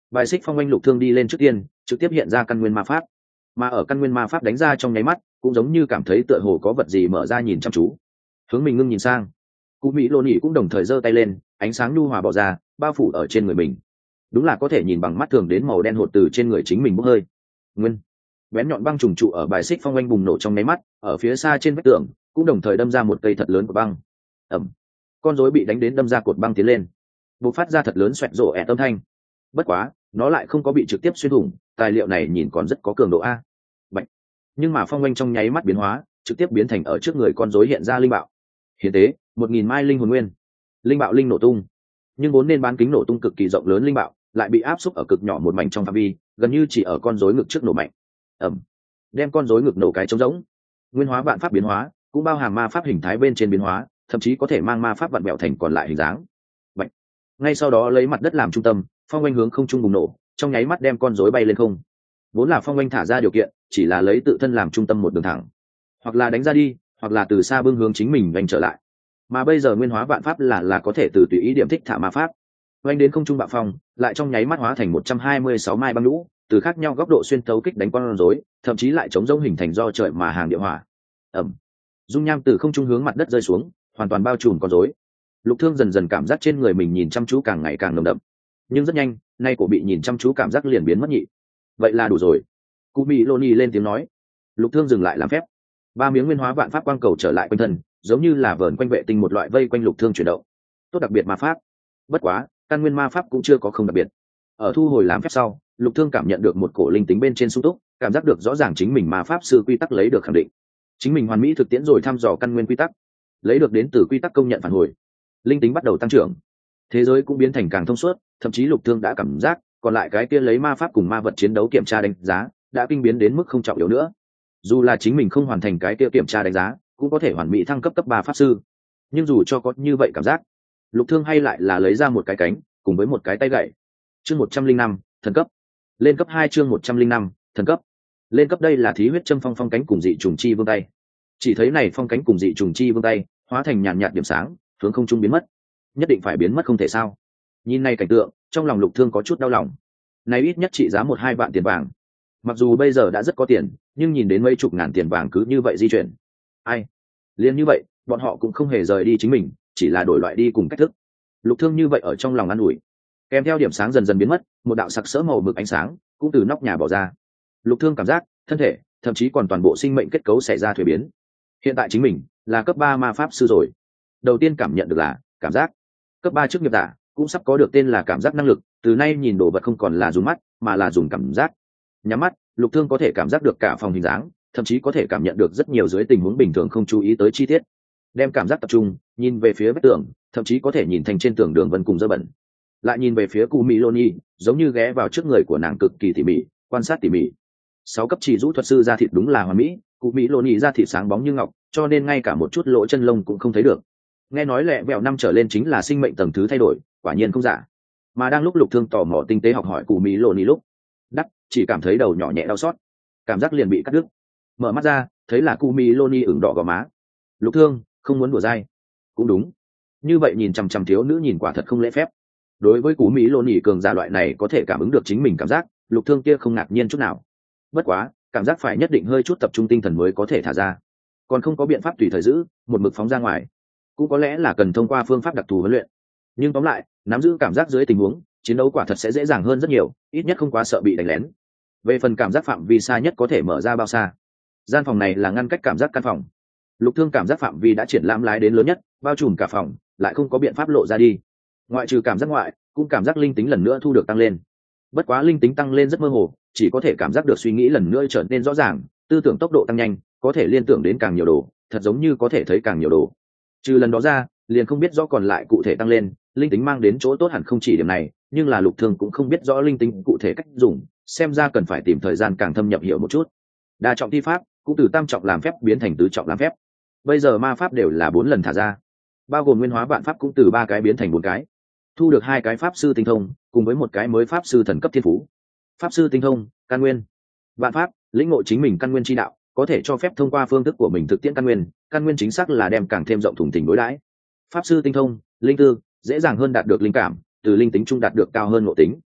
bài xích phong anh lục thương đi lên trước tiên trực tiếp hiện ra căn nguyên ma pháp, mà ở căn nguyên ma pháp đánh ra trong nháy mắt cũng giống như cảm thấy tựa hồ có vật gì mở ra nhìn chăm chú hướng mình ngưng nhìn sang. Cụ mỹ lô nhị cũng đồng thời giơ tay lên, ánh sáng nhu hòa bỏ ra bao phủ ở trên người mình, đúng là có thể nhìn bằng mắt thường đến màu đen hột từ trên người chính mình bốc hơi. Nguyên bén nhọn băng trùng trụ ở bài xích phong anh bùng nổ trong nháy mắt, ở phía xa trên vách tường cũng đồng thời đâm ra một cây thật lớn của băng. Ẩm, con rối bị đánh đến đâm ra cột băng tiến lên, bộc phát ra thật lớn xoẹt rổ ẹ âm thanh. Bất quá nó lại không có bị trực tiếp xuyên thủng, tài liệu này nhìn còn rất có cường độ a. Bạch. Nhưng mà phong anh trong nháy mắt biến hóa, trực tiếp biến thành ở trước người con rối hiện ra linh bạo. Hiến tế một nghìn mai linh hồn nguyên, linh bạo linh nổ tung. Nhưng vốn nên bán kính nổ tung cực kỳ rộng lớn linh bạo lại bị áp xúc ở cực nhỏ một mảnh trong phạm vi, gần như chỉ ở con rối ngực trước nổ mạnh. Ẩm, đem con rối ngực nổ cái trống rỗng. Nguyên hóa vạn pháp biến hóa cũng bao hàm ma pháp hình thái bên trên biến hóa, thậm chí có thể mang ma pháp vặn bẹo thành còn lại hình dáng. Bạch. Ngay sau đó lấy mặt đất làm trung tâm, phong anh hướng không trung bùng nổ, trong nháy mắt đem con rối bay lên không. Vốn là phong anh thả ra điều kiện chỉ là lấy tự thân làm trung tâm một đường thẳng, hoặc là đánh ra đi, hoặc là từ xa bưng hướng chính mình đánh trở lại. Mà bây giờ nguyên hóa vạn pháp là là có thể từ tùy ý điểm thích thả ma pháp, oanh đến không trung bạo phong, lại trong nháy mắt hóa thành một trăm hai mươi sáu mai băng lũ, từ khác nhau góc độ xuyên thấu kích đánh con rối, thậm chí lại chống rông hình thành do trời mà hàng địa hỏa. Ẩm, dung nham từ không trung hướng mặt đất rơi xuống, hoàn toàn bao trùm con rối. Lục Thương dần dần cảm giác trên người mình nhìn chăm chú càng ngày càng nồng đậm, nhưng rất nhanh, nay cổ bị nhìn chăm chú cảm giác liền biến mất nhị. Vậy là đủ rồi. Cụ Mỹ Loni lên tiếng nói. Lục Thương dừng lại làm phép, ba miếng nguyên hóa vạn pháp quang cầu trở lại quanh thân, giống như là vờn quanh vệ tinh một loại vây quanh Lục Thương chuyển động. Tốt đặc biệt ma pháp. Bất quá, căn nguyên ma pháp cũng chưa có không đặc biệt. Ở thu hồi làm phép sau, Lục Thương cảm nhận được một cổ linh tính bên trên sung túc, cảm giác được rõ ràng chính mình ma pháp sư quy tắc lấy được khẳng định, chính mình hoàn mỹ thực tiễn rồi thăm dò căn nguyên quy tắc, lấy được đến từ quy tắc công nhận phản hồi, linh tính bắt đầu tăng trưởng, thế giới cũng biến thành càng thông suốt. Thậm chí Lục Thương đã cảm giác còn lại cái kia lấy ma pháp cùng ma vật chiến đấu kiểm tra đánh giá đã kinh biến đến mức không trọng yếu nữa. Dù là chính mình không hoàn thành cái kia kiểm tra đánh giá cũng có thể hoàn mỹ thăng cấp cấp ba pháp sư, nhưng dù cho có như vậy cảm giác, Lục Thương hay lại là lấy ra một cái cánh cùng với một cái tay gậy. Chương một trăm linh năm thần cấp lên cấp hai, chương một trăm linh năm thần cấp lên cấp. Đây là thí huyết châm phong phong cánh cùng dị trùng chi vương tay. Chỉ thấy này phong cánh cùng dị trùng chi vương tay hóa thành nhàn nhạt điểm sáng hướng không trung biến mất. Nhất định phải biến mất không thể sao? Nhìn này cảnh tượng, trong lòng Lục Thương có chút đau lòng. Này ít nhất trị giá một hai vạn tiền vàng, mặc dù bây giờ đã rất có tiền, nhưng nhìn đến mấy chục ngàn tiền vàng cứ như vậy di chuyển, ai liền như vậy bọn họ cũng không hề rời đi chính mình, chỉ là đổi loại đi cùng cách thức. Lục Thương như vậy ở trong lòng an ủi. Kèm theo điểm sáng dần dần biến mất, một đạo sặc sỡ màu mực ánh sáng cũng từ nóc nhà bỏ ra. Lục Thương cảm giác thân thể, thậm chí còn toàn bộ sinh mệnh kết cấu xảy ra thuế biến. Hiện tại chính mình là cấp ba ma pháp sư rồi. Đầu tiên cảm nhận được là cảm giác. Cấp ba chức nghiệp giả cũng sắp có được tên là cảm giác năng lực, từ nay nhìn đồ vật không còn là dùng mắt mà là dùng cảm giác. Nhắm mắt, Lục Thương có thể cảm giác được cả phòng hình dáng, thậm chí có thể cảm nhận được rất nhiều dưới tình huống bình thường không chú ý tới chi tiết. Đem cảm giác tập trung, nhìn về phía vách tường, thậm chí có thể nhìn thành trên tường đường vân cùng dơ bẩn. Lại nhìn về phía Cụ Mỹ Loni, giống như ghé vào trước người của nàng cực kỳ tỉ mỉ, quan sát tỉ mỉ. Sáu cấp chỉ rũ thuật sư da thịt đúng là hoàn mỹ, Cụ Mỹ Loni da thịt sáng bóng như ngọc, cho nên ngay cả một chút lỗ chân lông cũng không thấy được. Nghe nói lẹ vẹo năm trở lên chính là sinh mệnh tầng thứ thay đổi, quả nhiên không giả. Mà đang lúc Lục Thương tò mò tinh tế học hỏi Cụ Mỹ Loni lúc, đắc chỉ cảm thấy đầu nhỏ nhẹ đau xót, cảm giác liền bị cắt đứt. Mở mắt ra, thấy là Cụ Mỹ Loni ửng đỏ gò má. Lục Thương không muốn đùa dai. Cũng đúng, như vậy nhìn chằm chằm thiếu nữ nhìn quả thật không lễ phép. Đối với Cụ Mỹ Loni cường giả loại này có thể cảm ứng được chính mình cảm giác, Lục Thương kia không ngạc nhiên chút nào. Bất quá, cảm giác phải nhất định hơi chút tập trung tinh thần mới có thể thả ra, còn không có biện pháp tùy thời giữ một mực phóng ra ngoài, cũng có lẽ là cần thông qua phương pháp đặc thù huấn luyện. Nhưng tóm lại, nắm giữ cảm giác dưới tình huống chiến đấu quả thật sẽ dễ dàng hơn rất nhiều, ít nhất không quá sợ bị đánh lén. Về phần cảm giác phạm vi xa nhất có thể mở ra bao xa, gian phòng này là ngăn cách cảm giác căn phòng. Lục Thương cảm giác phạm vi đã triển lãm lái đến lớn nhất, bao trùm cả phòng, lại không có biện pháp lộ ra đi. Ngoại trừ cảm giác ngoại, cũng cảm giác linh tính lần nữa thu được tăng lên. Bất quá linh tính tăng lên rất mơ hồ, chỉ có thể cảm giác được suy nghĩ lần nữa trở nên rõ ràng, tư tưởng tốc độ tăng nhanh, có thể liên tưởng đến càng nhiều đồ, thật giống như có thể thấy càng nhiều đồ. Trừ lần đó ra, liền không biết rõ còn lại cụ thể tăng lên, linh tính mang đến chỗ tốt hẳn không chỉ điểm này, nhưng là Lục Thương cũng không biết rõ linh tính cụ thể cách dùng, xem ra cần phải tìm thời gian càng thâm nhập hiểu một chút. Đa trọng thi pháp cũng từ tam trọng làm phép biến thành tứ trọng làm phép. Bây giờ ma pháp đều là bốn lần thả ra, bao gồm nguyên hóa vạn pháp cũng từ ba cái biến thành bốn cái. Thu được hai cái pháp sư tinh thông, cùng với một cái mới pháp sư thần cấp thiên phú. Pháp sư tinh thông, căn nguyên vạn pháp, lĩnh ngộ chính mình căn nguyên chi đạo, có thể cho phép thông qua phương thức của mình thực tiễn căn nguyên, căn nguyên chính xác là đem càng thêm rộng thủng tình đối đãi. Pháp sư tinh thông, linh tư, dễ dàng hơn đạt được linh cảm, từ linh tính trung đạt được cao hơn ngộ tính,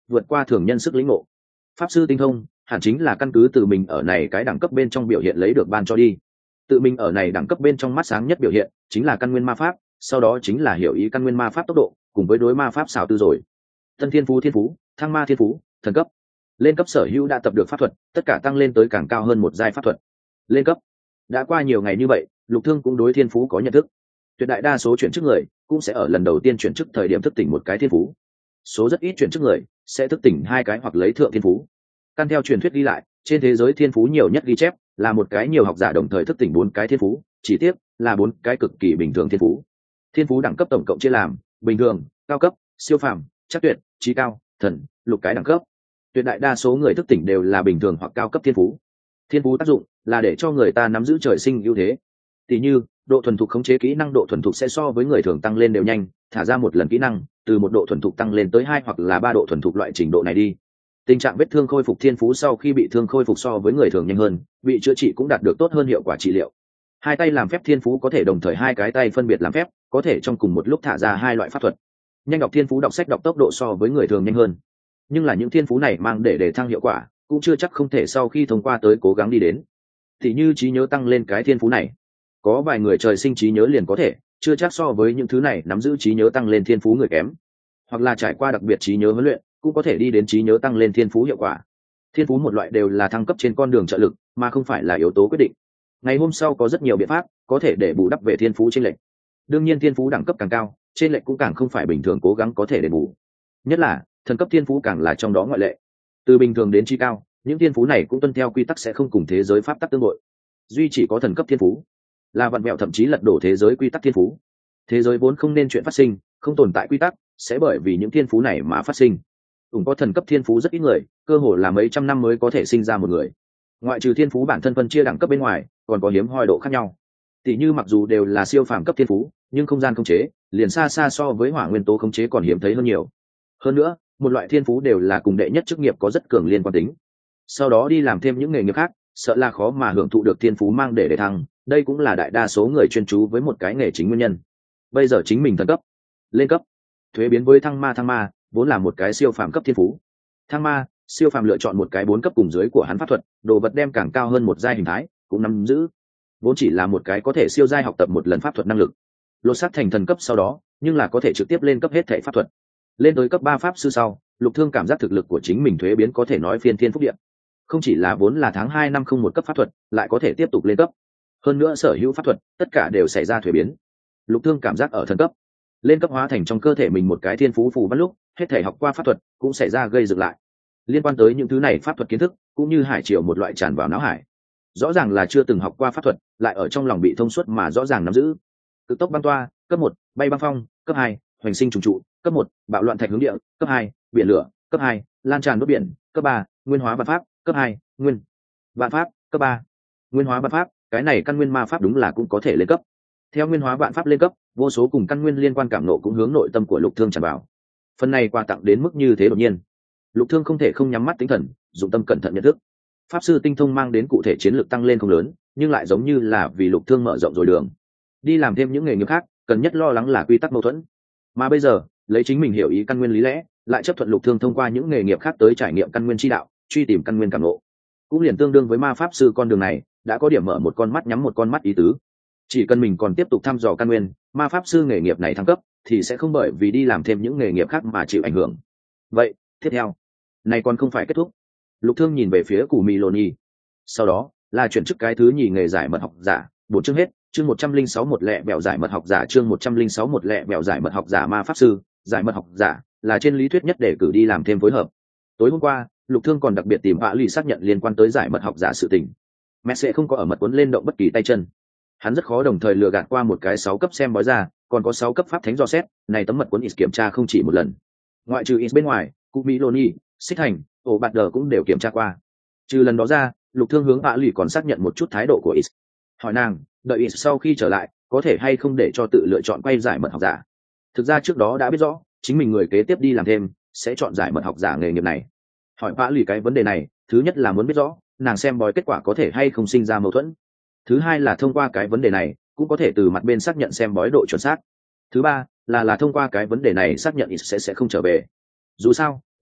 vượt qua thường nhân sức lĩnh ngộ. Pháp sư tinh thông hẳn chính là căn cứ từ mình ở này cái đẳng cấp bên trong biểu hiện lấy được ban cho đi. Tự mình ở này đẳng cấp bên trong mắt sáng nhất biểu hiện chính là căn nguyên ma pháp, sau đó chính là hiểu ý căn nguyên ma pháp tốc độ cùng với đối ma pháp xảo tư rồi. Tân thiên phú thiên phú, thăng ma thiên phú, thần cấp. Lên cấp sở hữu đã tập được pháp thuật, tất cả tăng lên tới càng cao hơn một giai pháp thuật. Lên cấp. Đã qua nhiều ngày như vậy, Lục Thương cũng đối thiên phú có nhận thức. Tuyệt đại đa số chuyển chức người cũng sẽ ở lần đầu tiên chuyển chức thời điểm thức tỉnh một cái thiên phú. Số rất ít chuyển chức người sẽ thức tỉnh hai cái hoặc lấy thượng thiên phú. Căn theo truyền thuyết ghi lại, trên thế giới thiên phú nhiều nhất ghi chép là một cái nhiều học giả đồng thời thức tỉnh bốn cái thiên phú, chỉ tiếc là bốn cái cực kỳ bình thường thiên phú. Thiên phú đẳng cấp tổng cộng chia làm bình thường, cao cấp, siêu phàm, chắc tuyệt, trí cao, thần, lục cái đẳng cấp. Tuyệt đại đa số người thức tỉnh đều là bình thường hoặc cao cấp thiên phú. Thiên phú tác dụng là để cho người ta nắm giữ trời sinh ưu thế. Tỷ như độ thuần thục khống chế kỹ năng độ thuần thục sẽ so với người thường tăng lên đều nhanh, thả ra một lần kỹ năng từ một độ thuần thục tăng lên tới hai hoặc là ba độ thuần thục loại trình độ này đi. Tình trạng vết thương khôi phục thiên phú sau khi bị thương khôi phục so với người thường nhanh hơn, bị chữa trị cũng đạt được tốt hơn hiệu quả trị liệu. Hai tay làm phép thiên phú có thể đồng thời hai cái tay phân biệt làm phép, có thể trong cùng một lúc thả ra hai loại pháp thuật. Nhanh đọc thiên phú đọc sách đọc tốc độ so với người thường nhanh hơn, nhưng là những thiên phú này mang để để thăng hiệu quả cũng chưa chắc không thể sau khi thông qua tới cố gắng đi đến. Thì như trí nhớ tăng lên cái thiên phú này, có vài người trời sinh trí nhớ liền có thể, chưa chắc so với những thứ này nắm giữ trí nhớ tăng lên thiên phú người kém, hoặc là trải qua đặc biệt trí nhớ huấn luyện cũng có thể đi đến trí nhớ tăng lên thiên phú hiệu quả. Thiên phú một loại đều là thăng cấp trên con đường trợ lực mà không phải là yếu tố quyết định. Ngày hôm sau có rất nhiều biện pháp có thể để bù đắp về thiên phú chênh lệch. Đương nhiên thiên phú đẳng cấp càng cao, chênh lệch cũng càng không phải bình thường cố gắng có thể đền bù. Nhất là thần cấp thiên phú càng là trong đó ngoại lệ. Từ bình thường đến trí cao, những thiên phú này cũng tuân theo quy tắc sẽ không cùng thế giới pháp tắc tương đội. Duy chỉ có thần cấp thiên phú là vặn vẹo thậm chí lật đổ thế giới quy tắc thiên phú. Thế giới vốn không nên chuyện phát sinh, không tồn tại quy tắc, sẽ bởi vì những thiên phú này mà phát sinh. Cũng có thần cấp thiên phú rất ít người, cơ hồ là mấy trăm năm mới có thể sinh ra một người. Ngoại trừ thiên phú bản thân phân chia đẳng cấp bên ngoài, còn có hiếm hoi độ khác nhau. Tỷ như mặc dù đều là siêu phàm cấp thiên phú, nhưng không gian khống chế liền xa xa so với hỏa nguyên tố khống chế còn hiếm thấy hơn nhiều. Hơn nữa, một loại thiên phú đều là cùng đệ nhất chức nghiệp có rất cường liên quan tính. Sau đó đi làm thêm những nghề nghiệp khác, sợ là khó mà hưởng thụ được thiên phú mang để để thăng, đây cũng là đại đa số người chuyên chú với một cái nghề chính nguyên nhân. Bây giờ chính mình thần cấp, lên cấp, thuế biến với thăng ma thăng ma, vốn là một cái siêu phàm cấp thiên phú. Thăng ma, siêu phàm lựa chọn một cái bốn cấp cùng dưới của hắn pháp thuật, đồ vật đem càng cao hơn một giai hình thái, cũng nắm giữ. Vốn chỉ là một cái có thể siêu giai học tập một lần pháp thuật năng lực. Lột xác thành thần cấp sau đó, nhưng là có thể trực tiếp lên cấp hết thảy pháp thuật. Lên tới cấp ba pháp sư sau, Lục Thương cảm giác thực lực của chính mình thuế biến có thể nói phiên thiên phúc địa. Không chỉ là vốn là tháng hai năm không một cấp pháp thuật, lại có thể tiếp tục lên cấp. Hơn nữa sở hữu pháp thuật, tất cả đều xảy ra thuế biến. Lục Thương cảm giác ở thần cấp, lên cấp hóa thành trong cơ thể mình một cái thiên phú phù văn lúc, hết thể học qua pháp thuật cũng xảy ra gây dựng lại. Liên quan tới những thứ này pháp thuật kiến thức, cũng như hải triều một loại tràn vào não hải. Rõ ràng là chưa từng học qua pháp thuật, lại ở trong lòng bị thông suốt mà rõ ràng nắm giữ. Cực tốc băng toa, cấp một, bay băng phong, cấp hai, hoành sinh trùng trụ, cấp một, bạo loạn thạch hướng địa, cấp hai, biển lửa, cấp hai, lan tràn đốt biển, cấp ba, nguyên hóa vạn pháp, cấp hai, nguyên vạn pháp, cấp ba, nguyên hóa vạn pháp, cái này căn nguyên ma pháp đúng là cũng có thể lên cấp. Theo nguyên hóa vạn pháp lên cấp, vô số cùng căn nguyên liên quan cảm nộ cũng hướng nội tâm của Lục Thương tràn vào. Phần này quà tặng đến mức như thế đột nhiên, Lục Thương không thể không nhắm mắt tính thần, dụng tâm cẩn thận nhận thức. Pháp sư tinh thông mang đến cụ thể chiến lược tăng lên không lớn, nhưng lại giống như là vì Lục Thương mở rộng rồi đường. Đi làm thêm những nghề nghiệp khác, cần nhất lo lắng là quy tắc mâu thuẫn. Mà bây giờ, lấy chính mình hiểu ý căn nguyên lý lẽ, lại chấp thuận Lục Thương thông qua những nghề nghiệp khác tới trải nghiệm căn nguyên chi đạo, truy tìm căn nguyên cảm ngộ. Cũng liền tương đương với ma pháp sư con đường này, đã có điểm mở một con mắt nhắm một con mắt ý tứ. Chỉ cần mình còn tiếp tục thăm dò căn nguyên, ma pháp sư nghề nghiệp này thăng cấp, thì sẽ không bởi vì đi làm thêm những nghề nghiệp khác mà chịu ảnh hưởng. Vậy, tiếp theo, này còn không phải kết thúc. Lục Thương nhìn về phía Cù Mị Lô Nhi. Sau đó, là chuyển chức cái thứ nhì nghề giải mật học giả, bốn chương hết, chương một trăm linh sáu một lẹ bẹo giải mật học giả, chương một trăm linh sáu một lẹ bẹo giải mật học giả ma pháp sư, giải mật học giả, là trên lý thuyết nhất để cử đi làm thêm phối hợp. Tối hôm qua, Lục Thương còn đặc biệt tìm Vạ Lì xác nhận liên quan tới giải mật học giả sự tình. Mẹ sẽ không có ở mật cuốn lên động bất kỳ tay chân. Hắn rất khó đồng thời lừa gạt qua một cái sáu cấp xem bói ra, còn có sáu cấp pháp thánh do xét, này tấm mật cuốn is kiểm tra không chỉ một lần. Ngoại trừ is bên ngoài, Cú Mỹ Loni, Xích Thành, ổ bạt đờ cũng đều kiểm tra qua. Trừ lần đó ra, Lục Thương hướng Vạ Lì còn xác nhận một chút thái độ của is. Hỏi nàng, đợi is sau khi trở lại, có thể hay không để cho tự lựa chọn quay giải mật học giả. Thực ra trước đó đã biết rõ, chính mình người kế tiếp đi làm thêm, sẽ chọn giải mật học giả nghề nghiệp này. Hỏi Vạ Lì cái vấn đề này, thứ nhất là muốn biết rõ, nàng xem bói kết quả có thể hay không sinh ra mâu thuẫn. Thứ hai là thông qua cái vấn đề này, cũng có thể từ mặt bên xác nhận xem bói độ chuẩn xác. Thứ ba là là thông qua cái vấn đề này xác nhận is sẽ sẽ không trở về. Dù sao,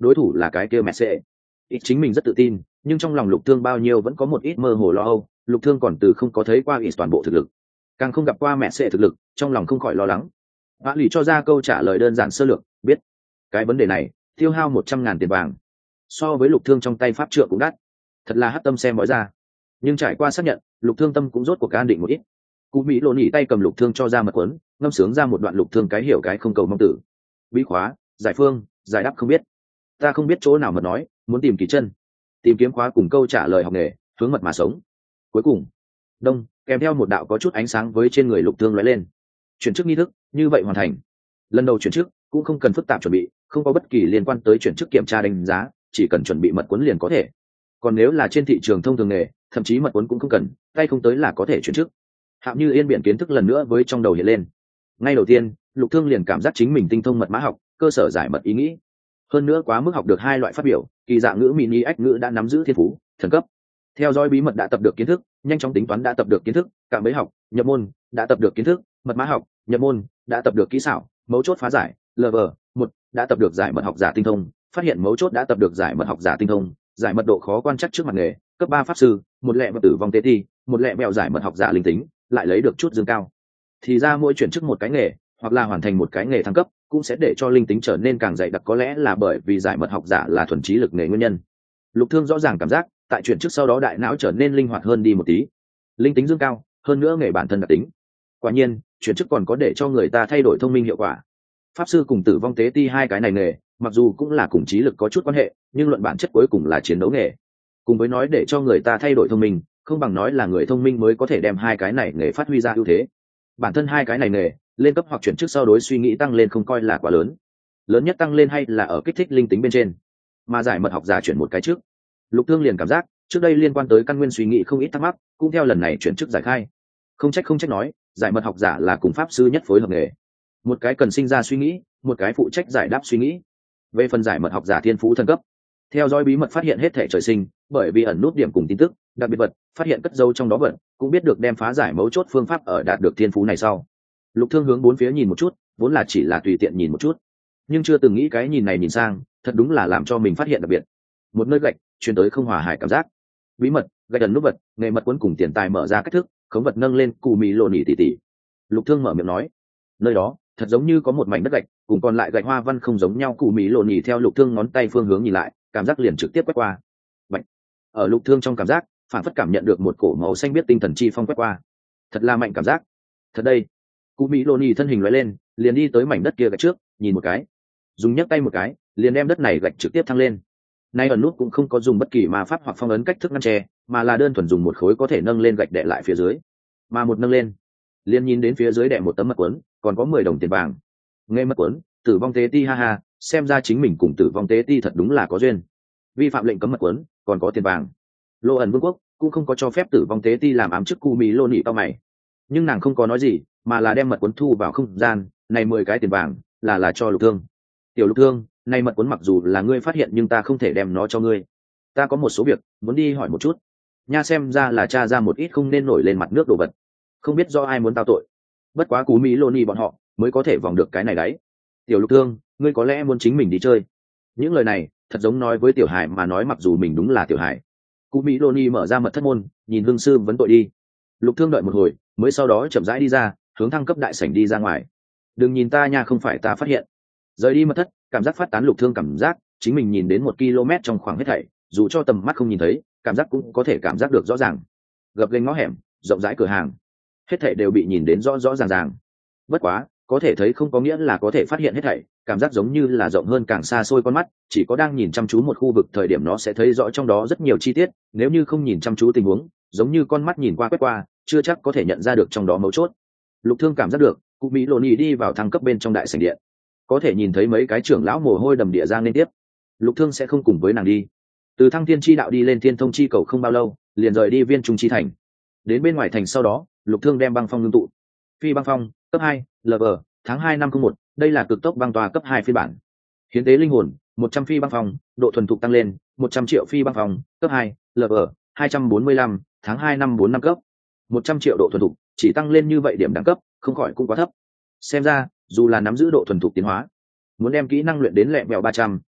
đối thủ là cái kia mẹ sẽ ít chính mình rất tự tin, nhưng trong lòng Lục Thương bao nhiêu vẫn có một ít mơ hồ lo âu. Lục Thương còn từ không có thấy qua ít toàn bộ thực lực, càng không gặp qua mẹ sẽ thực lực, trong lòng không khỏi lo lắng. Vã lì cho ra câu trả lời đơn giản sơ lược, biết cái vấn đề này tiêu hao một trăm ngàn tiền vàng, so với Lục Thương trong tay pháp trượng cũng đắt, thật là hất tâm xem bói ra. Nhưng trải qua xác nhận, Lục Thương tâm cũng rốt cuộc an định một ít. Cụ Mỹ Lộ nhỉ tay cầm Lục Thương cho ra mật quấn, ngâm sướng ra một đoạn Lục Thương cái hiểu cái không cầu mong tử. Bí khóa, giải phương, giải đáp không biết. Ta không biết chỗ nào mật nói, muốn tìm kỳ chân. Tìm kiếm khóa cùng câu trả lời học nghề, hướng mật mà sống. Cuối cùng, đông, kèm theo một đạo có chút ánh sáng với trên người Lục Thương lóe lên. Chuyển chức nghi thức, như vậy hoàn thành. Lần đầu chuyển chức, cũng không cần phức tạp chuẩn bị, không có bất kỳ liên quan tới chuyển chức kiểm tra đánh giá, chỉ cần chuẩn bị mật cuốn liền có thể. Còn nếu là trên thị trường thông thường nghề, thậm chí mật cuốn cũng không cần, tay không tới là có thể chuyển chức. Hạng Như Yên biển kiến thức lần nữa với trong đầu hiện lên. Ngay đầu tiên, Lục Thương liền cảm giác chính mình tinh thông mật mã học, cơ sở giải mật ý nghĩ. Hơn nữa quá mức học được hai loại phát biểu, kỳ dạng ngữ mini ách ngữ đã nắm giữ thiên phú, thần cấp. Theo dõi bí mật đã tập được kiến thức, nhanh chóng tính toán đã tập được kiến thức, cạm bẫy học, nhập môn đã tập được kiến thức, mật mã học, nhập môn đã tập được kỹ xảo, mấu chốt phá giải, level một đã tập được giải mật học giả tinh thông, phát hiện mấu chốt đã tập được giải mật học giả tinh thông, giải mật độ khó quan trắc trước mặt nghề, cấp ba pháp sư, một lẹ mật tử vong tế ti, một lẹ mèo giải mật học giả linh tính, lại lấy được chút dương cao. Thì ra mỗi chuyển chức một cái nghề, hoặc là hoàn thành một cái nghề thăng cấp, cũng sẽ để cho linh tính trở nên càng dày đặc, có lẽ là bởi vì giải mật học giả là thuần trí lực nghề nguyên nhân. Lục Thương rõ ràng cảm giác, tại chuyển chức sau đó đại não trở nên linh hoạt hơn đi một tí, linh tính dương cao, hơn nữa nghề bản thân đặc tính. Quả nhiên, chuyển chức còn có để cho người ta thay đổi thông minh hiệu quả. Pháp sư cùng tử vong tế ti hai cái này nghề, mặc dù cũng là cùng trí lực có chút quan hệ, nhưng luận bản chất cuối cùng là chiến đấu nghề. Cùng với nói để cho người ta thay đổi thông minh, không bằng nói là người thông minh mới có thể đem hai cái này nghề phát huy ra ưu thế. Bản thân hai cái này nghề lên cấp hoặc chuyển chức sau đối suy nghĩ tăng lên không coi là quá lớn, lớn nhất tăng lên hay là ở kích thích linh tính bên trên. Mà giải mật học giả chuyển một cái trước, Lục Thương liền cảm giác trước đây liên quan tới căn nguyên suy nghĩ không ít thắc mắc, cũng theo lần này chuyển chức giải khai. Không trách không trách nói, giải mật học giả là cùng pháp sư nhất phối hợp nghề, một cái cần sinh ra suy nghĩ, một cái phụ trách giải đáp suy nghĩ. Về phần giải mật học giả thiên phú thần cấp, theo dõi bí mật phát hiện hết thể trời sinh, bởi vì ẩn nút điểm cùng tin tức đặc biệt vật, phát hiện cất dấu trong đó vật, cũng biết được đem phá giải mấu chốt phương pháp ở đạt được thiên phú này sau. Lục Thương hướng bốn phía nhìn một chút, vốn là chỉ là tùy tiện nhìn một chút, nhưng chưa từng nghĩ cái nhìn này nhìn sang, thật đúng là làm cho mình phát hiện đặc biệt. Một nơi gạch truyền tới không hòa hài cảm giác. Bí mật, gạch ẩn nút vật, nghề mật cuốn cùng tiền tài mở ra cách thức, khống vật nâng lên cù mì lộ nỉ tỉ tỉ. Lục Thương mở miệng nói, nơi đó thật giống như có một mảnh đất gạch, cùng còn lại gạch hoa văn không giống nhau. Cù mì lộ nỉ theo Lục Thương ngón tay phương hướng nhìn lại, cảm giác liền trực tiếp quét qua. Bạch. Ở Lục Thương trong cảm giác, phản phất cảm nhận được một cổ màu xanh biết tinh thần chi phong quét qua. Thật là mạnh cảm giác. Thật đây. Cù mì lộ nỉ thân hình lóe lên, liền đi tới mảnh đất kia gạch trước, nhìn một cái, dùng nhấc tay một cái, liền đem đất này gạch trực tiếp thăng lên. Nay ẩn nút cũng không có dùng bất kỳ ma pháp hoặc phong ấn cách thức ngăn che, mà là đơn thuần dùng một khối có thể nâng lên gạch đè lại phía dưới. Mà một nâng lên, liền nhìn đến phía dưới đè một tấm mật cuốn, còn có mười đồng tiền vàng. Nghe mật cuốn, tử vong tế ti ha ha, xem ra chính mình cùng tử vong tế ti thật đúng là có duyên. Vi phạm lệnh cấm mật cuốn, còn có tiền vàng. Lô ẩn vương quốc cũng không có cho phép tử vong tế ti làm ám chức cu mì lô nị tao mày, nhưng nàng không có nói gì, mà là đem mật cuốn thu vào không gian. Này mười cái tiền vàng là là cho Lục Thương. Tiểu Lục Thương, này mật cuốn mặc dù là ngươi phát hiện, nhưng ta không thể đem nó cho ngươi. Ta có một số việc muốn đi hỏi một chút. Nha, xem ra là tra ra một ít không nên nổi lên mặt nước đồ vật, không biết do ai muốn tao tội. Bất quá cú mỹ lô ni bọn họ mới có thể vòng được cái này đấy. Tiểu Lục Thương, ngươi có lẽ muốn chính mình đi chơi. Những lời này thật giống nói với Tiểu Hải mà nói, mặc dù mình đúng là Tiểu Hải. Cú mỹ lô ni mở ra mật thất môn, nhìn hương sư vấn tội đi. Lục Thương đợi một hồi, mới sau đó chậm rãi đi ra, hướng thăng cấp đại sảnh đi ra ngoài. Đừng nhìn ta nha, không phải ta phát hiện. Rời đi mật thất, cảm giác phát tán. Lục Thương cảm giác chính mình nhìn đến một km trong khoảng hết thảy, dù cho tầm mắt không nhìn thấy, cảm giác cũng có thể cảm giác được rõ ràng. Gập ghềnh ngõ hẻm, rộng rãi cửa hàng, hết thảy đều bị nhìn đến rõ rõ ràng ràng. Bất quá, có thể thấy không có nghĩa là có thể phát hiện hết thảy, cảm giác giống như là rộng hơn càng xa xôi con mắt, chỉ có đang nhìn chăm chú một khu vực thời điểm nó sẽ thấy rõ trong đó rất nhiều chi tiết, nếu như không nhìn chăm chú tình huống, giống như con mắt nhìn qua quét qua, chưa chắc có thể nhận ra được trong đó mấu chốt. Lục Thương cảm giác được, cụ Mỹ Lộ Nhị đi vào thăng cấp bên trong đại sảnh điện, có thể nhìn thấy mấy cái trưởng lão mồ hôi đầm địa giang liên tiếp. Lục Thương sẽ không cùng với nàng đi. Từ Thăng Thiên Chi đạo đi lên Thiên Thông Chi cầu không bao lâu, liền rời đi Viên Trung Chi thành. Đến bên ngoài thành sau đó, Lục Thương đem băng phong ngưng tụ. Phi băng phong, cấp hai, lv, tháng hai năm không một, đây là cực tốc băng tòa cấp hai phiên bản. Hiến tế linh hồn, một trăm phi băng phong, độ thuần thục tăng lên, một trăm triệu phi băng phong, cấp hai, lv, hai trăm bốn mươi lăm, tháng hai năm bốn năm cấp. một trăm triệu độ thuần thục, chỉ tăng lên như vậy điểm đẳng cấp, không khỏi cũng quá thấp. Xem ra, dù là nắm giữ độ thuần thục tiến hóa, muốn đem kỹ năng luyện đến lẹ mèo ba trăm,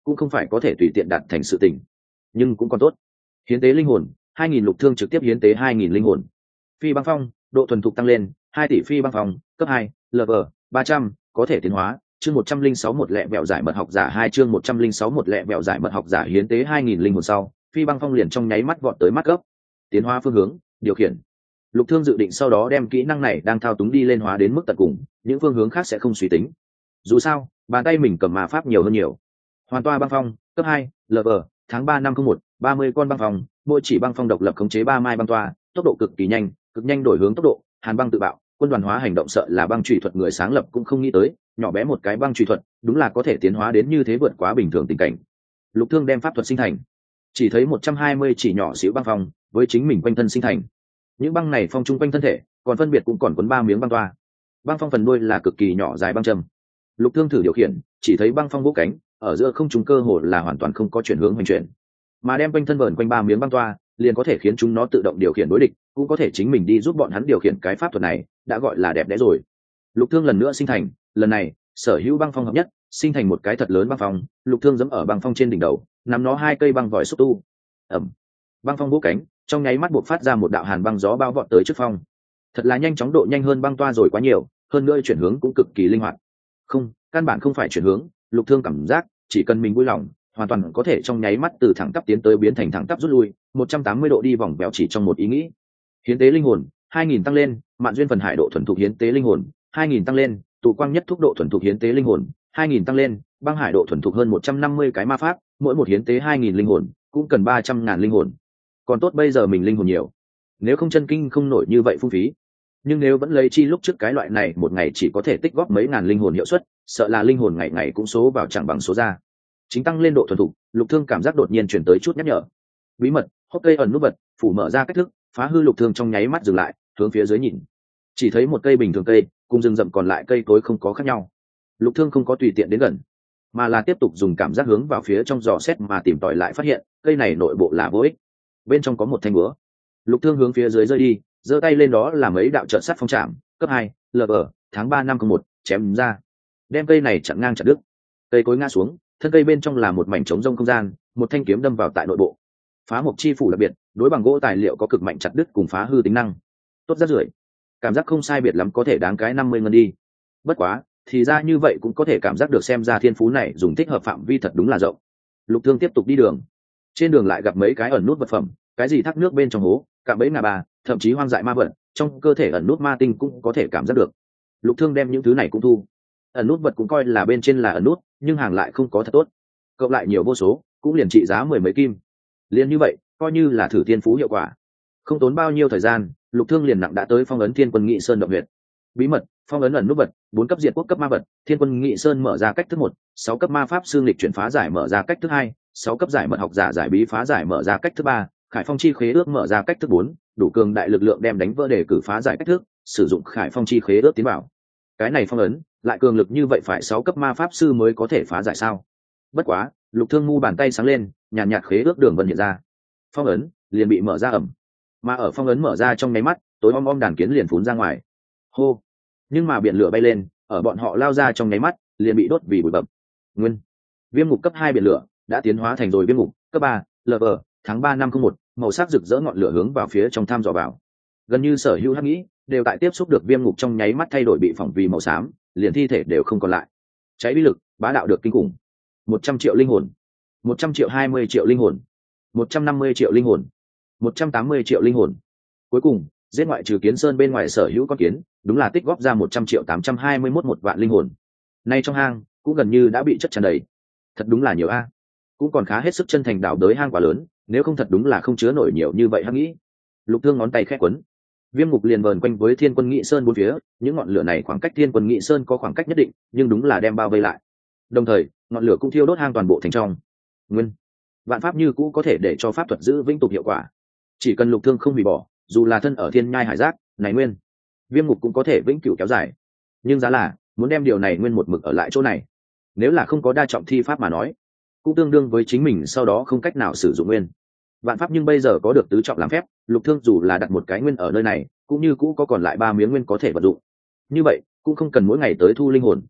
cũng không phải có thể tùy tiện đạt thành sự tình, nhưng cũng còn tốt. Hiến tế linh hồn hai nghìn, lục thương trực tiếp hiến tế hai nghìn linh hồn. Phi băng phong độ thuần thục tăng lên hai tỷ. Phi băng phong cấp hai level ba trăm, có thể tiến hóa. Chương một trăm linh sáu một lẹ vẹo giải mật học giả hai chương một trăm linh sáu một lẹ vẹo giải mật học giả hiến tế hai nghìn linh hồn sau, phi băng phong liền trong nháy mắt vọt tới mắt gốc. Tiến hóa phương hướng, điều khiển. Lục Thương dự định sau đó đem kỹ năng này đang thao túng đi lên hóa đến mức tận cùng, những phương hướng khác sẽ không suy tính. Dù sao, bàn tay mình cầm ma pháp nhiều hơn nhiều. Hoàn toa băng phong, cấp hai, level, tháng ba năm không một, ba mươi con băng phong, mỗi chỉ băng phong độc lập khống chế ba mai băng toa, tốc độ cực kỳ nhanh, cực nhanh đổi hướng tốc độ, hàn băng tự bạo, quân đoàn hóa hành động sợ là băng chủy thuật người sáng lập cũng không nghĩ tới, nhỏ bé một cái băng chủy thuật, đúng là có thể tiến hóa đến như thế vượt quá bình thường tình cảnh. Lục Thương đem pháp thuật sinh thành, chỉ thấy một trăm hai mươi chỉ nhỏ xíu băng phong với chính mình quanh thân sinh thành. Những băng này phong chung quanh thân thể, còn phân biệt cũng còn cuốn ba miếng băng toa. Băng phong phần đuôi là cực kỳ nhỏ dài băng châm. Lục Thương thử điều khiển, chỉ thấy băng phong vỗ cánh, ở giữa không trung cơ hồ là hoàn toàn không có chuyển hướng hoành chuyển, mà đem quanh thân vờn quanh ba miếng băng toa, liền có thể khiến chúng nó tự động điều khiển đối địch, cũng có thể chính mình đi giúp bọn hắn điều khiển. Cái pháp thuật này đã gọi là đẹp đẽ rồi. Lục Thương lần nữa sinh thành, lần này sở hữu băng phong hợp nhất, sinh thành một cái thật lớn băng phong. Lục Thương giẫm ở băng phong trên đỉnh đầu, nắm nó hai cây băng vòi xúc tu. Ẩm, băng phong vỗ cánh, trong nháy mắt buộc phát ra một đạo hàn băng gió bao vọt tới trước phong. Thật là nhanh chóng, độ nhanh hơn băng toa rồi quá nhiều, hơn nữa chuyển hướng cũng cực kỳ linh hoạt. Không, căn bản không phải chuyển hướng, Lục Thương cảm giác chỉ cần mình vui lòng, hoàn toàn có thể trong nháy mắt từ thẳng tắp tiến tới biến thành thẳng tắp rút lui, một trăm tám mươi độ đi vòng béo chỉ trong một ý nghĩ. Hiến tế linh hồn hai nghìn tăng lên, mạn duyên phần hải độ thuần thục hiến tế linh hồn hai nghìn tăng lên, tụ quang nhất thúc độ thuần thục hiến tế linh hồn hai nghìn tăng lên, băng hải độ thuần thục hơn một trăm năm mươi cái ma pháp, mỗi một hiến tế hai nghìn linh hồn, cũng cần ba trăm ngàn linh hồn. Còn tốt bây giờ mình linh hồn nhiều, nếu không chân kinh không nổi như vậy phung phí. Nhưng nếu vẫn lấy chi lúc trước cái loại này một ngày chỉ có thể tích góp mấy ngàn linh hồn hiệu suất, sợ là linh hồn ngày ngày cũng số vào chẳng bằng số ra. Chính tăng lên độ thuần thục, Lục Thương cảm giác đột nhiên chuyển tới chút nhắc nhở. Bí mật, hốc cây ẩn nút bật, phủ mở ra cách thức, phá hư. Lục Thương trong nháy mắt dừng lại, hướng phía dưới nhìn, chỉ thấy một cây bình thường cây cùng rừng rậm còn lại cây cối không có khác nhau. Lục Thương không có tùy tiện đến gần, mà là tiếp tục dùng cảm giác hướng vào phía trong dò xét mà tìm tòi, lại phát hiện cây này nội bộ là vô ích, bên trong có một thanh búa. Lục Thương hướng phía dưới rơi đi, giơ tay lên đó là mấy đạo trợ sắt phong trảm, cấp hai, level, tháng ba năm không một, chém ra, đem cây này chặn ngang chặt đứt. Cây cối ngã xuống, thân cây bên trong là một mảnh trống rông không gian, một thanh kiếm đâm vào tại nội bộ. Phá mộc chi phủ đặc biệt, đối bằng gỗ tài liệu có cực mạnh chặt đứt cùng phá hư tính năng. Tốt rất rưởi, cảm giác không sai biệt lắm, có thể đáng cái năm mươi ngân đi. Bất quá, thì ra như vậy cũng có thể cảm giác được, xem ra thiên phú này dùng thích hợp phạm vi thật đúng là rộng. Lục Thương tiếp tục đi đường, trên đường lại gặp mấy cái ẩn nút vật phẩm, cái gì thác nước bên trong hố, cạm bẫy ngà bà, thậm chí hoang dại ma vật, trong cơ thể ẩn nút ma tinh cũng có thể cảm giác được. Lục Thương đem những thứ này cũng thu. Ẩn nút vật cũng coi là bên trên là ẩn nút, nhưng hàng lại không có thật tốt, cộng lại nhiều vô số, cũng liền trị giá mười mấy kim. Liên như vậy, coi như là thử thiên phú hiệu quả. Không tốn bao nhiêu thời gian, Lục Thương liền nặng đã tới phong ấn Thiên Quân Nghị Sơn động huyệt. Bí mật, phong ấn ẩn nút vật, bốn cấp diệt quốc cấp ma vật, Thiên Quân Nghị Sơn mở ra cách thức một, sáu cấp ma pháp sư nghịch chuyển phá giải mở ra cách thứ hai, sáu cấp giải mật học giả giải bí phá giải mở ra cách thứ ba, Khải Phong chi khế ước mở ra cách thứ bốn, đủ cường đại lực lượng đem đánh vỡ để cử phá giải cách thức, sử dụng Khải Phong chi khế ước tiến bảo. Cái này phong ấn lại cường lực như vậy, phải sáu cấp ma pháp sư mới có thể phá giải sao? Bất quá, Lục Thương ngu bàn tay sáng lên, nhàn nhạt, nhạt khế ước đường vân hiện ra, phong ấn liền bị mở ra ẩm. Mà ở phong ấn mở ra trong nháy mắt, tối om om đàn kiến liền phún ra ngoài. Hô! Nhưng mà biển lửa bay lên, ở bọn họ lao ra trong nháy mắt, liền bị đốt vì bụi bậm. Nguyên viêm ngục cấp hai biển lửa đã tiến hóa thành rồi viêm ngục cấp ba, level, tháng ba năm không một, màu sắc rực rỡ, ngọn lửa hướng vào phía trong tham dò vào. Gần như sở hữu hắc nghĩ đều tại tiếp xúc được viêm ngục trong nháy mắt thay đổi bị phỏng vì màu xám, liền thi thể đều không còn lại. Cháy bí lực bá đạo được kinh khủng. Một trăm triệu linh hồn, một trăm triệu hai mươi triệu linh hồn, một trăm năm mươi triệu linh hồn, một trăm tám mươi triệu linh hồn. Cuối cùng, giết ngoại trừ kiến sơn bên ngoài sở hữu con kiến, đúng là tích góp ra một trăm triệu tám trăm hai mươi mốt một vạn linh hồn. Nay trong hang cũng gần như đã bị chất tràn đầy. Thật đúng là nhiều a. Cũng còn khá hết sức chân thành đào đới hang quá lớn, nếu không thật đúng là không chứa nổi nhiều như vậy hắc nghĩ. Lục Thương ngón tay khẽ quấn, viêm ngục liền vờn quanh với Thiên Quân Nghị Sơn bốn phía, những ngọn lửa này khoảng cách Thiên Quân Nghị Sơn có khoảng cách nhất định, nhưng đúng là đem bao vây lại. Đồng thời, ngọn lửa cũng thiêu đốt hang toàn bộ thành trong. Nguyên vạn pháp như cũ có thể để cho pháp thuật giữ vĩnh tục hiệu quả. Chỉ cần Lục Thương không hủy bỏ, dù là thân ở thiên nhai hải giác này nguyên viêm ngục cũng có thể vĩnh cửu kéo dài. Nhưng giá là muốn đem điều này nguyên một mực ở lại chỗ này, nếu là không có đa trọng thi pháp mà nói, cũng tương đương với chính mình sau đó không cách nào sử dụng nguyên vạn pháp. Nhưng bây giờ có được tứ trọng làm phép, Lục Thương dù là đặt một cái nguyên ở nơi này, cũng như cũ có còn lại ba miếng nguyên có thể vận dụng. Như vậy cũng không cần mỗi ngày tới thu linh hồn.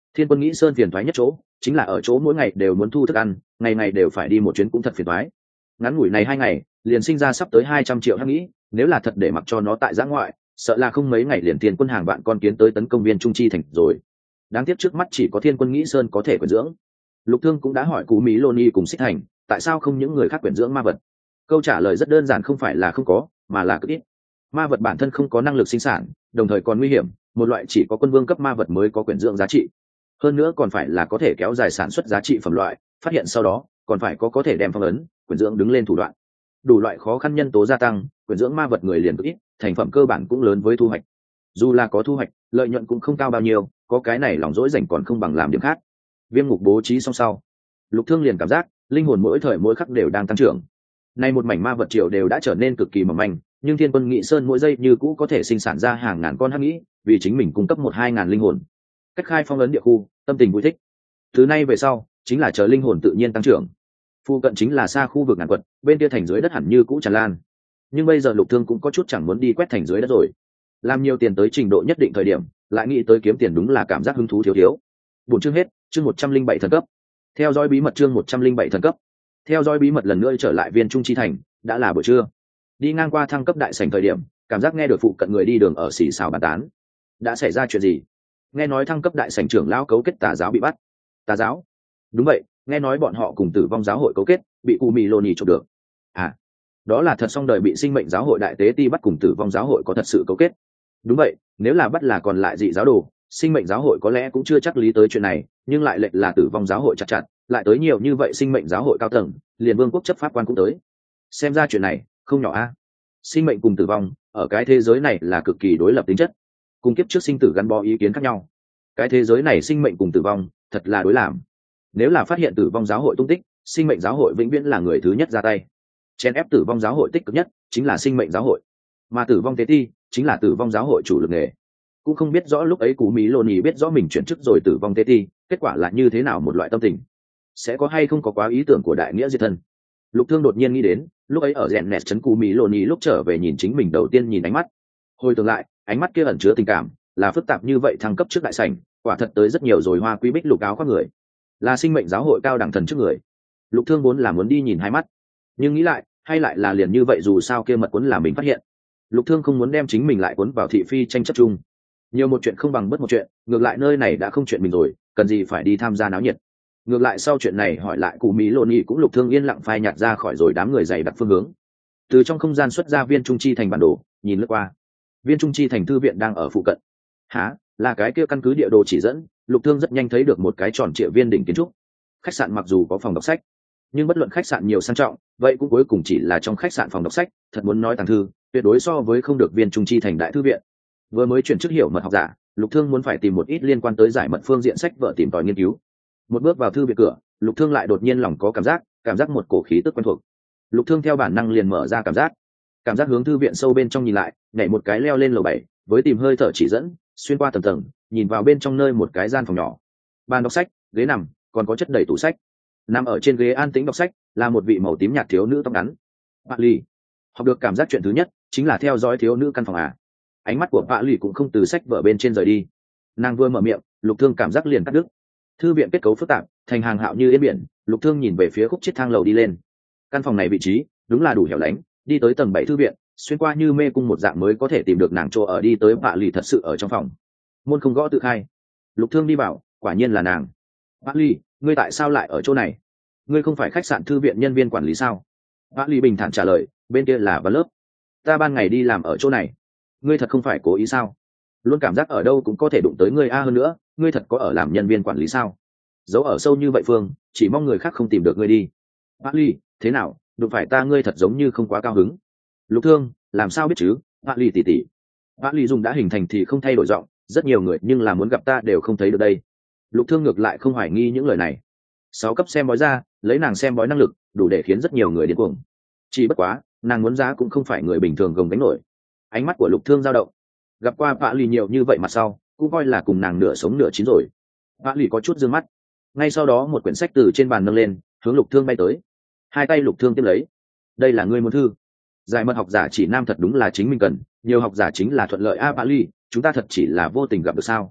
Thiên Quân nghĩ sơn phiền thoái nhất chỗ chính là ở chỗ mỗi ngày đều muốn thu thức ăn, ngày ngày đều phải đi một chuyến cũng thật phiền thoái. Ngắn ngủi này hai ngày liền sinh ra sắp tới hai trăm triệu hắc nghĩ, nếu là thật để mặc cho nó tại giã ngoại, sợ là không mấy ngày liền Thiên Quân hàng vạn con kiến tới tấn công viên trung chi thành rồi. Đáng tiếc trước mắt chỉ có Thiên Quân nghĩ sơn có thể quyển dưỡng. Lục Thương cũng đã hỏi Cú Mỹ Lô Ni cùng Xích Thành, tại sao không những người khác quyển dưỡng ma vật? Câu trả lời rất đơn giản, không phải là không có, mà là cực ít. Ma vật bản thân không có năng lực sinh sản, đồng thời còn nguy hiểm, một loại chỉ có quân vương cấp ma vật mới có quyển dưỡng giá trị. Hơn nữa còn phải là có thể kéo dài sản xuất giá trị phẩm loại, phát hiện sau đó còn phải có có thể đem phong ấn, quyển dưỡng đứng lên thủ đoạn. Đủ loại khó khăn nhân tố gia tăng, quyển dưỡng ma vật người liền cực ít, thành phẩm cơ bản cũng lớn với thu hoạch. Dù là có thu hoạch, lợi nhuận cũng không cao bao nhiêu, có cái này lòng dỗi rảnh còn không bằng làm điểm khác. Viêm ngục bố trí xong sau, Lục Thương liền cảm giác linh hồn mỗi thời mỗi khắc đều đang tăng trưởng. Nay một mảnh ma vật triệu đều đã trở nên cực kỳ mỏng manh, nhưng Thiên Quân Nghị Sơn mỗi giây như cũ có thể sinh sản ra hàng ngàn con hắc nghĩ, vì chính mình cung cấp một hai ngàn linh hồn. Cách khai phong ấn địa khu, tâm tình vui thích. Từ nay về sau, chính là chờ linh hồn tự nhiên tăng trưởng. Phu cận chính là xa khu vực ngàn quật, bên kia thành dưới đất hẳn như cũ tràn lan. Nhưng bây giờ Lục Thương cũng có chút chẳng muốn đi quét thành dưới đất rồi. Làm nhiều tiền tới trình độ nhất định thời điểm, lại nghĩ tới kiếm tiền đúng là cảm giác hứng thú thiếu thiếu. Buổi chương hết, chương một trăm linh bảy thần cấp. Theo dõi bí mật chương một trăm linh bảy thần cấp. Theo dõi bí mật lần nữa trở lại viên trung chi thành, đã là buổi trưa. Đi ngang qua thăng cấp đại sảnh thời điểm, cảm giác nghe được phụ cận người đi đường ở xì xào bàn tán. Đã xảy ra chuyện gì? Nghe nói thăng cấp đại sảnh trưởng lão cấu kết tà giáo bị bắt. Tà giáo? Đúng vậy, nghe nói bọn họ cùng Tử Vong giáo hội cấu kết, bị Cú Mỹ Lô Ni chụp được. À, đó là thật, xong đời bị Sinh Mệnh giáo hội đại tế ti bắt cùng Tử Vong giáo hội có thật sự cấu kết. Đúng vậy, nếu là bắt là còn lại dị giáo đồ, Sinh Mệnh giáo hội có lẽ cũng chưa chắc lý tới chuyện này, nhưng lại lệnh là Tử Vong giáo hội chặt chặt, lại tới nhiều như vậy Sinh Mệnh giáo hội cao tầng, liền vương quốc chấp pháp quan cũng tới. Xem ra chuyện này không nhỏ a. Sinh mệnh cùng tử vong ở cái thế giới này là cực kỳ đối lập tính chất, cùng kiếp trước sinh tử gắn bó ý kiến khác nhau. Cái thế giới này sinh mệnh cùng tử vong thật là đối làm. Nếu là phát hiện tử vong giáo hội tung tích, sinh mệnh giáo hội vĩnh viễn là người thứ nhất ra tay. Chen ép tử vong giáo hội tích cực nhất chính là sinh mệnh giáo hội, mà tử vong tế ti chính là tử vong giáo hội chủ lực nghề. Cũng không biết rõ lúc ấy Cú Mỹ Lô Ni biết rõ mình chuyển chức rồi tử vong tế ti, kết quả là như thế nào một loại tâm tình, sẽ có hay không có quá ý tưởng của đại nghĩa diệt thân. Lục Thương đột nhiên nghĩ đến, lúc ấy ở rèn nẹt trấn Cú Mỹ Lô Ni lúc trở về nhìn chính mình đầu tiên nhìn ánh mắt, hồi tưởng lại, ánh mắt kia ẩn chứa tình cảm, là phức tạp như vậy. Thăng cấp trước đại sảnh, quả thật tới rất nhiều rồi hoa quý bích lục áo khoác người, là sinh mệnh giáo hội cao đẳng thần trước người. Lục Thương vốn là muốn đi nhìn hai mắt, nhưng nghĩ lại, hay lại là liền như vậy, dù sao kia mật cuốn là mình phát hiện. Lục Thương không muốn đem chính mình lại cuốn vào thị phi tranh chấp chung. Nhiều một chuyện không bằng bất một chuyện, ngược lại nơi này đã không chuyện mình rồi, cần gì phải đi tham gia náo nhiệt. Ngược lại sau chuyện này hỏi lại Cú Mỹ Lô Ni cũng Lục Thương yên lặng phai nhạt ra khỏi rồi đám người dày đặc phương hướng. Từ trong không gian xuất ra viên trung chi thành bản đồ, nhìn lướt qua. Viên trung chi thành thư viện đang ở phụ cận. Hả, là cái kia căn cứ địa đồ chỉ dẫn. Lục Thương rất nhanh thấy được một cái tròn trịa viên đỉnh kiến trúc. Khách sạn mặc dù có phòng đọc sách, nhưng bất luận khách sạn nhiều sang trọng, vậy cũng cuối cùng chỉ là trong khách sạn phòng đọc sách. Thật muốn nói tàng thư, tuyệt đối so với không được viên trung chi thành đại thư viện. Vừa mới chuyển chức hiểu mật học giả, Lục Thương muốn phải tìm một ít liên quan tới giải mật phương diện sách vở tìm tòi nghiên cứu. Một bước vào thư viện cửa, Lục Thương lại đột nhiên lòng có cảm giác, cảm giác một cổ khí tức quen thuộc. Lục Thương theo bản năng liền mở ra cảm giác, cảm giác hướng thư viện sâu bên trong nhìn lại, nhảy một cái leo lên lầu bảy, với tìm hơi thở chỉ dẫn, xuyên qua tầng tầng, nhìn vào bên trong nơi một cái gian phòng nhỏ. Bàn đọc sách, ghế nằm, còn có chất đầy tủ sách. Nằm ở trên ghế an tĩnh đọc sách là một vị màu tím nhạt thiếu nữ tóc ngắn. Bạ Lì. Học được cảm giác chuyện thứ nhất chính là theo dõi thiếu nữ căn phòng à. Ánh mắt của Bạ Lì cũng không từ sách vở bên trên rời đi. Nàng vừa mở miệng, Lục Thương cảm giác liền cắt đứt. Thư viện kết cấu phức tạp, thành hàng hạo như yên biển. Lục Thương nhìn về phía khúc chiết thang lầu đi lên. Căn phòng này vị trí đúng là đủ hẻo lánh, đi tới tầng bảy thư viện, xuyên qua như mê cung một dạng mới có thể tìm được nàng chỗ ở. Đi tới Bạ Lì thật sự ở trong phòng, môn không gõ tự khai. Lục Thương đi vào, quả nhiên là nàng. Bạ Lì, ngươi tại sao lại ở chỗ này? Ngươi không phải khách sạn thư viện nhân viên quản lý sao? Bạ Lì bình thản trả lời, bên kia là văn lớp, ta ban ngày đi làm ở chỗ này. Ngươi thật không phải cố ý sao? Luôn cảm giác ở đâu cũng có thể đụng tới ngươi a. Hơn nữa, ngươi thật có ở làm nhân viên quản lý sao? Giấu ở sâu như vậy phương, chỉ mong người khác không tìm được ngươi đi. Bạ Lì, thế nào, đụng phải ta ngươi thật giống như không quá cao hứng. Lục Thương, làm sao biết chứ? Bạ Lì tỉ tỉ. Bạ Lì dùng đã hình thành thì không thay đổi giọng, rất nhiều người nhưng là muốn gặp ta đều không thấy được đây. Lục Thương ngược lại không hoài nghi những lời này. Sáu cấp xem bói ra, lấy nàng xem bói năng lực đủ để khiến rất nhiều người điên cuồng. Chỉ bất quá, nàng muốn giá cũng không phải người bình thường gồng gánh nổi. Ánh mắt của Lục Thương dao động, gặp qua Bạ Lì nhiều như vậy mặt sau, cũng coi là cùng nàng nửa sống nửa chín rồi. Bạ Lì có chút dương mắt, ngay sau đó một quyển sách từ trên bàn nâng lên, hướng Lục Thương bay tới. Hai tay Lục Thương tiếp lấy. Đây là ngươi muốn thư? Giải mật học giả chỉ nam thật đúng là chính mình cần, nhiều học giả chính là thuận lợi a. Bạ Lì, chúng ta thật chỉ là vô tình gặp được sao?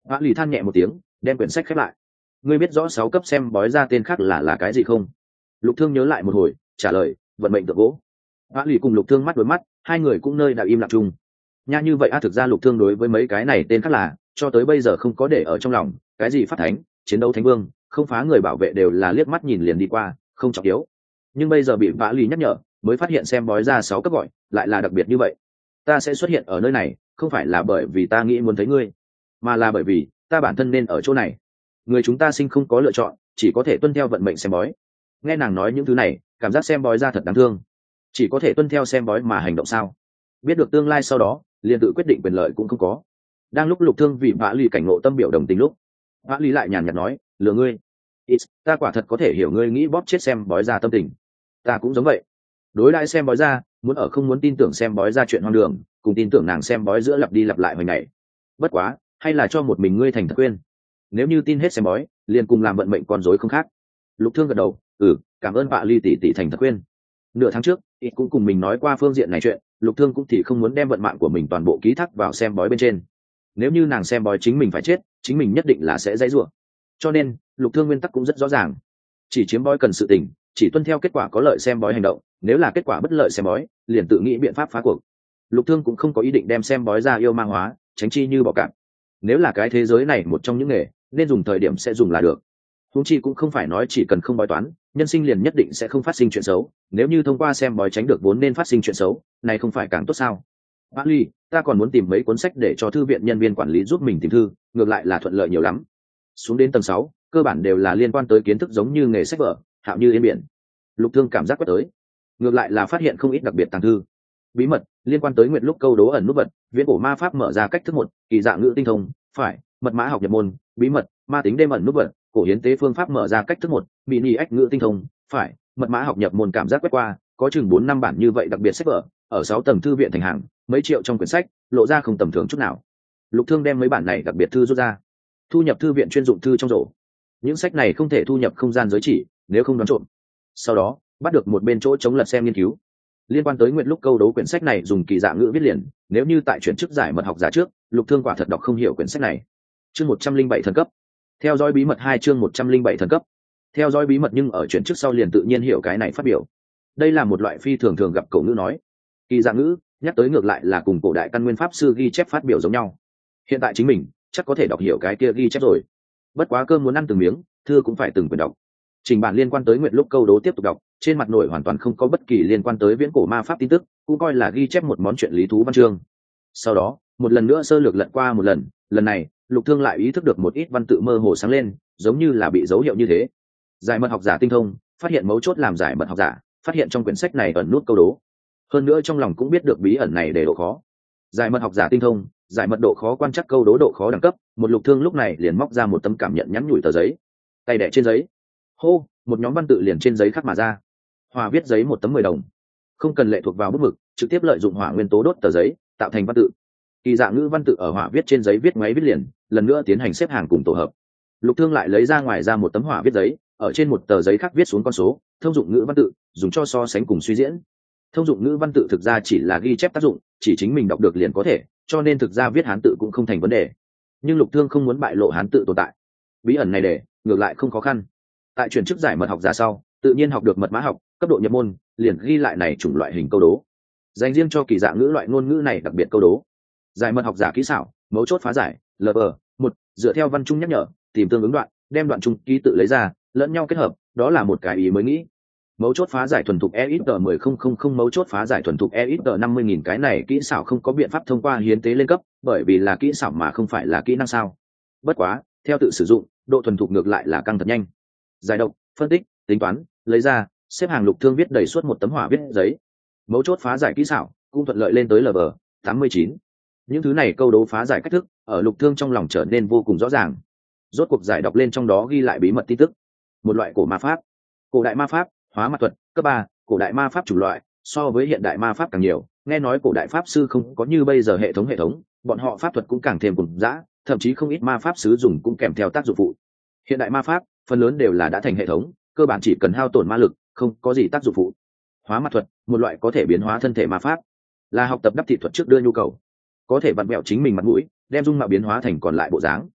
Vã lì than nhẹ một tiếng, đem quyển sách khép lại. Ngươi biết rõ sáu cấp xem bói ra tên khác là là cái gì không? Lục Thương nhớ lại một hồi, trả lời, vận mệnh tượng gỗ. Vã lì cùng Lục Thương mắt đối mắt, hai người cũng nơi đã im lặng chung. Nha, như vậy a, thực ra Lục Thương đối với mấy cái này tên khác là cho tới bây giờ không có để ở trong lòng, cái gì pháp thánh, chiến đấu thánh vương, không phá người bảo vệ đều là liếc mắt nhìn liền đi qua, không trọng yếu. Nhưng bây giờ bị Vã lì nhắc nhở, mới phát hiện xem bói ra sáu cấp gọi lại là đặc biệt như vậy. Ta sẽ xuất hiện ở nơi này, không phải là bởi vì ta nghĩ muốn thấy ngươi, mà là bởi vì ta bản thân nên ở chỗ này. Người chúng ta sinh không có lựa chọn, chỉ có thể tuân theo vận mệnh xem bói. Nghe nàng nói những thứ này, cảm giác xem bói ra thật đáng thương. Chỉ có thể tuân theo xem bói mà hành động sao? Biết được tương lai sau đó, liền tự quyết định quyền lợi cũng không có. Đang lúc Lục Thương vì Vã lì cảnh ngộ tâm biểu đồng tình lúc, Vã lì lại nhàn nhạt nói, lừa ngươi. Ít, ta quả thật có thể hiểu ngươi nghĩ bóp chết xem bói ra tâm tình. Ta cũng giống vậy. Đối đãi xem bói ra, muốn ở không muốn tin tưởng xem bói ra chuyện hoang đường, cùng tin tưởng nàng xem bói giữa lặp đi lặp lại hồi ngày. Bất quá, hay là cho một mình ngươi thành thật quên. Nếu như tin hết xem bói, liền cùng làm vận mệnh con rối không khác. Lục Thương gật đầu, ừ, cảm ơn Vã ly tỷ tỷ thành thật quên. Nửa tháng trước, ít cũng cùng mình nói qua phương diện này chuyện, Lục Thương cũng thì không muốn đem vận mạng của mình toàn bộ ký thác vào xem bói bên trên. Nếu như nàng xem bói chính mình phải chết, chính mình nhất định là sẽ dãy rủa. Cho nên, Lục Thương nguyên tắc cũng rất rõ ràng, chỉ chiếm bói cần sự tình, chỉ tuân theo kết quả có lợi xem bói hành động, nếu là kết quả bất lợi xem bói, liền tự nghĩ biện pháp phá cuộc. Lục Thương cũng không có ý định đem xem bói ra yêu ma hóa, tránh chi như bỏ cạp. Nếu là cái thế giới này một trong những nghề, nên dùng thời điểm sẽ dùng là được. Huống chi cũng không phải nói chỉ cần không bói toán, nhân sinh liền nhất định sẽ không phát sinh chuyện xấu. Nếu như thông qua xem bói tránh được vốn nên phát sinh chuyện xấu, này không phải càng tốt sao? Bác Ly, ta còn muốn tìm mấy cuốn sách để cho thư viện nhân viên quản lý giúp mình tìm thư, ngược lại là thuận lợi nhiều lắm. Xuống đến tầng sáu, cơ bản đều là liên quan tới kiến thức giống như nghề sách vở, hạo như yên biển. Lục Thương cảm giác quét tới, ngược lại là phát hiện không ít đặc biệt tàng thư. Bí mật liên quan tới nguyệt lúc câu đố ẩn nút vật, viễn cổ ma pháp mở ra cách thức một, kỳ dạng ngữ tinh thông, phải, mật mã học nhập môn, bí mật, ma tính đêm ẩn nút vật, cổ hiến tế phương pháp mở ra cách thức một, mini ách ngữ tinh thông, phải, mật mã học nhập môn. Cảm giác quét qua, có chừng bốn năm bản như vậy đặc biệt sách vở, ở sáu tầng thư viện thành hàng, mấy triệu trong quyển sách, lộ ra không tầm thường chút nào. Lục Thương đem mấy bản này đặc biệt thư rút ra, thu nhập thư viện chuyên dụng thư trong rổ. Những sách này không thể thu nhập không gian giới chỉ, nếu không đoán trộm. Sau đó, bắt được một bên chỗ chống lật xem nghiên cứu. Liên quan tới nguyện lúc câu đố, quyển sách này dùng kỳ dạng ngữ viết liền, nếu như tại chuyển chức giải mật học giả trước, Lục Thương quả thật đọc không hiểu quyển sách này. Chương một trăm linh bảy thần cấp. Theo dõi bí mật hai, chương một trăm linh bảy thần cấp. Theo dõi bí mật, nhưng ở chuyển chức sau liền tự nhiên hiểu cái này phát biểu. Đây là một loại phi thường thường gặp cổ ngữ nói. Kỳ dạng ngữ, nhắc tới ngược lại là cùng cổ đại căn nguyên pháp sư ghi chép phát biểu giống nhau. Hiện tại chính mình chắc có thể đọc hiểu cái kia ghi chép rồi. Bất quá cơm muốn ăn từng miếng, thư cũng phải từng quyển đọc. Trình bản liên quan tới nguyện lúc câu đố tiếp tục đọc, trên mặt nổi hoàn toàn không có bất kỳ liên quan tới viễn cổ ma pháp tin tức, cũng coi là ghi chép một món chuyện lý thú văn chương. Sau đó, một lần nữa sơ lược lật qua một lần, lần này, Lục Thương lại ý thức được một ít văn tự mơ hồ sáng lên, giống như là bị dấu hiệu như thế. Giải mật học giả tinh thông, phát hiện mấu chốt làm giải mật học giả, phát hiện trong quyển sách này ẩn nút câu đố. Hơn nữa trong lòng cũng biết được bí ẩn này để độ khó. Giải mật học giả tinh thông, giải mật độ khó quan trắc câu đố độ khó đẳng cấp, một Lục Thương lúc này liền móc ra một tấm cảm nhận nhắn nhủi tờ giấy, tay đẻ trên giấy. Hô, một nhóm văn tự liền trên giấy khắc mà ra. Hòa viết giấy một tấm mười đồng, không cần lệ thuộc vào bút mực, trực tiếp lợi dụng hỏa nguyên tố đốt tờ giấy, tạo thành văn tự. Kỳ dạng ngữ văn tự ở hỏa viết trên giấy viết ngoáy viết liền, lần nữa tiến hành xếp hàng cùng tổ hợp. Lục Thương lại lấy ra ngoài ra một tấm hỏa viết giấy, ở trên một tờ giấy khác viết xuống con số, thông dụng ngữ văn tự, dùng cho so sánh cùng suy diễn. Thông dụng ngữ văn tự thực ra chỉ là ghi chép tác dụng, chỉ chính mình đọc được liền có thể, cho nên thực ra viết hán tự cũng không thành vấn đề. Nhưng Lục Thương không muốn bại lộ hán tự tồn tại. Bí ẩn này để, ngược lại không khó khăn. Tại chuyển chức giải mật học giả sau, tự nhiên học được mật mã học, cấp độ nhập môn, liền ghi lại này chủng loại hình câu đố. Dành riêng cho kỳ dạng ngữ loại ngôn ngữ này đặc biệt câu đố. Giải mật học giả kỹ xảo, mấu chốt phá giải, lv một, dựa theo văn chung nhắc nhở, tìm tương ứng đoạn, đem đoạn chung ký tự lấy ra, lẫn nhau kết hợp, đó là một cái ý mới nghĩ. Mấu chốt phá giải thuần thục e ít tờ mười nghìn, mấu chốt phá giải thuần thục e ít tờ năm mươi nghìn. Cái này kỹ xảo không có biện pháp thông qua hiến tế lên cấp, bởi vì là kỹ xảo mà không phải là kỹ năng sao. Bất quá, theo tự sử dụng, độ thuần thục ngược lại là căng thật nhanh. Giải độc, phân tích, tính toán, lấy ra, xếp hàng. Lục Thương viết đầy suốt một tấm hỏa viết giấy. Mấu chốt phá giải kỹ xảo cũng thuận lợi lên tới lv tám mươi chín. Những thứ này câu đố phá giải cách thức ở Lục Thương trong lòng trở nên vô cùng rõ ràng. Rốt cuộc giải đọc lên trong đó ghi lại bí mật tin tức. Một loại cổ ma pháp, cổ đại ma pháp, hóa mặt thuật cấp ba, cổ đại ma pháp chủng loại, so với hiện đại ma pháp càng nhiều. Nghe nói cổ đại pháp sư không có như bây giờ hệ thống hệ thống, bọn họ pháp thuật cũng càng thêm cùng dã, thậm chí không ít ma pháp sử dụng cũng kèm theo tác dụng phụ. Hiện đại ma pháp phần lớn đều là đã thành hệ thống, cơ bản chỉ cần hao tổn ma lực, không có gì tác dụng phụ. Hóa mặt thuật, một loại có thể biến hóa thân thể ma pháp, là học tập đắp thị thuật trước đưa nhu cầu, có thể vặn vẹo chính mình mặt mũi, đem dung mạo biến hóa thành còn lại bộ dáng.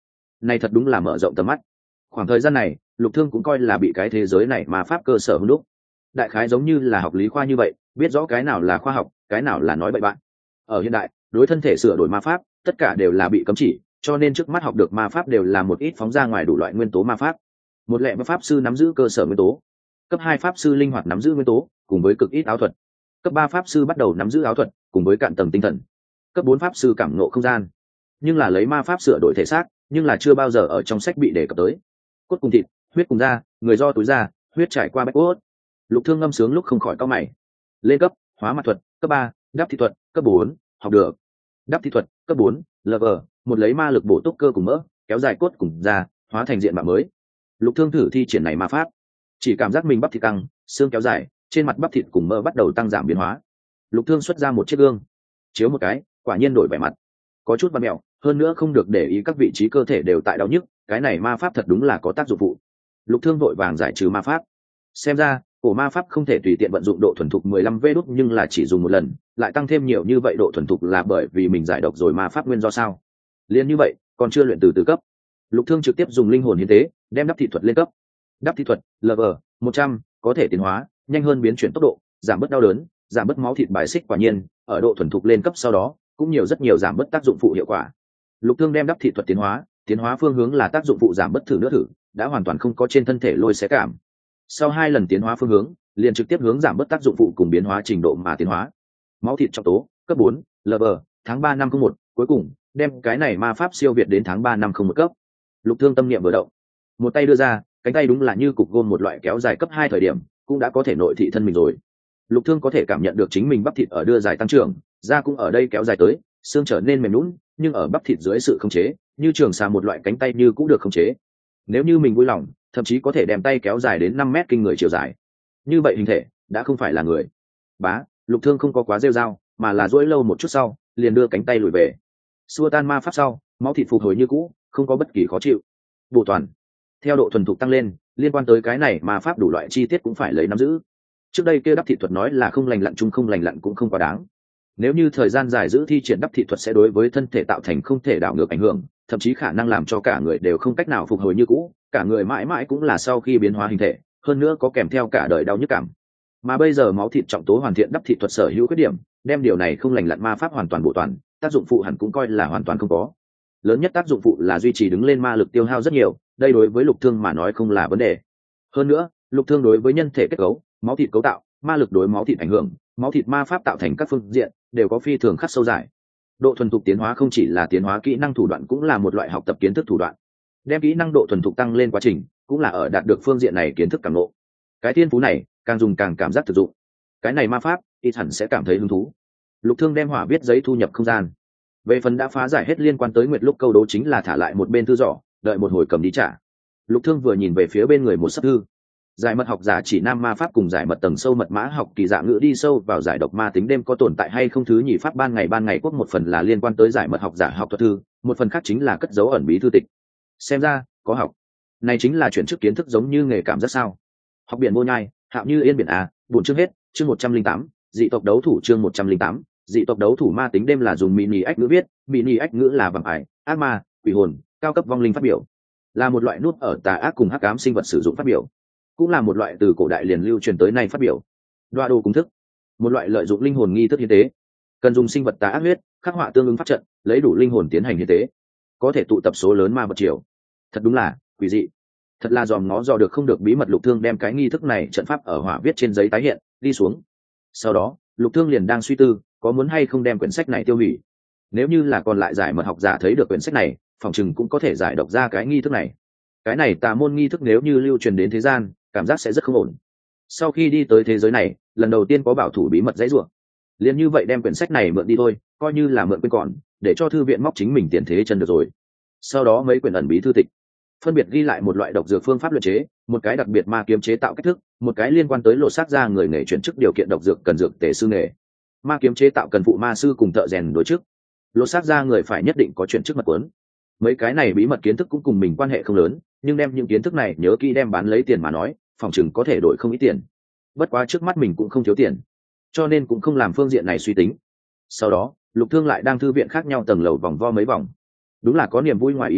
này thật đúng là mở rộng tầm mắt. Khoảng thời gian này Lục Thương cũng coi là bị cái thế giới này mà pháp cơ sở hung đúc, đại khái giống như là học lý khoa như vậy, biết rõ cái nào là khoa học, cái nào là nói bậy bạn. Ở hiện đại, đối thân thể sửa đổi ma pháp tất cả đều là bị cấm chỉ, cho nên trước mắt học được ma pháp đều là một ít phóng ra ngoài đủ loại nguyên tố ma pháp. Một lệ pháp sư nắm giữ cơ sở nguyên tố, cấp hai pháp sư linh hoạt nắm giữ nguyên tố cùng với cực ít áo thuật, cấp ba pháp sư bắt đầu nắm giữ áo thuật cùng với cạn tầng tinh thần, cấp bốn pháp sư cảm ngộ không gian. Nhưng là lấy ma pháp sửa đổi thể xác, nhưng là chưa bao giờ ở trong sách bị đề cập tới. Cốt cùng thịt, huyết cùng da, người do túi da, huyết trải qua bách cốt. Lục Thương ngâm sướng lúc không khỏi cau mày. Lên cấp hóa mặt thuật cấp ba, đắp thị thuật cấp bốn, học được. Đắp thị thuật cấp bốn, lv, một lấy ma lực bổ túc cơ cùng mỡ, kéo dài cốt cùng da, hóa thành diện mạo mới. Lục Thương thử thi triển này ma pháp, chỉ cảm giác mình bắp thịt căng, xương kéo dài, trên mặt bắp thịt cùng mỡ bắt đầu tăng giảm biến hóa. Lục Thương xuất ra một chiếc gương, chiếu một cái, quả nhiên đổi vẻ mặt, có chút vặn mèo, hơn nữa không được để ý các vị trí cơ thể đều tại đau nhức, cái này ma pháp thật đúng là có tác dụng phụ. Lục Thương vội vàng giải trừ ma pháp. Xem ra cổ ma pháp không thể tùy tiện vận dụng độ thuần thục mười lăm vê đốt, nhưng là chỉ dùng một lần lại tăng thêm nhiều như vậy độ thuần thục là bởi vì mình giải độc rồi ma pháp nguyên do sao? Liên như vậy còn chưa luyện từ từ cấp. Lục Thương trực tiếp dùng linh hồn hiến tế đem đắp thị thuật lên cấp. Đắp thị thuật lv một trăm, có thể tiến hóa nhanh hơn biến chuyển tốc độ, giảm bớt đau đớn, giảm bớt máu thịt bài xích. Quả nhiên ở độ thuần thục lên cấp sau đó cũng nhiều rất nhiều giảm bớt tác dụng phụ hiệu quả. Lục Thương đem đắp thị thuật tiến hóa, tiến hóa phương hướng là tác dụng phụ giảm bớt thử nữa thử, đã hoàn toàn không có trên thân thể lôi xé cảm. Sau hai lần tiến hóa phương hướng liền trực tiếp hướng giảm bớt tác dụng phụ cùng biến hóa trình độ mà tiến hóa. Máu thịt trọng tố cấp bốn, lv, tháng ba năm không một, cuối cùng đem cái này ma pháp siêu việt đến tháng ba năm không một cấp. Lục Thương tâm niệm vừa động, một tay đưa ra, cánh tay đúng là như cục gôm một loại kéo dài cấp hai thời điểm cũng đã có thể nội thị thân mình rồi. Lục Thương có thể cảm nhận được chính mình bắp thịt ở đưa dài tăng trưởng, da cũng ở đây kéo dài tới, xương trở nên mềm nhũn, nhưng ở bắp thịt dưới sự khống chế, như trường xà một loại cánh tay như cũng được khống chế. Nếu như mình vui lòng, thậm chí có thể đem tay kéo dài đến năm mét kinh người chiều dài. Như vậy hình thể đã không phải là người. Bá, Lục Thương không có quá rêu rao, mà là duỗi lâu một chút sau, liền đưa cánh tay lùi về. Xua tan ma pháp sau, máu thịt phục hồi như cũ, không có bất kỳ khó chịu. Bổ toàn. Theo độ thuần thục tăng lên, liên quan tới cái này ma pháp đủ loại chi tiết cũng phải lấy nắm giữ. Trước đây kia đắp thị thuật nói là không lành lặn chung không lành lặn cũng không quá đáng. Nếu như thời gian dài giữ thi triển đắp thị thuật sẽ đối với thân thể tạo thành không thể đảo ngược ảnh hưởng, thậm chí khả năng làm cho cả người đều không cách nào phục hồi như cũ, cả người mãi mãi cũng là sau khi biến hóa hình thể, hơn nữa có kèm theo cả đời đau nhức cảm. Mà bây giờ máu thịt trọng tố hoàn thiện đắp thị thuật sở hữu khuyết điểm, đem điều này không lành lặn ma pháp hoàn toàn bổ toàn, tác dụng phụ hẳn cũng coi là hoàn toàn không có. Lớn nhất tác dụng phụ là duy trì đứng lên ma lực tiêu hao rất nhiều, đây đối với Lục Thương mà nói không là vấn đề. Hơn nữa, Lục Thương đối với nhân thể kết cấu, máu thịt cấu tạo, ma lực đối máu thịt ảnh hưởng, máu thịt ma pháp tạo thành các phương diện đều có phi thường khắc sâu dài. Độ thuần thục tiến hóa không chỉ là tiến hóa kỹ năng thủ đoạn, cũng là một loại học tập kiến thức thủ đoạn. Đem kỹ năng độ thuần thục tăng lên quá trình, cũng là ở đạt được phương diện này kiến thức càng ngộ. Cái thiên phú này càng dùng càng cảm giác thực dụng. Cái này ma pháp ít hẳn sẽ cảm thấy hứng thú. Lục Thương đem hỏa viết giấy thu nhập không gian. Về phần đã phá giải hết liên quan tới Nguyệt Lúc câu đố chính là thả lại một bên thư giỏ, đợi một hồi cầm đi trả. Lục Thương vừa nhìn về phía bên người một sấp thư. Giải mật học giả chỉ nam ma pháp cùng giải mật tầng sâu mật mã học kỳ dạ ngữ đi sâu vào giải độc ma tính đêm có tồn tại hay không thứ nhì pháp ban ngày ban ngày quốc, một phần là liên quan tới giải mật học giả học thuật thư, một phần khác chính là cất dấu ẩn bí thư tịch. Xem ra có học này chính là chuyển chức kiến thức giống như nghề cảm rất sao. Học biển vô nhai, hạo như yên biển à, buồn chương hết, chương một trăm linh tám, dị tộc đấu thủ chương một trăm linh tám, dị tộc đấu thủ ma tính đêm là dùng mini ách ngữ viết, mini ách ngữ là vạm ải, ác ma, quỷ hồn, cao cấp vong linh phát biểu, là một loại nút ở tà ác cùng hắc ám sinh vật sử dụng phát biểu, cũng là một loại từ cổ đại liền lưu truyền tới nay phát biểu. Đoa đồ cung thức, một loại lợi dụng linh hồn nghi thức hiến tế, cần dùng sinh vật tà ác huyết khắc họa tương ứng pháp trận, lấy đủ linh hồn tiến hành hiến tế, có thể tụ tập số lớn ma vật triều. Thật đúng là quỷ dị, thật là dòm ngó dò được không được bí mật. Lục Thương đem cái nghi thức này trận pháp ở hỏa viết trên giấy tái hiện đi xuống. Sau đó Lục Thương liền đang suy tư có muốn hay không đem quyển sách này tiêu hủy. Nếu như là còn lại giải mật học giả thấy được quyển sách này, phòng chừng cũng có thể giải độc ra cái nghi thức này. Cái này tà môn nghi thức nếu như lưu truyền đến thế gian, cảm giác sẽ rất không ổn. Sau khi đi tới thế giới này, lần đầu tiên có bảo thủ bí mật dãy rủa, liền như vậy đem quyển sách này mượn đi thôi, coi như là mượn quên còn, để cho thư viện móc chính mình tiền thế chân được rồi. Sau đó mấy quyển ẩn bí thư tịch phân biệt ghi lại một loại độc dược phương pháp luyện chế, một cái đặc biệt ma kiếm chế tạo cách thức, một cái liên quan tới lột xác ra người nghề chuyển chức điều kiện độc dược cần dược tề sư nghề. Ma kiếm chế tạo cần phụ ma sư cùng thợ rèn đối chức, lột xác ra người phải nhất định có chuyển chức mật cuốn. Mấy cái này bí mật kiến thức cũng cùng mình quan hệ không lớn, nhưng đem những kiến thức này nhớ kỹ đem bán lấy tiền mà nói, phòng chừng có thể đổi không ít tiền. Bất quá trước mắt mình cũng không thiếu tiền, cho nên cũng không làm phương diện này suy tính. Sau đó Lục Thương lại đang thư viện khác nhau tầng lầu vòng vo mấy vòng, đúng là có niềm vui ngoài ý muốn,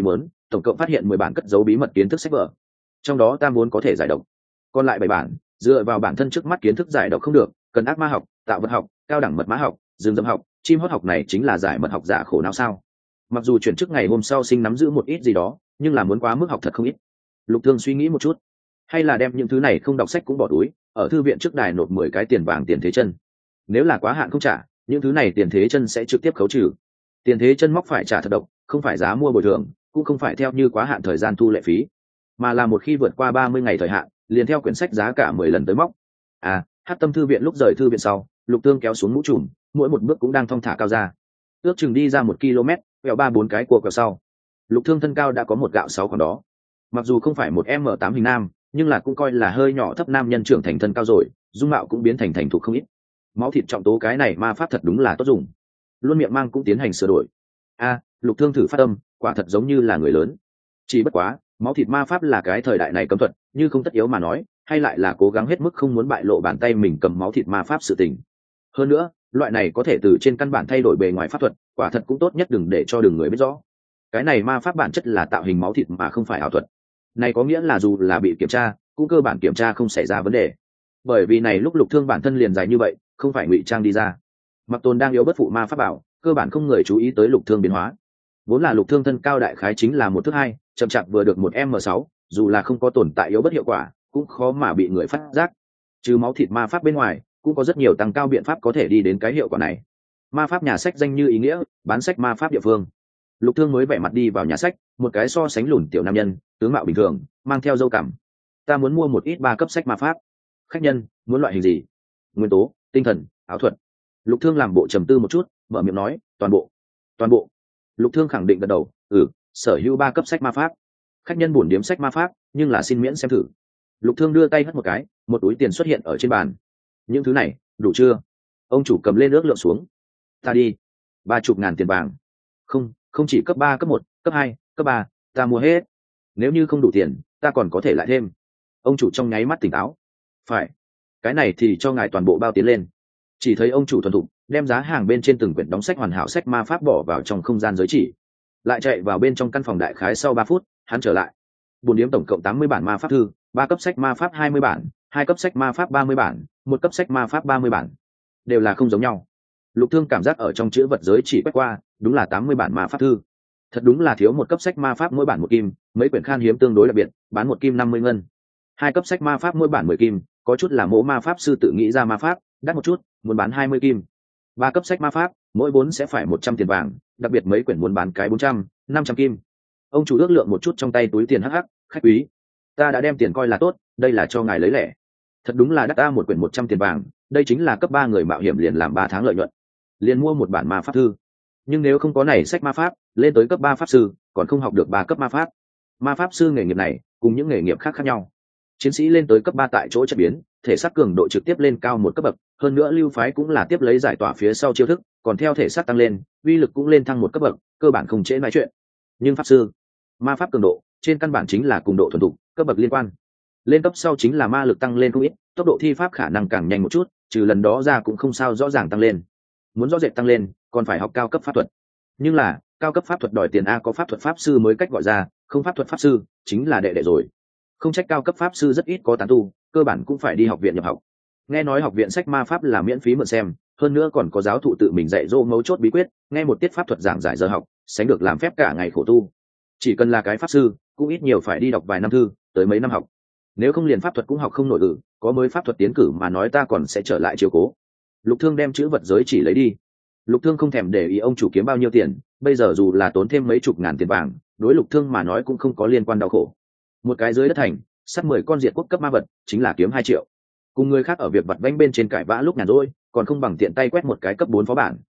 tổng cộng phát hiện mười bản cất dấu bí mật kiến thức sách vở, trong đó tam vốn có thể giải độc, còn lại bảy bản dựa vào bản thân trước mắt kiến thức giải độc không được, cần ác ma học, tạo vật học, cao đẳng mật mã học, rừng rậm học, chim hót học này chính là giải mật học giả khổ não sao. Mặc dù chuyển chức ngày hôm sau sinh nắm giữ một ít gì đó, nhưng là muốn quá mức học thật không ít. Lục Thương suy nghĩ một chút, hay là đem những thứ này không đọc sách cũng bỏ túi, ở thư viện trước đài nộp mười cái tiền vàng tiền thế chân. Nếu là quá hạn không trả, những thứ này tiền thế chân sẽ trực tiếp khấu trừ. Tiền thế chân móc phải trả thật độc, không phải giá mua bồi thường, cũng không phải theo như quá hạn thời gian thu lệ phí, mà là một khi vượt qua ba mươi ngày thời hạn, liền theo quyển sách giá cả mười lần tới móc. À, Hát Tâm thư viện lúc rời thư viện sau, Lục Thương kéo xuống mũ trùm, mỗi một bước cũng đang thong thả cao ra. Ước chừng đi ra một km, quẹo ba bốn cái cua quẹo sau. Lục Thương thân cao đã có một gạo sáu khoảng đó. Mặc dù không phải một m tám hình nam, nhưng là cũng coi là hơi nhỏ thấp nam nhân trưởng thành thân cao rồi, dung mạo cũng biến thành thành thục không ít. Máu thịt trọng tố cái này ma pháp thật đúng là tốt dùng. Luôn miệng mang cũng tiến hành sửa đổi. A, Lục Thương thử phát âm, quả thật giống như là người lớn. Chỉ bất quá, máu thịt ma pháp là cái thời đại này cấm thuật, như không tất yếu mà nói, hay lại là cố gắng hết mức không muốn bại lộ bàn tay mình cầm máu thịt ma pháp sự tình. Hơn nữa, loại này có thể từ trên căn bản thay đổi bề ngoài pháp thuật, quả thật cũng tốt nhất đừng để cho đường người biết rõ. Cái này ma pháp bản chất là tạo hình máu thịt mà không phải ảo thuật. Này có nghĩa là dù là bị kiểm tra, cũng cơ bản kiểm tra không xảy ra vấn đề. Bởi vì này lúc Lục Thương bản thân liền dài như vậy, không phải ngụy trang đi ra. Mặc Tồn đang yếu bất phụ ma pháp bảo, cơ bản không người chú ý tới Lục Thương biến hóa. Vốn là Lục Thương thân cao đại khái chính là một thước hai, chậm chạp vừa được một m sáu, dù là không có tồn tại yếu bất hiệu quả, cũng khó mà bị người phát giác. Trừ máu thịt ma pháp bên ngoài, cũng có rất nhiều tăng cao biện pháp có thể đi đến cái hiệu quả này. Ma pháp nhà sách danh như ý nghĩa, bán sách ma pháp địa phương. Lục Thương mới vẻ mặt đi vào nhà sách, một cái so sánh lùn tiểu nam nhân, tướng mạo bình thường, mang theo râu cằm. Ta muốn mua một ít ba cấp sách ma pháp. Khách nhân, muốn loại hình gì? Nguyên tố, tinh thần, ảo thuật. Lục Thương làm bộ trầm tư một chút, mở miệng nói, toàn bộ. Toàn bộ. Lục Thương khẳng định gật đầu, ừ, sở hữu ba cấp sách ma pháp. Khách nhân buồn điếm sách ma pháp, nhưng là xin miễn xem thử. Lục Thương đưa tay hất một cái, một túi tiền xuất hiện ở trên bàn. Những thứ này đủ chưa? Ông chủ cầm lên ước lượng xuống. Ta đi. Ba chục ngàn tiền vàng. Không, không chỉ cấp ba, cấp một, cấp hai, cấp ba, ta mua hết. Nếu như không đủ tiền, ta còn có thể lại thêm. Ông chủ trong nháy mắt tỉnh táo. Phải. Cái này thì cho ngài toàn bộ bao tiến lên. Chỉ thấy ông chủ thuần thục đem giá hàng bên trên từng quyển đóng sách hoàn hảo sách ma pháp bỏ vào trong không gian giới chỉ, lại chạy vào bên trong căn phòng đại khái. Sau ba phút, hắn trở lại. Bồn điếm tổng cộng tám mươi bản ma pháp thư, ba cấp sách ma pháp hai mươi bản, hai cấp sách ma pháp ba mươi bản, một cấp sách ma pháp ba mươi bản, đều là không giống nhau. Lục Thương cảm giác ở trong chữ vật giới chỉ quét qua, đúng là tám mươi bản ma pháp thư. Thật đúng là thiếu một cấp sách ma pháp mỗi bản một kim, mấy quyển khan hiếm tương đối đặc biệt, bán một kim năm mươi ngân. Hai cấp sách ma pháp mỗi bản mười kim, có chút là mỗ ma pháp sư tự nghĩ ra ma pháp, đắt một chút, muốn bán hai mươi kim. Ba cấp sách ma pháp, mỗi vốn sẽ phải một trăm tiền vàng, đặc biệt mấy quyển muốn bán cái bốn trăm, năm trăm kim. Ông chủ ước lượng một chút trong tay túi tiền hắc hắc, khách quý, ta đã đem tiền coi là tốt, đây là cho ngài lấy lẻ. Thật đúng là đắt ta một quyển một trăm tiền vàng, đây chính là cấp ba người mạo hiểm liền làm ba tháng lợi nhuận. Liền mua một bản ma pháp thư. Nhưng nếu không có này sách ma pháp, lên tới cấp ba pháp sư, còn không học được ba cấp ma pháp. Ma pháp sư nghề nghiệp này, cùng những nghề nghiệp khác khác nhau. Chiến sĩ lên tới cấp ba tại chỗ chất biến, thể xác cường độ trực tiếp lên cao một cấp bậc, hơn nữa lưu phái cũng là tiếp lấy giải tỏa phía sau chiêu thức, còn theo thể xác tăng lên, uy lực cũng lên thăng một cấp bậc, cơ bản không trễ nói chuyện. Nhưng pháp sư, ma pháp cường độ, trên căn bản chính là cùng độ thuần thục, cấp bậc liên quan. Lên cấp sau chính là ma lực tăng lên không ít, tốc độ thi pháp khả năng càng nhanh một chút, trừ lần đó ra cũng không sao rõ ràng tăng lên. Muốn rõ rệt tăng lên, còn phải học cao cấp pháp thuật. Nhưng là, cao cấp pháp thuật đòi tiền a, có pháp thuật pháp sư mới cách gọi ra, không pháp thuật pháp sư, chính là đệ đệ rồi. Không trách cao cấp pháp sư rất ít có tán tu, cơ bản cũng phải đi học viện nhập học. Nghe nói học viện sách ma pháp là miễn phí mượn xem, hơn nữa còn có giáo thụ tự mình dạy dỗ mấu chốt bí quyết, nghe một tiết pháp thuật giảng giải giờ học, sánh được làm phép cả ngày khổ tu. Chỉ cần là cái pháp sư, cũng ít nhiều phải đi đọc vài năm thư, tới mấy năm học. Nếu không liền pháp thuật cũng học không nổi, ừ, có mới pháp thuật tiến cử mà nói ta còn sẽ trở lại chiếu cố. Lục Thương đem chữ vật giới chỉ lấy đi. Lục Thương không thèm để ý ông chủ kiếm bao nhiêu tiền, bây giờ dù là tốn thêm mấy chục ngàn tiền vàng, đối Lục Thương mà nói cũng không có liên quan đau khổ. Một cái dưới đất thành, sắt mười con diệt quốc cấp ma vật, chính là kiếm hai triệu. Cùng người khác ở việc vặt vãnh bên trên cãi vã lúc nhàn rỗi, còn không bằng tiện tay quét một cái cấp bốn phó bản,